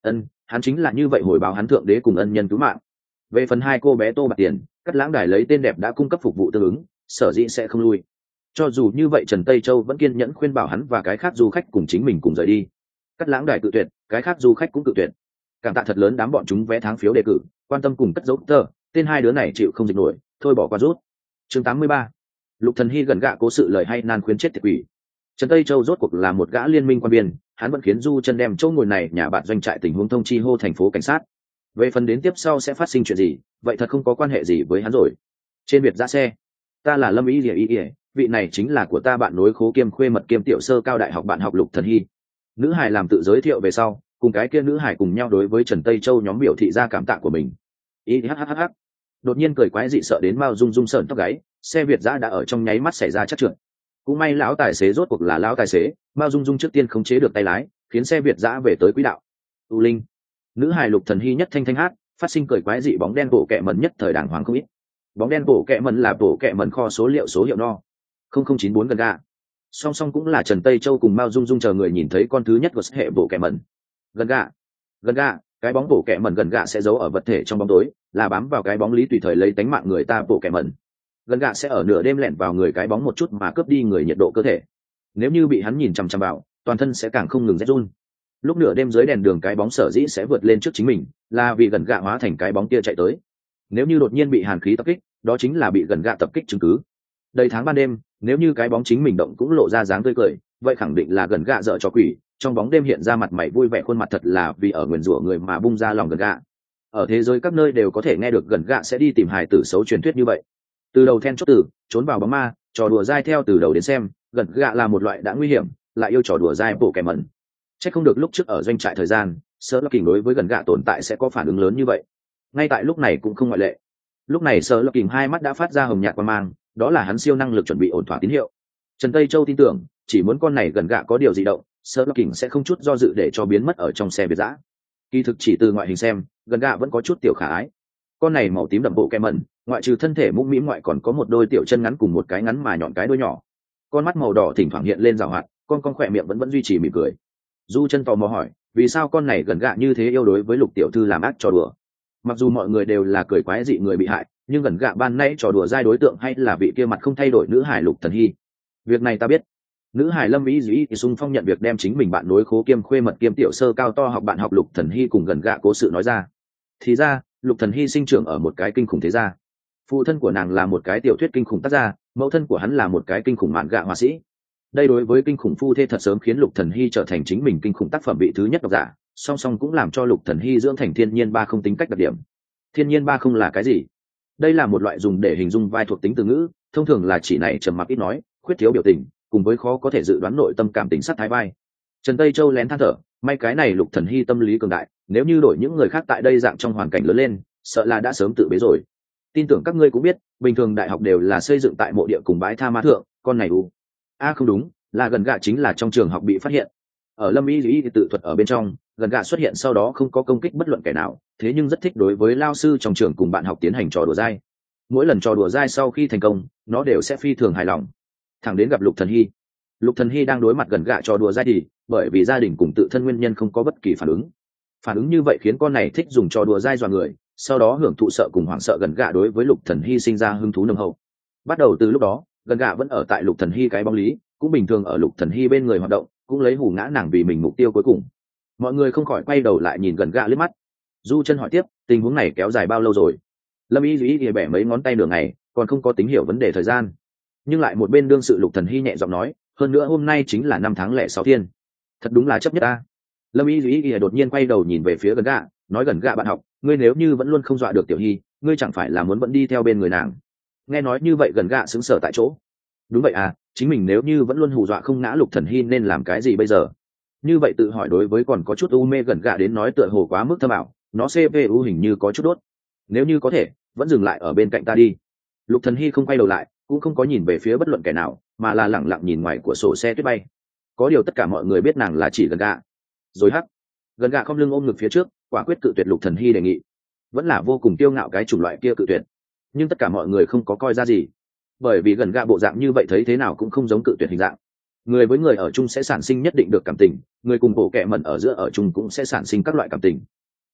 Speaker 1: hắn chính là như vậy hồi báo hắn thượng đế cùng ân nhân cứu mạng. Về phần hai cô bé Tô Bạc Tiền, Cắt Lãng Đài lấy tên đẹp đã cung cấp phục vụ tương ứng, sở dĩ sẽ không lui. Cho dù như vậy Trần Tây Châu vẫn kiên nhẫn khuyên bảo hắn và cái khác du khách cùng chính mình cùng rời đi. Cắt Lãng Đài cự tuyệt, cái khác du khách cũng cự tuyệt. Cảm tạ thật lớn đám bọn chúng vé tháng phiếu đề cử, quan tâm cùng cất dấu tờ, tên hai đứa này chịu không dịch nổi, thôi bỏ qua rút. Chương tám mươi ba. Lục Thần Hy gần gạ cố sự lời hay nan khuyến chết tiệt quỷ. Trần Tây Châu rốt cuộc là một gã liên minh quan viên, hắn vẫn khiến Du Chân đem chỗ ngồi này nhà bạn doanh trại tình huống thông chi hô thành phố cảnh sát. Về phần đến tiếp sau sẽ phát sinh chuyện gì, vậy thật không có quan hệ gì với hắn rồi. Trên biệt ra xe, ta là Lâm Ý Lệ Ý Lệ, vị này chính là của ta bạn nối khố kiêm khuê mật kiêm tiểu sơ cao đại học bạn học Lục Thần Hy. Nữ hải làm tự giới thiệu về sau, cùng cái kia nữ hải cùng nhau đối với Trần Tây Châu nhóm biểu thị ra cảm tạ của mình. Ý hắc hắc hắc. Đột nhiên cười quái dị sợ đến Mao Dung Dung sởn tóc gáy, xe Việt giã đã ở trong nháy mắt xảy ra chắc trượt. Cũng may lão tài xế rốt cuộc là lão tài xế, Mao Dung Dung trước tiên khống chế được tay lái, khiến xe Việt giã về tới quỹ đạo. U Linh, nữ hài Lục Thần Hy nhất thanh thanh hát, phát sinh cười quái dị bóng đen bộ kệ mẩn nhất thời đàng hoàng không ít. Bóng đen bộ kệ mẩn là bộ kệ mẩn kho số liệu số hiệu no không không chín bốn gần gà. Song song cũng là Trần Tây Châu cùng Mao Dung Dung chờ người nhìn thấy con thứ nhất của hệ bộ kệ mẩn. Gần gà, gần gà, cái bóng bộ kệ mẩn gần gà sẽ giấu ở vật thể trong bóng tối, là bám vào cái bóng lý tùy thời lấy tánh mạng người ta bộ kệ mẩn. Gần gà sẽ ở nửa đêm lẻn vào người cái bóng một chút mà cướp đi người nhiệt độ cơ thể. Nếu như bị hắn nhìn chằm chằm vào, toàn thân sẽ càng không ngừng rét run. Lúc nửa đêm dưới đèn đường cái bóng sở dĩ sẽ vượt lên trước chính mình, là vì gần gạ hóa thành cái bóng kia chạy tới. Nếu như đột nhiên bị hàn khí tập kích, đó chính là bị gần gạ tập kích chứng cứ. Đây tháng ban đêm, nếu như cái bóng chính mình động cũng lộ ra dáng tươi cười, vậy khẳng định là gần gạ dở cho quỷ. Trong bóng đêm hiện ra mặt mày vui vẻ khuôn mặt thật là vì ở nguyền rủa người mà bung ra lòng gần gạ. Ở thế giới các nơi đều có thể nghe được gần gạ sẽ đi tìm hài tử xấu truyền thuyết như vậy. Từ đầu then chốt tử, trốn vào bóng ma, trò đùa dai theo từ đầu đến xem, gần gạ là một loại đã nguy hiểm, lại yêu trò đùa dai bộ kẻ mẩn. Chắc không được lúc trước ở doanh trại thời gian, Sở Lập Kình đối với gần gạ tồn tại sẽ có phản ứng lớn như vậy. Ngay tại lúc này cũng không ngoại lệ. Lúc này Sở Lập Kình hai mắt đã phát ra hồng nhạt quang mang, đó là hắn siêu năng lực chuẩn bị ổn thỏa tín hiệu. Trần Tây Châu tin tưởng, chỉ muốn con này gần gạ có điều gì động, Sở Lập Kình sẽ không chút do dự để cho biến mất ở trong xe biệt dã. Kỳ thực chỉ từ ngoại hình xem, gần gạ vẫn có chút tiểu khả ái. Con này màu tím đậm bộ kẻ mẩn, ngoại trừ thân thể mũm mĩm ngoại còn có một đôi tiểu chân ngắn cùng một cái ngắn mà nhọn cái đuôi nhỏ. Con mắt màu đỏ thỉnh thoảng hiện lên rào hoạt, con con khỏe miệng vẫn vẫn duy trì mỉm cười. Du Chân tò mò hỏi, vì sao con này gần gạ như thế yêu đối với Lục tiểu thư làm ác trò đùa? Mặc dù mọi người đều là cười quái dị người bị hại, nhưng gần gạ ban nãy trò đùa giai đối tượng hay là vị kia mặt không thay đổi nữ hải Lục Thần Hy. Việc này ta biết. Nữ hải Lâm Vĩ Dĩ thì sung phong nhận việc đem chính mình bạn nối khố kiêm khuê mật kiêm tiểu sơ cao to học bạn học Lục Thần Hy cùng gần gạ cố sự nói ra. Thì ra, Lục Thần Hy sinh trưởng ở một cái kinh khủng thế gia. Phụ thân của nàng là một cái tiểu thuyết kinh khủng tác gia, mẫu thân của hắn là một cái kinh khủng mạn gạ họa sĩ. Đây đối với kinh khủng phu thê thật sớm khiến Lục Thần Hy trở thành chính mình kinh khủng tác phẩm vị thứ nhất độc giả, song song cũng làm cho Lục Thần Hy dưỡng thành thiên nhiên ba không tính cách đặc điểm. Thiên nhiên ba không là cái gì? Đây là một loại dùng để hình dung vai thuộc tính từ ngữ, thông thường là chỉ này trầm mặc ít nói, khuyết thiếu biểu tình, cùng với khó có thể dự đoán nội tâm cảm tình sát thái vai. Trần Tây Châu lén than thở, may cái này Lục Thần Hy tâm lý cường đại, nếu như đổi những người khác tại đây dạng trong hoàn cảnh lớn lên, sợ là đã sớm tự bế rồi. Tin tưởng các ngươi cũng biết, bình thường đại học đều là xây dựng tại mộ địa cùng bãi tha ma thượng, con này u a à, không đúng, là gần gạ chính là trong trường học bị phát hiện. Ở Lâm Y Lý tự thuật ở bên trong, gần gạ xuất hiện sau đó không có công kích bất luận kẻ nào, thế nhưng rất thích đối với lao sư trong trường cùng bạn học tiến hành trò đùa dai. Mỗi lần trò đùa dai sau khi thành công, nó đều sẽ phi thường hài lòng. Thẳng đến gặp Lục Thần Hy. Lục Thần Hy đang đối mặt gần gạ trò đùa dai thì, bởi vì gia đình cùng tự thân nguyên nhân không có bất kỳ phản ứng. Phản ứng như vậy khiến con này thích dùng trò đùa dai dọa người, sau đó hưởng thụ sợ cùng hoảng sợ gần gạ đối với Lục Thần Hy sinh ra hứng thú nồng hậu. Bắt đầu từ lúc đó, gần gạ vẫn ở tại Lục Thần Hy cái bóng lý, cũng bình thường ở Lục Thần Hy bên người hoạt động, cũng lấy hù ngã nàng vì mình mục tiêu cuối cùng. Mọi người không khỏi quay đầu lại nhìn gần gạ liếc mắt. Du Chân hỏi tiếp, tình huống này kéo dài bao lâu rồi? Lâm Y Duy thì bẻ mấy ngón tay nửa ngày, còn không có tính hiểu vấn đề thời gian. Nhưng lại một bên đương sự Lục Thần Hy nhẹ giọng nói, hơn nữa hôm nay chính là năm tháng lẻ sáu thiên. Thật đúng là chấp nhất ta. Lâm Y Duy đột nhiên quay đầu nhìn về phía gần gạ, nói gần gạ bạn học, ngươi nếu như vẫn luôn không dọa được Tiểu Hy, ngươi chẳng phải là muốn vẫn đi theo bên người nàng? Nghe nói như vậy gần gạ sững sờ tại chỗ. Đúng vậy à, chính mình nếu như vẫn luôn hù dọa không ngã Lục Thần Hy nên làm cái gì bây giờ? Như vậy tự hỏi đối với còn có chút u mê gần gạ đến nói tựa hồ quá mức thâm ảo, nó xê pê u hình như có chút đốt. Nếu như có thể, vẫn dừng lại ở bên cạnh ta đi. Lục Thần Hy không quay đầu lại, cũng không có nhìn về phía bất luận kẻ nào, mà là lẳng lặng nhìn ngoài của sổ xe tuyết bay. Có điều tất cả mọi người biết nàng là chỉ gần gạ. Rồi hắc, gần gạ không lưng ôm ngực phía trước, quả quyết cự tuyệt Lục Thần Hy đề nghị. Vẫn là vô cùng kiêu ngạo cái chủng loại kia cự tuyệt. Nhưng tất cả mọi người không có coi ra gì, bởi vì gần gạ bộ dạng như vậy thấy thế nào cũng không giống cự tuyệt hình dạng. Người với người ở chung sẽ sản sinh nhất định được cảm tình, người cùng bộ kệ mẩn ở giữa ở chung cũng sẽ sản sinh các loại cảm tình.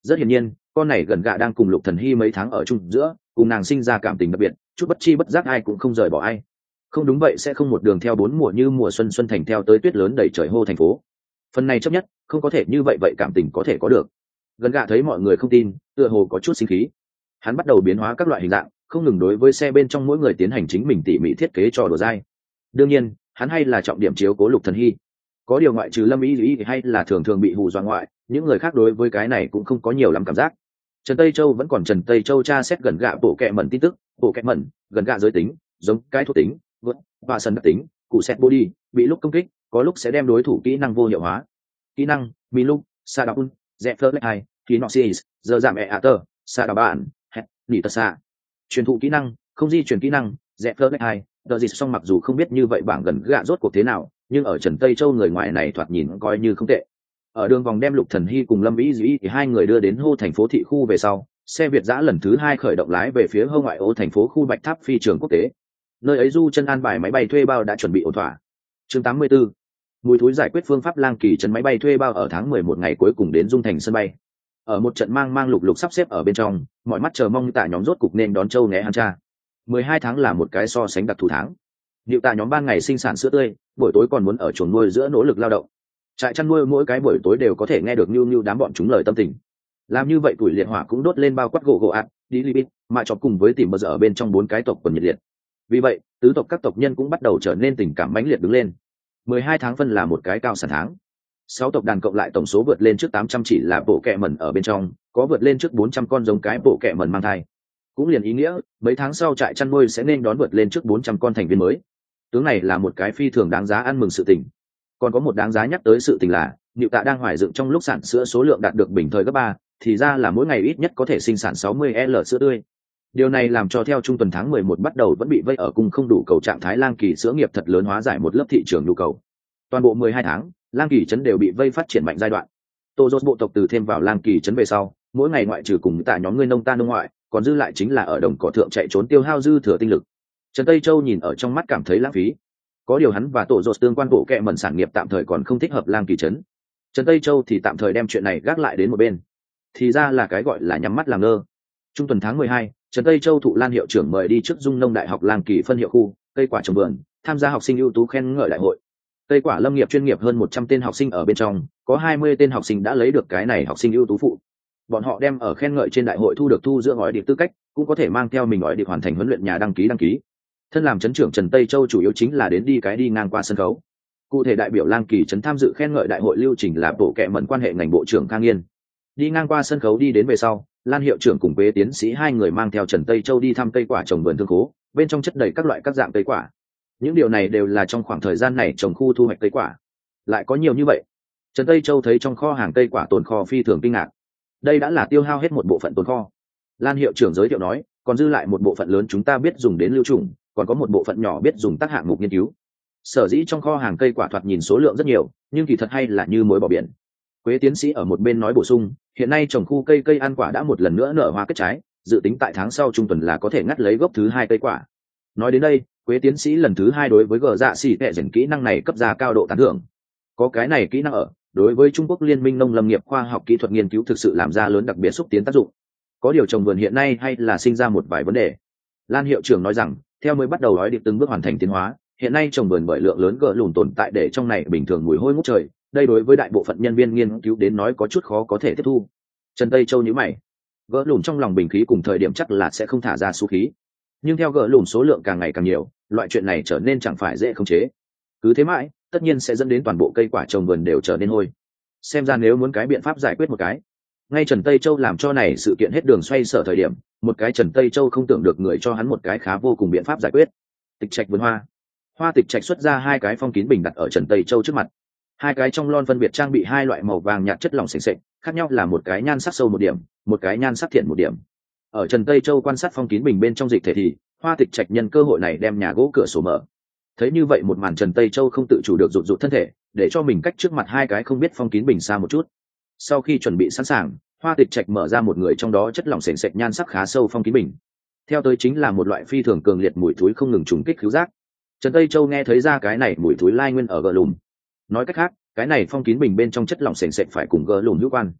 Speaker 1: Rất hiển nhiên con này gần gạ đang cùng Lục Thần Hy mấy tháng ở chung giữa, cùng nàng sinh ra cảm tình đặc biệt, chút bất chi bất giác ai cũng không rời bỏ ai. Không đúng vậy sẽ không một đường theo bốn mùa như mùa xuân xuân thành theo tới tuyết lớn đầy trời hô thành phố. Phần này chấp nhất không có thể như vậy vậy cảm tình có thể có được. Gần gạ thấy mọi người không tin, tựa hồ có chút sinh khí. Hắn bắt đầu biến hóa các loại hình dạng, không ngừng đối với xe bên trong mỗi người tiến hành chính mình tỉ mỉ thiết kế trò đùa dai. Đương nhiên hắn hay là trọng điểm chiếu cố Lục Thần Hy. Có điều ngoại trừ Lâm Ý Ý hay là thường thường bị hù dọa ngoại, những người khác đối với cái này cũng không có nhiều lắm cảm giác. Trần Tây Châu vẫn còn Trần Tây Châu tra xét gần gạ bộ kệ mẩn tin tức, bộ kệ mẩn gần gạ giới tính, giống cái thuộc tính, vượt và sân đặc tính, cụ set body, bị lúc công kích, có lúc sẽ đem đối thủ kỹ năng vô hiệu hóa. Kỹ năng mi lúc sa đạo un dẹp phớt hai kinosis giờ giảm e ater sa đạo bạn hẹn nỉ tật xa truyền thụ kỹ năng không di chuyển kỹ năng dẹp phớt hai đợt dịch xong mặc dù không biết như vậy bảng gần gạ rốt cuộc thế nào, nhưng ở Trần Tây Châu người ngoài này thoạt nhìn coi như không tệ. Ở đường vòng đem Lục Thần Hy cùng Lâm Vĩ Dĩ thì hai người đưa đến hô thành phố thị khu về sau, xe Việt giã lần thứ hai khởi động lái về phía hô ngoại ô thành phố khu Bạch Tháp phi trường quốc tế. Nơi ấy du chân an bài máy bay thuê bao đã chuẩn bị ổn thỏa. Chương tám mươi tư, mùi thối giải quyết phương pháp lang kỳ chân máy bay thuê bao ở tháng mười một ngày cuối cùng đến Dung Thành sân bay. Ở một trận mang mang lục lục sắp xếp ở bên trong, mọi mắt chờ mong tạ nhóm rốt cục nên đón châu né hắn cha. mười hai tháng là một cái so sánh đặc thù tháng. Liệu tạ nhóm ban ngày sinh sản sữa tươi, buổi tối còn muốn ở chuồng nuôi giữa nỗ lực lao động. Trại chăn nuôi mỗi cái buổi tối đều có thể nghe được nhu nhu đám bọn chúng lời tâm tình. Làm như vậy tuổi liệt hỏa cũng đốt lên bao quát gỗ gỗ ạt, đi libit, mà chọc cùng với tìm bờ giờ ở bên trong bốn cái tộc quần nhiệt liệt. Vì vậy, tứ tộc các tộc nhân cũng bắt đầu trở nên tình cảm mãnh liệt đứng lên. mười hai tháng phân là một cái cao sản tháng. Sáu tộc đàn cộng lại tổng số vượt lên trước tám trăm chỉ là bộ kệ mẩn ở bên trong, có vượt lên trước bốn trăm con giống cái bộ kệ mẩn mang thai. Cũng liền ý nghĩa, mấy tháng sau trại chăn nuôi sẽ nên đón vượt lên trước bốn trăm con thành viên mới. Tướng này là một cái phi thường đáng giá ăn mừng sự tình. Còn có một đáng giá nhắc tới sự tình là, Niệu Tạ đang hoài dựng trong lúc sản sữa số lượng đạt được bình thời gấp ba, thì ra là mỗi ngày ít nhất có thể sinh sản sáu mươi lít sữa tươi. Điều này làm cho theo trung tuần tháng mười một bắt đầu vẫn bị vây ở cung không đủ cầu trạng thái lang kỳ sữa nghiệp thật lớn hóa giải một lớp thị trường nhu cầu. Toàn bộ mười hai tháng, lang kỳ trấn đều bị vây phát triển mạnh giai đoạn. Tô Dốt bộ tộc từ thêm vào lang kỳ trấn về sau, mỗi ngày ngoại trừ cùng tạ nhóm người nông ta nông ngoại, còn dư lại chính là ở đồng cỏ thượng chạy trốn tiêu hao dư thừa tinh lực. Trần Tây Châu nhìn ở trong mắt cảm thấy lãng phí. Có điều hắn và tổ dột tương quan bộ kệ mẩn sản nghiệp tạm thời còn không thích hợp lang kỳ trấn. Trần Tây Châu thì tạm thời đem chuyện này gác lại đến một bên. Thì ra là cái gọi là nhắm mắt làm ngơ. Trung tuần tháng mười hai, Trần Tây Châu thụ Lan hiệu trưởng mời đi trước Dung Nông Đại học lang kỳ phân hiệu khu, cây quả trồng vườn, tham gia học sinh ưu tú khen ngợi đại hội. Cây quả lâm nghiệp chuyên nghiệp hơn một trăm tên học sinh ở bên trong, có hai mươi tên học sinh đã lấy được cái này học sinh ưu tú phụ. Bọn họ đem ở khen ngợi trên đại hội thu được thu giữa ngói điệp tư cách, cũng có thể mang theo mình ngói điệp hoàn thành huấn luyện nhà đăng ký đăng ký. Thân làm trấn trưởng Trần Tây Châu chủ yếu chính là đến đi cái đi ngang qua sân khấu. Cụ thể đại biểu lang kỳ trấn tham dự khen ngợi đại hội lưu trình là bộ kệ mẩn quan hệ ngành bộ trưởng Khang Nghiên. Đi ngang qua sân khấu đi đến về sau, Lan hiệu trưởng cùng với tiến sĩ hai người mang theo Trần Tây Châu đi thăm cây quả trồng vườn thương khố, bên trong chất đầy các loại các dạng cây quả. Những điều này đều là trong khoảng thời gian này trồng khu thu hoạch cây quả. Lại có nhiều như vậy. Trần Tây Châu thấy trong kho hàng cây quả tồn kho phi thường kinh ngạc. Đây đã là tiêu hao hết một bộ phận tồn kho. Lan hiệu trưởng giới thiệu nói, còn dư lại một bộ phận lớn chúng ta biết dùng đến lưu trùng, còn có một bộ phận nhỏ biết dùng tác hạng mục nghiên cứu. Sở dĩ trong kho hàng cây quả thoạt nhìn số lượng rất nhiều, nhưng kỳ thật hay là như muối bỏ biển. Quế tiến sĩ ở một bên nói bổ sung, hiện nay trồng khu cây cây ăn quả đã một lần nữa nở hoa kết trái, dự tính tại tháng sau trung tuần là có thể ngắt lấy gốc thứ hai cây quả. Nói đến đây, Quế tiến sĩ lần thứ hai đối với gờ dạ xỉ tệ dần kỹ năng này cấp ra cao độ tán thưởng. Có cái này kỹ năng ở, đối với Trung Quốc Liên minh nông lâm nghiệp khoa học kỹ thuật nghiên cứu thực sự làm ra lớn đặc biệt xúc tiến tác dụng. Có điều trồng vườn hiện nay hay là sinh ra một vài vấn đề. Lan hiệu trưởng nói rằng, theo mới bắt đầu nói điệp từng bước hoàn thành tiến hóa, hiện nay trồng vườn bởi lượng lớn gỡ lùn tồn tại để trong này bình thường mùi hôi ngút trời, đây đối với đại bộ phận nhân viên nghiên cứu đến nói có chút khó có thể tiếp thu. Trần Tây Châu nhíu mày, gỡ lùn trong lòng bình khí cùng thời điểm chắc là sẽ không thả ra số khí, nhưng theo gỡ lùn số lượng càng ngày càng nhiều, loại chuyện này trở nên chẳng phải dễ khống chế. Cứ thế mãi, tất nhiên sẽ dẫn đến toàn bộ cây quả trồng vườn đều trở nên hôi. Xem ra nếu muốn cái biện pháp giải quyết một cái, ngay Trần Tây Châu làm cho này sự kiện hết đường xoay sở thời điểm, một cái Trần Tây Châu không tưởng được người cho hắn một cái khá vô cùng biện pháp giải quyết. Tịch trạch vườn hoa. Hoa Tịch trạch xuất ra hai cái phong kín bình đặt ở Trần Tây Châu trước mặt. Hai cái trong lon phân biệt trang bị hai loại màu vàng nhạt chất lỏng sền sệt, khác nhau là một cái nhan sắc sâu một điểm, một cái nhan sắc thiện một điểm. Ở Trần Tây Châu quan sát phong kín bình bên trong dịch thể thì, Hoa Tịch trạch nhân cơ hội này đem nhà gỗ cửa sổ mở. Thấy như vậy một màn, Trần Tây Châu không tự chủ được rụt rụt thân thể, để cho mình cách trước mặt hai cái không biết phong kín bình xa một chút. Sau khi chuẩn bị sẵn sàng, Hoa Tịch trạch mở ra một người trong đó chất lỏng sền sệt nhan sắc khá sâu phong kín bình. Theo tới chính là một loại phi thường cường liệt mùi thối không ngừng trùng kích khứu giác. Trần Tây Châu nghe thấy ra cái này mùi thối lai nguyên ở gờ lùm. Nói cách khác, cái này phong kín bình bên trong chất lỏng sền sệt phải cùng gờ lùm hữu quan.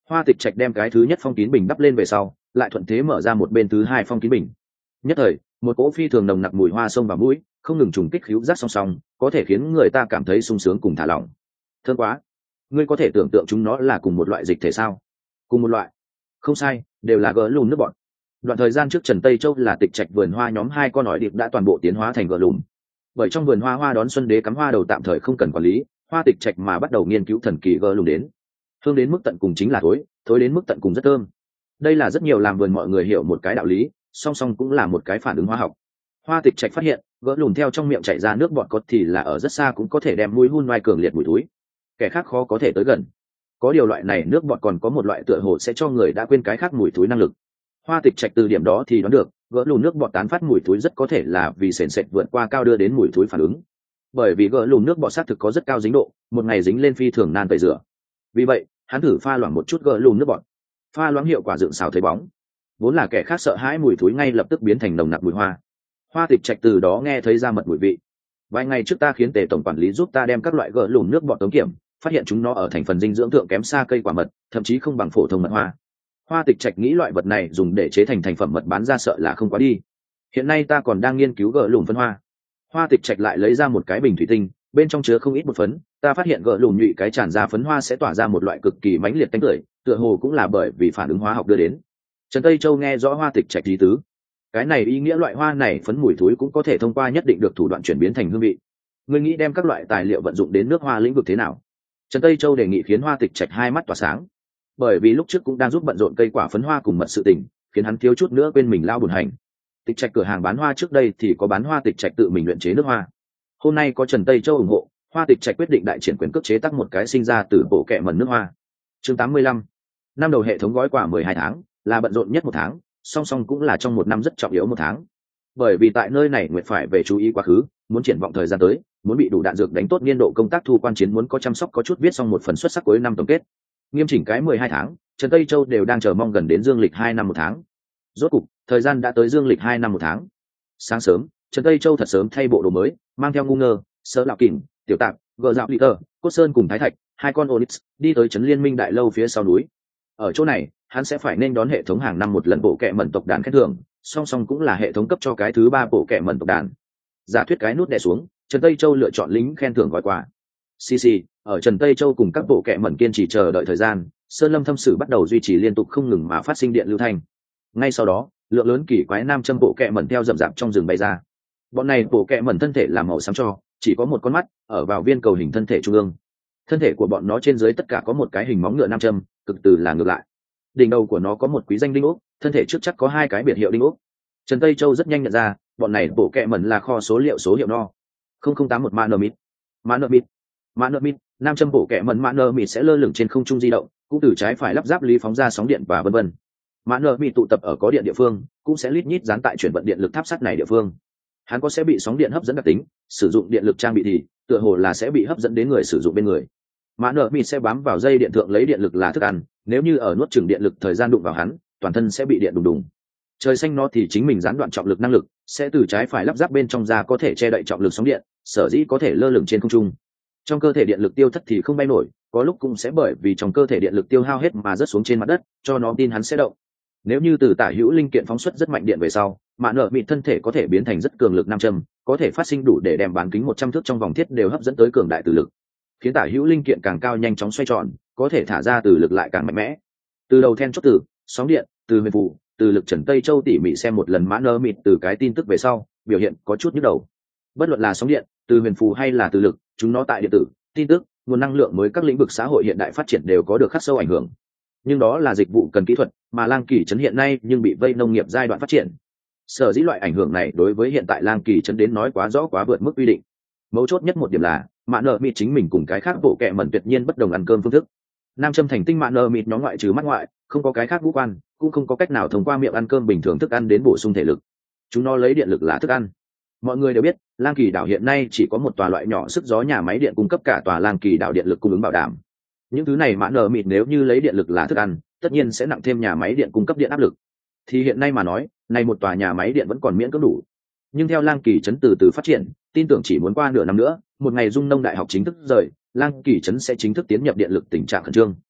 Speaker 1: Hoa Tịch Trạch đem cái thứ nhất phong kín bình đắp lên về sau, lại thuận thế mở ra một bên thứ hai phong kín bình. Nhất thời, một cỗ phi thường nồng nặc mùi hoa xông vào mũi, không ngừng trùng kích khứu giác song song, có thể khiến người ta cảm thấy sung sướng cùng thả lỏng. Thơm quá! Ngươi có thể tưởng tượng chúng nó là cùng một loại dịch thể sao? Cùng một loại? Không sai, đều là gỡ lùn nước bọn. Đoạn thời gian trước Trần Tây Châu là Tịch Trạch vườn hoa nhóm hai con ỏi điệp đã toàn bộ tiến hóa thành gỡ lùn. Bởi trong vườn hoa hoa đón xuân đế cắm hoa đầu tạm thời không cần quản lý, Hoa Tịch Trạch mà bắt đầu nghiên cứu thần kỳ gỡ lùn đến. Hương đến mức tận cùng chính là thối, thối đến mức tận cùng rất thơm. Đây là rất nhiều làm vườn mọi người hiểu một cái đạo lý, song song cũng là một cái phản ứng hóa học. Hoa Tịch Trạch phát hiện, gỡ lùn theo trong miệng chảy ra nước bọt có thì là ở rất xa cũng có thể đem mũi hun ngoài cường liệt mùi túi. Kẻ khác khó có thể tới gần. Có điều loại này nước bọt còn có một loại tựa hồ sẽ cho người đã quên cái khác mùi túi năng lực. Hoa Tịch Trạch từ điểm đó thì đoán được, gỡ lùn nước bọt tán phát mùi túi rất có thể là vì sền sệt vượt qua cao đưa đến mùi túi phản ứng. Bởi vì gỡ lùn nước bọt xác thực có rất cao dính độ, một ngày dính lên phi thường nan tẩy rửa. Vì vậy, hắn thử pha loãng một chút gỡ lùn nước bọt. Pha loãng hiệu quả dựng xào thấy bóng. Vốn là kẻ khác sợ hãi mùi túi ngay lập tức biến thành nồng nặc mùi hoa. Hoa Tịch Trạch từ đó nghe thấy ra mật mùi vị. Vài ngày trước ta khiến Tề tổng quản lý giúp ta đem các loại gỡ lùn nước bọt tống kiểm, phát hiện chúng nó ở thành phần dinh dưỡng thượng kém xa cây quả mật, thậm chí không bằng phổ thông mật hoa. Hoa Tịch Trạch nghĩ loại vật này dùng để chế thành thành phẩm mật bán ra sợ là không quá đi. Hiện nay ta còn đang nghiên cứu gỡ lùn phân hoa. Hoa Tịch Trạch lại lấy ra một cái bình thủy tinh, bên trong chứa không ít bột phấn. Ta phát hiện gỡ lùn nhụy cái tràn ra phấn hoa sẽ tỏa ra một loại cực kỳ mãnh liệt tanh tưởi, tựa hồ cũng là bởi vì phản ứng hóa học đưa đến. Trần Tây Châu nghe rõ Hoa Tịch Trạch ý tứ. Cái này ý nghĩa loại hoa này phấn mùi thối cũng có thể thông qua nhất định được thủ đoạn chuyển biến thành hương vị. Ngươi nghĩ đem các loại tài liệu vận dụng đến nước hoa lĩnh vực thế nào? Trần Tây Châu đề nghị khiến Hoa Tịch Trạch hai mắt tỏa sáng. Bởi vì lúc trước cũng đang giúp bận rộn cây quả phấn hoa cùng mật sự tình, khiến hắn thiếu chút nữa quên mình lao buồn hành. Tịch Trạch cửa hàng bán hoa trước đây thì có bán Hoa Tịch Trạch tự mình luyện chế nước hoa. Hôm nay có Trần Tây Châu ủng hộ, Hoa Tịch Trạch quyết định đại triển quyền cước chế tác một cái sinh ra từ bộ kệ mẩn nước hoa. Chương tám mươi lăm. Năm đầu hệ thống gói quả mười hai tháng, là bận rộn nhất một tháng, song song cũng là trong một năm rất trọng yếu một tháng. Bởi vì tại nơi này Nguyệt phải về chú ý quá khứ, muốn triển vọng thời gian tới, muốn bị đủ đạn dược đánh tốt niên độ công tác thu quan chiến, muốn có chăm sóc có chút viết xong một phần xuất sắc cuối năm tổng kết. Nghiêm chỉnh cái mười hai tháng, Trần Tây Châu đều đang chờ mong gần đến dương lịch hai năm một tháng. Rốt cục, thời gian đã tới dương lịch hai năm một tháng. Sáng sớm, Trần Tây Châu thật sớm thay bộ đồ mới, mang theo ngu ngơ, sớ lạo kỉnh, tiểu tạp, gờ dạo liter, cốt sơn cùng thái thạch, hai con onyx, đi tới trấn liên minh đại lâu phía sau núi. Ở chỗ này, hắn sẽ phải nên đón hệ thống hàng năm một lần bộ kệ mẩn tộc đàn khen thưởng, song song cũng là hệ thống cấp cho cái thứ ba bộ kệ mẩn tộc đàn. Giả thuyết cái nút đè xuống, Trần Tây Châu lựa chọn lính khen thưởng gói quà. xê xê, ở Trần Tây Châu cùng các bộ kệ mẩn kiên trì chờ đợi thời gian, Sơn Lâm thâm sử bắt đầu duy trì liên tục không ngừng mà phát sinh điện lưu thanh. Ngay sau đó, lượng lớn kỳ quái nam châm bộ kệ mẩn theo rậm rạp trong rừng bay ra. Bọn này bộ kệ mẩn thân thể làm màu xám cho, chỉ có một con mắt, ở vào viên cầu hình thân thể trung ương. Thân thể của bọn nó trên dưới tất cả có một cái hình móng ngựa nam châm, cực từ là ngược lại. Đỉnh đầu của nó có một quý danh đinh ốc, thân thể trước chắc có hai cái biệt hiệu đinh ốc. Trần Tây Châu rất nhanh nhận ra, bọn này bộ kệ mẩn là kho số liệu số hiệu no. không không tám một Manermit. Manermit. Manermit, nam châm bộ kệ mẩn Manermit sẽ lơ lửng trên không trung di động, cũng từ trái phải lắp ráp lý phóng ra sóng điện và vân vân. Manermit tụ tập ở có điện địa phương, cũng sẽ lít nhít dán tại chuyển vận điện lực tháp sắt này địa phương. Hắn có sẽ bị sóng điện hấp dẫn đặc tính, sử dụng điện lực trang bị thì tựa hồ là sẽ bị hấp dẫn đến người sử dụng bên người. Manermit sẽ bám vào dây điện thượng lấy điện lực là thức ăn, nếu như ở nuốt chửng điện lực thời gian đụng vào hắn, toàn thân sẽ bị điện đùng đùng. Trời xanh nó thì chính mình gián đoạn trọng lực năng lực, sẽ từ trái phải lắp ráp bên trong ra có thể che đậy trọng lực sóng điện, sở dĩ có thể lơ lửng trên không trung. Trong cơ thể điện lực tiêu thất thì không bay nổi, có lúc cũng sẽ bởi vì trong cơ thể điện lực tiêu hao hết mà rớt xuống trên mặt đất, cho nó tin hắn sẽ động. Nếu như từ tả hữu linh kiện phóng xuất rất mạnh điện về sau, Manermit thân thể có thể biến thành rất cường lực nam châm, có thể phát sinh đủ để đem bán kính một trăm thước trong vòng thiết đều hấp dẫn tới cường đại từ lực, khiến tả hữu linh kiện càng cao nhanh chóng xoay tròn, có thể thả ra từ lực lại càng mạnh mẽ. Từ đầu then chốt từ, sóng điện, từ huyền phù, từ lực Trần Tây Châu tỉ mỉ xem một lần Manermit từ cái tin tức về sau, biểu hiện có chút nhức đầu. Bất luận là sóng điện, từ huyền phù hay là từ lực, chúng nó tại điện tử, tin tức, nguồn năng lượng mới các lĩnh vực xã hội hiện đại phát triển đều có được khắc sâu ảnh hưởng. Nhưng đó là dịch vụ cần kỹ thuật, mà Lang Kỳ trấn hiện nay nhưng bị vây nông nghiệp giai đoạn phát triển. Sở dĩ loại ảnh hưởng này đối với hiện tại Lang Kỳ trấn đến nói quá rõ quá vượt mức quy định. Mấu chốt nhất một điểm là, Manermit chính mình cùng cái khác bộ kệ mẩn tuyệt nhiên bất đồng ăn cơm phương thức. Nam châm thành tinh Manermit nó ngoại trừ mắt ngoại, không có cái khác ngũ quan, cũng không có cách nào thông qua miệng ăn cơm bình thường thức ăn đến bổ sung thể lực. Chúng nó lấy điện lực là thức ăn. Mọi người đều biết, Lang Kỳ đảo hiện nay chỉ có một tòa loại nhỏ sức gió nhà máy điện cung cấp cả tòa Lang Kỳ đảo điện lực cung ứng bảo đảm. Những thứ này Manermit nếu như lấy điện lực là thức ăn, tất nhiên sẽ nặng thêm nhà máy điện cung cấp điện áp lực. Thì hiện nay mà nói, này một tòa nhà máy điện vẫn còn miễn cưỡng đủ. Nhưng theo Lang Kỳ trấn từ từ phát triển, tin tưởng chỉ muốn qua nửa năm nữa, một ngày Dung Nông Đại học chính thức rời, Lang Kỳ trấn sẽ chính thức tiến nhập điện lực tình trạng khẩn trương.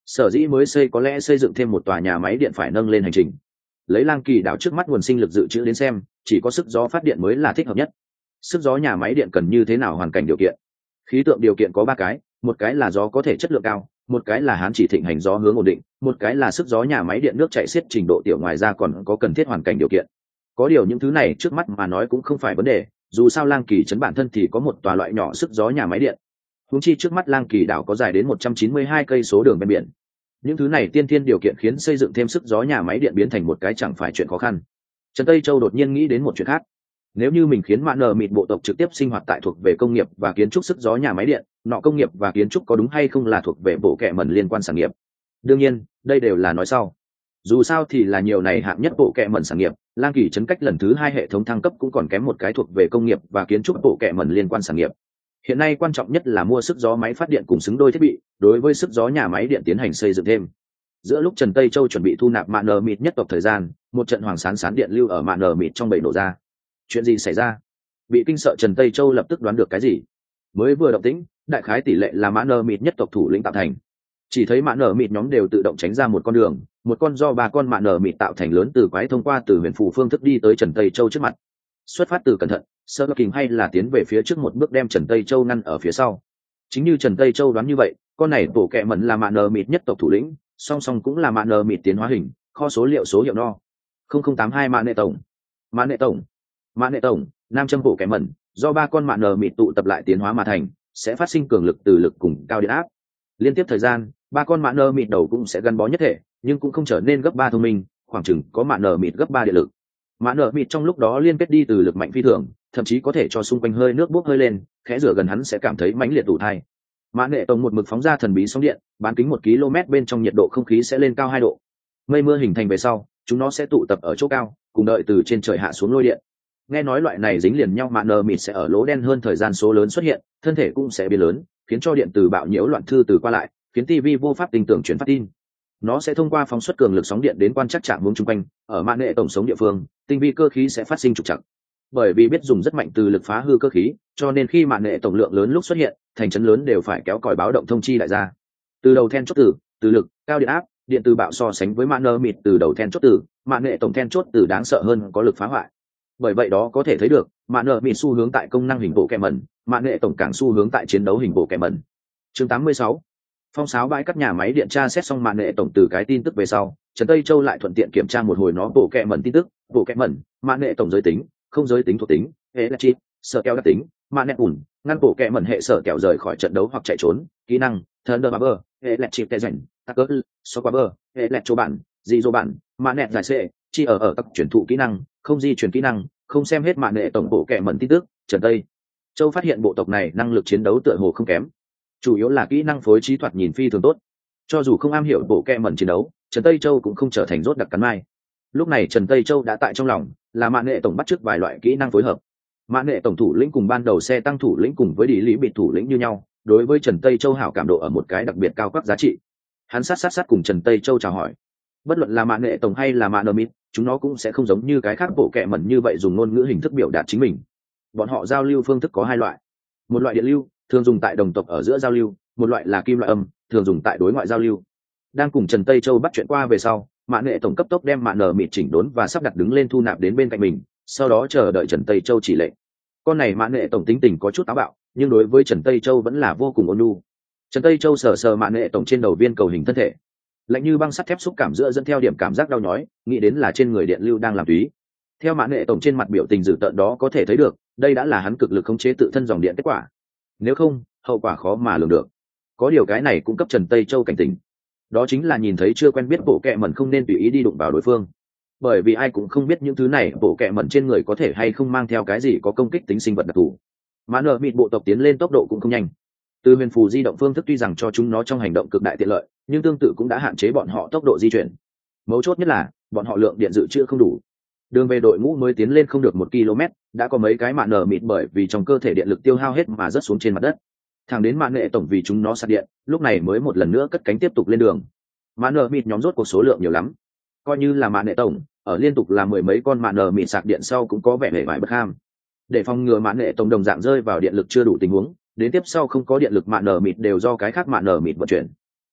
Speaker 1: sở dĩ mới xây có lẽ xây dựng thêm một tòa nhà máy điện phải nâng lên hành trình. Lấy Lang Kỳ đảo trước mắt nguồn sinh lực dự trữ đến xem, chỉ có sức gió phát điện mới là thích hợp nhất. Sức gió nhà máy điện cần như thế nào hoàn cảnh điều kiện? Khí tượng điều kiện có ba cái, một cái là gió có thể chất lượng cao, một cái là hán chỉ thịnh hành gió hướng ổn định, một cái là sức gió nhà máy điện nước chảy xiết trình độ tiểu, ngoài ra còn có cần thiết hoàn cảnh điều kiện. Có điều những thứ này trước mắt mà nói cũng không phải vấn đề, dù sao Lang Kỳ trấn bản thân thì có một tòa loại nhỏ sức gió nhà máy điện. Huống chi trước mắt Lang Kỳ đảo có dài đến một trăm chín mươi hai cây số đường ven biển. Những thứ này tiên thiên điều kiện khiến xây dựng thêm sức gió nhà máy điện biến thành một cái chẳng phải chuyện khó khăn. Trần Tây Châu đột nhiên nghĩ đến một chuyện khác. Nếu như mình khiến mạ nở mịt bộ tộc trực tiếp sinh hoạt tại thuộc về công nghiệp và kiến trúc sức gió nhà máy điện, nọ công nghiệp và kiến trúc có đúng hay không là thuộc về bộ kệ mẩn liên quan sản nghiệp? Đương nhiên, đây đều là nói sau. Dù sao thì là nhiều này hạng nhất bộ kệ mẩn sản nghiệp, Lang Kỳ trấn cách lần thứ hai hệ thống thăng cấp cũng còn kém một cái thuộc về công nghiệp và kiến trúc bộ kệ mẩn liên quan sản nghiệp. Hiện nay quan trọng nhất là mua sức gió máy phát điện cùng xứng đôi thiết bị, đối với sức gió nhà máy điện tiến hành xây dựng thêm. Giữa lúc Trần Tây Châu chuẩn bị thu nạp mạ nở mịt nhất tộc thời gian, một trận hoàng sán sán điện lưu ở mạ nở mịt trong bầy nổ ra. Chuyện gì xảy ra? Bị kinh sợ Trần Tây Châu lập tức đoán được cái gì. Mới vừa động tĩnh, đại khái tỷ lệ là mạ nở mịt nhất tộc thủ lĩnh tạo thành. Chỉ thấy mạ nở mịt nhóm đều tự động tránh ra một con đường, một con do ba con mạ nở mịt tạo thành lớn từ quái thông qua từ huyền phù phương thức đi tới Trần Tây Châu trước mặt. Xuất phát từ cẩn thận, sơ kình hay là tiến về phía trước một bước đem Trần Tây Châu ngăn ở phía sau. Chính như Trần Tây Châu đoán như vậy, con này bộ kệ mẩn là mạ nở mịt nhất tộc thủ lĩnh, song song cũng là mạ nở mịt tiến hóa hình, kho số liệu số hiệu no không không tám hai mạ nệ tổng. Mạ nệ tổng, mạ nệ tổng, nam châm bộ kệ mẩn do ba con mạ nở mịt tụ tập lại tiến hóa mà thành, sẽ phát sinh cường lực từ lực cùng cao điện áp. Liên tiếp thời gian, ba con mạ nở mịt đầu cũng sẽ gắn bó nhất thể, nhưng cũng không trở nên gấp ba thông minh, khoảng chừng có mạ nở mịt gấp ba điện lực. Mạ nở mịt trong lúc đó liên kết đi từ lực mạnh phi thường, thậm chí có thể cho xung quanh hơi nước bốc hơi lên, khẽ rửa gần hắn sẽ cảm thấy mãnh liệt tủ thai. Mã nệ tổng một mực phóng ra thần bí sóng điện, bán kính một km bên trong nhiệt độ không khí sẽ lên cao hai độ. Mây mưa hình thành về sau, chúng nó sẽ tụ tập ở chỗ cao, cùng đợi từ trên trời hạ xuống lôi điện. Nghe nói loại này dính liền nhau mạ nở mịt sẽ ở lỗ đen hơn thời gian số lớn xuất hiện, thân thể cũng sẽ biến lớn, khiến cho điện từ bạo nhiễu loạn thư từ qua lại, khiến tivi vô pháp tình tưởng chuyển phát tin. Nó sẽ thông qua phóng xuất cường lực sóng điện đến quan trắc trạng hướng chung quanh, ở mạ nệ tổng sống địa phương, tinh vi cơ khí sẽ phát sinh trục trặc. Bởi vì biết dùng rất mạnh từ lực phá hư cơ khí, cho nên khi mạ nệ tổng lượng lớn lúc xuất hiện, thành trấn lớn đều phải kéo còi báo động thông chi đại gia. Từ đầu then chốt từ, từ lực, cao điện áp, điện từ bạo so sánh với mạ nở mịt từ đầu then chốt từ, mạ nệ tổng then chốt từ đáng sợ hơn, có lực phá hoại. Bởi vậy đó có thể thấy được, mạ nở mịt xu hướng tại công năng hình bộ kệ mẩn, mạ nệ tổng càng xu hướng tại chiến đấu hình bộ kệ mẩn. Chương tám mươi sáu, phong sáo bãi các nhà máy điện tra xét xong mạ nệ tổng từ cái tin tức về sau, Trần Tây Châu lại thuận tiện kiểm tra một hồi nó bộ kệ mẩn tin tức, bộ kệ mẩn, mạ nệ tổng giới tính, không giới tính thuộc tính, hệ là chip, sợ keo đặc tính, mạ nệ ủn, ngăn bộ kệ mẩn hệ sở kẹo rời khỏi trận đấu hoặc chạy trốn, kỹ năng Thunder Barber, hệ lẹt chip tệ rảnh, Tacker, Soccer, hệ lẹt chỗ bản, dị dỗ bản, mạ nẹt giải xệ, chỉ ở ở các chuyển thụ kỹ năng, không di chuyển kỹ năng, không xem hết mạ nệ tổng bộ kệ mẩn tin tức. Trần Tây Châu phát hiện bộ tộc này năng lực chiến đấu tựa hồ không kém, chủ yếu là kỹ năng phối trí thoạt nhìn phi thường tốt. Cho dù không am hiểu bộ kệ mẩn chiến đấu, Trần Tây Châu cũng không trở thành rốt đặc cắn mai. Lúc này Trần Tây Châu đã tại trong lòng, là mạ nệ tổng bắt chước vài loại kỹ năng phối hợp. Mã nệ tổng thủ lĩnh cùng ban đầu xe tăng thủ lĩnh cùng với đi lý bị thủ lĩnh như nhau, đối với Trần Tây Châu hảo cảm độ ở một cái đặc biệt cao cấp giá trị. Hắn sát sát sát cùng Trần Tây Châu chào hỏi. Bất luận là mã nệ tổng hay là mã nơ mít, chúng nó cũng sẽ không giống như cái khác bộ kệ mẩn như vậy dùng ngôn ngữ hình thức biểu đạt chính mình. Bọn họ giao lưu phương thức có hai loại. Một loại điện lưu, thường dùng tại đồng tộc ở giữa giao lưu, một loại là kim loại âm, thường dùng tại đối ngoại giao lưu. Đang cùng Trần Tây Châu bắt chuyện qua về sau, mã nệ tổng cấp tốc đem mã nơ mít chỉnh đốn và sắp đặt đứng lên thu nạp đến bên cạnh mình, sau đó chờ đợi Trần Tây Châu chỉ lệnh. Con này mã nệ tổng tính tình có chút táo bạo, nhưng đối với Trần Tây Châu vẫn là vô cùng ôn nhu. Trần Tây Châu sờ sờ mã nệ tổng trên đầu viên cầu hình thân thể, lạnh như băng sắt thép xúc cảm giữa dẫn theo điểm cảm giác đau nhói, nghĩ đến là trên người điện lưu đang làm túy. Theo mã nệ tổng trên mặt biểu tình dữ tợn đó có thể thấy được, đây đã là hắn cực lực khống chế tự thân dòng điện kết quả. Nếu không, hậu quả khó mà lường được. Có điều cái này cũng cấp Trần Tây Châu cảnh tỉnh, đó chính là nhìn thấy chưa quen biết bộ kệ mẩn không nên tùy ý đi đụng vào đối phương. Bởi vì ai cũng không biết những thứ này bộ kệ mẩn trên người có thể hay không mang theo cái gì có công kích tính sinh vật đặc thù. Mã nở mịt bộ tộc tiến lên tốc độ cũng không nhanh. Từ huyền phù di động phương thức tuy rằng cho chúng nó trong hành động cực đại tiện lợi, nhưng tương tự cũng đã hạn chế bọn họ tốc độ di chuyển. Mấu chốt nhất là bọn họ lượng điện dự trữ không đủ. Đường về đội ngũ mới tiến lên không được một km, đã có mấy cái mạ nở mịt bởi vì trong cơ thể điện lực tiêu hao hết mà rớt xuống trên mặt đất. Thẳng đến mạ nệ tổng vì chúng nó sạc điện, lúc này mới một lần nữa cất cánh tiếp tục lên đường. Mạ nở mịt nhóm rốt cuộc số lượng nhiều lắm, coi như là mạ nệ tổng ở liên tục làm mười mấy con mạ nở mịt sạc điện sau cũng có vẻ hề vải bất ham. Để phòng ngừa mạ nệ tổng đồng dạng rơi vào điện lực chưa đủ tình huống, đến tiếp sau không có điện lực mạ nở mịt đều do cái khác mạ nở mịt vận chuyển.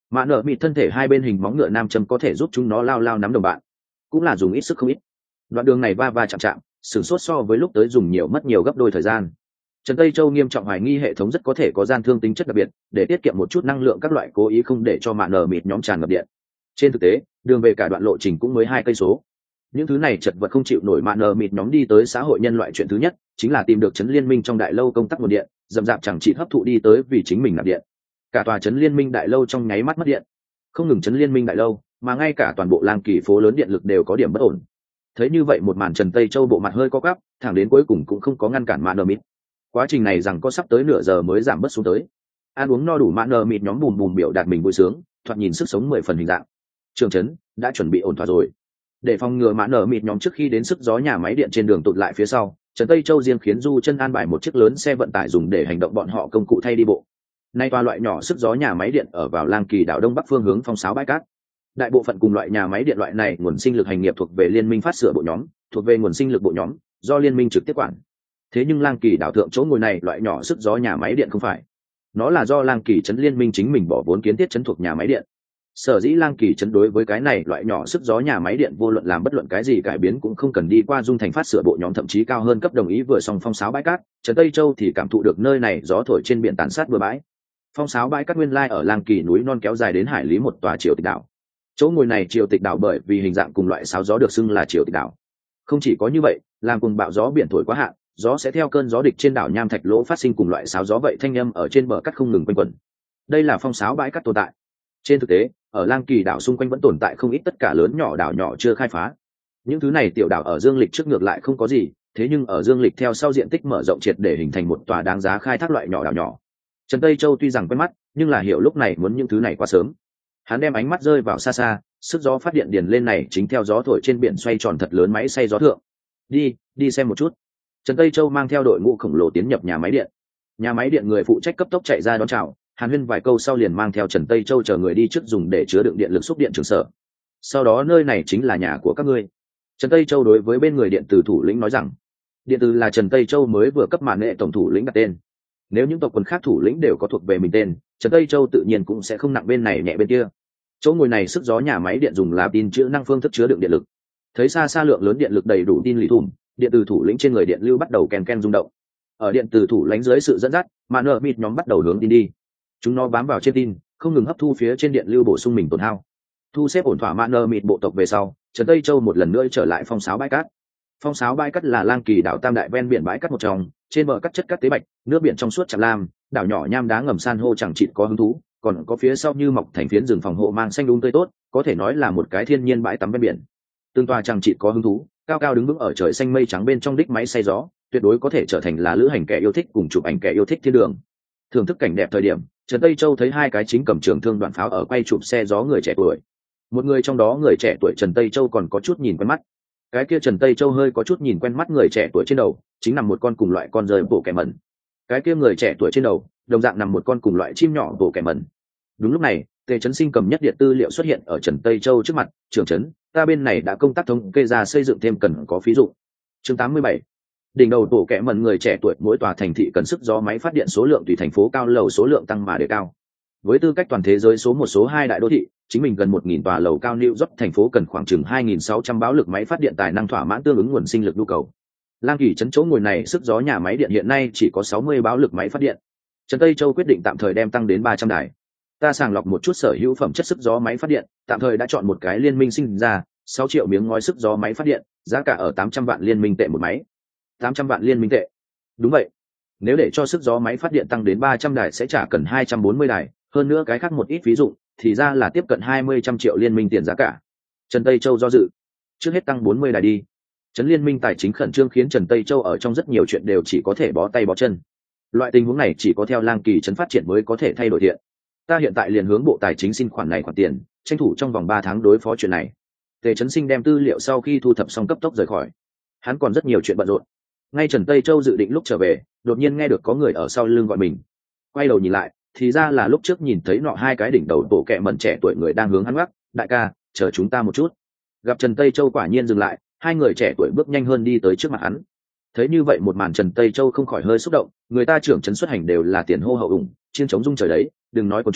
Speaker 1: Mạ nợ mịt thân thể hai bên hình móng ngựa nam châm có thể giúp chúng nó lao lao nắm đồng bạn, cũng là dùng ít sức không ít. Đoạn đường này va va chạm chạm, sửng sốt so với lúc tới dùng nhiều mất nhiều gấp đôi thời gian. Trần Tây Châu nghiêm trọng hoài nghi hệ thống rất có thể có gian thương tính chất đặc biệt, để tiết kiệm một chút năng lượng các loại cố ý không để cho mạ nở mịt nhóm tràn ngập điện. Trên thực tế, đường về cả đoạn lộ trình cũng mới hai cây số. Những thứ này chật vật không chịu nổi mạ nở mịt nhóm đi tới xã hội nhân loại chuyện thứ nhất, chính là tìm được trấn liên minh trong đại lâu công tắc nguồn điện, dầm dạp chẳng chỉ hấp thụ đi tới vì chính mình nạp điện. Cả tòa trấn liên minh đại lâu trong nháy mắt mất điện. Không ngừng trấn liên minh đại lâu, mà ngay cả toàn bộ làng kỳ phố lớn điện lực đều có điểm bất ổn. Thấy như vậy một màn, Trần Tây Châu bộ mặt hơi co quắp, thẳng đến cuối cùng cũng không có ngăn cản mạ nở mịt. Quá trình này rằng có sắp tới nửa giờ mới giảm bớt xuống tới. Ăn uống no đủ mạ nở mịt nhóm bùm bùm biểu đạt mình vui sướng, thoạt nhìn sức sống mười phần hình dạng. Trường trấn đã chuẩn bị ổn thỏa rồi. Để phòng ngừa mạ nở mịt nhóm trước khi đến sức gió nhà máy điện trên đường tụt lại phía sau, Trần Tây Châu riêng khiến Du Chân an bài một chiếc lớn xe vận tải dùng để hành động bọn họ công cụ thay đi bộ. Nay toa loại nhỏ sức gió nhà máy điện ở vào Lang Kỳ đảo đông bắc phương hướng phong sáo bãi cát. Đại bộ phận cùng loại nhà máy điện loại này nguồn sinh lực hành nghiệp thuộc về liên minh phát sửa bộ nhóm, thuộc về nguồn sinh lực bộ nhóm, do liên minh trực tiếp quản. Thế nhưng Lang Kỳ đảo thượng chỗ ngồi này loại nhỏ sức gió nhà máy điện không phải, nó là do Lang Kỳ trấn liên minh chính mình bỏ vốn kiến thiết trấn thuộc nhà máy điện. Sở dĩ Lang Kỳ trấn đối với cái này loại nhỏ sức gió nhà máy điện vô luận làm bất luận cái gì cải biến cũng không cần đi qua dung thành phát sửa bộ nhóm, thậm chí cao hơn cấp đồng ý vừa xong phong sáo bãi cát. Trần Tây Châu thì cảm thụ được nơi này gió thổi trên biển tàn sát bừa bãi. Phong sáo bãi cát nguyên lai ở Lang Kỳ núi non kéo dài đến hải lý một tòa triều tịch đảo. Chỗ ngồi này triều tịch đảo bởi vì hình dạng cùng loại sáo gió được xưng là triều tịch đảo. Không chỉ có như vậy, làm cùng bạo gió biển thổi quá hạn, gió sẽ theo cơn gió địch trên đảo nham thạch lỗ phát sinh cùng loại sáo gió vậy thanh âm ở trên bờ cát không ngừng quanh quẩn. Đây là phong sáo bãi cát tồn tại. Trên thực tế, ở Lang Kỳ đảo xung quanh vẫn tồn tại không ít tất cả lớn nhỏ đảo nhỏ chưa khai phá. Những thứ này tiểu đảo ở dương lịch trước ngược lại không có gì, thế nhưng ở dương lịch theo sau diện tích mở rộng triệt để hình thành một tòa đáng giá khai thác loại nhỏ đảo nhỏ. Trần Tây Châu tuy rằng quen mắt, nhưng là hiểu lúc này muốn những thứ này quá sớm. Hắn đem ánh mắt rơi vào xa xa, sức gió phát điện điền lên này chính theo gió thổi trên biển xoay tròn thật lớn máy xay gió thượng. Đi, đi xem một chút. Trần Tây Châu mang theo đội ngũ khổng lồ tiến nhập nhà máy điện. Nhà máy điện người phụ trách cấp tốc chạy ra đón chào, Hàn Huyên vài câu sau liền mang theo Trần Tây Châu chờ người đi trước dùng để chứa đựng điện lực xúc điện trường sở. Sau đó nơi này chính là nhà của các ngươi. Trần Tây Châu đối với bên người điện tử thủ lĩnh nói rằng, điện tử là Trần Tây Châu mới vừa cấp màn nghệ tổng thủ lĩnh đặt tên. Nếu những tộc quần khác thủ lĩnh đều có thuộc về mình tên, Trần Tây Châu tự nhiên cũng sẽ không nặng bên này nhẹ bên kia. Chỗ ngồi này sức gió nhà máy điện dùng là tin chữ năng phương thức chứa đựng điện lực. Thấy xa xa lượng lớn điện lực đầy đủ tin lì thùm, điện tử thủ lĩnh trên người điện lưu bắt đầu ken ken rung động. Ở điện tử thủ lĩnh dưới sự dẫn dắt, màn nở mịt nhóm bắt đầu hướng tin đi. Chúng nó bám vào trên tin, không ngừng hấp thu phía trên điện lưu bổ sung mình tổn hao. Thu xếp ổn thỏa mạn nơ mịt bộ tộc về sau, Trần Tây Châu một lần nữa trở lại phong sáo bãi cát. Phong sáo bãi cát là Lang Kỳ đảo tam đại ven biển bãi cát một trong, trên bờ cát chất cát tế bạch, nước biển trong suốt tràm lam, đảo nhỏ nham đá ngầm san hô chẳng chịt có hứng thú, còn có phía sau như mọc thành phiến rừng phòng hộ mang xanh đúng tươi tốt, có thể nói là một cái thiên nhiên bãi tắm ven biển. Tương tòa chẳng chịt có hứng thú, cao cao đứng vững ở trời xanh mây trắng bên trong đích máy xay gió, tuyệt đối có thể trở thành là lữ hành kẻ yêu thích cùng chụp ảnh kẻ yêu thích thiên đường. Thưởng thức cảnh đẹp thời điểm, Trần Tây Châu thấy hai cái chính cầm trường thương đoạn pháo ở quay chụp xe gió người trẻ tuổi. Một người trong đó người trẻ tuổi Trần Tây Châu còn có chút nhìn quen mắt. Cái kia Trần Tây Châu hơi có chút nhìn quen mắt người trẻ tuổi trên đầu, chính nằm một con cùng loại con rơi bộ kẻ mẩn. Cái kia người trẻ tuổi trên đầu, đồng dạng nằm một con cùng loại chim nhỏ bộ kẻ mẩn. Đúng lúc này, Tề Chấn Sinh cầm nhất điện tư liệu xuất hiện ở Trần Tây Châu trước mặt, "Trưởng trấn, ta bên này đã công tác thống kê ra xây dựng thêm cần có phí dụ." Chương tám mươi bảy. Đỉnh đầu tổ kẻ mẩn người trẻ tuổi, mỗi tòa thành thị cần sức gió máy phát điện số lượng tùy thành phố cao lầu số lượng tăng mà đề cao. Với tư cách toàn thế giới số một số hai đại đô thị, chính mình gần một nghìn tòa lầu cao New York thành phố cần khoảng chừng hai nghìn sáu trăm bão lực máy phát điện tài năng thỏa mãn tương ứng nguồn sinh lực nhu cầu. Lang Kỳ trấn chỗ ngồi này sức gió nhà máy điện hiện nay chỉ có sáu mươi bão lực máy phát điện. Trần Tây Châu quyết định tạm thời đem tăng đến ba trăm đài. Ta sàng lọc một chút sở hữu phẩm chất sức gió máy phát điện, tạm thời đã chọn một cái liên minh sinh ra, sáu triệu miếng ngói sức gió máy phát điện, giá cả ở tám trăm vạn liên minh tệ một máy. tám trăm vạn liên minh tệ. Đúng vậy. Nếu để cho sức gió máy phát điện tăng đến ba trăm đài sẽ trả cần hai trăm bốn mươi đài, hơn nữa cái khác một ít ví dụ, thì ra là tiếp cận hai mươi trăm triệu liên minh tiền giá cả. Trần Tây Châu do dự. Trước hết tăng bốn mươi đài đi. Trấn liên minh tài chính khẩn trương khiến Trần Tây Châu ở trong rất nhiều chuyện đều chỉ có thể bó tay bó chân. Loại tình huống này chỉ có theo Lang Kỳ trấn phát triển mới có thể thay đổi thiện. Ta hiện tại liền hướng bộ tài chính xin khoản này khoản tiền, tranh thủ trong vòng ba tháng đối phó chuyện này. Tề Chấn Sinh đem tư liệu sau khi thu thập xong cấp tốc rời khỏi. Hắn còn rất nhiều chuyện bận rộn. Ngay Trần Tây Châu dự định lúc trở về, đột nhiên nghe được có người ở sau lưng gọi mình. Quay đầu nhìn lại, thì ra là lúc trước nhìn thấy nọ hai cái đỉnh đầu tổ kẹ mẩn trẻ tuổi người đang hướng hắn gác, "Đại ca, chờ chúng ta một chút." Gặp Trần Tây Châu quả nhiên dừng lại, hai người trẻ tuổi bước nhanh hơn đi tới trước mặt hắn. Thấy như vậy một màn, Trần Tây Châu không khỏi hơi xúc động, người ta trưởng trấn xuất hành đều là tiền hô hậu ủng, chiên chống rung trời đấy, đừng nói của chúng,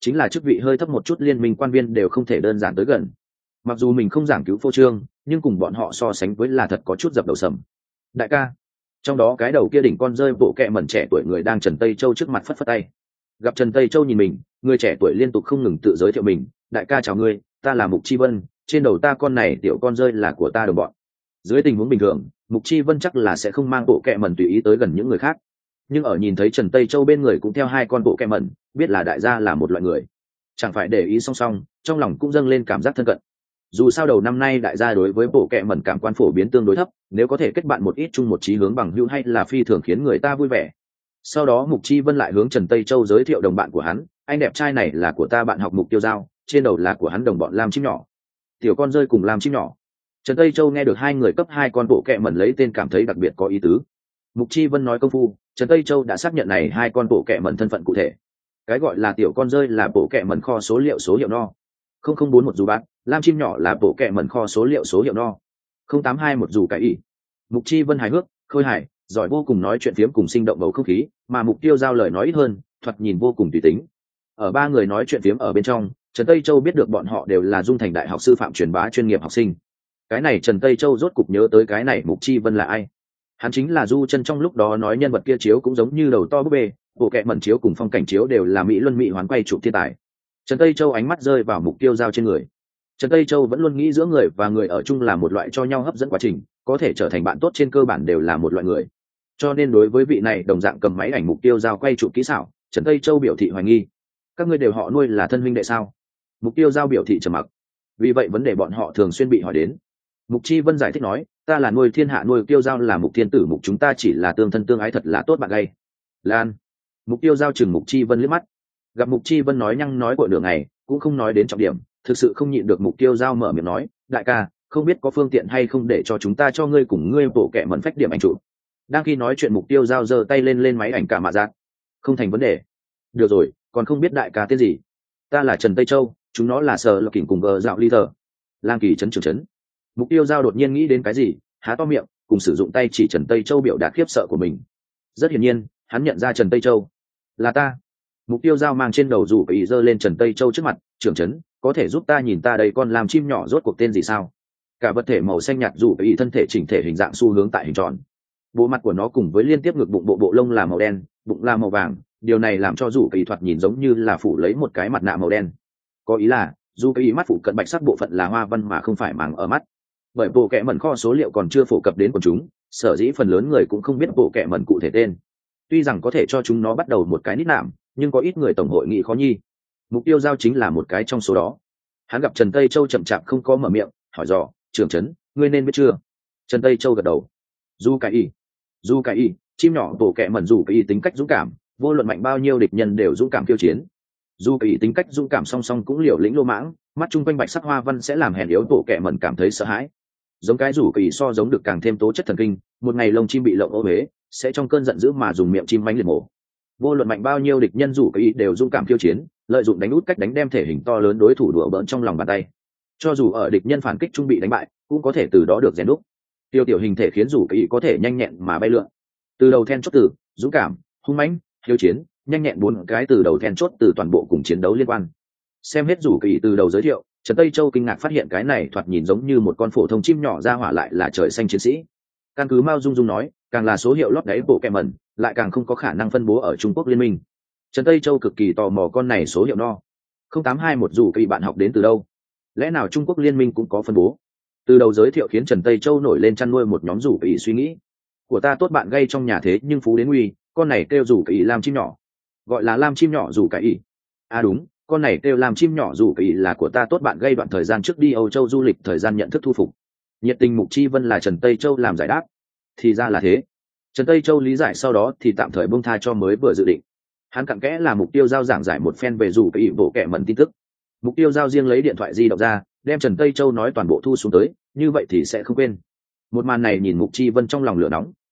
Speaker 1: chính là chức vị hơi thấp một chút liên minh quan viên đều không thể đơn giản tới gần. Mặc dù mình không giảng cứu phô trương, nhưng cùng bọn họ so sánh với là thật có chút dập đầu sầm. Đại ca, trong đó cái đầu kia đỉnh con rơi bộ kẹ mẩn trẻ tuổi người đang Trần Tây Châu trước mặt phất phất tay. Gặp Trần Tây Châu nhìn mình, người trẻ tuổi liên tục không ngừng tự giới thiệu mình. Đại ca chào ngươi, ta là Mục Chi Vân, trên đầu ta con này tiểu con rơi là của ta đồng bọn. Dưới tình huống bình thường, Mục Chi Vân chắc là sẽ không mang bộ kẹ mẩn tùy ý tới gần những người khác, nhưng ở nhìn thấy Trần Tây Châu bên người cũng theo hai con bộ kẹ mẩn, biết là đại gia là một loại người, chẳng phải để ý song song, trong lòng cũng dâng lên cảm giác thân cận. Dù sao đầu năm nay đại gia đối với bộ kẹ mẩn cảm quan phổ biến tương đối thấp, nếu có thể kết bạn một ít chung một chí hướng bằng hữu hay là phi thường khiến người ta vui vẻ. Sau đó Mục Chi Vân lại hướng Trần Tây Châu giới thiệu đồng bạn của hắn, anh đẹp trai này là của ta bạn học Mục Tiêu Giao, trên đầu là của hắn đồng bọn Lam Chim Nhỏ. Tiểu con rơi cùng Lam Chim Nhỏ. Trần Tây Châu nghe được hai người cấp hai con bộ kẹ mẩn lấy tên cảm thấy đặc biệt có ý tứ. Mục Chi Vân nói công phu, Trần Tây Châu đã xác nhận này hai con bộ kẹ mẩn thân phận cụ thể. Cái gọi là tiểu con rơi là bộ kẹ mẩn kho số liệu số hiệu no không không bốn một dù bạn, Lam Chim Nhỏ là bộ kẹ mẩn kho số liệu số hiệu no không tám hai một dù cái ỉ. Mục Chi Vân hài hước, khôi hài, giỏi vô cùng nói chuyện phiếm cùng sinh động bầu không khí, mà Mục Tiêu Giao lời nói ít hơn, thoạt nhìn vô cùng tùy tính. Ở ba người nói chuyện phiếm ở bên trong, Trần Tây Châu biết được bọn họ đều là Dung Thành Đại học sư phạm truyền bá chuyên nghiệp học sinh. Cái này Trần Tây Châu rốt cục nhớ tới cái này Mục Chi Vân là ai. Hắn chính là Du Chân trong lúc đó nói nhân vật kia chiếu cũng giống như đầu to búp bê, bộ kệ mẩn chiếu cùng phong cảnh chiếu đều là mỹ luân mỹ hoán quay chụp thiên tài. Trần Tây Châu ánh mắt rơi vào Mục Tiêu Giao trên người. Trần Tây Châu vẫn luôn nghĩ giữa người và người ở chung là một loại cho nhau hấp dẫn quá trình, có thể trở thành bạn tốt trên cơ bản đều là một loại người. Cho nên đối với vị này đồng dạng cầm máy ảnh Mục Tiêu Giao quay chụp kỹ xảo, Trần Tây Châu biểu thị hoài nghi. Các ngươi đều họ nuôi là thân huynh đệ sao? Mục Tiêu Giao biểu thị trầm mặc. Vì vậy vấn đề bọn họ thường xuyên bị hỏi đến. Mục Chi Vân giải thích nói, ta là nuôi thiên hạ nuôi Tiêu Giao là Mục Thiên Tử Mục, chúng ta chỉ là tương thân tương ái, thật là tốt bạn gay. Lan. Mục Tiêu Giao chừng Mục Chi Vân liếc mắt. Gặp Mục Chi Vân nói nhăng nói của nửa ngày, cũng không nói đến trọng điểm, thực sự không nhịn được Mục Tiêu Giao mở miệng nói, đại ca, không biết có phương tiện hay không để cho chúng ta cho ngươi cùng ngươi bộ kệ mẩn phách điểm ảnh chụp. Đang khi nói chuyện Mục Tiêu Giao giơ tay lên lên máy ảnh cả mạ giác. Không thành vấn đề. Được rồi, còn không biết đại ca tên gì? Ta là Trần Tây Châu, chúng nó là Sở Lập Kình cùng gờ dạo ly thờ. Lang Kỳ trấn trưởng trấn. Mục Tiêu Giao đột nhiên nghĩ đến cái gì, há to miệng, cùng sử dụng tay chỉ Trần Tây Châu biểu đạt khiếp sợ của mình. Rất hiển nhiên, hắn nhận ra Trần Tây Châu là ta. Mục Tiêu Giao mang trên đầu rủ ý giơ lên Trần Tây Châu trước mặt, trưởng trấn, có thể giúp ta nhìn ta đây con làm chim nhỏ rốt cuộc tên gì sao? Cả vật thể màu xanh nhạt rủ ý thân thể chỉnh thể hình dạng xu hướng tại hình tròn. Bộ mặt của nó cùng với liên tiếp ngực bụng bộ bộ lông là màu đen, bụng là màu vàng, điều này làm cho rủ ý thoạt nhìn giống như là phủ lấy một cái mặt nạ màu đen. Có ý là, dù ý mắt phủ cận bạch sắc bộ phận là hoa văn mà không phải màng ở mắt. Bởi bộ kệ mẩn kho số liệu còn chưa phổ cập đến quần chúng, sở dĩ phần lớn người cũng không biết bộ kệ mẩn cụ thể tên. Tuy rằng có thể cho chúng nó bắt đầu một cái nít nạm, nhưng có ít người tổng hội nghị khó nhi. Mục Tiêu Giao chính là một cái trong số đó. Hắn gặp Trần Tây Châu chậm chạp không có mở miệng, hỏi dò, trưởng trấn, ngươi nên biết chưa? Trần Tây Châu gật đầu. Du cái y, du cái y, chim nhỏ bộ kệ mẩn dù cái y tính cách dũng cảm, vô luận mạnh bao nhiêu địch nhân đều dũng cảm kiêu chiến. Dù cái y tính cách dũng cảm song song cũng liều lĩnh lô mãng, mắt trung quanh bạch sắc hoa văn sẽ làm hèn yếu bộ kệ mẩn cảm thấy sợ hãi. Giống cái rủ kỳ so giống được càng thêm tố chất thần kinh, một ngày lông chim bị lộng ô huế, sẽ trong cơn giận dữ mà dùng miệng chim mánh liệt mổ. Vô luận mạnh bao nhiêu địch nhân rủ kỳ đều dũng cảm khiêu chiến, lợi dụng đánh út cách đánh đem thể hình to lớn đối thủ đùa bỡn trong lòng bàn tay. Cho dù ở địch nhân phản kích trung bị đánh bại, cũng có thể từ đó được rèn đúc. Tiêu tiểu hình thể khiến rủ kỳ có thể nhanh nhẹn mà bay lượn. Từ đầu then chốt từ dũng cảm, hung mãnh, khiêu chiến, nhanh nhẹn bốn cái từ đầu then chốt từ toàn bộ cùng chiến đấu liên quan. Xem hết rủ kỳ từ đầu giới thiệu, Trần Tây Châu kinh ngạc phát hiện cái này thoạt nhìn giống như một con phổ thông chim nhỏ ra hỏa lại là trời xanh chiến sĩ. Căn cứ Mao Dung Dung nói, càng là số hiệu lót đáy bộ kẹ mẩn, lại càng không có khả năng phân bố ở Trung Quốc liên minh. Trần Tây Châu cực kỳ tò mò con này số hiệu no không tám hai một dù kỳ bạn học đến từ đâu? Lẽ nào Trung Quốc liên minh cũng có phân bố? Từ đầu giới thiệu khiến Trần Tây Châu nổi lên chăn nuôi một nhóm rủ kỳ suy nghĩ. Của ta tốt bạn gây trong nhà thế nhưng phú đến nguy, con này kêu rủ kỳ lam chim nhỏ. Gọi là lam chim nhỏ rủ cái. À đúng, con này kêu làm chim nhỏ rủ kỳ là của ta tốt bạn gây đoạn thời gian trước đi Âu Châu du lịch thời gian nhận thức thu phục. Nhiệt tình Mục Chi Vân là Trần Tây Châu làm giải đáp. Thì ra là thế. Trần Tây Châu lý giải sau đó thì tạm thời buông tha cho mới vừa dự định. Hắn cặn kẽ là Mục Tiêu Giao giảng giải một phen về rủ kỳ bộ kệ mẩn tin tức. Mục Tiêu Giao riêng lấy điện thoại di động ra, đem Trần Tây Châu nói toàn bộ thu xuống tới, như vậy thì sẽ không quên. Một màn này nhìn Mục Chi Vân trong lòng lửa nóng.